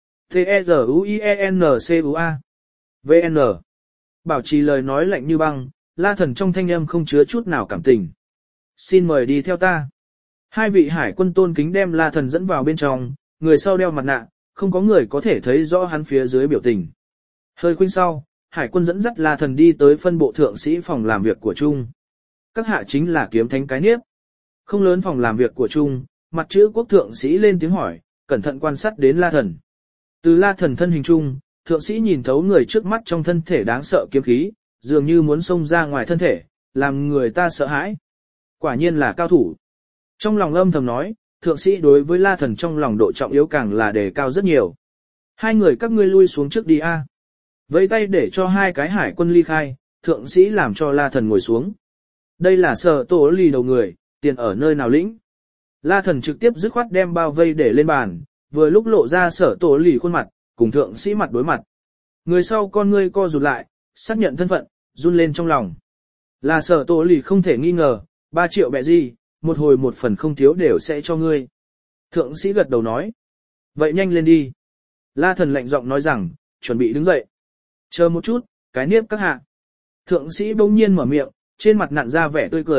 T-E-Z-U-I-E-N-C-U-A V N Bảo trì lời nói lạnh như băng, La Thần trong thanh âm không chứa chút nào cảm tình. Xin mời đi theo ta. Hai vị hải quân tôn kính đem La Thần dẫn vào bên trong, người sau đeo mặt nạ, không có người có thể thấy rõ hắn phía dưới biểu tình. Hơi khuynh sau, hải quân dẫn dắt La Thần đi tới phân bộ thượng sĩ phòng làm việc của Trung. Các hạ chính là kiếm thánh cái niếp. Không lớn phòng làm việc của Trung, mặt chữ quốc thượng sĩ lên tiếng hỏi, cẩn thận quan sát đến La Thần. Từ La Thần thân hình Trung, thượng sĩ nhìn thấu người trước mắt trong thân thể đáng sợ kiếm khí, dường như muốn xông ra ngoài thân thể, làm người ta sợ hãi. Quả nhiên là cao thủ. Trong lòng âm thầm nói, thượng sĩ đối với La Thần trong lòng độ trọng yếu càng là đề cao rất nhiều. Hai người các ngươi lui xuống trước đi a. À. Vẫy tay để cho hai cái hải quân ly khai, thượng sĩ làm cho La Thần ngồi xuống. Đây là Sở Tổ lì đầu người, tiền ở nơi nào lĩnh. La Thần trực tiếp dứt khoát đem bao vây để lên bàn, vừa lúc lộ ra Sở Tổ lì khuôn mặt, cùng thượng sĩ mặt đối mặt. Người sau con ngươi co rụt lại, xác nhận thân phận, run lên trong lòng. Là Sở Tổ lì không thể nghi ngờ, ba triệu bẹ gì, một hồi một phần không thiếu đều sẽ cho ngươi. Thượng sĩ gật đầu nói. Vậy nhanh lên đi. La Thần lạnh giọng nói rằng, chuẩn bị đứng dậy. Chờ một chút, cái niếp các hạ. Thượng sĩ bỗng nhiên mở miệng, trên mặt nặn ra vẻ tươi cười,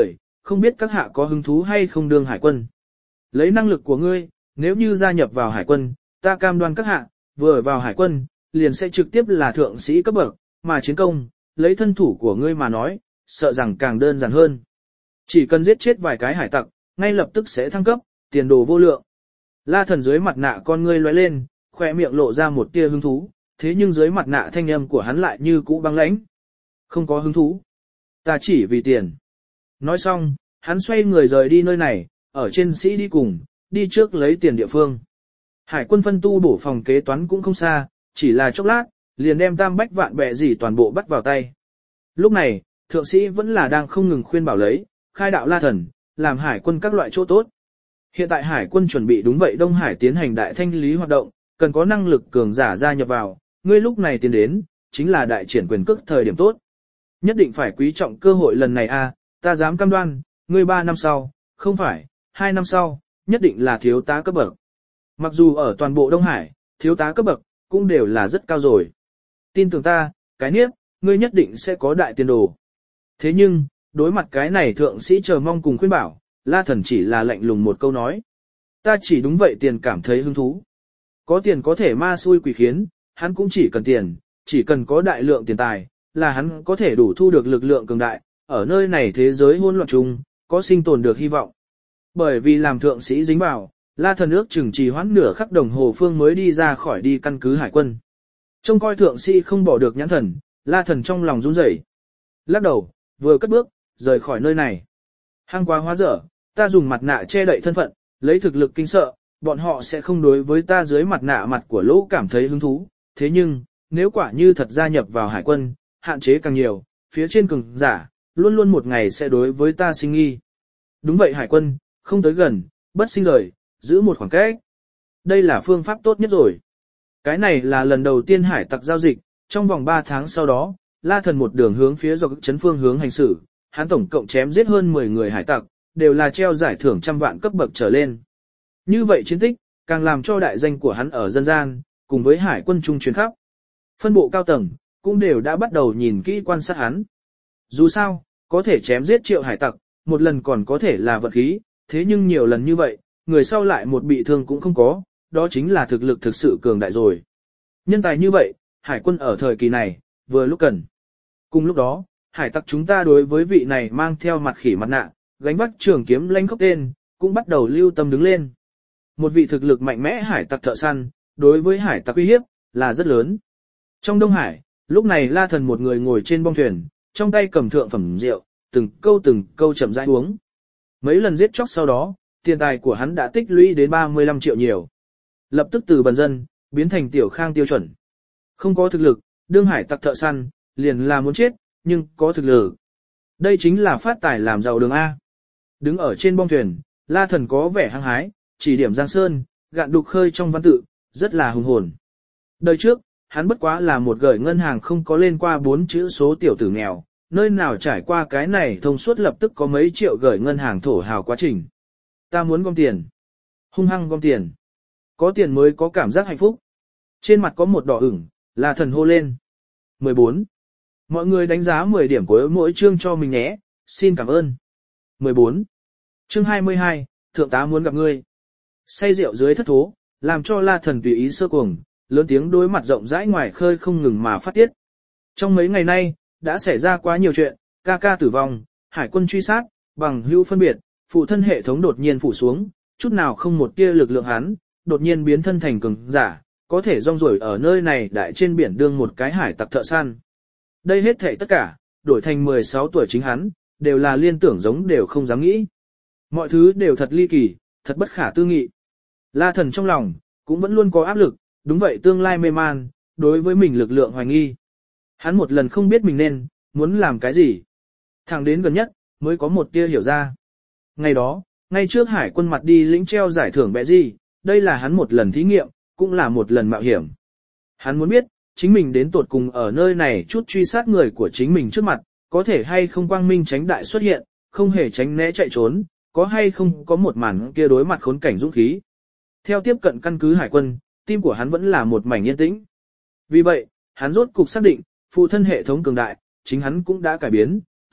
không biết các hạ có hứng thú hay không đương hải quân. Lấy năng lực của ngươi, nếu như gia nhập vào hải quân, ta cam đoan các hạ, vừa vào hải quân, liền sẽ trực tiếp là thượng sĩ cấp bậc, mà chiến công, lấy thân thủ của ngươi mà nói, sợ rằng càng đơn giản hơn. Chỉ cần giết chết vài cái hải tặc, ngay lập tức sẽ thăng cấp, tiền đồ vô lượng. La Thần dưới mặt nạ con ngươi lóe lên, khỏe miệng lộ ra một tia hứng thú, thế nhưng dưới mặt nạ thanh âm của hắn lại như cũ băng lãnh. Không có hứng thú. Ta chỉ vì tiền. Nói xong, hắn xoay người rời đi nơi này, ở trên sĩ đi cùng, đi trước lấy tiền địa phương. Hải quân phân tu bổ phòng kế toán cũng không xa, chỉ là chốc lát, liền đem tam bách vạn bẹ gì toàn bộ bắt vào tay. Lúc này, thượng sĩ vẫn là đang không ngừng khuyên bảo lấy, khai đạo La Thần, làm hải quân các loại chỗ tốt. Hiện tại hải quân chuẩn bị đúng vậy Đông Hải tiến hành đại thanh lý hoạt động, cần có năng lực cường giả gia nhập vào, ngươi lúc này tiến đến, chính là đại triển quyền cước thời điểm tốt. Nhất định phải quý trọng cơ hội lần này a, ta dám cam đoan, ngươi ba năm sau, không phải, hai năm sau, nhất định là thiếu tá cấp bậc. Mặc dù ở toàn bộ Đông Hải, thiếu tá cấp bậc, cũng đều là rất cao rồi. Tin tưởng ta, cái niếp, ngươi nhất định sẽ có đại tiền đồ. Thế nhưng, đối mặt cái này thượng sĩ chờ mong cùng khuyên bảo, La Thần chỉ là lạnh lùng một câu nói. Ta chỉ đúng vậy tiền cảm thấy hứng thú. Có tiền có thể ma xui quỷ khiến, hắn cũng chỉ cần tiền, chỉ cần có đại lượng tiền tài, là hắn có thể đủ thu được lực lượng cường đại, ở nơi này thế giới hỗn loạn chung, có sinh tồn được hy vọng. Bởi vì làm thượng sĩ dính vào, La Thần ước chừng trì hoãn nửa khắc đồng hồ phương mới đi ra khỏi đi căn cứ hải quân. Trông coi thượng sĩ không bỏ được nhãn thần, La Thần trong lòng run rẩy. Lắc đầu, vừa cất bước, rời khỏi nơi này. Hăng quá hóa dở, ta dùng mặt nạ che đậy thân phận, lấy thực lực kinh sợ, bọn họ sẽ không đối với ta dưới mặt nạ mặt của lỗ cảm thấy hứng thú. Thế nhưng, nếu quả như thật gia nhập vào hải quân, hạn chế càng nhiều, phía trên cường giả, luôn luôn một ngày sẽ đối với ta sinh nghi. Đúng vậy hải quân, không tới gần, bất sinh rời, giữ một khoảng cách. Đây là phương pháp tốt nhất rồi. Cái này là lần đầu tiên hải tặc giao dịch, trong vòng ba tháng sau đó, La Thần một đường hướng phía dọc chấn phương hướng hành xử, hắn tổng cộng chém giết hơn mười người hải tặc, đều là treo giải thưởng trăm vạn cấp bậc trở lên. Như vậy chiến tích, càng làm cho đại danh của hắn ở dân gian, cùng với hải quân trung truyền khắp. Phân bộ cao tầng, cũng đều đã bắt đầu nhìn kỹ quan sát hắn. Dù sao, có thể chém giết triệu hải tặc, một lần còn có thể là vật khí, thế nhưng nhiều lần như vậy, người sau lại một bị thương cũng không có, đó chính là thực lực thực sự cường đại rồi. Nhân tài như vậy, hải quân ở thời kỳ này, vừa lúc cần. Cùng lúc đó, hải tặc chúng ta đối với vị này mang theo mặt khỉ mặt nạ, gánh vác trường kiếm lanh khốc tên, cũng bắt đầu lưu tâm đứng lên. Một vị thực lực mạnh mẽ hải tặc thợ săn, đối với hải tặc uy hiếp, là rất lớn. Trong Đông Hải, lúc này La Thần một người ngồi trên bong thuyền, trong tay cầm thượng phẩm rượu, từng câu từng câu chậm rãi uống. Mấy lần giết chóc sau đó, tiền tài của hắn đã tích lũy đến ba mươi lăm triệu nhiều. Lập tức từ bần dân, biến thành tiểu khang tiêu chuẩn. Không có thực lực, đương hải tặc thợ săn, liền là muốn chết, nhưng có thực lực. Đây chính là phát tài làm giàu đường A. Đứng ở trên bong thuyền, La Thần có vẻ hăng hái, chỉ điểm giang sơn, gạn đục khơi trong văn tự, rất là hùng hồn. Đời trước, hắn bất quá là một gởi ngân hàng không có lên qua bốn chữ số tiểu tử nghèo, nơi nào trải qua cái này thông suốt lập tức có mấy triệu gởi ngân hàng thổ hào quá trình. Ta muốn gom tiền. Hung hăng gom tiền. Có tiền mới có cảm giác hạnh phúc. Trên mặt có một đỏ ửng, La Thần hô lên. mười bốn. Mọi người đánh giá mười điểm của mỗi chương cho mình nhé, xin cảm ơn. mười bốn. Chương hai mươi hai, Thượng tá muốn gặp ngươi. Say rượu dưới thất thố, làm cho La Thần tùy ý sơ cuồng, lớn tiếng đối mặt rộng rãi ngoài khơi không ngừng mà phát tiết. Trong mấy ngày nay, đã xảy ra quá nhiều chuyện, ca ca tử vong, hải quân truy sát, bằng hữu phân biệt, phụ thân hệ thống đột nhiên phủ xuống, chút nào không một tia lực lượng hắn, đột nhiên biến thân thành cường giả, có thể rong ruổi ở nơi này đại trên biển đương một cái hải tặc thợ săn. Đây hết thảy tất cả, đổi thành mười sáu tuổi chính hắn, đều là liên tưởng giống đều không dám nghĩ. Mọi thứ đều thật ly kỳ, thật bất khả tư nghị. La Thần trong lòng, cũng vẫn luôn có áp lực, đúng vậy tương lai mê man, đối với mình lực lượng hoài nghi. Hắn một lần không biết mình nên, muốn làm cái gì. Thẳng đến gần nhất, mới có một tia hiểu ra. Ngày đó, ngay trước hải quân mặt đi lĩnh treo giải thưởng bẹ gì, đây là hắn một lần thí nghiệm, cũng là một lần mạo hiểm. Hắn muốn biết, chính mình đến tột cùng ở nơi này chút truy sát người của chính mình trước mặt, có thể hay không quang minh tránh đại xuất hiện, không hề tránh né chạy trốn, có hay không có một màn kia đối mặt khốn cảnh dũng khí. Theo tiếp cận căn cứ hải quân, tim của hắn vẫn là một mảnh yên tĩnh. Vì vậy, hắn rốt cục xác định, phụ thân hệ thống cường đại, chính hắn cũng đã cải biến,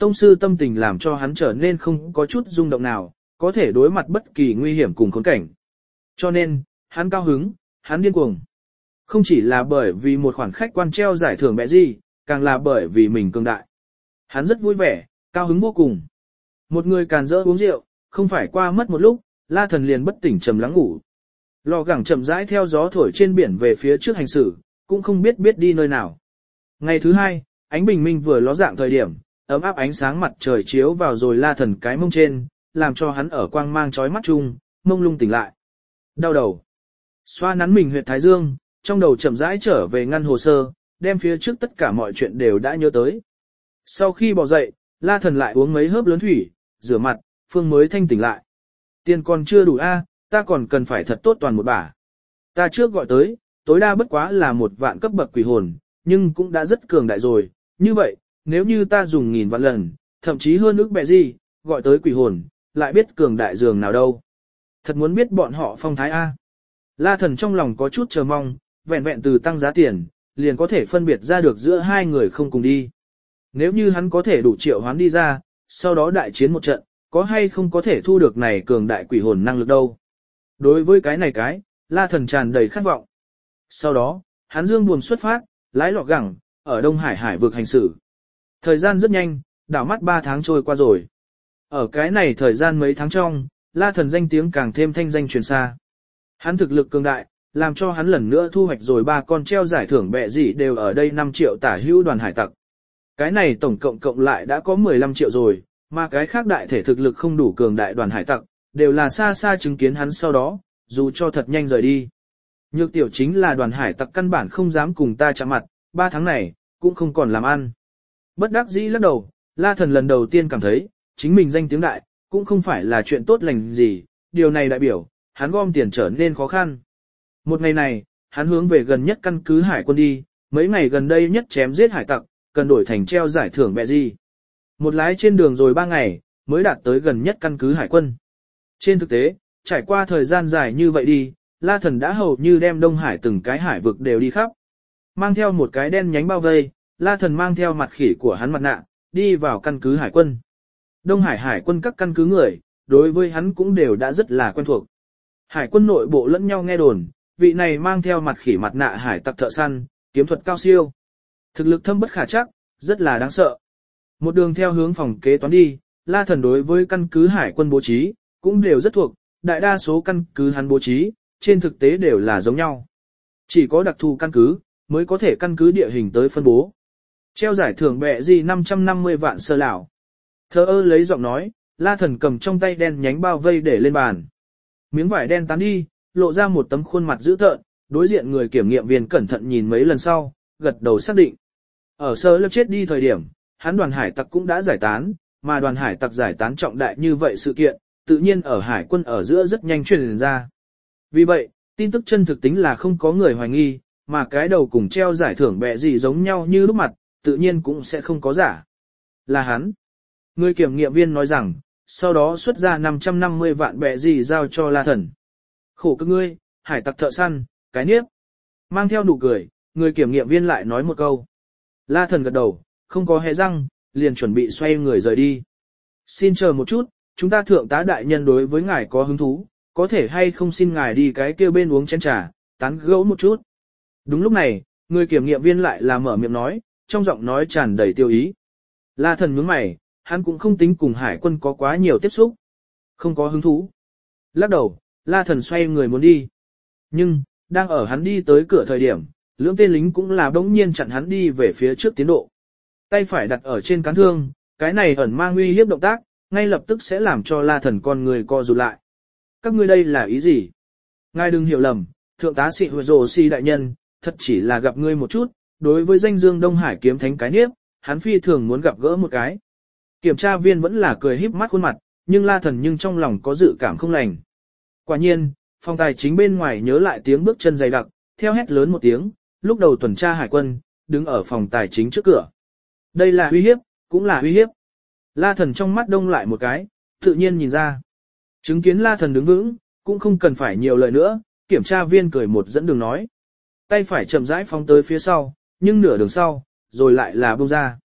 tông sư tâm tình làm cho hắn trở nên không có chút rung động nào, có thể đối mặt bất kỳ nguy hiểm cùng khốn cảnh. Cho nên, hắn cao hứng, hắn điên cuồng. Không chỉ là bởi vì một khoản khách quan treo giải thưởng bẹ gì, càng là bởi vì mình cường đại. Hắn rất vui vẻ, cao hứng vô cùng. Một người càn rỡ uống rượu, không phải qua mất một lúc, La Thần liền bất tỉnh trầm lắng ngủ. Lò gẳng chậm rãi theo gió thổi trên biển về phía trước hành xử, cũng không biết biết đi nơi nào. Ngày thứ hai, ánh bình minh vừa ló dạng thời điểm, ấm áp ánh sáng mặt trời chiếu vào rồi La Thần cái mông trên, làm cho hắn ở quang mang chói mắt chung, mông lung tỉnh lại. Đau đầu. Xoa nắn mình huyệt thái dương, trong đầu chậm rãi trở về ngăn hồ sơ, đem phía trước tất cả mọi chuyện đều đã nhớ tới. Sau khi bò dậy, La Thần lại uống mấy hớp lớn thủy, rửa mặt, Phương mới thanh tỉnh lại. Tiền còn chưa đủ a, ta còn cần phải thật tốt toàn một bả. Ta trước gọi tới, tối đa bất quá là một vạn cấp bậc quỷ hồn, nhưng cũng đã rất cường đại rồi. Như vậy, nếu như ta dùng nghìn vạn lần, thậm chí hơn ước bẹ gì, gọi tới quỷ hồn, lại biết cường đại dường nào đâu. Thật muốn biết bọn họ phong thái a. La Thần trong lòng có chút chờ mong, vẹn vẹn từ tăng giá tiền, liền có thể phân biệt ra được giữa hai người không cùng đi. Nếu như hắn có thể đủ triệu hoán đi ra, sau đó đại chiến một trận, có hay không có thể thu được này cường đại quỷ hồn năng lực đâu. Đối với cái này cái, La Thần tràn đầy khát vọng. Sau đó, hắn dương buồm xuất phát, lái lọ gẳng, ở Đông Hải hải vực hành xử. Thời gian rất nhanh, đảo mắt ba tháng trôi qua rồi. Ở cái này thời gian mấy tháng trong, La Thần danh tiếng càng thêm thanh danh truyền xa. Hắn thực lực cường đại, làm cho hắn lần nữa thu hoạch rồi ba con treo giải thưởng bẹ gì đều ở đây năm triệu tả hữu đoàn hải tặc. Cái này tổng cộng cộng lại đã có mười lăm triệu rồi, mà cái khác đại thể thực lực không đủ cường đại đoàn hải tặc, đều là xa xa chứng kiến hắn sau đó, dù cho thật nhanh rời đi. Nhược tiểu chính là đoàn hải tặc căn bản không dám cùng ta chạm mặt, ba tháng này, cũng không còn làm ăn. Bất đắc dĩ lắc đầu, La Thần lần đầu tiên cảm thấy, chính mình danh tiếng đại, cũng không phải là chuyện tốt lành gì, điều này đại biểu, hắn gom tiền trở nên khó khăn. Một ngày này, hắn hướng về gần nhất căn cứ hải quân đi, mấy ngày gần đây nhất chém giết hải tặc, cần đổi thành treo giải thưởng bẹ gì. Một lái trên đường rồi ba ngày, mới đạt tới gần nhất căn cứ hải quân. Trên thực tế, trải qua thời gian dài như vậy đi, La Thần đã hầu như đem Đông Hải từng cái hải vực đều đi khắp. Mang theo một cái đen nhánh bao vây, La Thần mang theo mặt khỉ của hắn mặt nạ, đi vào căn cứ hải quân. Đông Hải hải quân các căn cứ người, đối với hắn cũng đều đã rất là quen thuộc. Hải quân nội bộ lẫn nhau nghe đồn, vị này mang theo mặt khỉ mặt nạ hải tặc thợ săn, kiếm thuật cao siêu. Thực lực thâm bất khả trắc, rất là đáng sợ. Một đường theo hướng phòng kế toán đi, La Thần đối với căn cứ hải quân bố trí, cũng đều rất thuộc, đại đa số căn cứ hắn bố trí, trên thực tế đều là giống nhau. Chỉ có đặc thù căn cứ, mới có thể căn cứ địa hình tới phân bố. Treo giải thưởng bẹ gì năm trăm năm mươi vạn sơ lão. Thơ ơ lấy giọng nói, La Thần cầm trong tay đen nhánh bao vây để lên bàn. Miếng vải đen tán đi, lộ ra một tấm khuôn mặt dữ tợn, đối diện người kiểm nghiệm viên cẩn thận nhìn mấy lần sau, gật đầu xác định. Ở sơ lớp chết đi thời điểm, hắn đoàn hải tặc cũng đã giải tán, mà đoàn hải tặc giải tán trọng đại như vậy sự kiện, tự nhiên ở hải quân ở giữa rất nhanh truyền ra. Vì vậy, tin tức chân thực tính là không có người hoài nghi, mà cái đầu cùng treo giải thưởng bẹ gì giống nhau như lúc mặt, tự nhiên cũng sẽ không có giả. Là hắn. Người kiểm nghiệm viên nói rằng, sau đó xuất ra năm trăm năm mươi vạn bẹ gì giao cho La Thần. Khổ cực ngươi, hải tặc thợ săn, cái niếp. Mang theo nụ cười, người kiểm nghiệm viên lại nói một câu. La Thần gật đầu, không có hé răng, liền chuẩn bị xoay người rời đi. Xin chờ một chút, chúng ta thượng tá đại nhân đối với ngài có hứng thú, có thể hay không xin ngài đi cái kia bên uống chén trà, tán gẫu một chút. Đúng lúc này, người kiểm nghiệm viên lại là mở miệng nói, trong giọng nói tràn đầy tiêu ý. La Thần nhướng mày, hắn cũng không tính cùng hải quân có quá nhiều tiếp xúc. Không có hứng thú. Lắc đầu, La Thần xoay người muốn đi. Nhưng, đang ở hắn đi tới cửa thời điểm, lưỡng tên lính cũng là bỗng nhiên chặn hắn đi về phía trước tiến độ. Tay phải đặt ở trên cán thương, cái này ẩn mang uy hiếp động tác, ngay lập tức sẽ làm cho La Thần con người co rụt lại. Các ngươi đây là ý gì? Ngài đừng hiểu lầm, thượng tá sĩ Huệ Rồ Si đại nhân, thật chỉ là gặp ngươi một chút, đối với danh dương Đông Hải kiếm thánh cái niếp, hắn phi thường muốn gặp gỡ một cái. Kiểm tra viên vẫn là cười híp mắt khuôn mặt, nhưng La Thần nhưng trong lòng có dự cảm không lành. Quả nhiên, phòng tài chính bên ngoài nhớ lại tiếng bước chân dày đặc, theo hét lớn một tiếng, lúc đầu tuần tra hải quân, đứng ở phòng tài chính trước cửa. Đây là uy hiếp, cũng là uy hiếp. La Thần trong mắt đông lại một cái, tự nhiên nhìn ra. Chứng kiến La Thần đứng vững, cũng không cần phải nhiều lời nữa, kiểm tra viên cười một dẫn đường nói. Tay phải chậm rãi phóng tới phía sau, nhưng nửa đường sau, rồi lại là buông ra.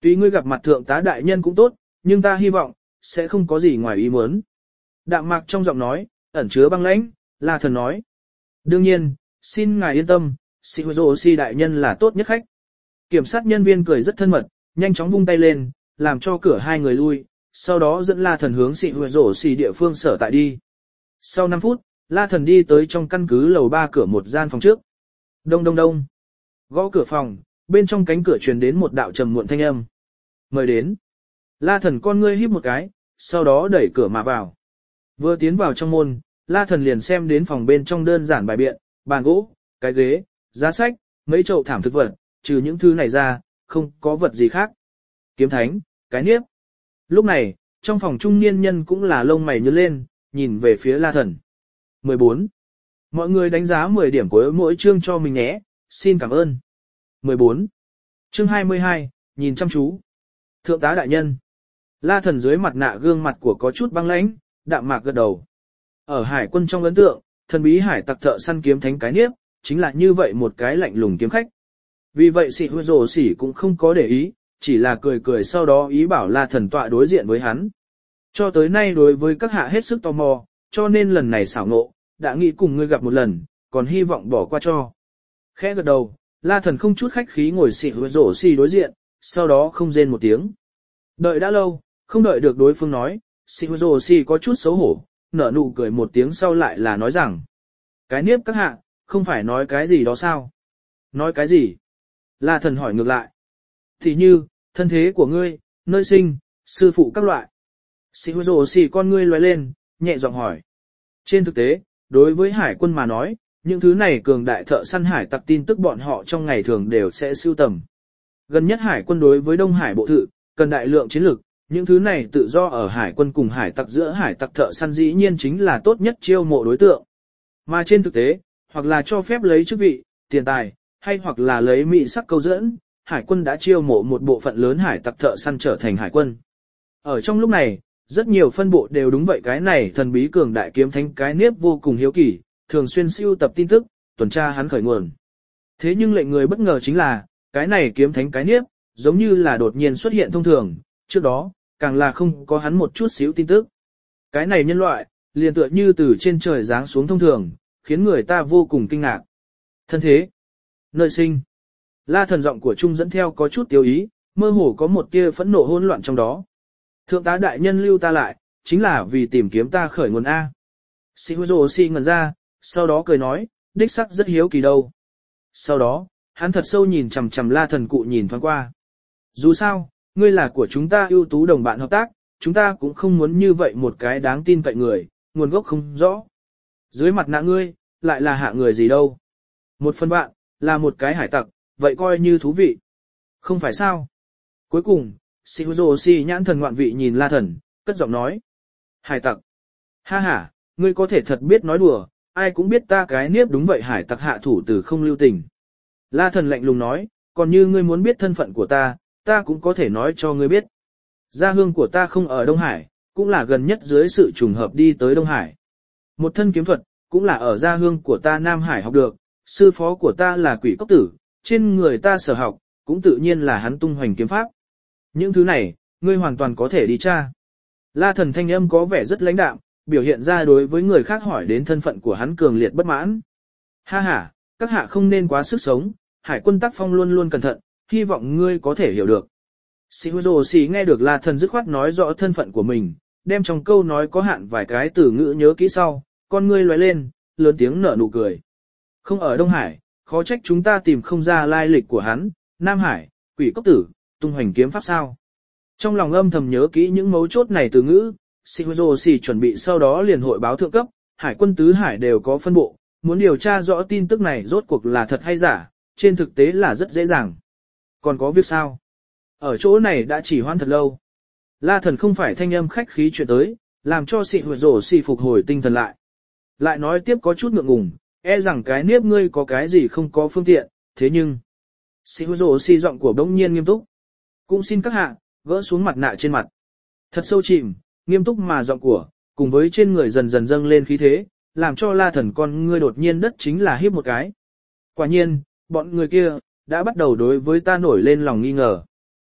Tuy ngươi gặp mặt thượng tá đại nhân cũng tốt, nhưng ta hy vọng, sẽ không có gì ngoài ý muốn. Đạm mạc trong giọng nói, ẩn chứa băng lãnh, La Thần nói. Đương nhiên, xin ngài yên tâm, Shizuoshi đại nhân là tốt nhất khách. Kiểm sát nhân viên cười rất thân mật, nhanh chóng vung tay lên, làm cho cửa hai người lui, sau đó dẫn La Thần hướng Shizuoshi địa phương sở tại đi. Sau năm phút, La Thần đi tới trong căn cứ lầu ba cửa một gian phòng trước. Đông đông đông. Gõ cửa phòng, bên trong cánh cửa truyền đến một đạo trầm muộn thanh âm. Mời đến. La Thần con ngươi híp một cái, sau đó đẩy cửa mà vào. Vừa tiến vào trong môn, La Thần liền xem đến phòng bên trong đơn giản bài biện, bàn gỗ, cái ghế, giá sách, mấy chậu thảm thực vật, trừ những thứ này ra, không có vật gì khác. Kiếm thánh, cái niếp. Lúc này, trong phòng trung niên nhân cũng là lông mày nhướng lên, nhìn về phía La Thần. mười bốn. Mọi người đánh giá mười điểm của mỗi chương cho mình nhé, xin cảm ơn. mười bốn. Chương hai mươi hai, nhìn chăm chú. Thượng tá đại nhân. La Thần dưới mặt nạ gương mặt của có chút băng lãnh, đạm mạc gật đầu. Ở hải quân trong ấn tượng, thần bí hải tặc thợ săn kiếm thánh cái niếp, chính là như vậy một cái lạnh lùng kiếm khách. Vì vậy sĩ hư rồ sỉ cũng không có để ý, chỉ là cười cười sau đó ý bảo La Thần tọa đối diện với hắn. Cho tới nay đối với các hạ hết sức tò mò, cho nên lần này xảo ngộ, đã nghĩ cùng ngươi gặp một lần, còn hy vọng bỏ qua cho. Khẽ gật đầu, La Thần không chút khách khí ngồi sĩ hư rồ sỉ đối diện, sau đó không rên một tiếng. Đợi đã lâu, không đợi được đối phương nói, Shizuoshi có chút xấu hổ, nở nụ cười một tiếng sau lại là nói rằng. Cái niếp các hạ, không phải nói cái gì đó sao? Nói cái gì? La Thần hỏi ngược lại. Thì như, thân thế của ngươi, nơi sinh, sư phụ các loại. Shizuoshi con ngươi lóe lên, nhẹ giọng hỏi. Trên thực tế, đối với hải quân mà nói, những thứ này cường đại thợ săn hải tặc tin tức bọn họ trong ngày thường đều sẽ sưu tầm. Gần nhất hải quân đối với Đông Hải bộ thự, cần đại lượng chiến lược, những thứ này tự do ở hải quân cùng hải tặc giữa hải tặc thợ săn dĩ nhiên chính là tốt nhất chiêu mộ đối tượng. Mà trên thực tế, hoặc là cho phép lấy chức vị, tiền tài, hay hoặc là lấy mỹ sắc câu dẫn, hải quân đã chiêu mộ một bộ phận lớn hải tặc thợ săn trở thành hải quân. Ở trong lúc này, rất nhiều phân bộ đều đúng vậy cái này thần bí cường đại kiếm thánh cái niếp vô cùng hiếu kỳ, thường xuyên siêu tập tin tức, tuần tra hắn khởi nguồn. Thế nhưng lệnh người bất ngờ chính là, cái này kiếm thánh cái niếp, giống như là đột nhiên xuất hiện thông thường, trước đó, càng là không có hắn một chút xíu tin tức. Cái này nhân loại, liền tựa như từ trên trời giáng xuống thông thường, khiến người ta vô cùng kinh ngạc. Thân thế, nơi sinh, La Thần giọng của Trung dẫn theo có chút tiêu ý, mơ hồ có một tia phẫn nộ hỗn loạn trong đó. Thượng tá đại nhân lưu ta lại, chính là vì tìm kiếm ta khởi nguồn A. Shizuoshi ngẩn ra, sau đó cười nói, đích sắc rất hiếu kỳ đâu. Sau đó, hắn thật sâu nhìn chằm chằm La Thần cụ nhìn thoáng qua. Dù sao, ngươi là của chúng ta ưu tú đồng bạn hợp tác, chúng ta cũng không muốn như vậy một cái đáng tin cậy người, nguồn gốc không rõ. Dưới mặt nạ ngươi, lại là hạ người gì đâu. Một phần bạn, là một cái hải tặc, vậy coi như thú vị. Không phải sao? Cuối cùng, Shizuoshi nhãn thần ngoạn vị nhìn La Thần, cất giọng nói. Hải tặc. Ha ha, ngươi có thể thật biết nói đùa, ai cũng biết ta cái niếp đúng vậy hải tặc hạ thủ từ không lưu tình. La Thần lạnh lùng nói, còn như ngươi muốn biết thân phận của ta, ta cũng có thể nói cho ngươi biết. Gia hương của ta không ở Đông Hải, cũng là gần nhất dưới sự trùng hợp đi tới Đông Hải. Một thân kiếm thuật, cũng là ở gia hương của ta Nam Hải học được, sư phó của ta là Quỷ Cốc Tử, trên người ta sở học, cũng tự nhiên là hắn tung hoành kiếm pháp. Những thứ này, ngươi hoàn toàn có thể đi tra. La Thần thanh âm có vẻ rất lãnh đạm, biểu hiện ra đối với người khác hỏi đến thân phận của hắn cường liệt bất mãn. Ha ha, các hạ không nên quá sức sống, hải quân tác phong luôn luôn cẩn thận, hy vọng ngươi có thể hiểu được. Shizuoshi nghe được La Thần dứt khoát nói rõ thân phận của mình, đem trong câu nói có hạn vài cái từ ngữ nhớ kỹ sau, con ngươi lóe lên, lớn tiếng nở nụ cười. Không ở Đông Hải, khó trách chúng ta tìm không ra lai lịch của hắn, Nam Hải, Quỷ Cốc Tử, tung hoành kiếm pháp sao. Trong lòng âm thầm nhớ kỹ những mấu chốt này từ ngữ, Shizuoshi chuẩn bị sau đó liền hội báo thượng cấp, hải quân tứ hải đều có phân bộ, muốn điều tra rõ tin tức này rốt cuộc là thật hay giả, trên thực tế là rất dễ dàng. Còn có việc sao? Ở chỗ này đã chỉ hoãn thật lâu. La Thần không phải thanh âm khách khí chuyện tới, làm cho Shizuoshi phục hồi tinh thần lại. Lại nói tiếp có chút ngượng ngùng, e rằng cái niếp ngươi có cái gì không có phương tiện, thế nhưng... Shizuoshi giọng của bỗng nhiên nghiêm túc. Cũng xin các hạ, gỡ xuống mặt nạ trên mặt. Thật sâu chìm, nghiêm túc mà giọng của, cùng với trên người dần dần dâng lên khí thế, làm cho La Thần con ngươi đột nhiên đất chính là hiếp một cái. Quả nhiên, bọn người kia, đã bắt đầu đối với ta nổi lên lòng nghi ngờ.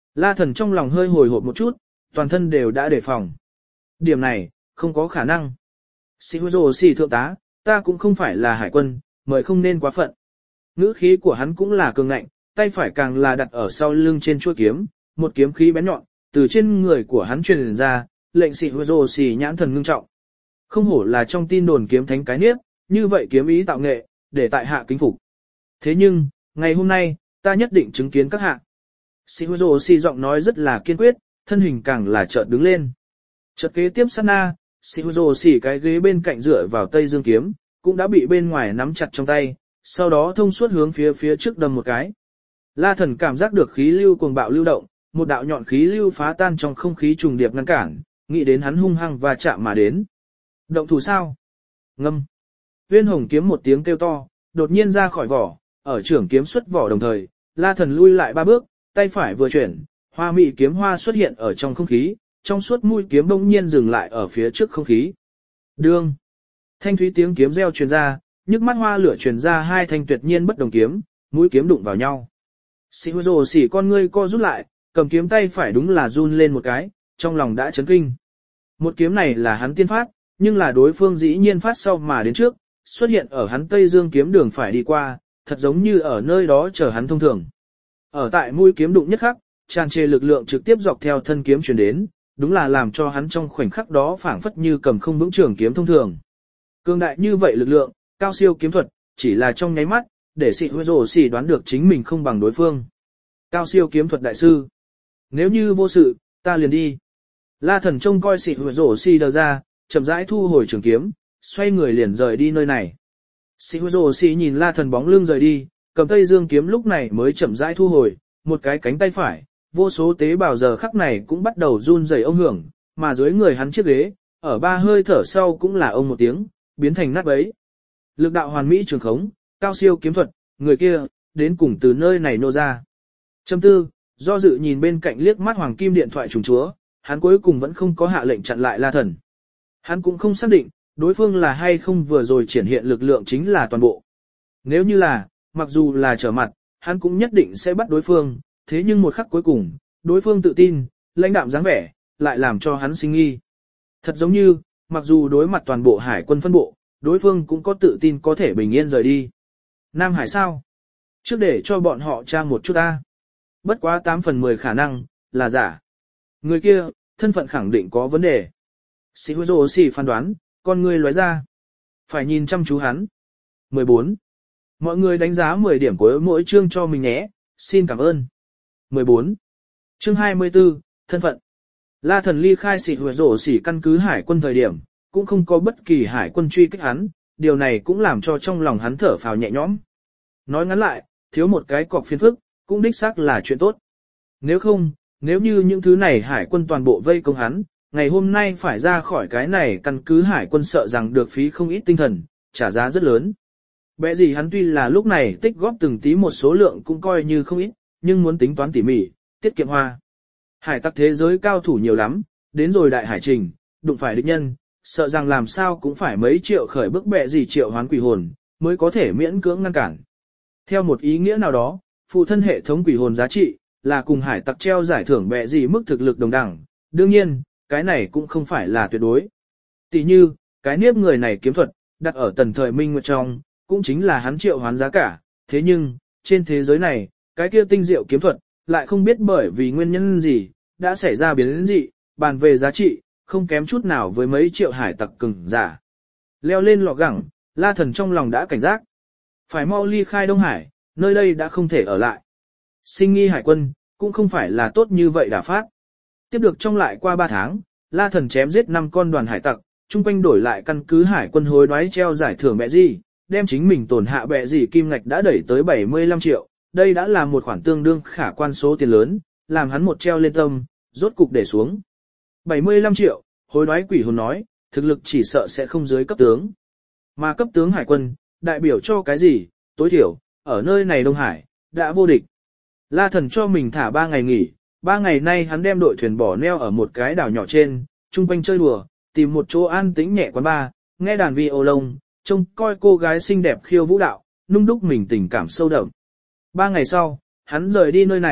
La Thần trong lòng hơi hồi hộp một chút, toàn thân đều đã đề phòng. Điểm này, không có khả năng. Shihuzo xì thượng tá, ta cũng không phải là hải quân, mời không nên quá phận. Ngữ khí của hắn cũng là cường ngạnh, tay phải càng là đặt ở sau lưng trên chuôi kiếm, một kiếm khí bén nhọn, từ trên người của hắn truyền ra, lệnh Shihuzo xì nhãn thần ngưng trọng. Không hổ là trong tin đồn kiếm thánh cái niếp, như vậy kiếm ý tạo nghệ, để tại hạ kính phục. Thế nhưng, ngày hôm nay, ta nhất định chứng kiến các hạ. Shihuzo xì giọng nói rất là kiên quyết, thân hình càng là chợt đứng lên. Chợt kế tiếp sát na, Shihuzo xì cái ghế bên cạnh dựa vào Tây Dương kiếm, cũng đã bị bên ngoài nắm chặt trong tay, sau đó thông suốt hướng phía phía trước đâm một cái. La Thần cảm giác được khí lưu cuồng bạo lưu động, một đạo nhọn khí lưu phá tan trong không khí trùng điệp ngăn cản, nghĩ đến hắn hung hăng và chạm mà đến. Động thủ sao? Ngâm. Uyên Hồng kiếm một tiếng kêu to, đột nhiên ra khỏi vỏ, ở trưởng kiếm xuất vỏ đồng thời, La Thần lui lại ba bước, tay phải vừa chuyển, hoa mỹ kiếm hoa xuất hiện ở trong không khí, trong suốt mũi kiếm bỗng nhiên dừng lại ở phía trước không khí. Đương. Thanh thúy tiếng kiếm reo truyền ra, nhức mắt hoa lửa truyền ra hai thanh tuyệt nhiên bất đồng kiếm, mũi kiếm đụng vào nhau. Shihuzo xỉ con ngươi co rút lại, cầm kiếm tay phải đúng là run lên một cái, trong lòng đã chấn kinh. Một kiếm này là hắn tiên phát, nhưng là đối phương dĩ nhiên phát sau mà đến trước, xuất hiện ở hắn Tây Dương kiếm đường phải đi qua, thật giống như ở nơi đó chờ hắn thông thường. Ở tại mũi kiếm đụng nhất khắc, tràn trề lực lượng trực tiếp dọc theo thân kiếm truyền đến, đúng là làm cho hắn trong khoảnh khắc đó phảng phất như cầm không vững trường kiếm thông thường. Cương đại như vậy lực lượng, cao siêu kiếm thuật, chỉ là trong nháy mắt, để Shihuzo xỉ đoán được chính mình không bằng đối phương. Cao siêu kiếm thuật đại sư. Nếu như vô sự, ta liền đi. La Thần trông coi Shihuzo xỉ đờ ra, chậm rãi thu hồi trường kiếm, xoay người liền rời đi nơi này. Shihuzo xỉ nhìn La Thần bóng lưng rời đi, cầm Tây Dương kiếm lúc này mới chậm rãi thu hồi, một cái cánh tay phải, vô số tế bào giờ khắc này cũng bắt đầu run rẩy ông hưởng, mà dưới người hắn chiếc ghế, ở ba hơi thở sau cũng là ông một tiếng, biến thành nát bấy. Lực đạo hoàn mỹ trường khống, cao siêu kiếm thuật, người kia, đến cùng từ nơi này nô ra. Châm tư, do dự nhìn bên cạnh liếc mắt hoàng kim điện thoại trùng chúa, hắn cuối cùng vẫn không có hạ lệnh chặn lại La Thần. Hắn cũng không xác định, đối phương là hay không vừa rồi triển hiện lực lượng chính là toàn bộ. Nếu như là, mặc dù là trở mặt, hắn cũng nhất định sẽ bắt đối phương, thế nhưng một khắc cuối cùng, đối phương tự tin, lãnh đạm dáng vẻ, lại làm cho hắn sinh nghi. Thật giống như, mặc dù đối mặt toàn bộ hải quân phân bộ, đối phương cũng có tự tin có thể bình yên rời đi. Nam Hải sao? Trước để cho bọn họ tra một chút ta. Bất quá tám phần mười khả năng, là giả. Người kia, thân phận khẳng định có vấn đề. Shihuzo xỉ phán đoán, con người lóe ra. Phải nhìn chăm chú hắn. mười bốn. Mọi người đánh giá mười điểm của mỗi chương cho mình nhé, xin cảm ơn. mười bốn. Chương hai mươi tư, thân phận. La Thần ly khai Shihuzo xỉ căn cứ hải quân thời điểm, cũng không có bất kỳ hải quân truy kích hắn, điều này cũng làm cho trong lòng hắn thở phào nhẹ nhõm. Nói ngắn lại, thiếu một cái cọc phiền phức, cũng đích xác là chuyện tốt. Nếu không, nếu như những thứ này hải quân toàn bộ vây công hắn, ngày hôm nay phải ra khỏi cái này căn cứ hải quân sợ rằng được phí không ít tinh thần, trả giá rất lớn. Bẽ gì hắn tuy là lúc này tích góp từng tí một số lượng cũng coi như không ít, nhưng muốn tính toán tỉ mỉ, tiết kiệm hoa. Hải tặc thế giới cao thủ nhiều lắm, đến rồi đại hải trình, đụng phải địch nhân, sợ rằng làm sao cũng phải mấy triệu khởi bức bẹ gì triệu hoán quỷ hồn, mới có thể miễn cưỡng ngăn cản. Theo một ý nghĩa nào đó, phụ thân hệ thống quỷ hồn giá trị, là cùng hải tặc treo giải thưởng bẹ gì mức thực lực đồng đẳng, đương nhiên, cái này cũng không phải là tuyệt đối. Tỷ như, cái niếp người này kiếm thuật, đặt ở tần thời minh nguyệt trong, cũng chính là hắn triệu hoán giá cả, thế nhưng, trên thế giới này, cái kia tinh diệu kiếm thuật, lại không biết bởi vì nguyên nhân gì, đã xảy ra biến dị, bàn về giá trị, không kém chút nào với mấy triệu hải tặc cừng giả. Leo lên lọ gẳng, La Thần trong lòng đã cảnh giác. Phải mau ly khai Đông Hải, nơi đây đã không thể ở lại. Sinh nghi hải quân, cũng không phải là tốt như vậy đã phát. Tiếp được trong lại qua ba tháng, La Thần chém giết năm con đoàn hải tặc, chung quanh đổi lại căn cứ hải quân hối đoái treo giải thưởng bẹ gì, đem chính mình tổn hạ bẹ gì kim ngạch đã đẩy tới bảy mươi lăm triệu, đây đã là một khoản tương đương khả quan số tiền lớn, làm hắn một treo lên tâm, rốt cục để xuống. bảy mươi lăm triệu, hối đoái quỷ hồn nói, thực lực chỉ sợ sẽ không dưới cấp tướng. Mà cấp tướng hải quân, đại biểu cho cái gì, tối thiểu, ở nơi này Đông Hải, đã vô địch. La Thần cho mình thả ba ngày nghỉ, ba ngày nay hắn đem đội thuyền bỏ neo ở một cái đảo nhỏ trên, chung quanh chơi đùa, tìm một chỗ an tĩnh nhẹ quán bar, nghe đàn vi ô lông, trông coi cô gái xinh đẹp khiêu vũ đạo, nung đúc mình tình cảm sâu đậm. Ba ngày sau, hắn rời đi nơi này,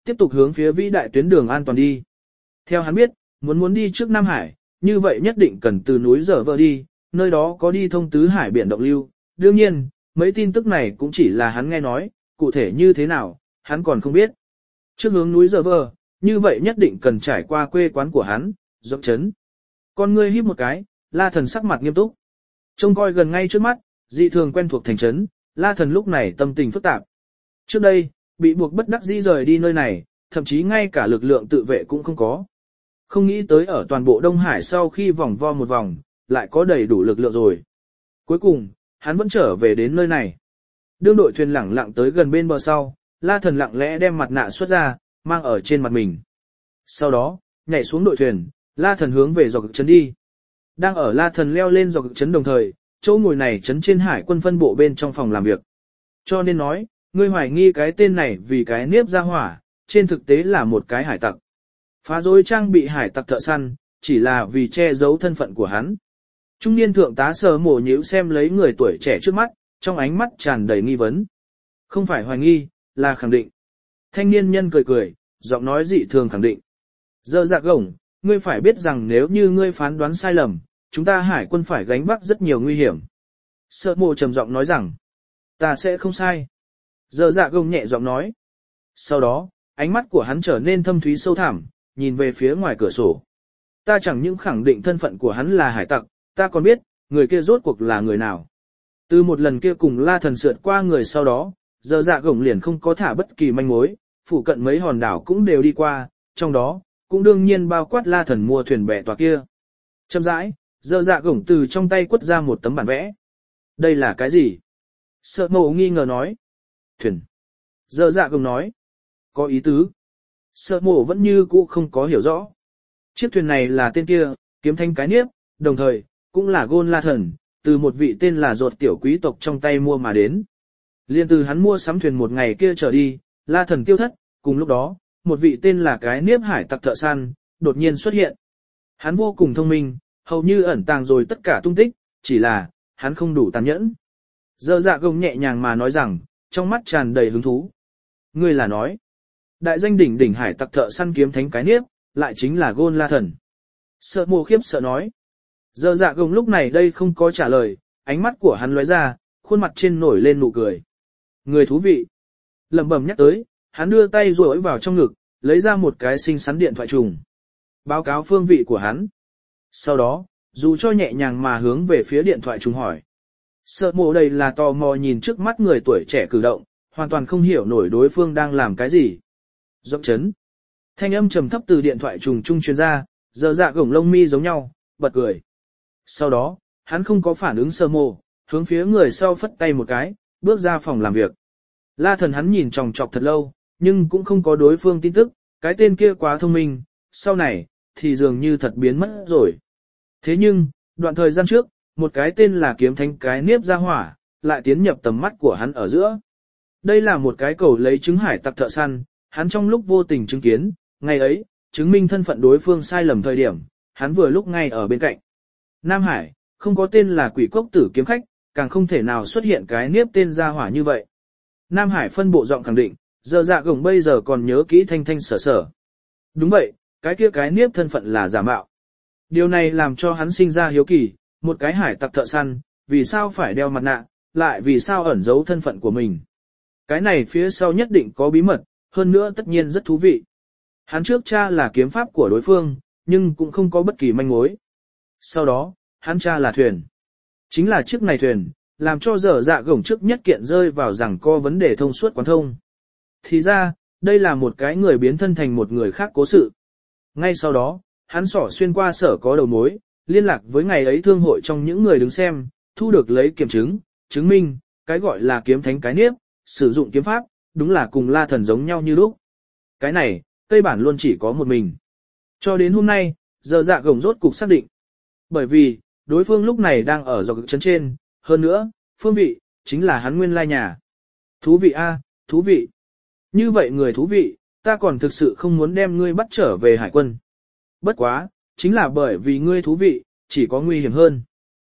tiếp tục hướng phía vĩ đại tuyến đường an toàn đi. Theo hắn biết, muốn muốn đi trước Nam Hải, như vậy nhất định cần từ núi Dở Vơ đi, nơi đó có đi thông tứ hải biển động lưu. Đương nhiên, mấy tin tức này cũng chỉ là hắn nghe nói, cụ thể như thế nào, hắn còn không biết. Trước hướng núi Dở Vơ, như vậy nhất định cần trải qua quê quán của hắn, dọc chấn. Con ngươi híp một cái, La Thần sắc mặt nghiêm túc. Trông coi gần ngay trước mắt, dị thường quen thuộc thành trấn, La Thần lúc này tâm tình phức tạp. Trước đây, bị buộc bất đắc dĩ rời đi nơi này, thậm chí ngay cả lực lượng tự vệ cũng không có. Không nghĩ tới ở toàn bộ Đông Hải sau khi vòng vo một vòng, lại có đầy đủ lực lượng rồi. Cuối cùng, hắn vẫn trở về đến nơi này. Đương đội thuyền lẳng lặng tới gần bên bờ sau, La Thần lặng lẽ đem mặt nạ xuất ra, mang ở trên mặt mình. Sau đó, nhảy xuống đội thuyền, La Thần hướng về dọc trấn đi. Đang ở La Thần leo lên dọc trấn đồng thời, chỗ ngồi này trấn trên hải quân phân bộ bên trong phòng làm việc. Cho nên nói, ngươi hoài nghi cái tên này vì cái niếp ra hỏa, trên thực tế là một cái hải tặc. Phá rối trang bị hải tặc thợ săn, chỉ là vì che giấu thân phận của hắn. Trung niên thượng tá sờ mổ nhíu xem lấy người tuổi trẻ trước mắt, trong ánh mắt tràn đầy nghi vấn. Không phải hoài nghi, là khẳng định. Thanh niên nhân cười cười, giọng nói dị thường khẳng định. Dơ dạ gổng, ngươi phải biết rằng nếu như ngươi phán đoán sai lầm, chúng ta hải quân phải gánh vác rất nhiều nguy hiểm. Sơ mộ trầm giọng nói rằng, ta sẽ không sai. Dơ dạ gổng nhẹ giọng nói. Sau đó, ánh mắt của hắn trở nên thâm thúy sâu thẳm, nhìn về phía ngoài cửa sổ. Ta chẳng những khẳng định thân phận của hắn là hải tặc, ta còn biết, người kia rốt cuộc là người nào. Từ một lần kia cùng La Thần sượt qua người sau đó, giờ dạ gổng liền không có thả bất kỳ manh mối, phụ cận mấy hòn đảo cũng đều đi qua, trong đó, cũng đương nhiên bao quát La Thần mua thuyền bè tòa kia. Chậm rãi, giờ dạ gổng từ trong tay quất ra một tấm bản vẽ. Đây là cái gì? Sợ mộ nghi ngờ nói. Thuyền. Giờ dạ gổng nói. Có ý tứ. Sợ mộ vẫn như cũ không có hiểu rõ. Chiếc thuyền này là tên kia, kiếm thanh cái niếp, đồng thời, cũng là gôn La Thần, từ một vị tên là ruột tiểu quý tộc trong tay mua mà đến. Liên từ hắn mua sắm thuyền một ngày kia trở đi, La Thần tiêu thất, cùng lúc đó, một vị tên là cái niếp hải tặc thợ săn, đột nhiên xuất hiện. Hắn vô cùng thông minh, hầu như ẩn tàng rồi tất cả tung tích, chỉ là, hắn không đủ tàn nhẫn. Dơ dạ gông nhẹ nhàng mà nói rằng, trong mắt tràn đầy hứng thú. Ngươi là nói, đại danh đỉnh đỉnh hải tặc thợ săn kiếm thánh cái niếp, lại chính là gôn La Thần. Sợ mồ khiếp sợ nói. Dơ dạ gông lúc này đây không có trả lời, ánh mắt của hắn lóe ra, khuôn mặt trên nổi lên nụ cười. Người thú vị. Lẩm bẩm nhắc tới, hắn đưa tay duỗi vào trong ngực, lấy ra một cái xinh xắn điện thoại trùng. Báo cáo phương vị của hắn. Sau đó, dù cho nhẹ nhàng mà hướng về phía điện thoại trùng hỏi. Sợ mồ đây là tò mò nhìn trước mắt người tuổi trẻ cử động, hoàn toàn không hiểu nổi đối phương đang làm cái gì. Dốc chấn. Thanh âm trầm thấp từ điện thoại trùng trung truyền ra, giờ dạ gổng lông mi giống nhau, bật cười. Sau đó, hắn không có phản ứng sơ mồ, hướng phía người sau phất tay một cái, bước ra phòng làm việc. La Thần hắn nhìn chòng chọc thật lâu, nhưng cũng không có đối phương tin tức, cái tên kia quá thông minh, sau này, thì dường như thật biến mất rồi. Thế nhưng, đoạn thời gian trước, một cái tên là kiếm thánh cái niếp ra hỏa, lại tiến nhập tầm mắt của hắn ở giữa. Đây là một cái cầu lấy trứng hải tặc thợ săn, hắn trong lúc vô tình chứng kiến, ngày ấy, chứng minh thân phận đối phương sai lầm thời điểm, hắn vừa lúc ngay ở bên cạnh. Nam Hải, không có tên là quỷ cốc tử kiếm khách, càng không thể nào xuất hiện cái niếp tên ra hỏa như vậy. Nam Hải phân bộ giọng khẳng định, giờ dạ gồng bây giờ còn nhớ kỹ thanh thanh sở sở. Đúng vậy, cái kia cái niếp thân phận là giả mạo. Điều này làm cho hắn sinh ra hiếu kỳ, một cái hải tặc thợ săn, vì sao phải đeo mặt nạ, lại vì sao ẩn giấu thân phận của mình. Cái này phía sau nhất định có bí mật, hơn nữa tất nhiên rất thú vị. Hắn trước tra là kiếm pháp của đối phương, nhưng cũng không có bất kỳ manh mối. Sau đó, hắn tra là thuyền. Chính là chiếc này thuyền, làm cho dở dạ gổng trước nhất kiện rơi vào rằng co vấn đề thông suốt quán thông. Thì ra, đây là một cái người biến thân thành một người khác cố sự. Ngay sau đó, hắn xỏ xuyên qua sở có đầu mối, liên lạc với ngày ấy thương hội trong những người đứng xem, thu được lấy kiểm chứng, chứng minh, cái gọi là kiếm thánh cái niếp, sử dụng kiếm pháp, đúng là cùng La Thần giống nhau như lúc. Cái này, Tây bản luôn chỉ có một mình. Cho đến hôm nay, giờ dạ gổng rốt cục xác định. Bởi vì, đối phương lúc này đang ở dọc trấn trên, hơn nữa, phương vị, chính là hắn nguyên lai nhà. Thú vị a, thú vị. Như vậy người thú vị, ta còn thực sự không muốn đem ngươi bắt trở về hải quân. Bất quá, chính là bởi vì ngươi thú vị, chỉ có nguy hiểm hơn.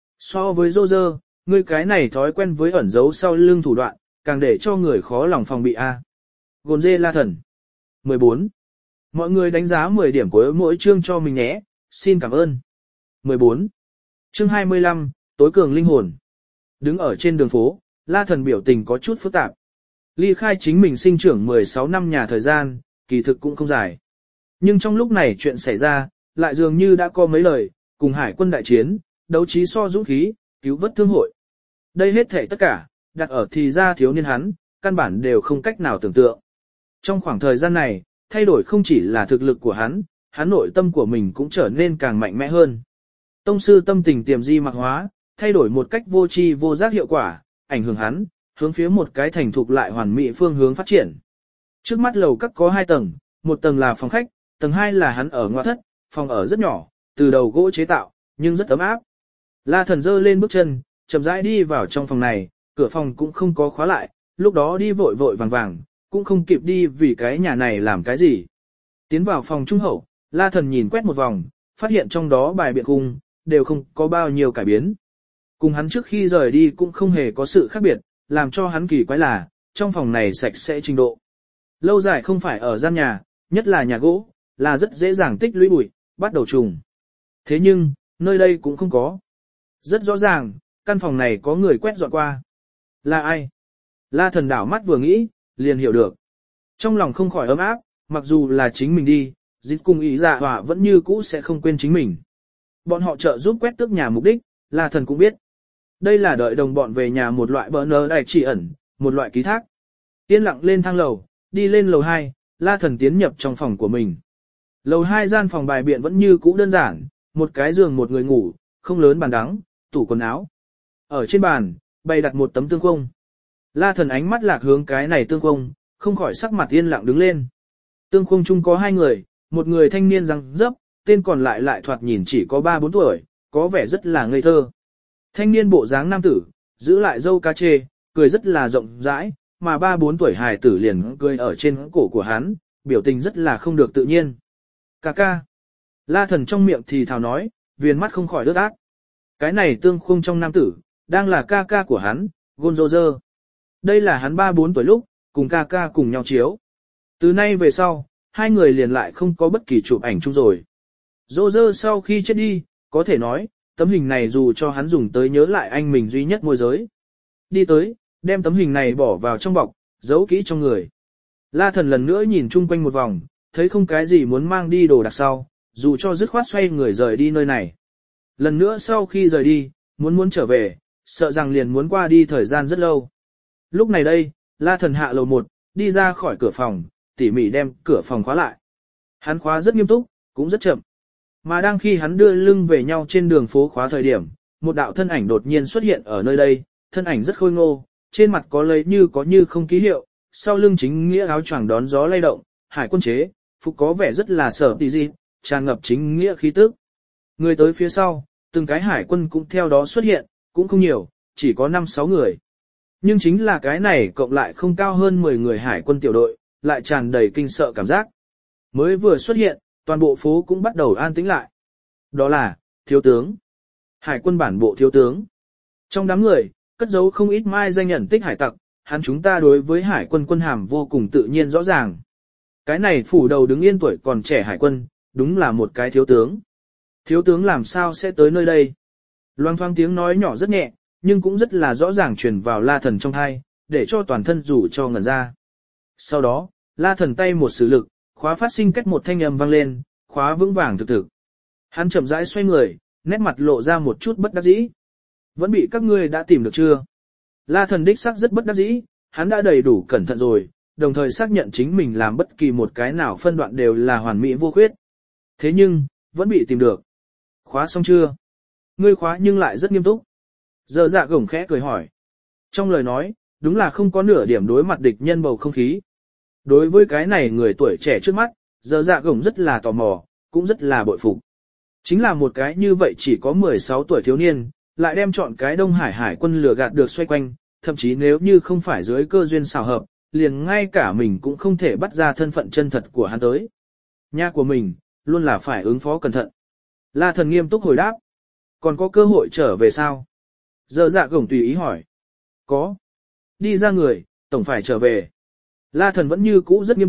So với Roger, ngươi cái này thói quen với ẩn giấu sau lưng thủ đoạn, càng để cho người khó lòng phòng bị a. Gồn dê La Thần. mười bốn. Mọi người đánh giá mười điểm của mỗi chương cho mình nhé, xin cảm ơn. mười bốn. Chương hai mươi lăm, tối cường linh hồn. Đứng ở trên đường phố, La Thần biểu tình có chút phức tạp. Ly khai chính mình sinh trưởng mười sáu năm nhà thời gian, kỳ thực cũng không dài. Nhưng trong lúc này chuyện xảy ra, lại dường như đã có mấy lời, cùng hải quân đại chiến, đấu trí so dũng khí, cứu vớt thương hội. Đây hết thảy tất cả, đặt ở thì ra thiếu niên hắn, căn bản đều không cách nào tưởng tượng. Trong khoảng thời gian này, thay đổi không chỉ là thực lực của hắn, hắn nội tâm của mình cũng trở nên càng mạnh mẽ hơn. Tông sư tâm tình tiềm di mạc hóa, thay đổi một cách vô tri vô giác hiệu quả, ảnh hưởng hắn, hướng phía một cái thành thục lại hoàn mỹ phương hướng phát triển. Trước mắt lầu các có hai tầng, một tầng là phòng khách, tầng hai là hắn ở ngoại thất, phòng ở rất nhỏ, từ đầu gỗ chế tạo, nhưng rất ấm áp. La Thần giơ lên bước chân, chậm rãi đi vào trong phòng này, cửa phòng cũng không có khóa lại, lúc đó đi vội vội vàng vàng, cũng không kịp đi vì cái nhà này làm cái gì. Tiến vào phòng trung hậu, La Thần nhìn quét một vòng, phát hiện trong đó bài biện cung, đều không có bao nhiêu cải biến. Cùng hắn trước khi rời đi cũng không hề có sự khác biệt, làm cho hắn kỳ quái là, trong phòng này sạch sẽ trình độ. Lâu dài không phải ở gian nhà, nhất là nhà gỗ, là rất dễ dàng tích lũy bụi, bắt đầu trùng. Thế nhưng, nơi đây cũng không có. Rất rõ ràng, căn phòng này có người quét dọn qua. Là ai? La Thần đảo mắt vừa nghĩ, liền hiểu được. Trong lòng không khỏi ấm áp, mặc dù là chính mình đi, dịch cùng ý dạ họa vẫn như cũ sẽ không quên chính mình. Bọn họ trợ giúp quét tước nhà mục đích, La Thần cũng biết. Đây là đợi đồng bọn về nhà một loại bỡ nơ đại chỉ ẩn, một loại ký thác. Yên lặng lên thang lầu, đi lên lầu hai, La Thần tiến nhập trong phòng của mình. Lầu hai gian phòng bài biện vẫn như cũ đơn giản, một cái giường một người ngủ, không lớn bàn đắng, tủ quần áo. Ở trên bàn, bày đặt một tấm tương khung. La Thần ánh mắt lạc hướng cái này tương khung, không khỏi sắc mặt yên lặng đứng lên. Tương khung chung có hai người, một người thanh niên răng dấp, tên còn lại lại thoạt nhìn chỉ có ba bốn tuổi, có vẻ rất là ngây thơ. Thanh niên bộ dáng nam tử, giữ lại râu cá chê, cười rất là rộng rãi, mà ba bốn tuổi hài tử liền cười ở trên cổ của hắn, biểu tình rất là không được tự nhiên. Ca ca. La Thần trong miệng thì thào nói, viền mắt không khỏi ướt át. Cái này tương khung trong nam tử, đang là ca ca của hắn, Gonzozer. Đây là hắn ba bốn tuổi lúc, cùng ca ca cùng nhau chiếu. Từ nay về sau, hai người liền lại không có bất kỳ chụp ảnh chung rồi. Roger sau khi chết đi, có thể nói, tấm hình này dù cho hắn dùng tới nhớ lại anh mình duy nhất môi giới. Đi tới, đem tấm hình này bỏ vào trong bọc, giấu kỹ trong người. La Thần lần nữa nhìn chung quanh một vòng, thấy không cái gì muốn mang đi đồ đặc sau, dù cho dứt khoát xoay người rời đi nơi này. Lần nữa sau khi rời đi, muốn muốn trở về, sợ rằng liền muốn qua đi thời gian rất lâu. Lúc này đây, La Thần hạ lầu một, đi ra khỏi cửa phòng, tỉ mỉ đem cửa phòng khóa lại. Hắn khóa rất nghiêm túc, cũng rất chậm. Mà đang khi hắn đưa lưng về nhau trên đường phố khóa thời điểm, một đạo thân ảnh đột nhiên xuất hiện ở nơi đây, thân ảnh rất khôi ngô, trên mặt có lấy như có như không ký hiệu, sau lưng chính nghĩa áo choàng đón gió lay động, hải quân chế, phục có vẻ rất là sở tỷ dị, tràn ngập chính nghĩa khí tức. Người tới phía sau, từng cái hải quân cũng theo đó xuất hiện, cũng không nhiều, chỉ có năm sáu người. Nhưng chính là cái này cộng lại không cao hơn mười người hải quân tiểu đội, lại tràn đầy kinh sợ cảm giác. Mới vừa xuất hiện, toàn bộ phố cũng bắt đầu an tĩnh lại. Đó là, thiếu tướng. Hải quân bản bộ thiếu tướng. Trong đám người, cất giấu không ít mai danh nhận tích hải tặc, hắn chúng ta đối với hải quân quân hàm vô cùng tự nhiên rõ ràng. Cái này phủ đầu đứng yên tuổi còn trẻ hải quân, đúng là một cái thiếu tướng. Thiếu tướng làm sao sẽ tới nơi đây? Loang thoáng tiếng nói nhỏ rất nhẹ, nhưng cũng rất là rõ ràng truyền vào La Thần trong thai, để cho toàn thân rủ cho ngẩn ra. Sau đó, La Thần tay một sử lực, khóa phát sinh cách một thanh âm vang lên, khóa vững vàng thực thực. Hắn chậm rãi xoay người, nét mặt lộ ra một chút bất đắc dĩ. Vẫn bị các ngươi đã tìm được chưa? La Thần đích xác rất bất đắc dĩ, hắn đã đầy đủ cẩn thận rồi, đồng thời xác nhận chính mình làm bất kỳ một cái nào phân đoạn đều là hoàn mỹ vô khuyết. Thế nhưng, vẫn bị tìm được. Khóa xong chưa? Ngươi khóa nhưng lại rất nghiêm túc. Giờ dạ gổng khẽ cười hỏi. Trong lời nói, đúng là không có nửa điểm đối mặt địch nhân bầu không khí. Đối với cái này người tuổi trẻ trước mắt, giờ dạ gổng rất là tò mò, cũng rất là bội phục. Chính là một cái như vậy chỉ có mười sáu tuổi thiếu niên, lại đem chọn cái Đông Hải hải quân lừa gạt được xoay quanh, thậm chí nếu như không phải dưới cơ duyên xảo hợp, liền ngay cả mình cũng không thể bắt ra thân phận chân thật của hắn tới. Nhà của mình, luôn là phải ứng phó cẩn thận. La Thần nghiêm túc hồi đáp. Còn có cơ hội trở về sao? Giờ dạ gổng tùy ý hỏi. Có. Đi ra người, tổng phải trở về. La Thần vẫn như cũ rất nghiêm túc,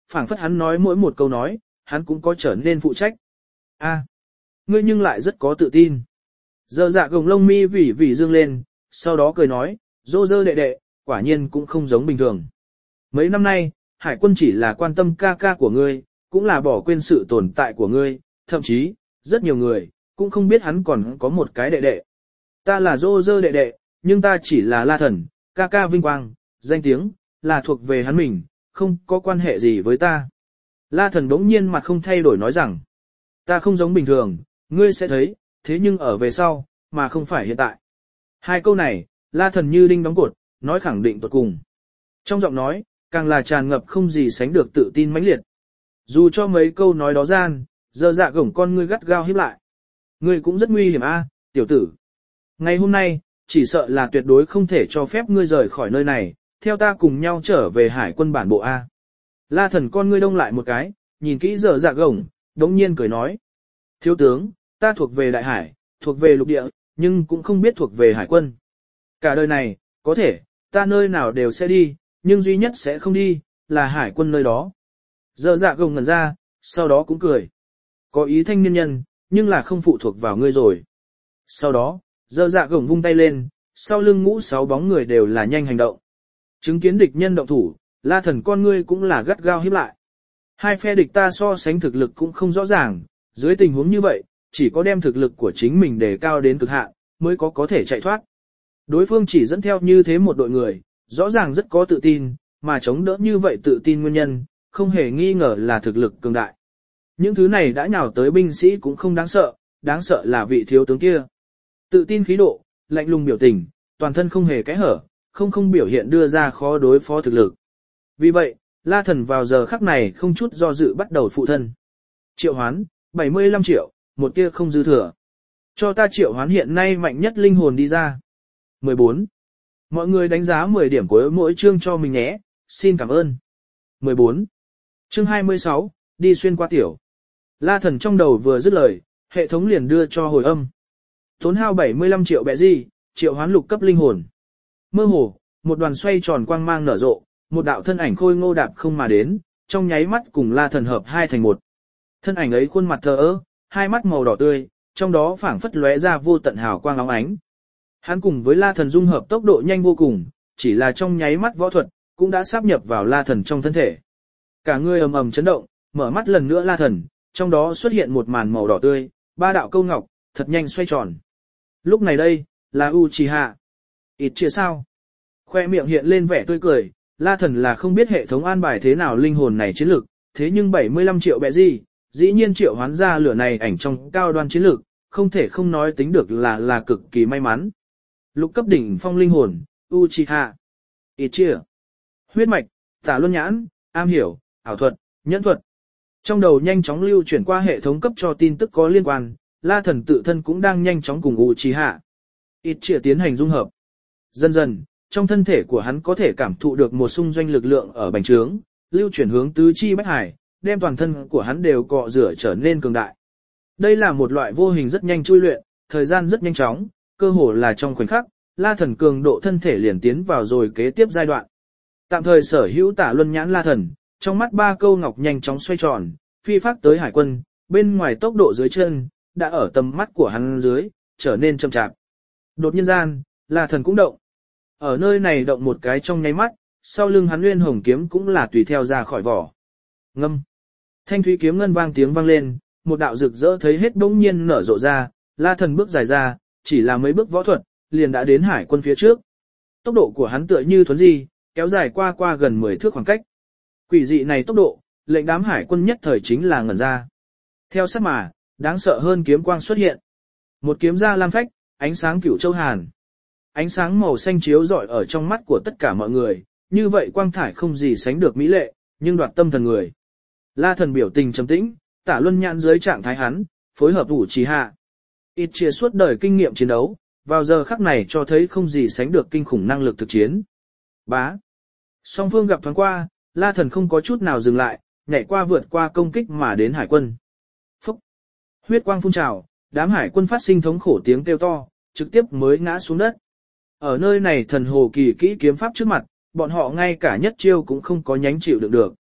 phảng phất hắn nói mỗi một câu nói, hắn cũng có trở nên phụ trách. A, ngươi nhưng lại rất có tự tin. Giờ dạ gồng lông mi vỉ vỉ dương lên, sau đó cười nói, dô dơ đệ đệ, quả nhiên cũng không giống bình thường. Mấy năm nay, hải quân chỉ là quan tâm ca ca của ngươi, cũng là bỏ quên sự tồn tại của ngươi, thậm chí, rất nhiều người, cũng không biết hắn còn có một cái đệ đệ. Ta là dô dơ đệ đệ, nhưng ta chỉ là La Thần, ca ca vinh quang, danh tiếng, là thuộc về hắn mình, không có quan hệ gì với ta. La Thần bỗng nhiên mặt không thay đổi nói rằng, ta không giống bình thường, ngươi sẽ thấy, thế nhưng ở về sau, mà không phải hiện tại. Hai câu này, La Thần như đinh đóng cột, nói khẳng định tuột cùng. Trong giọng nói, càng là tràn ngập không gì sánh được tự tin mãnh liệt. Dù cho mấy câu nói đó gian, giờ dạ gổng con ngươi gắt gao híp lại. Ngươi cũng rất nguy hiểm a, tiểu tử. Ngày hôm nay, chỉ sợ là tuyệt đối không thể cho phép ngươi rời khỏi nơi này, theo ta cùng nhau trở về hải quân bản bộ A. La Thần con ngươi đông lại một cái, nhìn kỹ giờ dạ gổng, đống nhiên cười nói. Thiếu tướng, ta thuộc về đại hải, thuộc về lục địa, nhưng cũng không biết thuộc về hải quân. Cả đời này, có thể, ta nơi nào đều sẽ đi, nhưng duy nhất sẽ không đi, là hải quân nơi đó. Giờ dạ gồng ngẩn ra, sau đó cũng cười. Có ý thanh niên nhân, nhưng là không phụ thuộc vào ngươi rồi. Sau đó, giờ dạ gồng vung tay lên, sau lưng ngũ sáu bóng người đều là nhanh hành động. Chứng kiến địch nhân động thủ, La Thần con ngươi cũng là gắt gao híp lại. Hai phe địch ta so sánh thực lực cũng không rõ ràng, dưới tình huống như vậy, chỉ có đem thực lực của chính mình đề cao đến cực hạn, mới có có thể chạy thoát. Đối phương chỉ dẫn theo như thế một đội người, rõ ràng rất có tự tin, mà chống đỡ như vậy tự tin nguyên nhân, không hề nghi ngờ là thực lực cường đại. Những thứ này đã nhào tới binh sĩ cũng không đáng sợ, đáng sợ là vị thiếu tướng kia. Tự tin khí độ, lạnh lùng biểu tình, toàn thân không hề kẽ hở, không không biểu hiện đưa ra khó đối phó thực lực. Vì vậy, La Thần vào giờ khắc này không chút do dự bắt đầu phụ thân. Triệu hoán, bảy mươi lăm triệu, một tia không dư thừa. Cho ta triệu hoán hiện nay mạnh nhất linh hồn đi ra. mười bốn. Mọi người đánh giá mười điểm của mỗi chương cho mình nhé, xin cảm ơn. mười bốn. Chương hai mươi sáu, đi xuyên qua tiểu. La Thần trong đầu vừa dứt lời, hệ thống liền đưa cho hồi âm. Tốn hao bảy mươi lăm triệu bẹ gì, triệu hoán lục cấp linh hồn. Mơ hồ, một đoàn xoay tròn quang mang nở rộ, một đạo thân ảnh khôi ngô đạp không mà đến, trong nháy mắt cùng La Thần hợp hai thành một. Thân ảnh ấy khuôn mặt thờ ơ, hai mắt màu đỏ tươi, trong đó phảng phất lóe ra vô tận hào quang óng ánh. Hắn cùng với La Thần dung hợp tốc độ nhanh vô cùng, chỉ là trong nháy mắt võ thuật, cũng đã sáp nhập vào La Thần trong thân thể. Cả người ầm ầm chấn động, mở mắt lần nữa La Thần, trong đó xuất hiện một màn màu đỏ tươi, ba đạo câu ngọc, thật nhanh xoay tròn. Lúc này đây, là Uchiha. Ít chia sao? Khoe miệng hiện lên vẻ tươi cười, La Thần là không biết hệ thống an bài thế nào linh hồn này chiến lực, thế nhưng bảy mươi lăm triệu bẹ gì, dĩ nhiên triệu hoán ra lửa này ảnh trong cao đoan chiến lực, không thể không nói tính được là là cực kỳ may mắn. Lục cấp đỉnh phong linh hồn, Uchiha. Ít chia. Huyết mạch, tả luân nhãn, am hiểu, ảo thuật, nhẫn thuật. Trong đầu nhanh chóng lưu chuyển qua hệ thống cấp cho tin tức có liên quan, La Thần tự thân cũng đang nhanh chóng cùng Uchiha. Ít chia tiến hành dung hợp. Dần dần, trong thân thể của hắn có thể cảm thụ được một xung doanh lực lượng ở bành trướng, lưu chuyển hướng tứ chi bách hải, đem toàn thân của hắn đều cọ rửa trở nên cường đại. Đây là một loại vô hình rất nhanh chui luyện, thời gian rất nhanh chóng, cơ hồ là trong khoảnh khắc, La Thần cường độ thân thể liền tiến vào rồi kế tiếp giai đoạn. Tạm thời sở hữu tả luân nhãn La Thần, trong mắt ba câu ngọc nhanh chóng xoay tròn, phi phát tới hải quân, bên ngoài tốc độ dưới chân, đã ở tầm mắt của hắn dưới, trở nên chậm chạp. Đột nhiên gian, La Thần cũng động. Ở nơi này động một cái trong nháy mắt, sau lưng hắn nguyên hồng kiếm cũng là tùy theo ra khỏi vỏ. Ngâm. Thanh thúy kiếm ngân vang tiếng vang lên, một đạo rực rỡ thấy hết bỗng nhiên nở rộ ra, La Thần bước dài ra, chỉ là mấy bước võ thuật, liền đã đến hải quân phía trước. Tốc độ của hắn tựa như thuấn di, kéo dài qua qua gần mười thước khoảng cách. Quỷ dị này tốc độ, lệnh đám hải quân nhất thời chính là ngẩn ra. Theo sát mà, đáng sợ hơn kiếm quang xuất hiện. Một kiếm ra lam phách, ánh sáng cửu châu hàn. Ánh sáng màu xanh chiếu rọi ở trong mắt của tất cả mọi người, như vậy quang thải không gì sánh được mỹ lệ, nhưng đoạt tâm thần người. La Thần biểu tình trầm tĩnh, tả luân nhãn dưới trạng thái hắn, phối hợp Uchiha. Ít chia suốt đời kinh nghiệm chiến đấu, vào giờ khắc này cho thấy không gì sánh được kinh khủng năng lực thực chiến. Bá. Song phương gặp thoáng qua, La Thần không có chút nào dừng lại, nhảy qua vượt qua công kích mà đến hải quân. Phúc. Huyết quang phun trào, đám hải quân phát sinh thống khổ tiếng kêu to, trực tiếp mới ngã xuống đất. Ở nơi này thần hồ kỳ kỹ kiếm pháp trước mặt, bọn họ ngay cả nhất chiêu cũng không có nhánh chịu đựng được.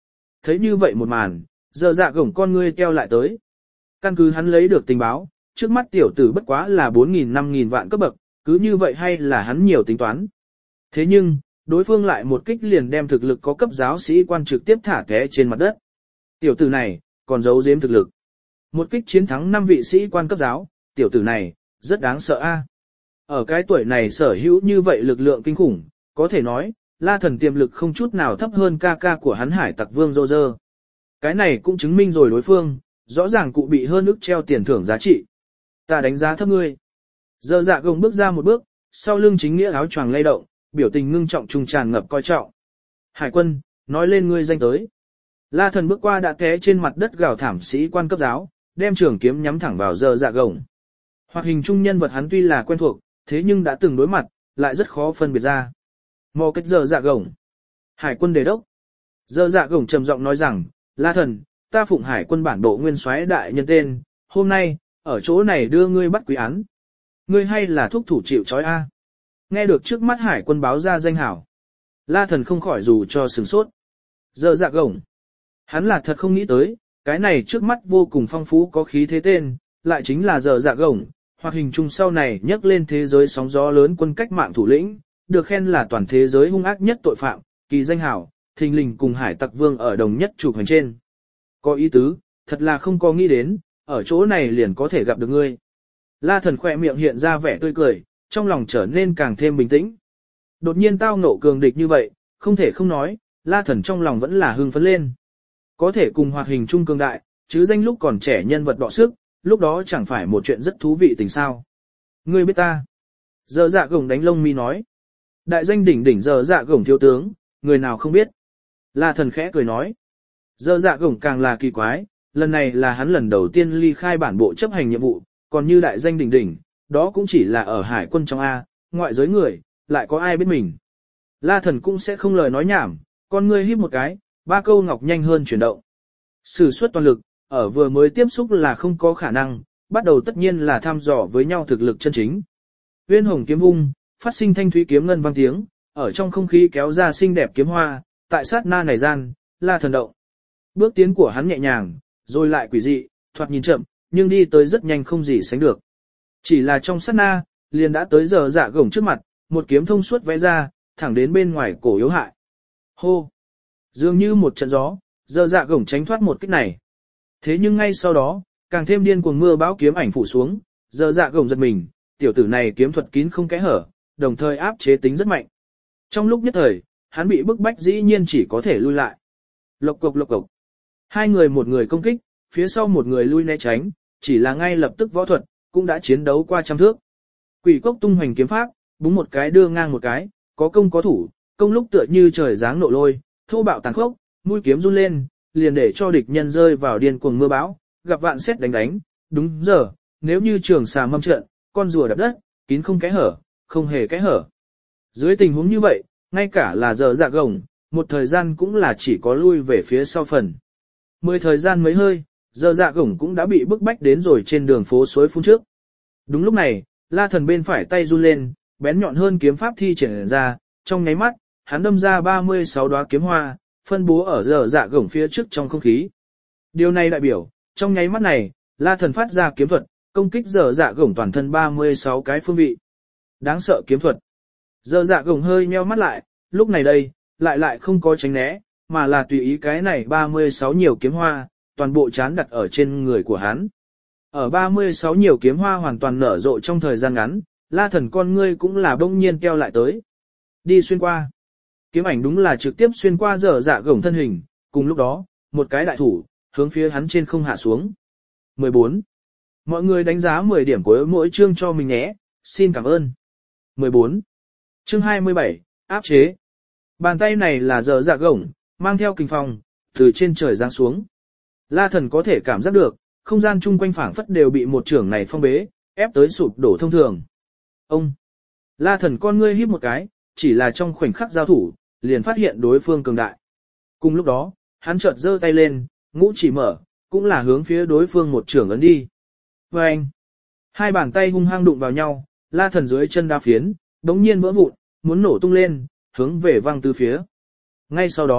Thấy như vậy một màn, giờ dạ gổng con ngươi keo lại tới. Căn cứ hắn lấy được tình báo, trước mắt tiểu tử bất quá là bốn nghìn năm nghìn vạn cấp bậc, cứ như vậy hay là hắn nhiều tính toán. Thế nhưng, đối phương lại một kích liền đem thực lực có cấp giáo sĩ quan trực tiếp thả té trên mặt đất. Tiểu tử này, còn giấu giếm thực lực. Một kích chiến thắng năm vị sĩ quan cấp giáo, tiểu tử này, rất đáng sợ a. Ở cái tuổi này sở hữu như vậy lực lượng kinh khủng, có thể nói, La Thần tiềm lực không chút nào thấp hơn ca ca của hắn Hải Tặc Vương Rô Rơ. Cái này cũng chứng minh rồi đối phương, rõ ràng cụ bị hơn ức treo tiền thưởng giá trị. Ta đánh giá thấp ngươi. Giờ dạ gồng bước ra một bước, sau lưng chính nghĩa áo choàng lay động, biểu tình ngưng trọng trung tràn ngập coi trọng. Hải quân, nói lên ngươi danh tới. La Thần bước qua đã té trên mặt đất gào thảm sĩ quan cấp giáo, đem trường kiếm nhắm thẳng vào giờ dạ gồng. Hoạt hình trung nhân vật hắn tuy là quen thuộc, thế nhưng đã từng đối mặt, lại rất khó phân biệt ra. Mò cách giờ dạ gồng. Hải quân đề đốc. Giờ dạ gồng trầm giọng nói rằng, La Thần, ta phụng hải quân bản bộ nguyên soái đại nhân tên, hôm nay, ở chỗ này đưa ngươi bắt quý án. Ngươi hay là thúc thủ chịu trói a? Nghe được trước mắt hải quân báo ra danh hảo. La Thần không khỏi dù cho sừng sốt. Giờ dạ gồng. Hắn là thật không nghĩ tới, cái này trước mắt vô cùng phong phú có khí thế tên, lại chính là giờ dạ gồng, hoạt hình chung sau này nhấc lên thế giới sóng gió lớn quân cách mạng thủ lĩnh, được khen là toàn thế giới hung ác nhất tội phạm, kỳ danh hảo, thình lình cùng Hải Tặc Vương ở đồng nhất chụp hành trên. Có ý tứ, thật là không có nghĩ đến, ở chỗ này liền có thể gặp được ngươi. La Thần khỏe miệng hiện ra vẻ tươi cười, trong lòng trở nên càng thêm bình tĩnh. Đột nhiên tao ngộ cường địch như vậy, không thể không nói, La Thần trong lòng vẫn là hưng phấn lên. Có thể cùng hoạt hình chung cường đại, chứ danh lúc còn trẻ nhân vật đọ sức, lúc đó chẳng phải một chuyện rất thú vị tình sao. Ngươi biết ta. Giờ dạ gồng đánh lông mi nói. Đại danh đỉnh đỉnh giờ dạ gồng thiếu tướng, người nào không biết. La Thần khẽ cười nói. Giờ dạ gồng càng là kỳ quái, lần này là hắn lần đầu tiên ly khai bản bộ chấp hành nhiệm vụ, còn như đại danh đỉnh đỉnh, đó cũng chỉ là ở hải quân trong A, ngoại giới người, lại có ai biết mình. La Thần cũng sẽ không lời nói nhảm, con ngươi híp một cái, ba câu ngọc nhanh hơn chuyển động. Sử xuất toàn lực, ở vừa mới tiếp xúc là không có khả năng, bắt đầu tất nhiên là thăm dò với nhau thực lực chân chính. Uyên hồng kiếm vung, phát sinh thanh thúy kiếm ngân vang tiếng, ở trong không khí kéo ra xinh đẹp kiếm hoa, tại sát na này gian, La Thần động. Bước tiến của hắn nhẹ nhàng, rồi lại quỷ dị, thoạt nhìn chậm, nhưng đi tới rất nhanh không gì sánh được. Chỉ là trong sát na, liền đã tới giờ dạ gồng trước mặt, một kiếm thông suốt vẽ ra, thẳng đến bên ngoài cổ yếu hại. Hô! Dường như một trận gió, giờ dạ gồng tránh thoát một kích này. Thế nhưng ngay sau đó, càng thêm điên cuồng mưa bão kiếm ảnh phủ xuống, giờ dạ gồng giật mình, tiểu tử này kiếm thuật kín không kẽ hở, đồng thời áp chế tính rất mạnh. Trong lúc nhất thời, hắn bị bức bách dĩ nhiên chỉ có thể lui lại. Lộc cộc lộc cộc. Hai người một người công kích, phía sau một người lui né tránh, chỉ là ngay lập tức võ thuật, cũng đã chiến đấu qua trăm thước. Quỷ cốc tung hoành kiếm pháp, búng một cái đưa ngang một cái, có công có thủ, công lúc tựa như trời giáng nộ lôi, thô bạo tàn khốc, mũi kiếm run lên, liền để cho địch nhân rơi vào điên cuồng mưa bão, gặp vạn xét đánh đánh, đúng giờ, nếu như trường xà mâm trận, con rùa đập đất, kín không kẽ hở, không hề kẽ hở. Dưới tình huống như vậy, ngay cả là giờ dạ gồng, một thời gian cũng là chỉ có lui về phía sau phần. Mười thời gian mấy hơi, giờ dạ gồng cũng đã bị bức bách đến rồi trên đường phố suối phun trước. Đúng lúc này, La Thần bên phải tay run lên, bén nhọn hơn kiếm pháp thi triển ra, trong nháy mắt, hắn đâm ra ba mươi sáu đóa kiếm hoa, phân bố ở giờ dạ gồng phía trước trong không khí. Điều này đại biểu, trong nháy mắt này, La Thần phát ra kiếm thuật, công kích giờ dạ gồng toàn thân ba mươi sáu cái phương vị. Đáng sợ kiếm thuật. Giờ dạ gồng hơi nheo mắt lại, lúc này đây, lại lại không có tránh né, mà là tùy ý cái này ba mươi sáu nhiều kiếm hoa, toàn bộ chán đặt ở trên người của hắn. Ở ba mươi sáu nhiều kiếm hoa hoàn toàn nở rộ trong thời gian ngắn, La Thần con ngươi cũng là bỗng nhiên keo lại tới. Đi xuyên qua. Kiếm ảnh đúng là trực tiếp xuyên qua giờ dạ gồng thân hình, cùng lúc đó, một cái đại thủ, hướng phía hắn trên không hạ xuống. mười bốn. Mọi người đánh giá mười điểm của mỗi chương cho mình nhé, xin cảm ơn. mười bốn. Chương hai mươi bảy, áp chế. Bàn tay này là giờ dạ gồng, mang theo kình phong, từ trên trời giáng xuống. La Thần có thể cảm giác được, không gian chung quanh phảng phất đều bị một trưởng này phong bế, ép tới sụp đổ thông thường. Ông! La Thần con ngươi híp một cái, chỉ là trong khoảnh khắc giao thủ, liền phát hiện đối phương cường đại. Cùng lúc đó, hắn chợt giơ tay lên, ngũ chỉ mở, cũng là hướng phía đối phương một trưởng ấn đi. Và anh! Hai bàn tay hung hăng đụng vào nhau, La Thần dưới chân đá phiến, đống nhiên vỡ vụn, muốn nổ tung lên, hướng về văng từ phía. Ngay sau đó,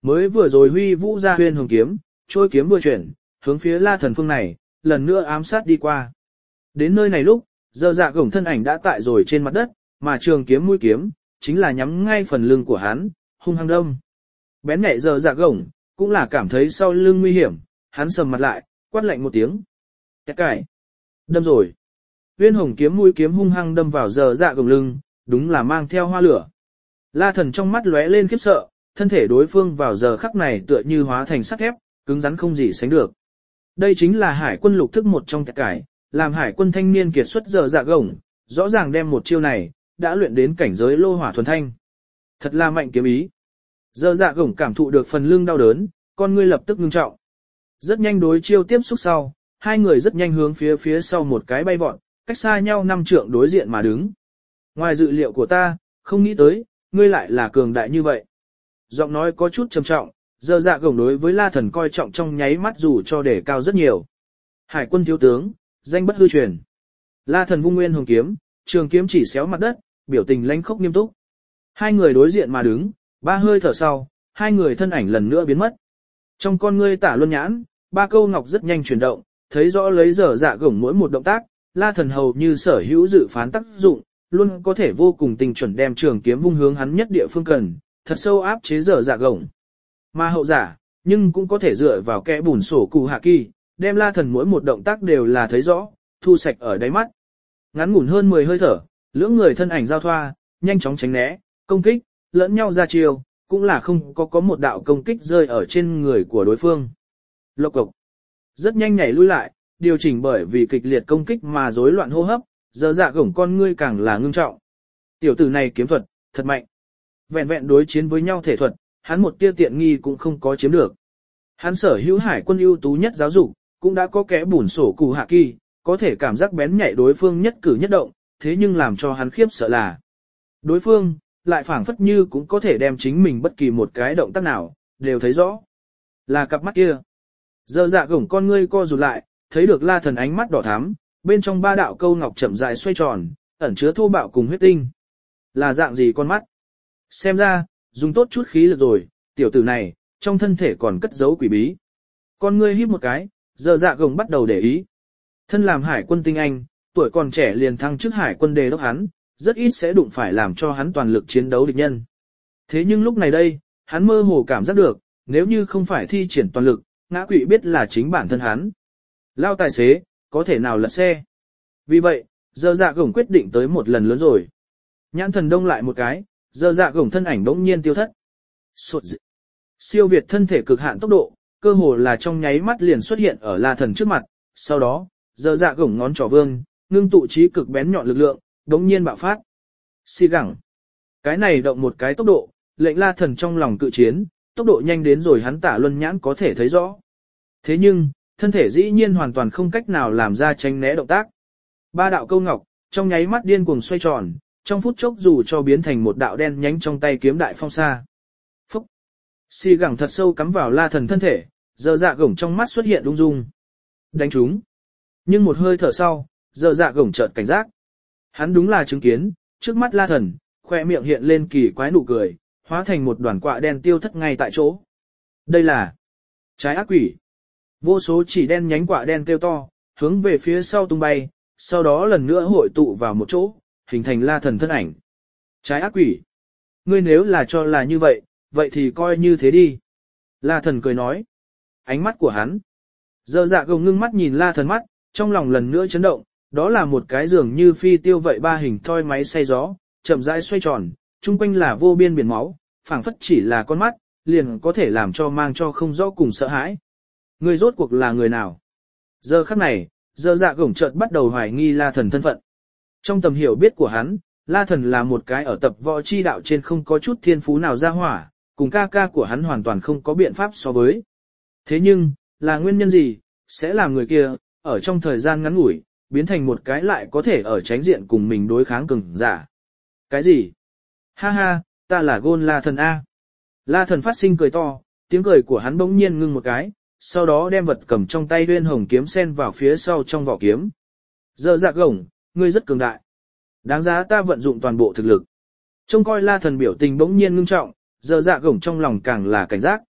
mới vừa rồi huy vũ ra huyên hồng kiếm, trôi kiếm vừa chuyển, hướng phía La Thần phương này, lần nữa ám sát đi qua. Đến nơi này lúc, giờ dạ gổng thân ảnh đã tại rồi trên mặt đất, mà trường kiếm mũi kiếm, chính là nhắm ngay phần lưng của hắn, hung hăng đâm. Bén nhạy giờ dạ gổng, cũng là cảm thấy sau lưng nguy hiểm, hắn sầm mặt lại, quát lạnh một tiếng. Cái cải. Đâm rồi. Huyên hồng kiếm mũi kiếm hung hăng đâm vào giờ dạ gổng lưng, đúng là mang theo hoa lửa. La Thần trong mắt lóe lên khiếp sợ, thân thể đối phương vào giờ khắc này tựa như hóa thành sắt thép, cứng rắn không gì sánh được. Đây chính là hải quân lục thức một trong cái cải, làm hải quân thanh niên kiệt xuất giờ dạ gổng, rõ ràng đem một chiêu này, đã luyện đến cảnh giới lô hỏa thuần thanh. Thật là mạnh kiếm ý. Giờ dạ gổng cảm thụ được phần lưng đau đớn, con ngươi lập tức ngưng trọng. Rất nhanh đối chiêu tiếp xúc sau, hai người rất nhanh hướng phía phía sau một cái bay vọt, cách xa nhau năm trượng đối diện mà đứng. Ngoài dự liệu của ta, không nghĩ tới, ngươi lại là cường đại như vậy. Giọng nói có chút trầm trọng, giờ dạ gổng đối với La Thần coi trọng trong nháy mắt dù cho để cao rất nhiều. Hải quân thiếu tướng, danh bất hư truyền. La Thần vung nguyên hồng kiếm, trường kiếm chỉ xéo mặt đất, biểu tình lãnh khốc nghiêm túc. Hai người đối diện mà đứng, ba hơi thở sau, hai người thân ảnh lần nữa biến mất. Trong con ngươi tả luân nhãn, ba câu ngọc rất nhanh chuyển động, thấy rõ lấy giờ dạ gổng mỗi một động tác, La Thần hầu như sở hữu dự phán tác dụng, luôn có thể vô cùng tình chuẩn đem trường kiếm vung hướng hắn nhất địa phương cần, thật sâu áp chế giờ dạ gổng. Mà hậu giả, nhưng cũng có thể dựa vào kẽ bùn sổ cụ hạ kỳ, đem La Thần mỗi một động tác đều là thấy rõ, thu sạch ở đáy mắt. Ngắn ngủn hơn mười hơi thở, lưỡng người thân ảnh giao thoa, nhanh chóng tránh né, công kích, lẫn nhau ra chiêu, cũng là không có có một đạo công kích rơi ở trên người của đối phương. Lộc cộc. Rất nhanh nhảy lui lại, điều chỉnh bởi vì kịch liệt công kích mà rối loạn hô hấp, giờ dạ gổng con ngươi càng là ngưng trọng. Tiểu tử này kiếm thuật, thật mạnh. Vẹn vẹn đối chiến với nhau thể thuật, hắn một tia tiện nghi cũng không có chiếm được. Hắn sở hữu hải quân ưu tú nhất giáo dục, cũng đã có kẽ bùn sổ cụ hạ kỳ, có thể cảm giác bén nhạy đối phương nhất cử nhất động, thế nhưng làm cho hắn khiếp sợ là đối phương, lại phảng phất như cũng có thể đem chính mình bất kỳ một cái động tác nào, đều thấy rõ. Là cặp mắt kia. Giờ dạ gổng con ngươi co rụt lại, thấy được La Thần ánh mắt đỏ thắm, bên trong ba đạo câu ngọc chậm rãi xoay tròn, ẩn chứa thô bạo cùng huyết tinh. Là dạng gì con mắt? Xem ra, dùng tốt chút khí lực rồi, tiểu tử này, trong thân thể còn cất giấu quỷ bí. Con ngươi híp một cái, giờ dạ gồng bắt đầu để ý. Thân làm hải quân tinh anh, tuổi còn trẻ liền thăng chức hải quân đề đốc hắn, rất ít sẽ đụng phải làm cho hắn toàn lực chiến đấu địch nhân. Thế nhưng lúc này đây, hắn mơ hồ cảm giác được, nếu như không phải thi triển toàn lực, ngã quỵ biết là chính bản thân hắn. Lao tài xế, có thể nào lật xe. Vì vậy, giờ dạ gồng quyết định tới một lần lớn rồi. Nhãn thần đông lại một cái, giờ dạ gồng thân ảnh bỗng nhiên tiêu thất. Sụt dị. Siêu việt thân thể cực hạn tốc độ, cơ hồ là trong nháy mắt liền xuất hiện ở La Thần trước mặt, sau đó, giờ dạ gồng ngón trỏ vương, ngưng tụ trí cực bén nhọn lực lượng, bỗng nhiên bạo phát. Xì gẳng. Cái này động một cái tốc độ, lệnh La Thần trong lòng cự chiến, tốc độ nhanh đến rồi hắn tả luân nhãn có thể thấy rõ. Thế nhưng, thân thể dĩ nhiên hoàn toàn không cách nào làm ra tránh né động tác. Ba đạo câu ngọc, trong nháy mắt điên cuồng xoay tròn, trong phút chốc dù cho biến thành một đạo đen nhánh trong tay kiếm đại phong sa. Phúc! Xì gẳng thật sâu cắm vào La Thần thân thể, giờ dạ gổng trong mắt xuất hiện ung dung. Đánh trúng. Nhưng một hơi thở sau, giờ dạ gổng chợt cảnh giác. Hắn đúng là chứng kiến, trước mắt La Thần, khoe miệng hiện lên kỳ quái nụ cười, hóa thành một đoàn quạ đen tiêu thất ngay tại chỗ. Đây là trái ác quỷ. Vô số chỉ đen nhánh quạ đen kêu to, hướng về phía sau tung bay, sau đó lần nữa hội tụ vào một chỗ, hình thành La Thần thân ảnh. Trái ác quỷ. Ngươi nếu là cho là như vậy, vậy thì coi như thế đi. La Thần cười nói. Ánh mắt của hắn. Giờ dạ gồng ngưng mắt nhìn La Thần mắt, trong lòng lần nữa chấn động, đó là một cái dường như phi tiêu vậy ba hình thoi máy xay gió, chậm rãi xoay tròn, chung quanh là vô biên biển máu, phảng phất chỉ là con mắt, liền có thể làm cho mang cho không rõ cùng sợ hãi. Ngươi rốt cuộc là người nào? Giờ khắc này, giờ dạ gồng chợt bắt đầu hoài nghi La Thần thân phận. Trong tầm hiểu biết của hắn, La Thần là một cái ở tập võ chi đạo trên không có chút thiên phú nào ra hỏa, cùng ca ca của hắn hoàn toàn không có biện pháp so với. Thế nhưng, là nguyên nhân gì, sẽ làm người kia, ở trong thời gian ngắn ngủi, biến thành một cái lại có thể ở tránh diện cùng mình đối kháng cường giả. Cái gì? Ha ha, ta là Gôn La Thần A. La Thần phát sinh cười to, tiếng cười của hắn bỗng nhiên ngưng một cái, sau đó đem vật cầm trong tay uyên hồng kiếm sen vào phía sau trong vỏ kiếm. Giờ dạ gồng, ngươi rất cường đại. Đáng giá ta vận dụng toàn bộ thực lực. Trông coi La Thần biểu tình bỗng nhiên ngưng trọng, giờ dạ gồng trong lòng càng là cảnh giác,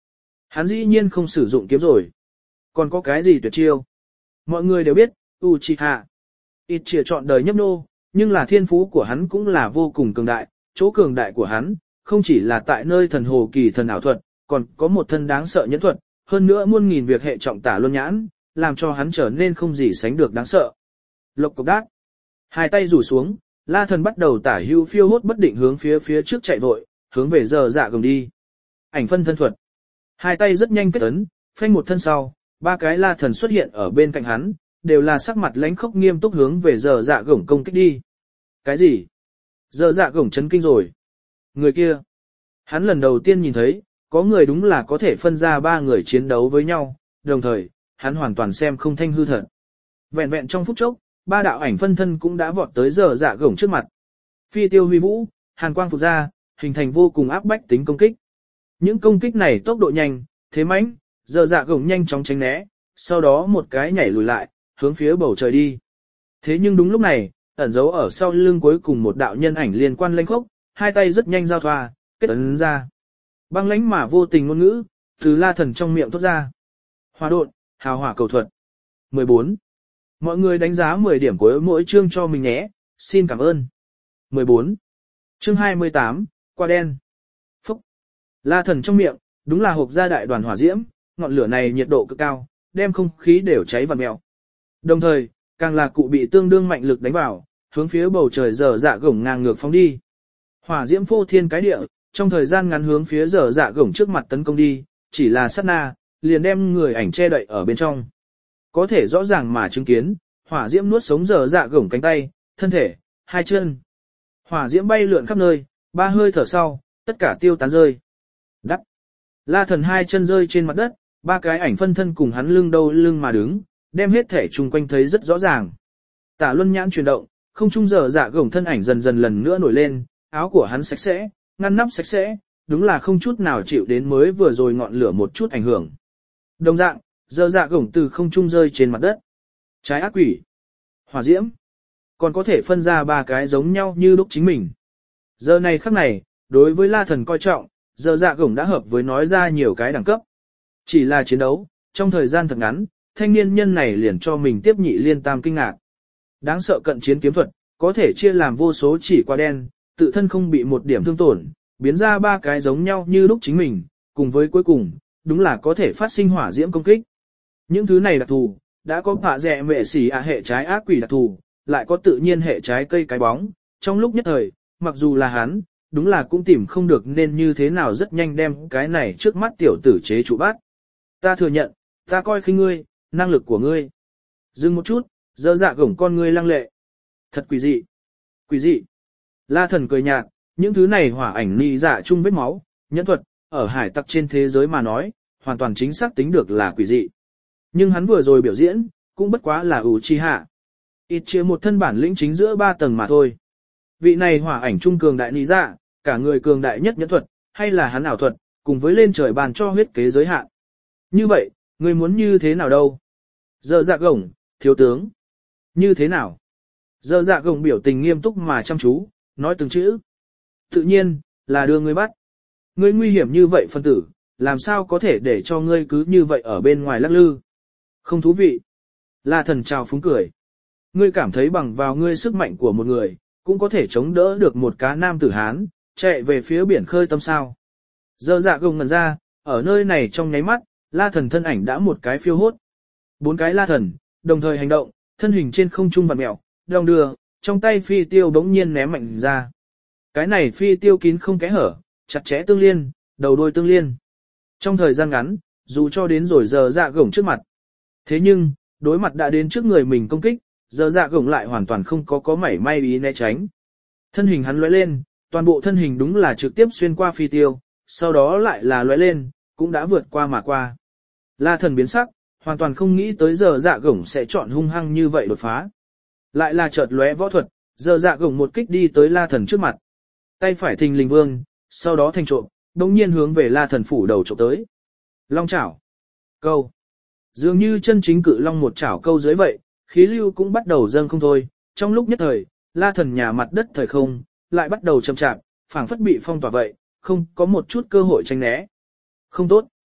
Hắn dĩ nhiên không sử dụng kiếm rồi. Còn có cái gì tuyệt chiêu? Mọi người đều biết, Uchiha Itachi chọn đời nhấp nô, nhưng là thiên phú của hắn cũng là vô cùng cường đại, chỗ cường đại của hắn, không chỉ là tại nơi thần hồ kỳ thần ảo thuật, còn có một thân đáng sợ nhẫn thuật, hơn nữa muôn nghìn việc hệ trọng tả luân nhãn, làm cho hắn trở nên không gì sánh được đáng sợ. Lộc cục đát. Hai tay rủ xuống, La Thần bắt đầu tả hưu phiêu hốt bất định hướng phía phía trước chạy vội, hướng về giờ dạ gồng đi. Ảnh phân thân thuật. Hai tay rất nhanh kết ấn, phanh một thân sau, ba cái La Thần xuất hiện ở bên cạnh hắn, đều là sắc mặt lãnh khốc nghiêm túc hướng về giờ dạ gồng công kích đi. Cái gì? Giờ dạ gồng chấn kinh rồi. Người kia. Hắn lần đầu tiên nhìn thấy, có người đúng là có thể phân ra ba người chiến đấu với nhau, đồng thời, hắn hoàn toàn xem không thanh hư thật. Vẹn vẹn trong phút chốc, ba đạo ảnh phân thân cũng đã vọt tới giờ dạ gồng trước mặt. Phi tiêu huy vũ, hàn quang phục ra, hình thành vô cùng áp bách tính công kích. Những công kích này tốc độ nhanh, thế mãnh, giờ dạ gồng nhanh chóng tránh né, sau đó một cái nhảy lùi lại, hướng phía bầu trời đi. Thế nhưng đúng lúc này, ẩn giấu ở sau lưng cuối cùng một đạo nhân ảnh liên quan lênh khốc, hai tay rất nhanh giao thoa, kết ấn ra. Băng lãnh mà vô tình ngôn ngữ, từ La Thần trong miệng thốt ra. Hỏa độn, hào hỏa cầu thuật. mười bốn. Mọi người đánh giá mười điểm của mỗi chương cho mình nhé, xin cảm ơn. mười bốn. Chương hai mươi tám, quả đen. Phúc. La Thần trong miệng, đúng là hộc ra đại đoàn hỏa diễm, ngọn lửa này nhiệt độ cực cao, đem không khí đều cháy vặn mèo. Đồng thời, càng là cụ bị tương đương mạnh lực đánh vào, hướng phía bầu trời dở dạ gổng ngang ngược phóng đi. Hỏa diễm phô thiên cái địa, trong thời gian ngắn hướng phía dở dạ gổng trước mặt tấn công đi, chỉ là sát na, liền đem người ảnh che đậy ở bên trong. Có thể rõ ràng mà chứng kiến, hỏa diễm nuốt sống dở dạ gổng cánh tay, thân thể, hai chân. Hỏa diễm bay lượn khắp nơi, ba hơi thở sau, tất cả tiêu tán rơi. Đắc. La Thần hai chân rơi trên mặt đất, ba cái ảnh phân thân cùng hắn lưng đâu lưng mà đứng, đem hết thể chung quanh thấy rất rõ ràng. Tả luân nhãn chuyển động, không trung dở dạ gổng thân ảnh dần dần lần nữa nổi lên, áo của hắn sạch sẽ, ngăn nắp sạch sẽ, đúng là không chút nào chịu đến mới vừa rồi ngọn lửa một chút ảnh hưởng. Đồng dạng, dở dạ gổng từ không trung rơi trên mặt đất. Trái ác quỷ, hỏa diễm, còn có thể phân ra ba cái giống nhau như lúc chính mình. Giờ này khắc này, đối với La Thần coi trọng, dở dạ gổng đã hợp với nói ra nhiều cái đẳng cấp. Chỉ là chiến đấu, trong thời gian thật ngắn, thanh niên nhân này liền cho mình tiếp nhị liên tam kinh ngạc. Đáng sợ cận chiến kiếm thuật, có thể chia làm vô số chỉ quả đen, tự thân không bị một điểm thương tổn, biến ra ba cái giống nhau như lúc chính mình, cùng với cuối cùng, đúng là có thể phát sinh hỏa diễm công kích. Những thứ này đặc thù, đã có phạ rẹ mệ xỉ à hệ trái ác quỷ đặc thù, lại có tự nhiên hệ trái cây cái bóng, trong lúc nhất thời, mặc dù là hắn, đúng là cũng tìm không được nên như thế nào rất nhanh đem cái này trước mắt tiểu tử chế trụ bắt. Ta thừa nhận, ta coi khinh ngươi, năng lực của ngươi. Dừng một chút, dơ dạ gổng con ngươi lăng lệ. Thật quỷ dị. Quỷ dị. La Thần cười nhạt, những thứ này hỏa ảnh nị dạ chung vết máu, nhẫn thuật, ở hải tặc trên thế giới mà nói, hoàn toàn chính xác tính được là quỷ dị. Nhưng hắn vừa rồi biểu diễn, cũng bất quá là Uchiha. Ít chia một thân bản lĩnh chính giữa ba tầng mà thôi. Vị này hỏa ảnh trung cường đại nị dạ, cả người cường đại nhất nhẫn thuật, hay là hắn ảo thuật, cùng với lên trời bàn cho huyết kế giới hạn. Như vậy, ngươi muốn như thế nào đâu? Dơ dạ gổng, thiếu tướng. Như thế nào? Dơ dạ gổng biểu tình nghiêm túc mà chăm chú, nói từng chữ. Tự nhiên, là đưa ngươi bắt. Ngươi nguy hiểm như vậy phân tử, làm sao có thể để cho ngươi cứ như vậy ở bên ngoài lắc lư? Không thú vị. La Thần chào phúng cười. Ngươi cảm thấy bằng vào ngươi sức mạnh của một người, cũng có thể chống đỡ được một cá nam tử Hán, chạy về phía biển khơi tâm sao. Dơ dạ gồng ngần ra, ở nơi này trong nháy mắt, La Thần thân ảnh đã một cái phiêu hốt. Bốn cái La Thần, đồng thời hành động, thân hình trên không trung vặn mèo, đong đưa, trong tay phi tiêu bỗng nhiên ném mạnh ra. Cái này phi tiêu kín không kẽ hở, chặt chẽ tương liên, đầu đuôi tương liên. Trong thời gian ngắn, dù cho đến rồi giờ dạ gồng trước mặt. Thế nhưng, đối mặt đã đến trước người mình công kích, giờ dạ gồng lại hoàn toàn không có có mảy may ý né tránh. Thân hình hắn lóe lên, toàn bộ thân hình đúng là trực tiếp xuyên qua phi tiêu, sau đó lại là lóe lên, cũng đã vượt qua mà qua. La Thần biến sắc, hoàn toàn không nghĩ tới giờ dạ gồng sẽ chọn hung hăng như vậy đột phá. Lại là chợt lóe võ thuật, giờ dạ gồng một kích đi tới La Thần trước mặt. Tay phải thình lình vương, sau đó thành trộm, đồng nhiên hướng về La Thần phủ đầu trộm tới. Long chảo. Câu. Dường như chân chính cự long một chảo câu dưới vậy, khí lưu cũng bắt đầu dâng không thôi. Trong lúc nhất thời, La Thần nhà mặt đất thời không, lại bắt đầu chậm chạp, phảng phất bị phong tỏa vậy, không có một chút cơ hội tránh né. Không tốt.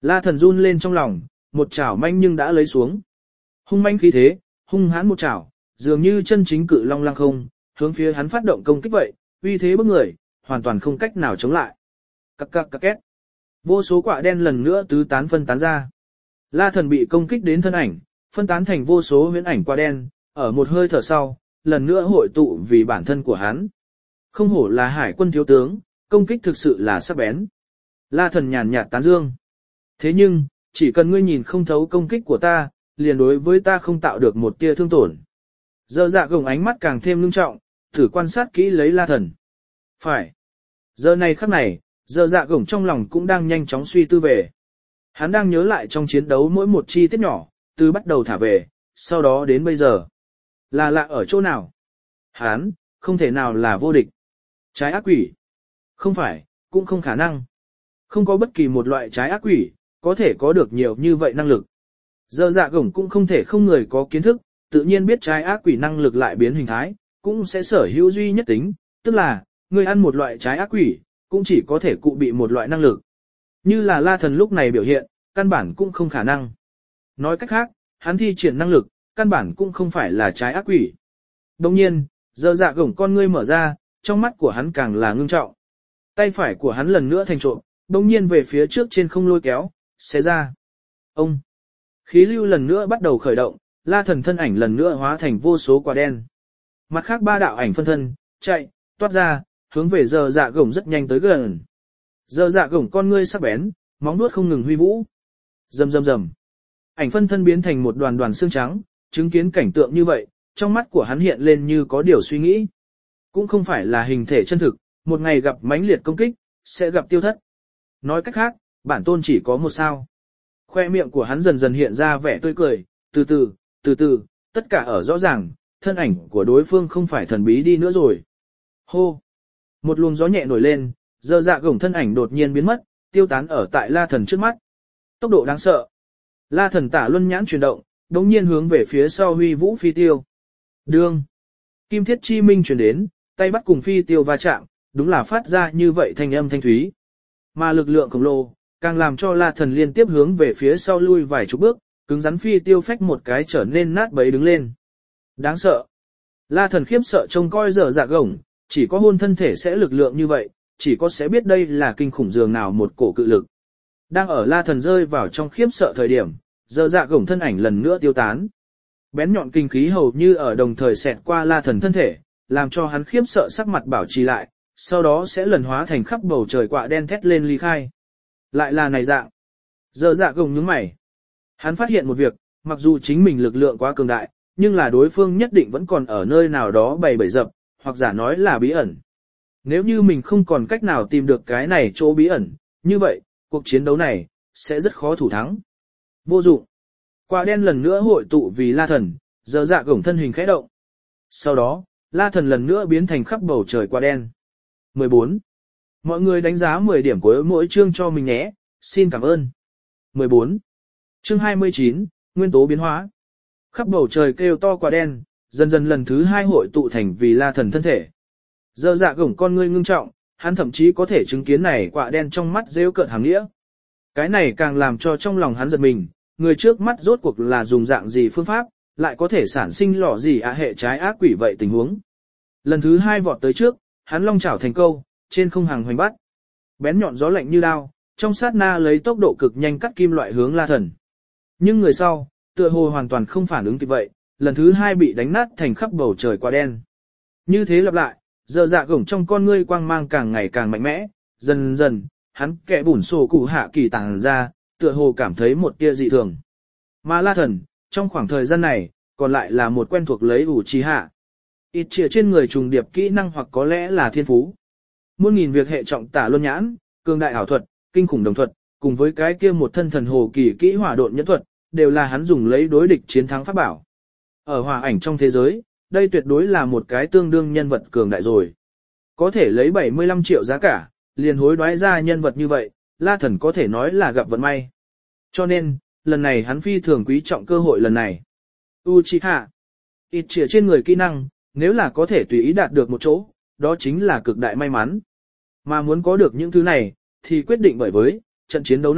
La Thần run lên trong lòng, một chảo manh nhưng đã lấy xuống. Hung manh khí thế, hung hãn một chảo, dường như chân chính cự long lăng không, hướng phía hắn phát động công kích vậy, uy thế bức người, hoàn toàn không cách nào chống lại. Cắc cắc cắc két. Vô số quả đen lần nữa tứ tán phân tán ra. La Thần bị công kích đến thân ảnh, phân tán thành vô số huyễn ảnh quả đen, ở một hơi thở sau, lần nữa hội tụ vì bản thân của hắn. Không hổ là hải quân thiếu tướng, công kích thực sự là sắc bén. La Thần nhàn nhạt tán dương. Thế nhưng, chỉ cần ngươi nhìn không thấu công kích của ta, liền đối với ta không tạo được một tia thương tổn. Giờ dạ gồng ánh mắt càng thêm ngưng trọng, thử quan sát kỹ lấy La Thần. Phải. Giờ này khắc này, giờ dạ gồng trong lòng cũng đang nhanh chóng suy tư về. Hắn đang nhớ lại trong chiến đấu mỗi một chi tiết nhỏ, từ bắt đầu thả về, sau đó đến bây giờ. Là lạ ở chỗ nào? Hắn, không thể nào là vô địch. Trái ác quỷ. Không phải, cũng không khả năng. Không có bất kỳ một loại trái ác quỷ, có thể có được nhiều như vậy năng lực. Giờ dạ gồng cũng không thể không người có kiến thức, tự nhiên biết trái ác quỷ năng lực lại biến hình thái, cũng sẽ sở hữu duy nhất tính, tức là, người ăn một loại trái ác quỷ, cũng chỉ có thể cụ bị một loại năng lực. Như là La Thần lúc này biểu hiện, căn bản cũng không khả năng. Nói cách khác, hắn thi triển năng lực, căn bản cũng không phải là trái ác quỷ. Đồng nhiên, giờ dạ gồng con ngươi mở ra, trong mắt của hắn càng là ngưng trọng. Tay phải của hắn lần nữa thành trộm, đồng nhiên về phía trước trên không lôi kéo, xé ra. Ông! Khí lưu lần nữa bắt đầu khởi động, La Thần thân ảnh lần nữa hóa thành vô số quả đen. Mặt khác ba đạo ảnh phân thân, chạy, toát ra, hướng về giờ dạ gồng rất nhanh tới gần. Giờ dạ gồng con ngươi sắc bén, móng vuốt không ngừng huy vũ. Rầm rầm rầm. Ảnh phân thân biến thành một đoàn đoàn xương trắng, chứng kiến cảnh tượng như vậy, trong mắt của hắn hiện lên như có điều suy nghĩ. Cũng không phải là hình thể chân thực, một ngày gặp mãnh liệt công kích, sẽ gặp tiêu thất. Nói cách khác, bản tôn chỉ có một sao. Khoe miệng của hắn dần dần hiện ra vẻ tươi cười, từ từ, từ từ, tất cả ở rõ ràng, thân ảnh của đối phương không phải thần bí đi nữa rồi. Hô! Một luồng gió nhẹ nổi lên, giờ dạ gồng thân ảnh đột nhiên biến mất, tiêu tán ở tại La Thần trước mắt. Tốc độ đáng sợ. La Thần tả luân nhãn chuyển động, đống nhiên hướng về phía sau huy vũ phi tiêu. Đương! Kim thiết chi minh truyền đến, tay bắt cùng phi tiêu va chạm, đúng là phát ra như vậy thanh âm thanh thúy. Mà lực lượng khổng lồ, càng làm cho La Thần liên tiếp hướng về phía sau lui vài chục bước, cứng rắn phi tiêu phách một cái trở nên nát bấy đứng lên. Đáng sợ. La Thần khiếp sợ trông coi giờ dạ gồng, chỉ có hôn thân thể sẽ lực lượng như vậy, chỉ có sẽ biết đây là kinh khủng dường nào một cổ cự lực. Đang ở La Thần rơi vào trong khiếp sợ thời điểm, giờ dạ gồng thân ảnh lần nữa tiêu tán. Bén nhọn kinh khí hầu như ở đồng thời xẹt qua La Thần thân thể, làm cho hắn khiếp sợ sắc mặt bảo trì lại, sau đó sẽ lần hóa thành khắp bầu trời quạ đen thét lên ly khai. Lại là này dạng. Giờ dạ gồng nhướng mày. Hắn phát hiện một việc, mặc dù chính mình lực lượng quá cường đại, nhưng là đối phương nhất định vẫn còn ở nơi nào đó bày bẫy dập, hoặc giả nói là bí ẩn. Nếu như mình không còn cách nào tìm được cái này chỗ bí ẩn, như vậy, cuộc chiến đấu này, sẽ rất khó thủ thắng. Vô dụng. Quả đen lần nữa hội tụ vì La Thần, giờ dạ gồng thân hình khẽ động. Sau đó, La Thần lần nữa biến thành khắp bầu trời quả đen. mười bốn. Mọi người đánh giá mười điểm của mỗi chương cho mình nhé, xin cảm ơn. mười bốn. Chương hai mươi chín, Nguyên tố biến hóa. Khắp bầu trời kêu to quả đen, dần dần lần thứ hai hội tụ thành vì La Thần thân thể. Giờ dạ gồng con ngươi ngưng trọng, hắn thậm chí có thể chứng kiến này quả đen trong mắt rêu cợt hàm nghĩa. Cái này càng làm cho trong lòng hắn giật mình, người trước mắt rốt cuộc là dùng dạng gì phương pháp, lại có thể sản sinh lọ gì ạ hệ trái ác quỷ vậy tình huống. Lần thứ hai vọt tới trước, hắn long chảo thành câu, trên không hàng hoành bắt. Bén nhọn gió lạnh như đao, trong sát na lấy tốc độ cực nhanh cắt kim loại hướng La Thần. Nhưng người sau, tựa hồ hoàn toàn không phản ứng kịp vậy, lần thứ hai bị đánh nát thành khắp bầu trời quả đen. Như thế lặp lại, giờ dạ gồng trong con ngươi quang mang càng ngày càng mạnh mẽ, dần dần, hắn kẻ bùn sổ cụ hạ kỳ tàng ra, tựa hồ cảm thấy một tia dị thường. Mà La Thần, trong khoảng thời gian này, còn lại là một quen thuộc lấy ủ trì hạ. Ít trịa trên người trùng điệp kỹ năng hoặc có lẽ là thiên phú. Muôn nghìn việc hệ trọng tả luân nhãn, cường đại ảo thuật, kinh khủng đồng thuật, cùng với cái kia một thân thần hồ kỳ kỹ hỏa độn nhẫn thuật, đều là hắn dùng lấy đối địch chiến thắng pháp bảo. Ở hòa ảnh trong thế giới, đây tuyệt đối là một cái tương đương nhân vật cường đại rồi. Có thể lấy bảy mươi lăm triệu giá cả, liền hối đoái ra nhân vật như vậy, La Thần có thể nói là gặp vận may. Cho nên, lần này hắn phi thường quý trọng cơ hội lần này. Uchiha, ít trịa trên người kỹ năng, nếu là có thể tùy ý đạt được một chỗ, đó chính là cực đại may mắn. Mà muốn có được những thứ này, thì quyết định bởi với, trận chiến đấu này,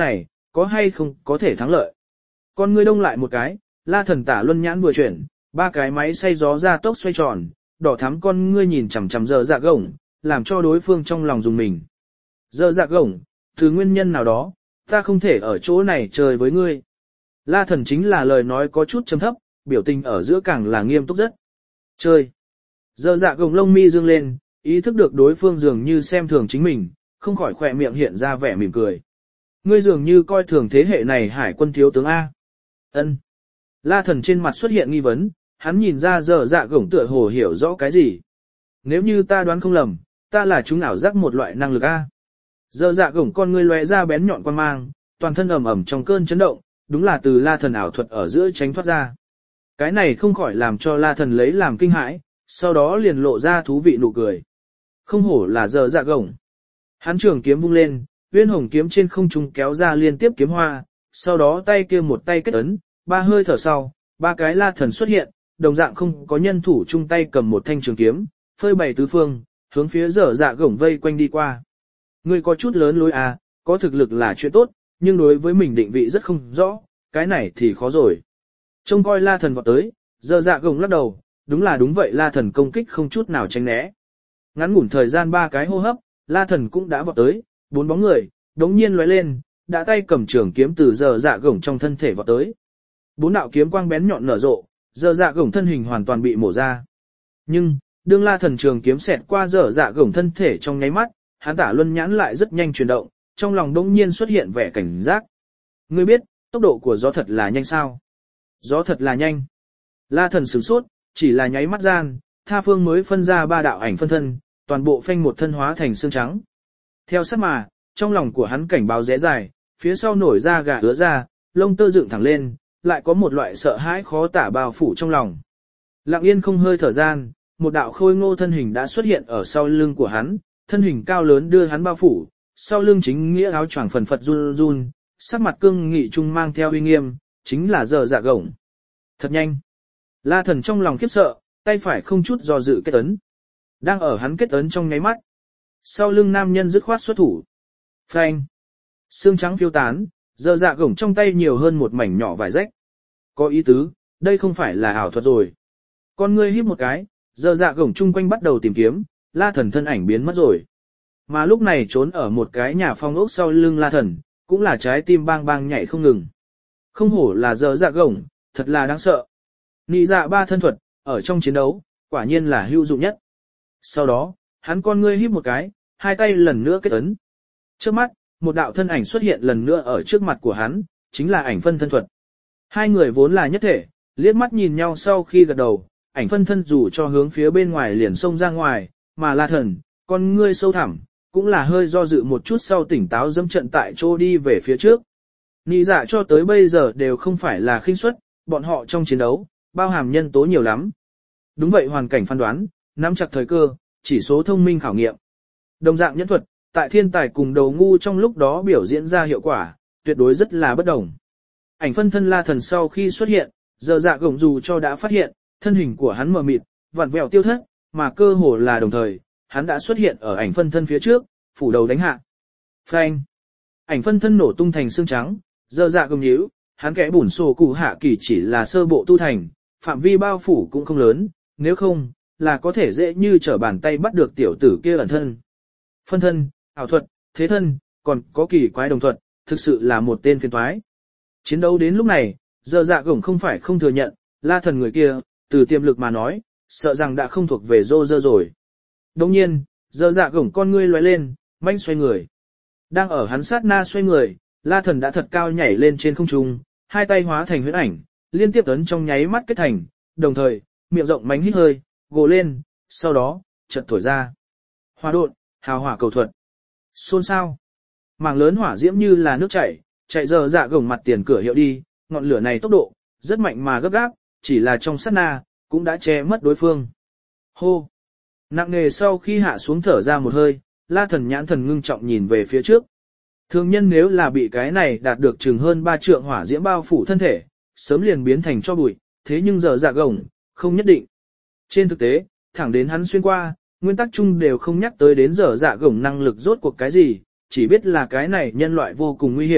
có hay không có thể thắng lợi. Con ngươi đông lại một cái, La Thần tả luân nhãn vừa chuyển, ba cái máy xay gió ra tốc xoay tròn, đỏ thắm con ngươi nhìn chằm chằm Dở Dạ Gổng, làm cho đối phương trong lòng dùng mình. Dở Dạ Gổng, từ nguyên nhân nào đó, ta không thể ở chỗ này chơi với ngươi. La Thần chính là lời nói có chút trầm thấp, biểu tình ở giữa càng là nghiêm túc rất. Chơi. Dở Dạ Gổng lông mi dương lên, ý thức được đối phương dường như xem thường chính mình, không khỏi khỏe miệng hiện ra vẻ mỉm cười. Ngươi dường như coi thường thế hệ này hải quân thiếu tướng A. Ân. La Thần trên mặt xuất hiện nghi vấn, hắn nhìn ra Dở Dạ Gổng tựa hồ hiểu rõ cái gì. Nếu như ta đoán không lầm, ta là chúng ảo giác một loại năng lực A. Dở Dạ Gổng con ngươi lóe ra bén nhọn quan mang, toàn thân ẩm ẩm trong cơn chấn động, đúng là từ La Thần ảo thuật ở giữa tránh thoát ra. Cái này không khỏi làm cho La Thần lấy làm kinh hãi, sau đó liền lộ ra thú vị nụ cười. Không hổ là Dở Dạ Gổng. Hắn trường kiếm vung lên, uyên hồng kiếm trên không trung kéo ra liên tiếp kiếm hoa, sau đó tay kia một tay kết ấn, ba hơi thở sau, ba cái La Thần xuất hiện, đồng dạng không có nhân thủ chung tay cầm một thanh trường kiếm, phơi bày tứ phương, hướng phía Dở Dạ Gổng vây quanh đi qua. Ngươi có chút lớn lối à, có thực lực là chuyện tốt, nhưng đối với mình định vị rất không rõ, cái này thì khó rồi. Trông coi La Thần vọt tới, Dở Dạ Gổng lắc đầu, đúng là đúng vậy, La Thần công kích không chút nào tránh né. Ngắn ngủn thời gian ba cái hô hấp, La Thần cũng đã vọt tới, bốn bóng người, đống nhiên lóe lên, đã tay cầm trường kiếm từ Dở Dạ Gổng trong thân thể vọt tới. Bốn đạo kiếm quang bén nhọn nở rộ, Dở Dạ Gổng thân hình hoàn toàn bị mổ ra. Nhưng, đương La Thần trường kiếm xẹt qua Dở Dạ Gổng thân thể trong nháy mắt, hắn tả luân nhãn lại rất nhanh chuyển động, trong lòng đống nhiên xuất hiện vẻ cảnh giác. Ngươi biết, tốc độ của gió thật là nhanh sao? Gió thật là nhanh. La Thần sửng sốt, chỉ là nháy mắt gian, tha phương mới phân ra ba đạo ảnh phân thân, toàn bộ phanh một thân hóa thành xương trắng. Theo sát mà, trong lòng của hắn cảnh báo rẽ dài, phía sau nổi ra gà ứa ra, lông tơ dựng thẳng lên, lại có một loại sợ hãi khó tả bao phủ trong lòng. Lặng yên không hơi thở gian, một đạo khôi ngô thân hình đã xuất hiện ở sau lưng của hắn, thân hình cao lớn đưa hắn bao phủ, sau lưng chính nghĩa áo choàng phần phật run run, sắc mặt cương nghị trung mang theo uy nghiêm, chính là Dở Dạ Gổng. Thật nhanh. La Thần trong lòng khiếp sợ, tay phải không chút do dự kết ấn. Đang ở hắn kết ấn trong nháy mắt, sau lưng nam nhân dứt khoát xuất thủ. Phanh. Xương trắng phiêu tán, Dở Dạ Gổng trong tay nhiều hơn một mảnh nhỏ vải rách. Có ý tứ, đây không phải là ảo thuật rồi. Con ngươi híp một cái, Dở Dạ Gổng chung quanh bắt đầu tìm kiếm, La Thần thân ảnh biến mất rồi. Mà lúc này trốn ở một cái nhà phong ốc sau lưng La Thần, cũng là trái tim bang bang nhảy không ngừng. Không hổ là Dở Dạ Gổng, thật là đáng sợ. Nị dạ ba thân thuật, ở trong chiến đấu, quả nhiên là hữu dụng nhất. Sau đó, hắn con ngươi híp một cái, hai tay lần nữa kết ấn. Trước mắt, một đạo thân ảnh xuất hiện lần nữa ở trước mặt của hắn, chính là ảnh phân thân thuật. Hai người vốn là nhất thể, liếc mắt nhìn nhau sau khi gật đầu, ảnh phân thân dù cho hướng phía bên ngoài liền xông ra ngoài, mà La Thần, con ngươi sâu thẳm, cũng là hơi do dự một chút sau tỉnh táo dẫm trận tại chỗ đi về phía trước. Nị dạ cho tới bây giờ đều không phải là khinh suất, bọn họ trong chiến đấu, bao hàm nhân tố nhiều lắm. Đúng vậy, hoàn cảnh phán đoán, nắm chặt thời cơ, chỉ số thông minh khảo nghiệm. Đồng dạng nhẫn thuật, tại thiên tài cùng đầu ngu trong lúc đó biểu diễn ra hiệu quả, tuyệt đối rất là bất đồng. Ảnh phân thân La Thần sau khi xuất hiện, Dở Dạ Gổng dù cho đã phát hiện, thân hình của hắn mờ mịt, vặn vẹo tiêu thất, mà cơ hồ là đồng thời, hắn đã xuất hiện ở ảnh phân thân phía trước, phủ đầu đánh hạ. Phanh! Ảnh phân thân nổ tung thành xương trắng, Dở Dạ Gổng nhíu, hắn kẽ bùn sổ cụ hạ kỳ chỉ là sơ bộ tu thành, phạm vi bao phủ cũng không lớn, nếu không, là có thể dễ như trở bàn tay bắt được tiểu tử kia ẩn thân. Phân thân, ảo thuật, thế thân, còn có kỳ quái đồng thuật, thực sự là một tên phiền toái. Chiến đấu đến lúc này, Dở Dạ Gổng không phải không thừa nhận, La Thần người kia, từ tiềm lực mà nói, sợ rằng đã không thuộc về rô rơ rồi. Đồng nhiên, Dở Dạ Gổng con ngươi lóe lên, manh xoay người. Đang ở hắn sát na xoay người, La Thần đã thật cao nhảy lên trên không trung, hai tay hóa thành huyễn ảnh, liên tiếp ấn trong nháy mắt kết thành, đồng thời, miệng rộng mánh hít hơi, gồ lên, sau đó, chợt thổi ra. Hỏa độn, hào hỏa cầu thuật. Xôn xao. Mảng lớn hỏa diễm như là nước chảy, chạy Dở Dạ Gổng mặt tiền cửa hiệu đi, ngọn lửa này tốc độ, rất mạnh mà gấp gáp, chỉ là trong sát na, cũng đã che mất đối phương. Hô. Nặng nề sau khi hạ xuống thở ra một hơi, La Thần nhãn thần ngưng trọng nhìn về phía trước. Thường nhân nếu là bị cái này đạt được chừng hơn ba trượng hỏa diễm bao phủ thân thể, sớm liền biến thành cho bụi, thế nhưng Dở Dạ Gổng, không nhất định. Trên thực tế, thẳng đến hắn xuyên qua, nguyên tắc chung đều không nhắc tới đến Dở Dạ Gổng năng lực rốt cuộc cái gì, chỉ biết là cái này nhân loại vô cùng nguy hiểm,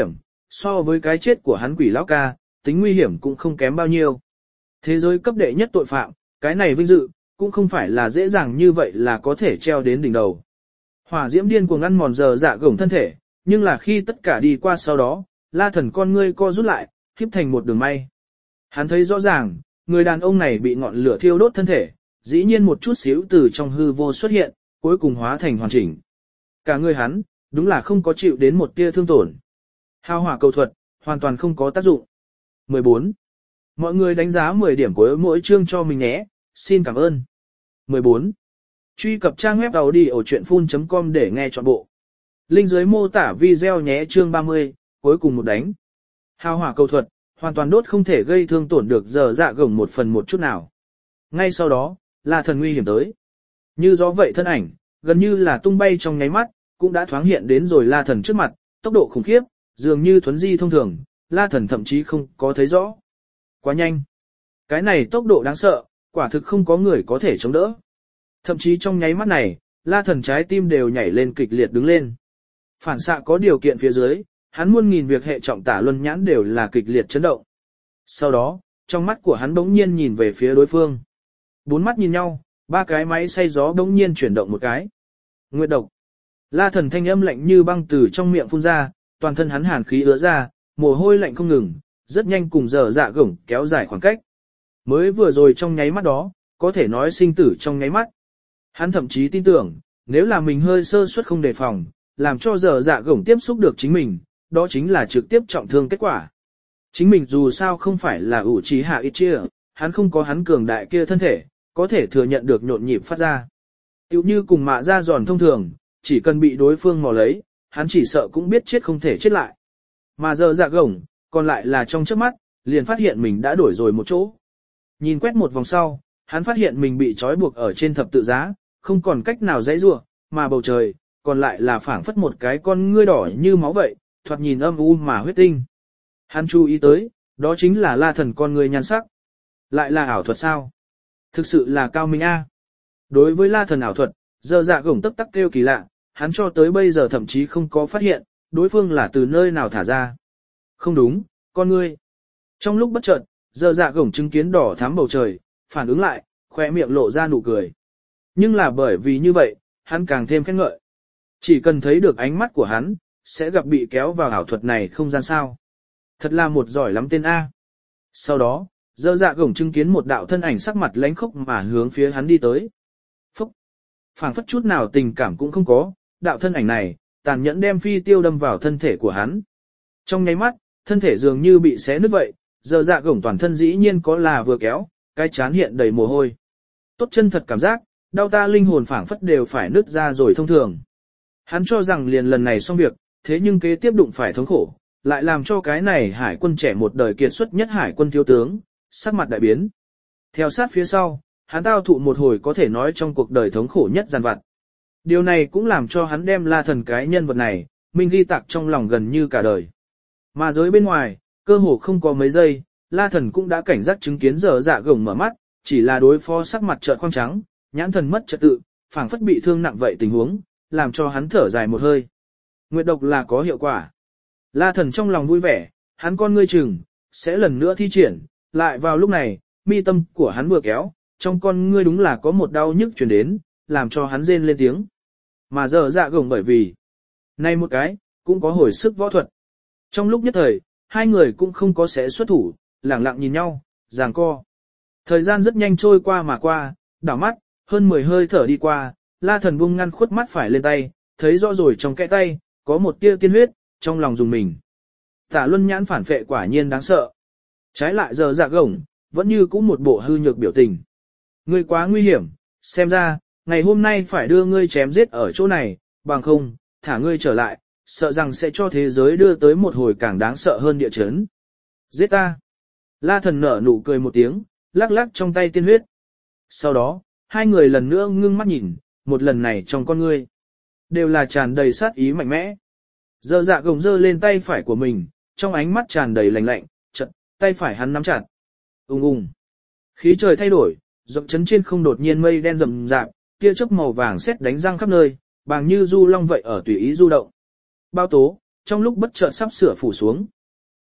so với cái chết của hắn quỷ lão ca, tính nguy hiểm cũng không kém bao nhiêu. Thế giới cấp đệ nhất tội phạm, cái này vinh dự, cũng không phải là dễ dàng như vậy là có thể treo đến đỉnh đầu. Hỏa diễm điên cuồng ăn mòn giờ dạ gổng thân thể, nhưng là khi tất cả đi qua sau đó, La Thần con ngươi co rút lại, khiếp thành một đường may. Hắn thấy rõ ràng, người đàn ông này bị ngọn lửa thiêu đốt thân thể, dĩ nhiên một chút xíu từ trong hư vô xuất hiện, cuối cùng hóa thành hoàn chỉnh. Cả người hắn, đúng là không có chịu đến một tia thương tổn. Hào hỏa cầu thuật, hoàn toàn không có tác dụng. mười bốn. Mọi người đánh giá mười điểm của mỗi chương cho mình nhé, xin cảm ơn. mười bốn. Truy cập trang web audiochuyenphun.com để nghe trọn bộ. Link dưới mô tả video nhé. Chương ba mươi, cuối cùng một đánh. Hào hỏa cầu thuật, hoàn toàn đốt không thể gây thương tổn được giờ dạ gồng một phần một chút nào. Ngay sau đó, là thần nguy hiểm tới. Như gió vậy thân ảnh, gần như là tung bay trong nháy mắt, cũng đã thoáng hiện đến rồi La Thần trước mặt, tốc độ khủng khiếp, dường như thuấn di thông thường, La Thần thậm chí không có thấy rõ. Quá nhanh. Cái này tốc độ đáng sợ, quả thực không có người có thể chống đỡ. Thậm chí trong nháy mắt này, La Thần trái tim đều nhảy lên kịch liệt đứng lên. Phản xạ có điều kiện phía dưới, hắn muôn nghìn việc hệ trọng tả luân nhãn đều là kịch liệt chấn động. Sau đó, trong mắt của hắn bỗng nhiên nhìn về phía đối phương. Bốn mắt nhìn nhau, ba cái máy xay gió bỗng nhiên chuyển động một cái. Nguyệt độc. La Thần thanh âm lạnh như băng từ trong miệng phun ra, toàn thân hắn hàn khí ứa ra, mồ hôi lạnh không ngừng, rất nhanh cùng giờ dạ gổng kéo dài khoảng cách. Mới vừa rồi trong nháy mắt đó, có thể nói sinh tử trong nháy mắt. Hắn thậm chí tin tưởng, nếu là mình hơi sơ suất không đề phòng, làm cho giờ dạ gổng tiếp xúc được chính mình, đó chính là trực tiếp trọng thương kết quả. Chính mình dù sao không phải là ủ trí hạ ít chia, hắn không có hắn cường đại kia thân thể, có thể thừa nhận được nhộn nhịp phát ra. Tiểu như cùng mạ ra giòn thông thường, chỉ cần bị đối phương mò lấy, hắn chỉ sợ cũng biết chết không thể chết lại. Mà giờ dạ gổng, còn lại là trong trước mắt, liền phát hiện mình đã đổi rồi một chỗ. Nhìn quét một vòng sau, hắn phát hiện mình bị trói buộc ở trên thập tự giá, không còn cách nào dãy rủa, mà bầu trời, còn lại là phảng phất một cái con ngươi đỏ như máu vậy, thoạt nhìn âm u mà huyết tinh. Hắn chú ý tới, đó chính là La Thần con ngươi nhan sắc. Lại là ảo thuật sao? Thực sự là cao minh a. Đối với La Thần ảo thuật, giờ dạ gổng tấp tắc kêu kỳ lạ, hắn cho tới bây giờ thậm chí không có phát hiện, đối phương là từ nơi nào thả ra. Không đúng, con ngươi. Trong lúc bất chợt, giờ dạ gổng chứng kiến đỏ thắm bầu trời, phản ứng lại, khoe miệng lộ ra nụ cười. Nhưng là bởi vì như vậy, hắn càng thêm khen ngợi. Chỉ cần thấy được ánh mắt của hắn, sẽ gặp bị kéo vào ảo thuật này không gian sao. Thật là một giỏi lắm tên A. Sau đó, giờ dạ gổng chứng kiến một đạo thân ảnh sắc mặt lánh khốc mà hướng phía hắn đi tới. Phúc! Phảng phất chút nào tình cảm cũng không có, đạo thân ảnh này, tàn nhẫn đem phi tiêu đâm vào thân thể của hắn. Trong nháy mắt, thân thể dường như bị xé nứt vậy, giờ dạ gổng toàn thân dĩ nhiên có là vừa kéo, cái chán hiện đầy mồ hôi. Tốt chân thật cảm giác, đau ta linh hồn phảng phất đều phải nứt ra rồi thông thường. Hắn cho rằng liền lần này xong việc, thế nhưng kế tiếp đụng phải thống khổ, lại làm cho cái này hải quân trẻ một đời kiệt xuất nhất hải quân thiếu tướng, sắc mặt đại biến. Theo sát phía sau, hắn tao thụ một hồi có thể nói trong cuộc đời thống khổ nhất giàn vặt. Điều này cũng làm cho hắn đem La Thần cái nhân vật này, mình ghi tạc trong lòng gần như cả đời. Mà giới bên ngoài, cơ hồ không có mấy giây, La Thần cũng đã cảnh giác chứng kiến giờ dạ gồng mở mắt, chỉ là đối phó sắc mặt trợn khoang trắng, nhãn thần mất trật tự, phảng phất bị thương nặng vậy tình huống, làm cho hắn thở dài một hơi. Nguyệt độc là có hiệu quả. La Thần trong lòng vui vẻ, hắn con ngươi chừng, sẽ lần nữa thi triển, lại vào lúc này, mi tâm của hắn vừa kéo, trong con ngươi đúng là có một đau nhức truyền đến, làm cho hắn rên lên tiếng. Mà giờ dạ gồng bởi vì, này một cái, cũng có hồi sức võ thuật. Trong lúc nhất thời, hai người cũng không có sẽ xuất thủ, lẳng lặng nhìn nhau, giằng co. Thời gian rất nhanh trôi qua mà qua, đảo mắt, hơn mười hơi thở đi qua, La Thần buông ngăn khuất mắt phải lên tay, thấy rõ rồi trong kẽ tay, có một tia tiên huyết, trong lòng dùng mình. Tả luân nhãn phản phệ quả nhiên đáng sợ. Trái lại giờ dạ gồng, vẫn như cũng một bộ hư nhược biểu tình. Ngươi quá nguy hiểm, xem ra, ngày hôm nay phải đưa ngươi chém giết ở chỗ này, bằng không, thả ngươi trở lại, sợ rằng sẽ cho thế giới đưa tới một hồi càng đáng sợ hơn địa chấn. Giết ta. La Thần nở nụ cười một tiếng, lắc lắc trong tay tiên huyết. Sau đó, hai người lần nữa ngưng mắt nhìn, một lần này trong con ngươi, đều là tràn đầy sát ý mạnh mẽ. Giờ dạ gồng giơ lên tay phải của mình, trong ánh mắt tràn đầy lạnh lạnh, chợt, tay phải hắn nắm chặt. Ùng ùng. Khí trời thay đổi, rộng chấn trên không đột nhiên mây đen rậm rạp, tia chớp màu vàng sét đánh răng khắp nơi, bàng như du long vậy ở tùy ý du động. Bao tố, trong lúc bất chợt sắp sửa phủ xuống.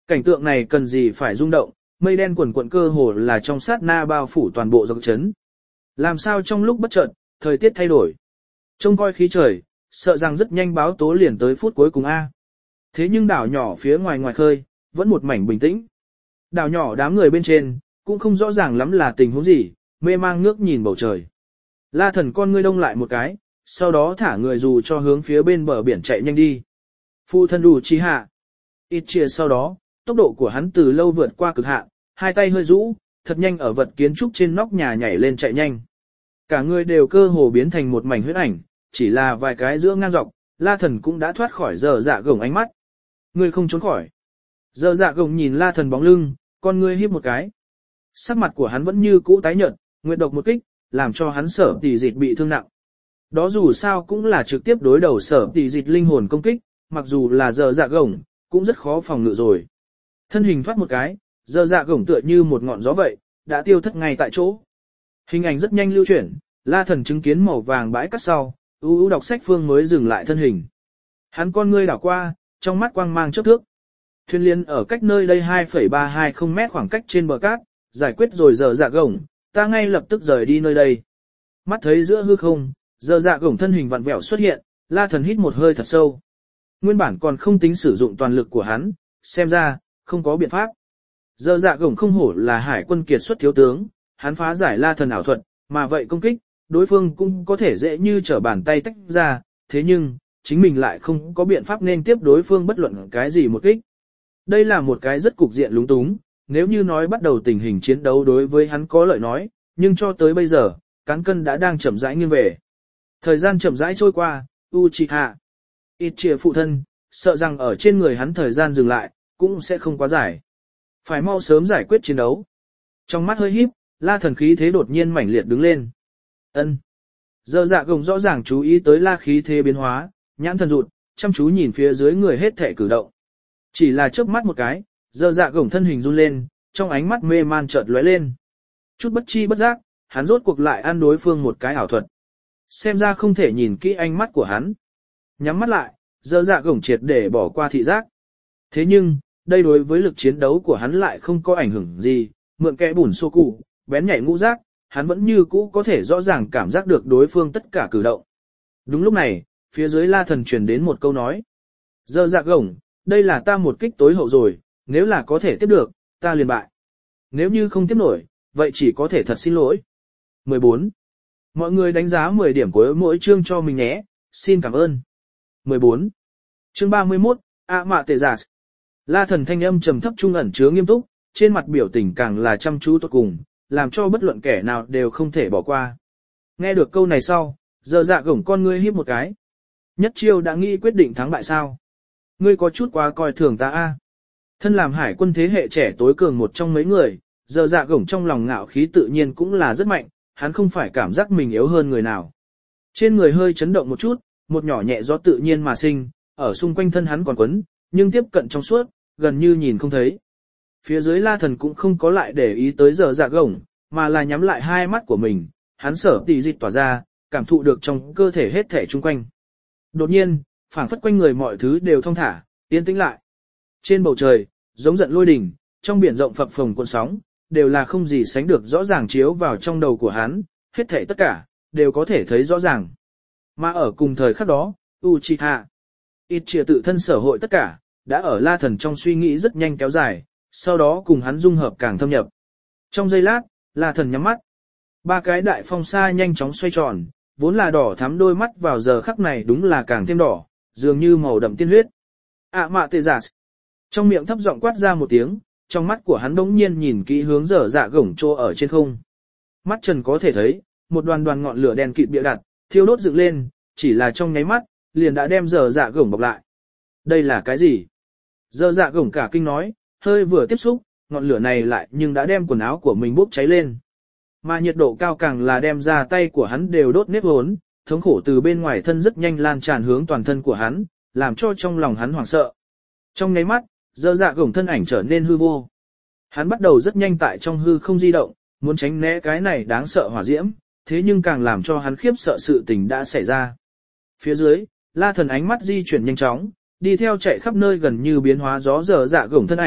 Cảnh tượng này cần gì phải rung động, mây đen quần quận cơ hồ là trong sát na bao phủ toàn bộ dọc trấn. Làm sao trong lúc bất chợt, thời tiết thay đổi. Trông coi khí trời, sợ rằng rất nhanh báo tố liền tới phút cuối cùng A. Thế nhưng đảo nhỏ phía ngoài ngoài khơi, vẫn một mảnh bình tĩnh. Đảo nhỏ đám người bên trên, cũng không rõ ràng lắm là tình huống gì, mê mang ngước nhìn bầu trời. La Thần con ngươi đông lại một cái, sau đó thả người dù cho hướng phía bên bờ biển chạy nhanh đi. Phu thân đủ chi hạ. Ít chia sau đó, tốc độ của hắn từ lâu vượt qua cực hạn, hai tay hơi rũ, thật nhanh ở vật kiến trúc trên nóc nhà nhảy lên chạy nhanh. Cả người đều cơ hồ biến thành một mảnh huyết ảnh, chỉ là vài cái giữa ngang dọc, La Thần cũng đã thoát khỏi giờ dạ gồng ánh mắt. Ngươi không trốn khỏi. Giờ dạ gồng nhìn La Thần bóng lưng, con ngươi híp một cái. Sắc mặt của hắn vẫn như cũ tái nhợt, nguyệt độc một kích, làm cho hắn Sở Tỷ Dịch bị thương nặng. Đó dù sao cũng là trực tiếp đối đầu Sở Tỷ Dịch linh hồn công kích, mặc dù là giờ dạ gồng, cũng rất khó phòng ngự rồi. Thân hình thoát một cái, giờ dạ gồng tựa như một ngọn gió vậy, đã tiêu thất ngay tại chỗ. Hình ảnh rất nhanh lưu chuyển, La Thần chứng kiến màu vàng bãi cát sau, u u đọc sách phương mới dừng lại thân hình. Hắn con ngươi đảo qua, trong mắt quang mang chớp thước. Thuyền liên ở cách nơi đây hai phẩy ba hai không mét khoảng cách trên bờ cát, giải quyết rồi giờ dạ gồng, ta ngay lập tức rời đi nơi đây. Mắt thấy giữa hư không, giờ dạ gồng thân hình vặn vẹo xuất hiện, La Thần hít một hơi thật sâu. Nguyên bản còn không tính sử dụng toàn lực của hắn, xem ra, không có biện pháp. Giờ dạ gồng không hổ là hải quân kiệt xuất thiếu tướng, hắn phá giải La Thần ảo thuật, mà vậy công kích, đối phương cũng có thể dễ như trở bàn tay tách ra, thế nhưng, chính mình lại không có biện pháp nên tiếp đối phương bất luận cái gì một kích. Đây là một cái rất cục diện lúng túng, nếu như nói bắt đầu tình hình chiến đấu đối với hắn có lợi nói, nhưng cho tới bây giờ, cán cân đã đang chậm rãi nghiêng về. Thời gian chậm rãi trôi qua, Uchiha Itachi phụ thân, sợ rằng ở trên người hắn thời gian dừng lại, cũng sẽ không quá dài. Phải mau sớm giải quyết chiến đấu. Trong mắt hơi híp, La Thần khí thế đột nhiên mãnh liệt đứng lên. Ân. Giờ dạ gồng rõ ràng chú ý tới La khí thế biến hóa, nhãn thần rụt, chăm chú nhìn phía dưới người hết thể cử động. Chỉ là chớp mắt một cái, giờ dạ gồng thân hình run lên, trong ánh mắt mê man chợt lóe lên. Chút bất chi bất giác, hắn rốt cuộc lại ăn đối phương một cái ảo thuật. Xem ra không thể nhìn kỹ ánh mắt của hắn. Nhắm mắt lại, giờ dạ gồng triệt để bỏ qua thị giác. Thế nhưng, đây đối với lực chiến đấu của hắn lại không có ảnh hưởng gì, mượn kẽ bùn xô cụ, bén nhạy ngũ giác, hắn vẫn như cũ có thể rõ ràng cảm giác được đối phương tất cả cử động. Đúng lúc này, phía dưới La Thần truyền đến một câu nói. Giờ dạ gồng, đây là ta một kích tối hậu rồi, nếu là có thể tiếp được, ta liền bại. Nếu như không tiếp nổi, vậy chỉ có thể thật xin lỗi. mười bốn. Mọi người đánh giá mười điểm của mỗi chương cho mình nhé, xin cảm ơn. mười bốn. Chương ba mươi mốt, A Mạ Tề Giả. La Thần thanh âm trầm thấp trung ẩn chứa nghiêm túc, trên mặt biểu tình càng là chăm chú tốt cùng, làm cho bất luận kẻ nào đều không thể bỏ qua. Nghe được câu này sau, giờ dạ gồng con ngươi híp một cái. Nhất chiêu đã nghĩ quyết định thắng bại sao? Ngươi có chút quá coi thường ta a. Thân làm hải quân thế hệ trẻ tối cường một trong mấy người, giờ dạ gồng trong lòng ngạo khí tự nhiên cũng là rất mạnh, hắn không phải cảm giác mình yếu hơn người nào. Trên người hơi chấn động một chút, một nhỏ nhẹ gió tự nhiên mà sinh, ở xung quanh thân hắn còn quấn, nhưng tiếp cận trong suốt, gần như nhìn không thấy. Phía dưới La Thần cũng không có lại để ý tới giờ dạ gồng, mà là nhắm lại hai mắt của mình, hắn Sở Tỷ Dịch tỏa ra, cảm thụ được trong cơ thể hết thể chung quanh. Đột nhiên, phảng phất quanh người mọi thứ đều thong thả, yên tĩnh lại. Trên bầu trời, giống giận lôi đình, trong biển rộng phập phồng cuộn sóng, đều là không gì sánh được rõ ràng chiếu vào trong đầu của hắn, hết thể tất cả, đều có thể thấy rõ ràng. Mà ở cùng thời khắc đó, Uchiha Itachi tự thân sở hội tất cả, đã ở La Thần trong suy nghĩ rất nhanh kéo dài, sau đó cùng hắn dung hợp càng thâm nhập. Trong giây lát, La Thần nhắm mắt. Ba cái đại phong sa nhanh chóng xoay tròn, vốn là đỏ thắm đôi mắt vào giờ khắc này đúng là càng thêm đỏ, dường như màu đậm tiên huyết. A Mạ Tề Giả. Trong miệng thấp giọng quát ra một tiếng, trong mắt của hắn bỗng nhiên nhìn kỹ hướng dở dạ gổng trô ở trên không. Mắt trần có thể thấy, một đoàn đoàn ngọn lửa đen kịt bịa đặt, thiêu đốt dựng lên, chỉ là trong nháy mắt, liền đã đem dở dạ gổng bọc lại. Đây là cái gì? Dở dạ gổng cả kinh nói, hơi vừa tiếp xúc, ngọn lửa này lại nhưng đã đem quần áo của mình bốc cháy lên. Mà nhiệt độ cao càng là đem ra tay của hắn đều đốt nếp hốn, thống khổ từ bên ngoài thân rất nhanh lan tràn hướng toàn thân của hắn, làm cho trong lòng hắn hoảng sợ. Trong nháy mắt, dở dạ gổng thân ảnh trở nên hư vô. Hắn bắt đầu rất nhanh tại trong hư không di động, muốn tránh né cái này đáng sợ hỏa diễm, thế nhưng càng làm cho hắn khiếp sợ sự tình đã xảy ra. Phía dưới, La Thần ánh mắt di chuyển nhanh chóng, đi theo chạy khắp nơi gần như biến hóa gió dở dạ gổng thân ảnh,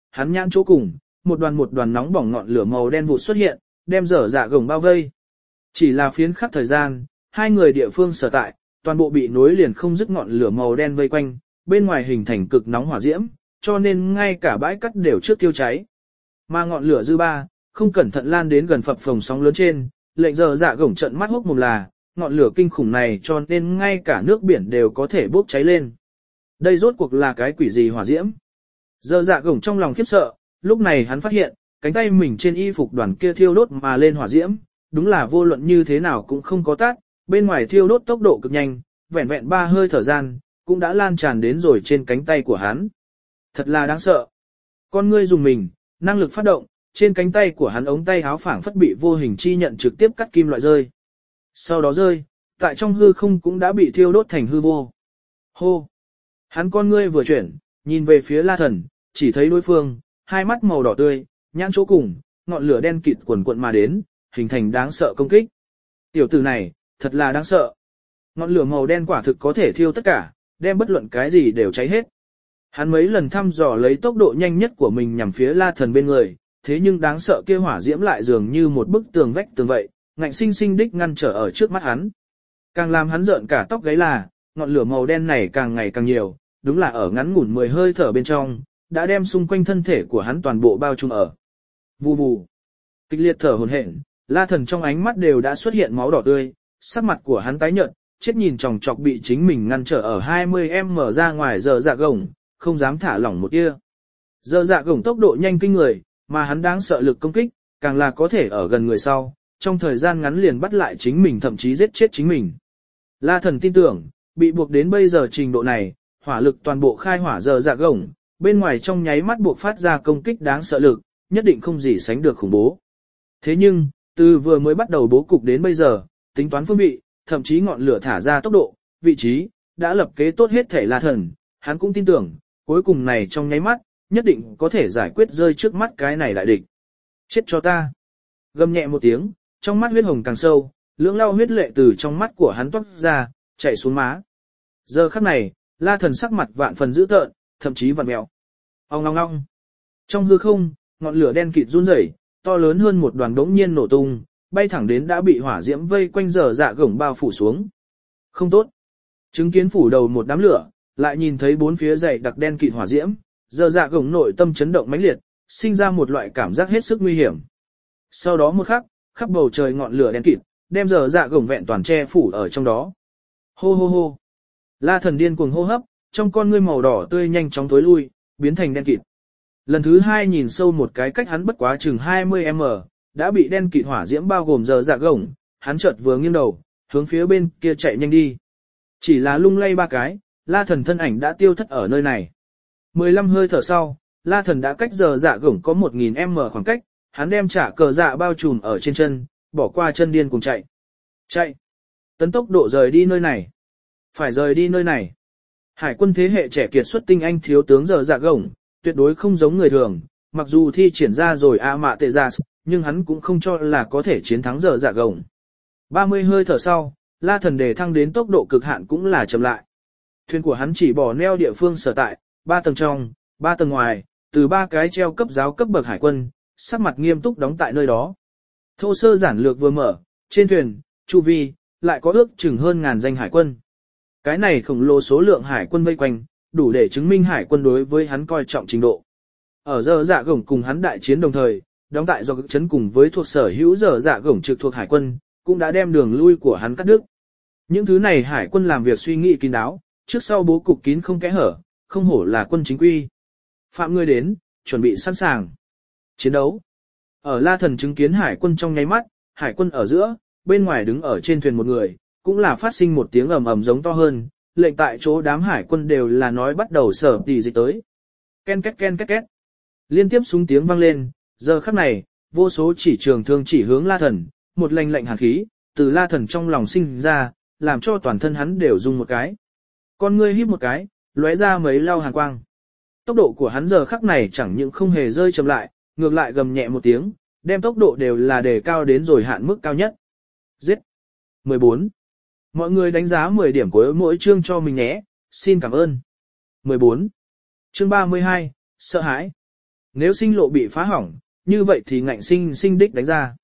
hắn nhãn chỗ cùng, một đoàn một đoàn nóng bỏng ngọn lửa màu đen vụt xuất hiện, đem dở dạ gồng bao vây. Chỉ là phiến khắc thời gian, hai người địa phương sở tại, toàn bộ bị nối liền không dứt ngọn lửa màu đen vây quanh, bên ngoài hình thành cực nóng hỏa diễm, cho nên ngay cả bãi cắt đều trước tiêu cháy. Mà ngọn lửa dư ba, không cẩn thận lan đến gần phập phồng sóng lớn trên, lệnh dở dạ gồng trận mắt hốc mồm là, ngọn lửa kinh khủng này cho nên ngay cả nước biển đều có thể bốc cháy lên. Đây rốt cuộc là cái quỷ gì hỏa diễm? Dở dạ gồng trong lòng khiếp sợ, lúc này hắn phát hiện, cánh tay mình trên y phục đoàn kia thiêu đốt mà lên hỏa diễm, đúng là vô luận như thế nào cũng không có tắt, bên ngoài thiêu đốt tốc độ cực nhanh, vẹn vẹn ba hơi thời gian, cũng đã lan tràn đến rồi trên cánh tay của hắn. Thật là đáng sợ. Con ngươi dùng mình, năng lực phát động, trên cánh tay của hắn ống tay áo phảng phất bị vô hình chi nhận trực tiếp cắt kim loại rơi. Sau đó rơi, tại trong hư không cũng đã bị thiêu đốt thành hư vô. Hô! Hắn con ngươi vừa chuyển, nhìn về phía La Thần, chỉ thấy đối phương, hai mắt màu đỏ tươi, nhãn chỗ cùng, ngọn lửa đen kịt quần quận mà đến, hình thành đáng sợ công kích. Tiểu tử này, thật là đáng sợ. Ngọn lửa màu đen quả thực có thể thiêu tất cả, đem bất luận cái gì đều cháy hết. Hắn mấy lần thăm dò lấy tốc độ nhanh nhất của mình nhằm phía La Thần bên người, thế nhưng đáng sợ kia hỏa diễm lại dường như một bức tường vách tường vậy, ngạnh sinh sinh đích ngăn trở ở trước mắt hắn. Càng làm hắn rợn cả tóc gáy là, ngọn lửa màu đen này càng ngày càng nhiều, đúng là ở ngắn ngủn mười hơi thở bên trong, đã đem xung quanh thân thể của hắn toàn bộ bao trùm ở. Vù vù. Kịch liệt thở hổn hển, La Thần trong ánh mắt đều đã xuất hiện máu đỏ tươi, sắc mặt của hắn tái nhợt, chết nhìn chòng chọc bị chính mình ngăn trở ở hai mươi mét mở ra ngoài dở dạ gồng, không dám thả lỏng một tia. Dở dạ gồng tốc độ nhanh kinh người, mà hắn đáng sợ lực công kích, càng là có thể ở gần người sau, trong thời gian ngắn liền bắt lại chính mình thậm chí giết chết chính mình. La Thần tin tưởng, bị buộc đến bây giờ trình độ này, hỏa lực toàn bộ khai hỏa dở dạ gồng, bên ngoài trong nháy mắt buộc phát ra công kích đáng sợ lực, nhất định không gì sánh được khủng bố. Thế nhưng, từ vừa mới bắt đầu bố cục đến bây giờ, tính toán phương vị, thậm chí ngọn lửa thả ra tốc độ, vị trí, đã lập kế tốt hết thể La Thần, hắn cũng tin tưởng, cuối cùng này trong nháy mắt, nhất định có thể giải quyết rơi trước mắt cái này đại địch. Chết cho ta. Gầm nhẹ một tiếng, trong mắt huyết hồng càng sâu, lưỡng lao huyết lệ từ trong mắt của hắn toát ra, chảy xuống má. Giờ khắc này, La Thần sắc mặt vạn phần dữ tợn, thậm chí vặn mèo. Ong ong ong. Trong hư không, ngọn lửa đen kịt run rẩy, to lớn hơn một đoàn đống nhiên nổ tung, bay thẳng đến đã bị hỏa diễm vây quanh dở dạ gồng bao phủ xuống. Không tốt. Chứng kiến phủ đầu một đám lửa, lại nhìn thấy bốn phía dày đặc đen kịt hỏa diễm, dở dạ gồng nội tâm chấn động mãnh liệt, sinh ra một loại cảm giác hết sức nguy hiểm. Sau đó một khắc, khắp bầu trời ngọn lửa đen kịt, đem dở dạ gồng vẹn toàn che phủ ở trong đó. Hô hô hô. La Thần điên cuồng hô hấp, trong con ngươi màu đỏ tươi nhanh chóng tối lui, biến thành đen kịt. Lần thứ hai nhìn sâu một cái cách hắn bất quá chừng hai mươi mét, đã bị đen kịt hỏa diễm bao gồm dở dạ gồng, hắn chợt vừa nghiêng đầu, hướng phía bên kia chạy nhanh đi. Chỉ là lung lay ba cái, La Thần thân ảnh đã tiêu thất ở nơi này. mười lăm hơi thở sau, La Thần đã cách dở dạ gồng có một nghìn mét khoảng cách, hắn đem trả cờ dạ bao trùm ở trên chân, bỏ qua chân điên cùng chạy. Chạy! Tấn tốc độ rời đi nơi này. Phải rời đi nơi này. Hải quân thế hệ trẻ kiệt xuất tinh anh thiếu tướng dở dạ gồng, tuyệt đối không giống người thường, mặc dù thi triển ra rồi a mạ tệ ra, nhưng hắn cũng không cho là có thể chiến thắng dở dạ gồng. ba mươi hơi thở sau, La Thần đề thăng đến tốc độ cực hạn cũng là chậm lại. Thuyền của hắn chỉ bỏ neo địa phương sở tại, ba tầng trong, ba tầng ngoài, từ ba cái treo cấp giáo cấp bậc hải quân, sắc mặt nghiêm túc đóng tại nơi đó. Thô sơ giản lược vừa mở, trên thuyền, chu vi, lại có ước chừng hơn ngàn danh hải quân. Cái này khổng lồ số lượng hải quân vây quanh, đủ để chứng minh hải quân đối với hắn coi trọng trình độ. Ở dở dạ gồng cùng hắn đại chiến đồng thời, đóng tại do cực chấn cùng với thuộc sở hữu dở dạ gồng trực thuộc hải quân, cũng đã đem đường lui của hắn cắt đứt. Những thứ này hải quân làm việc suy nghĩ kín đáo, trước sau bố cục kín không kẽ hở, không hổ là quân chính quy. Phạm người đến, chuẩn bị sẵn sàng. Chiến đấu. Ở La Thần chứng kiến hải quân trong nháy mắt, hải quân ở giữa, bên ngoài đứng ở trên thuyền một người, cũng là phát sinh một tiếng ầm ầm giống to hơn, lệnh tại chỗ đám hải quân đều là nói bắt đầu sở tỷ dịch tới. Ken két ken két két. Liên tiếp súng tiếng vang lên, giờ khắc này, vô số chỉ trường thương chỉ hướng La Thần, một lệnh lệnh hàn khí, từ La Thần trong lòng sinh ra, làm cho toàn thân hắn đều rung một cái. Con ngươi híp một cái, lóe ra mấy lao hàn quang. Tốc độ của hắn giờ khắc này chẳng những không hề rơi chậm lại, ngược lại gầm nhẹ một tiếng, đem tốc độ đều là đề cao đến rồi hạn mức cao nhất. Giết. mười bốn. Mọi người đánh giá mười điểm của mỗi chương cho mình nhé, xin cảm ơn. mười bốn. Chương ba mươi hai, sợ hãi. Nếu sinh lộ bị phá hỏng, như vậy thì ngạnh sinh sinh đích đánh ra.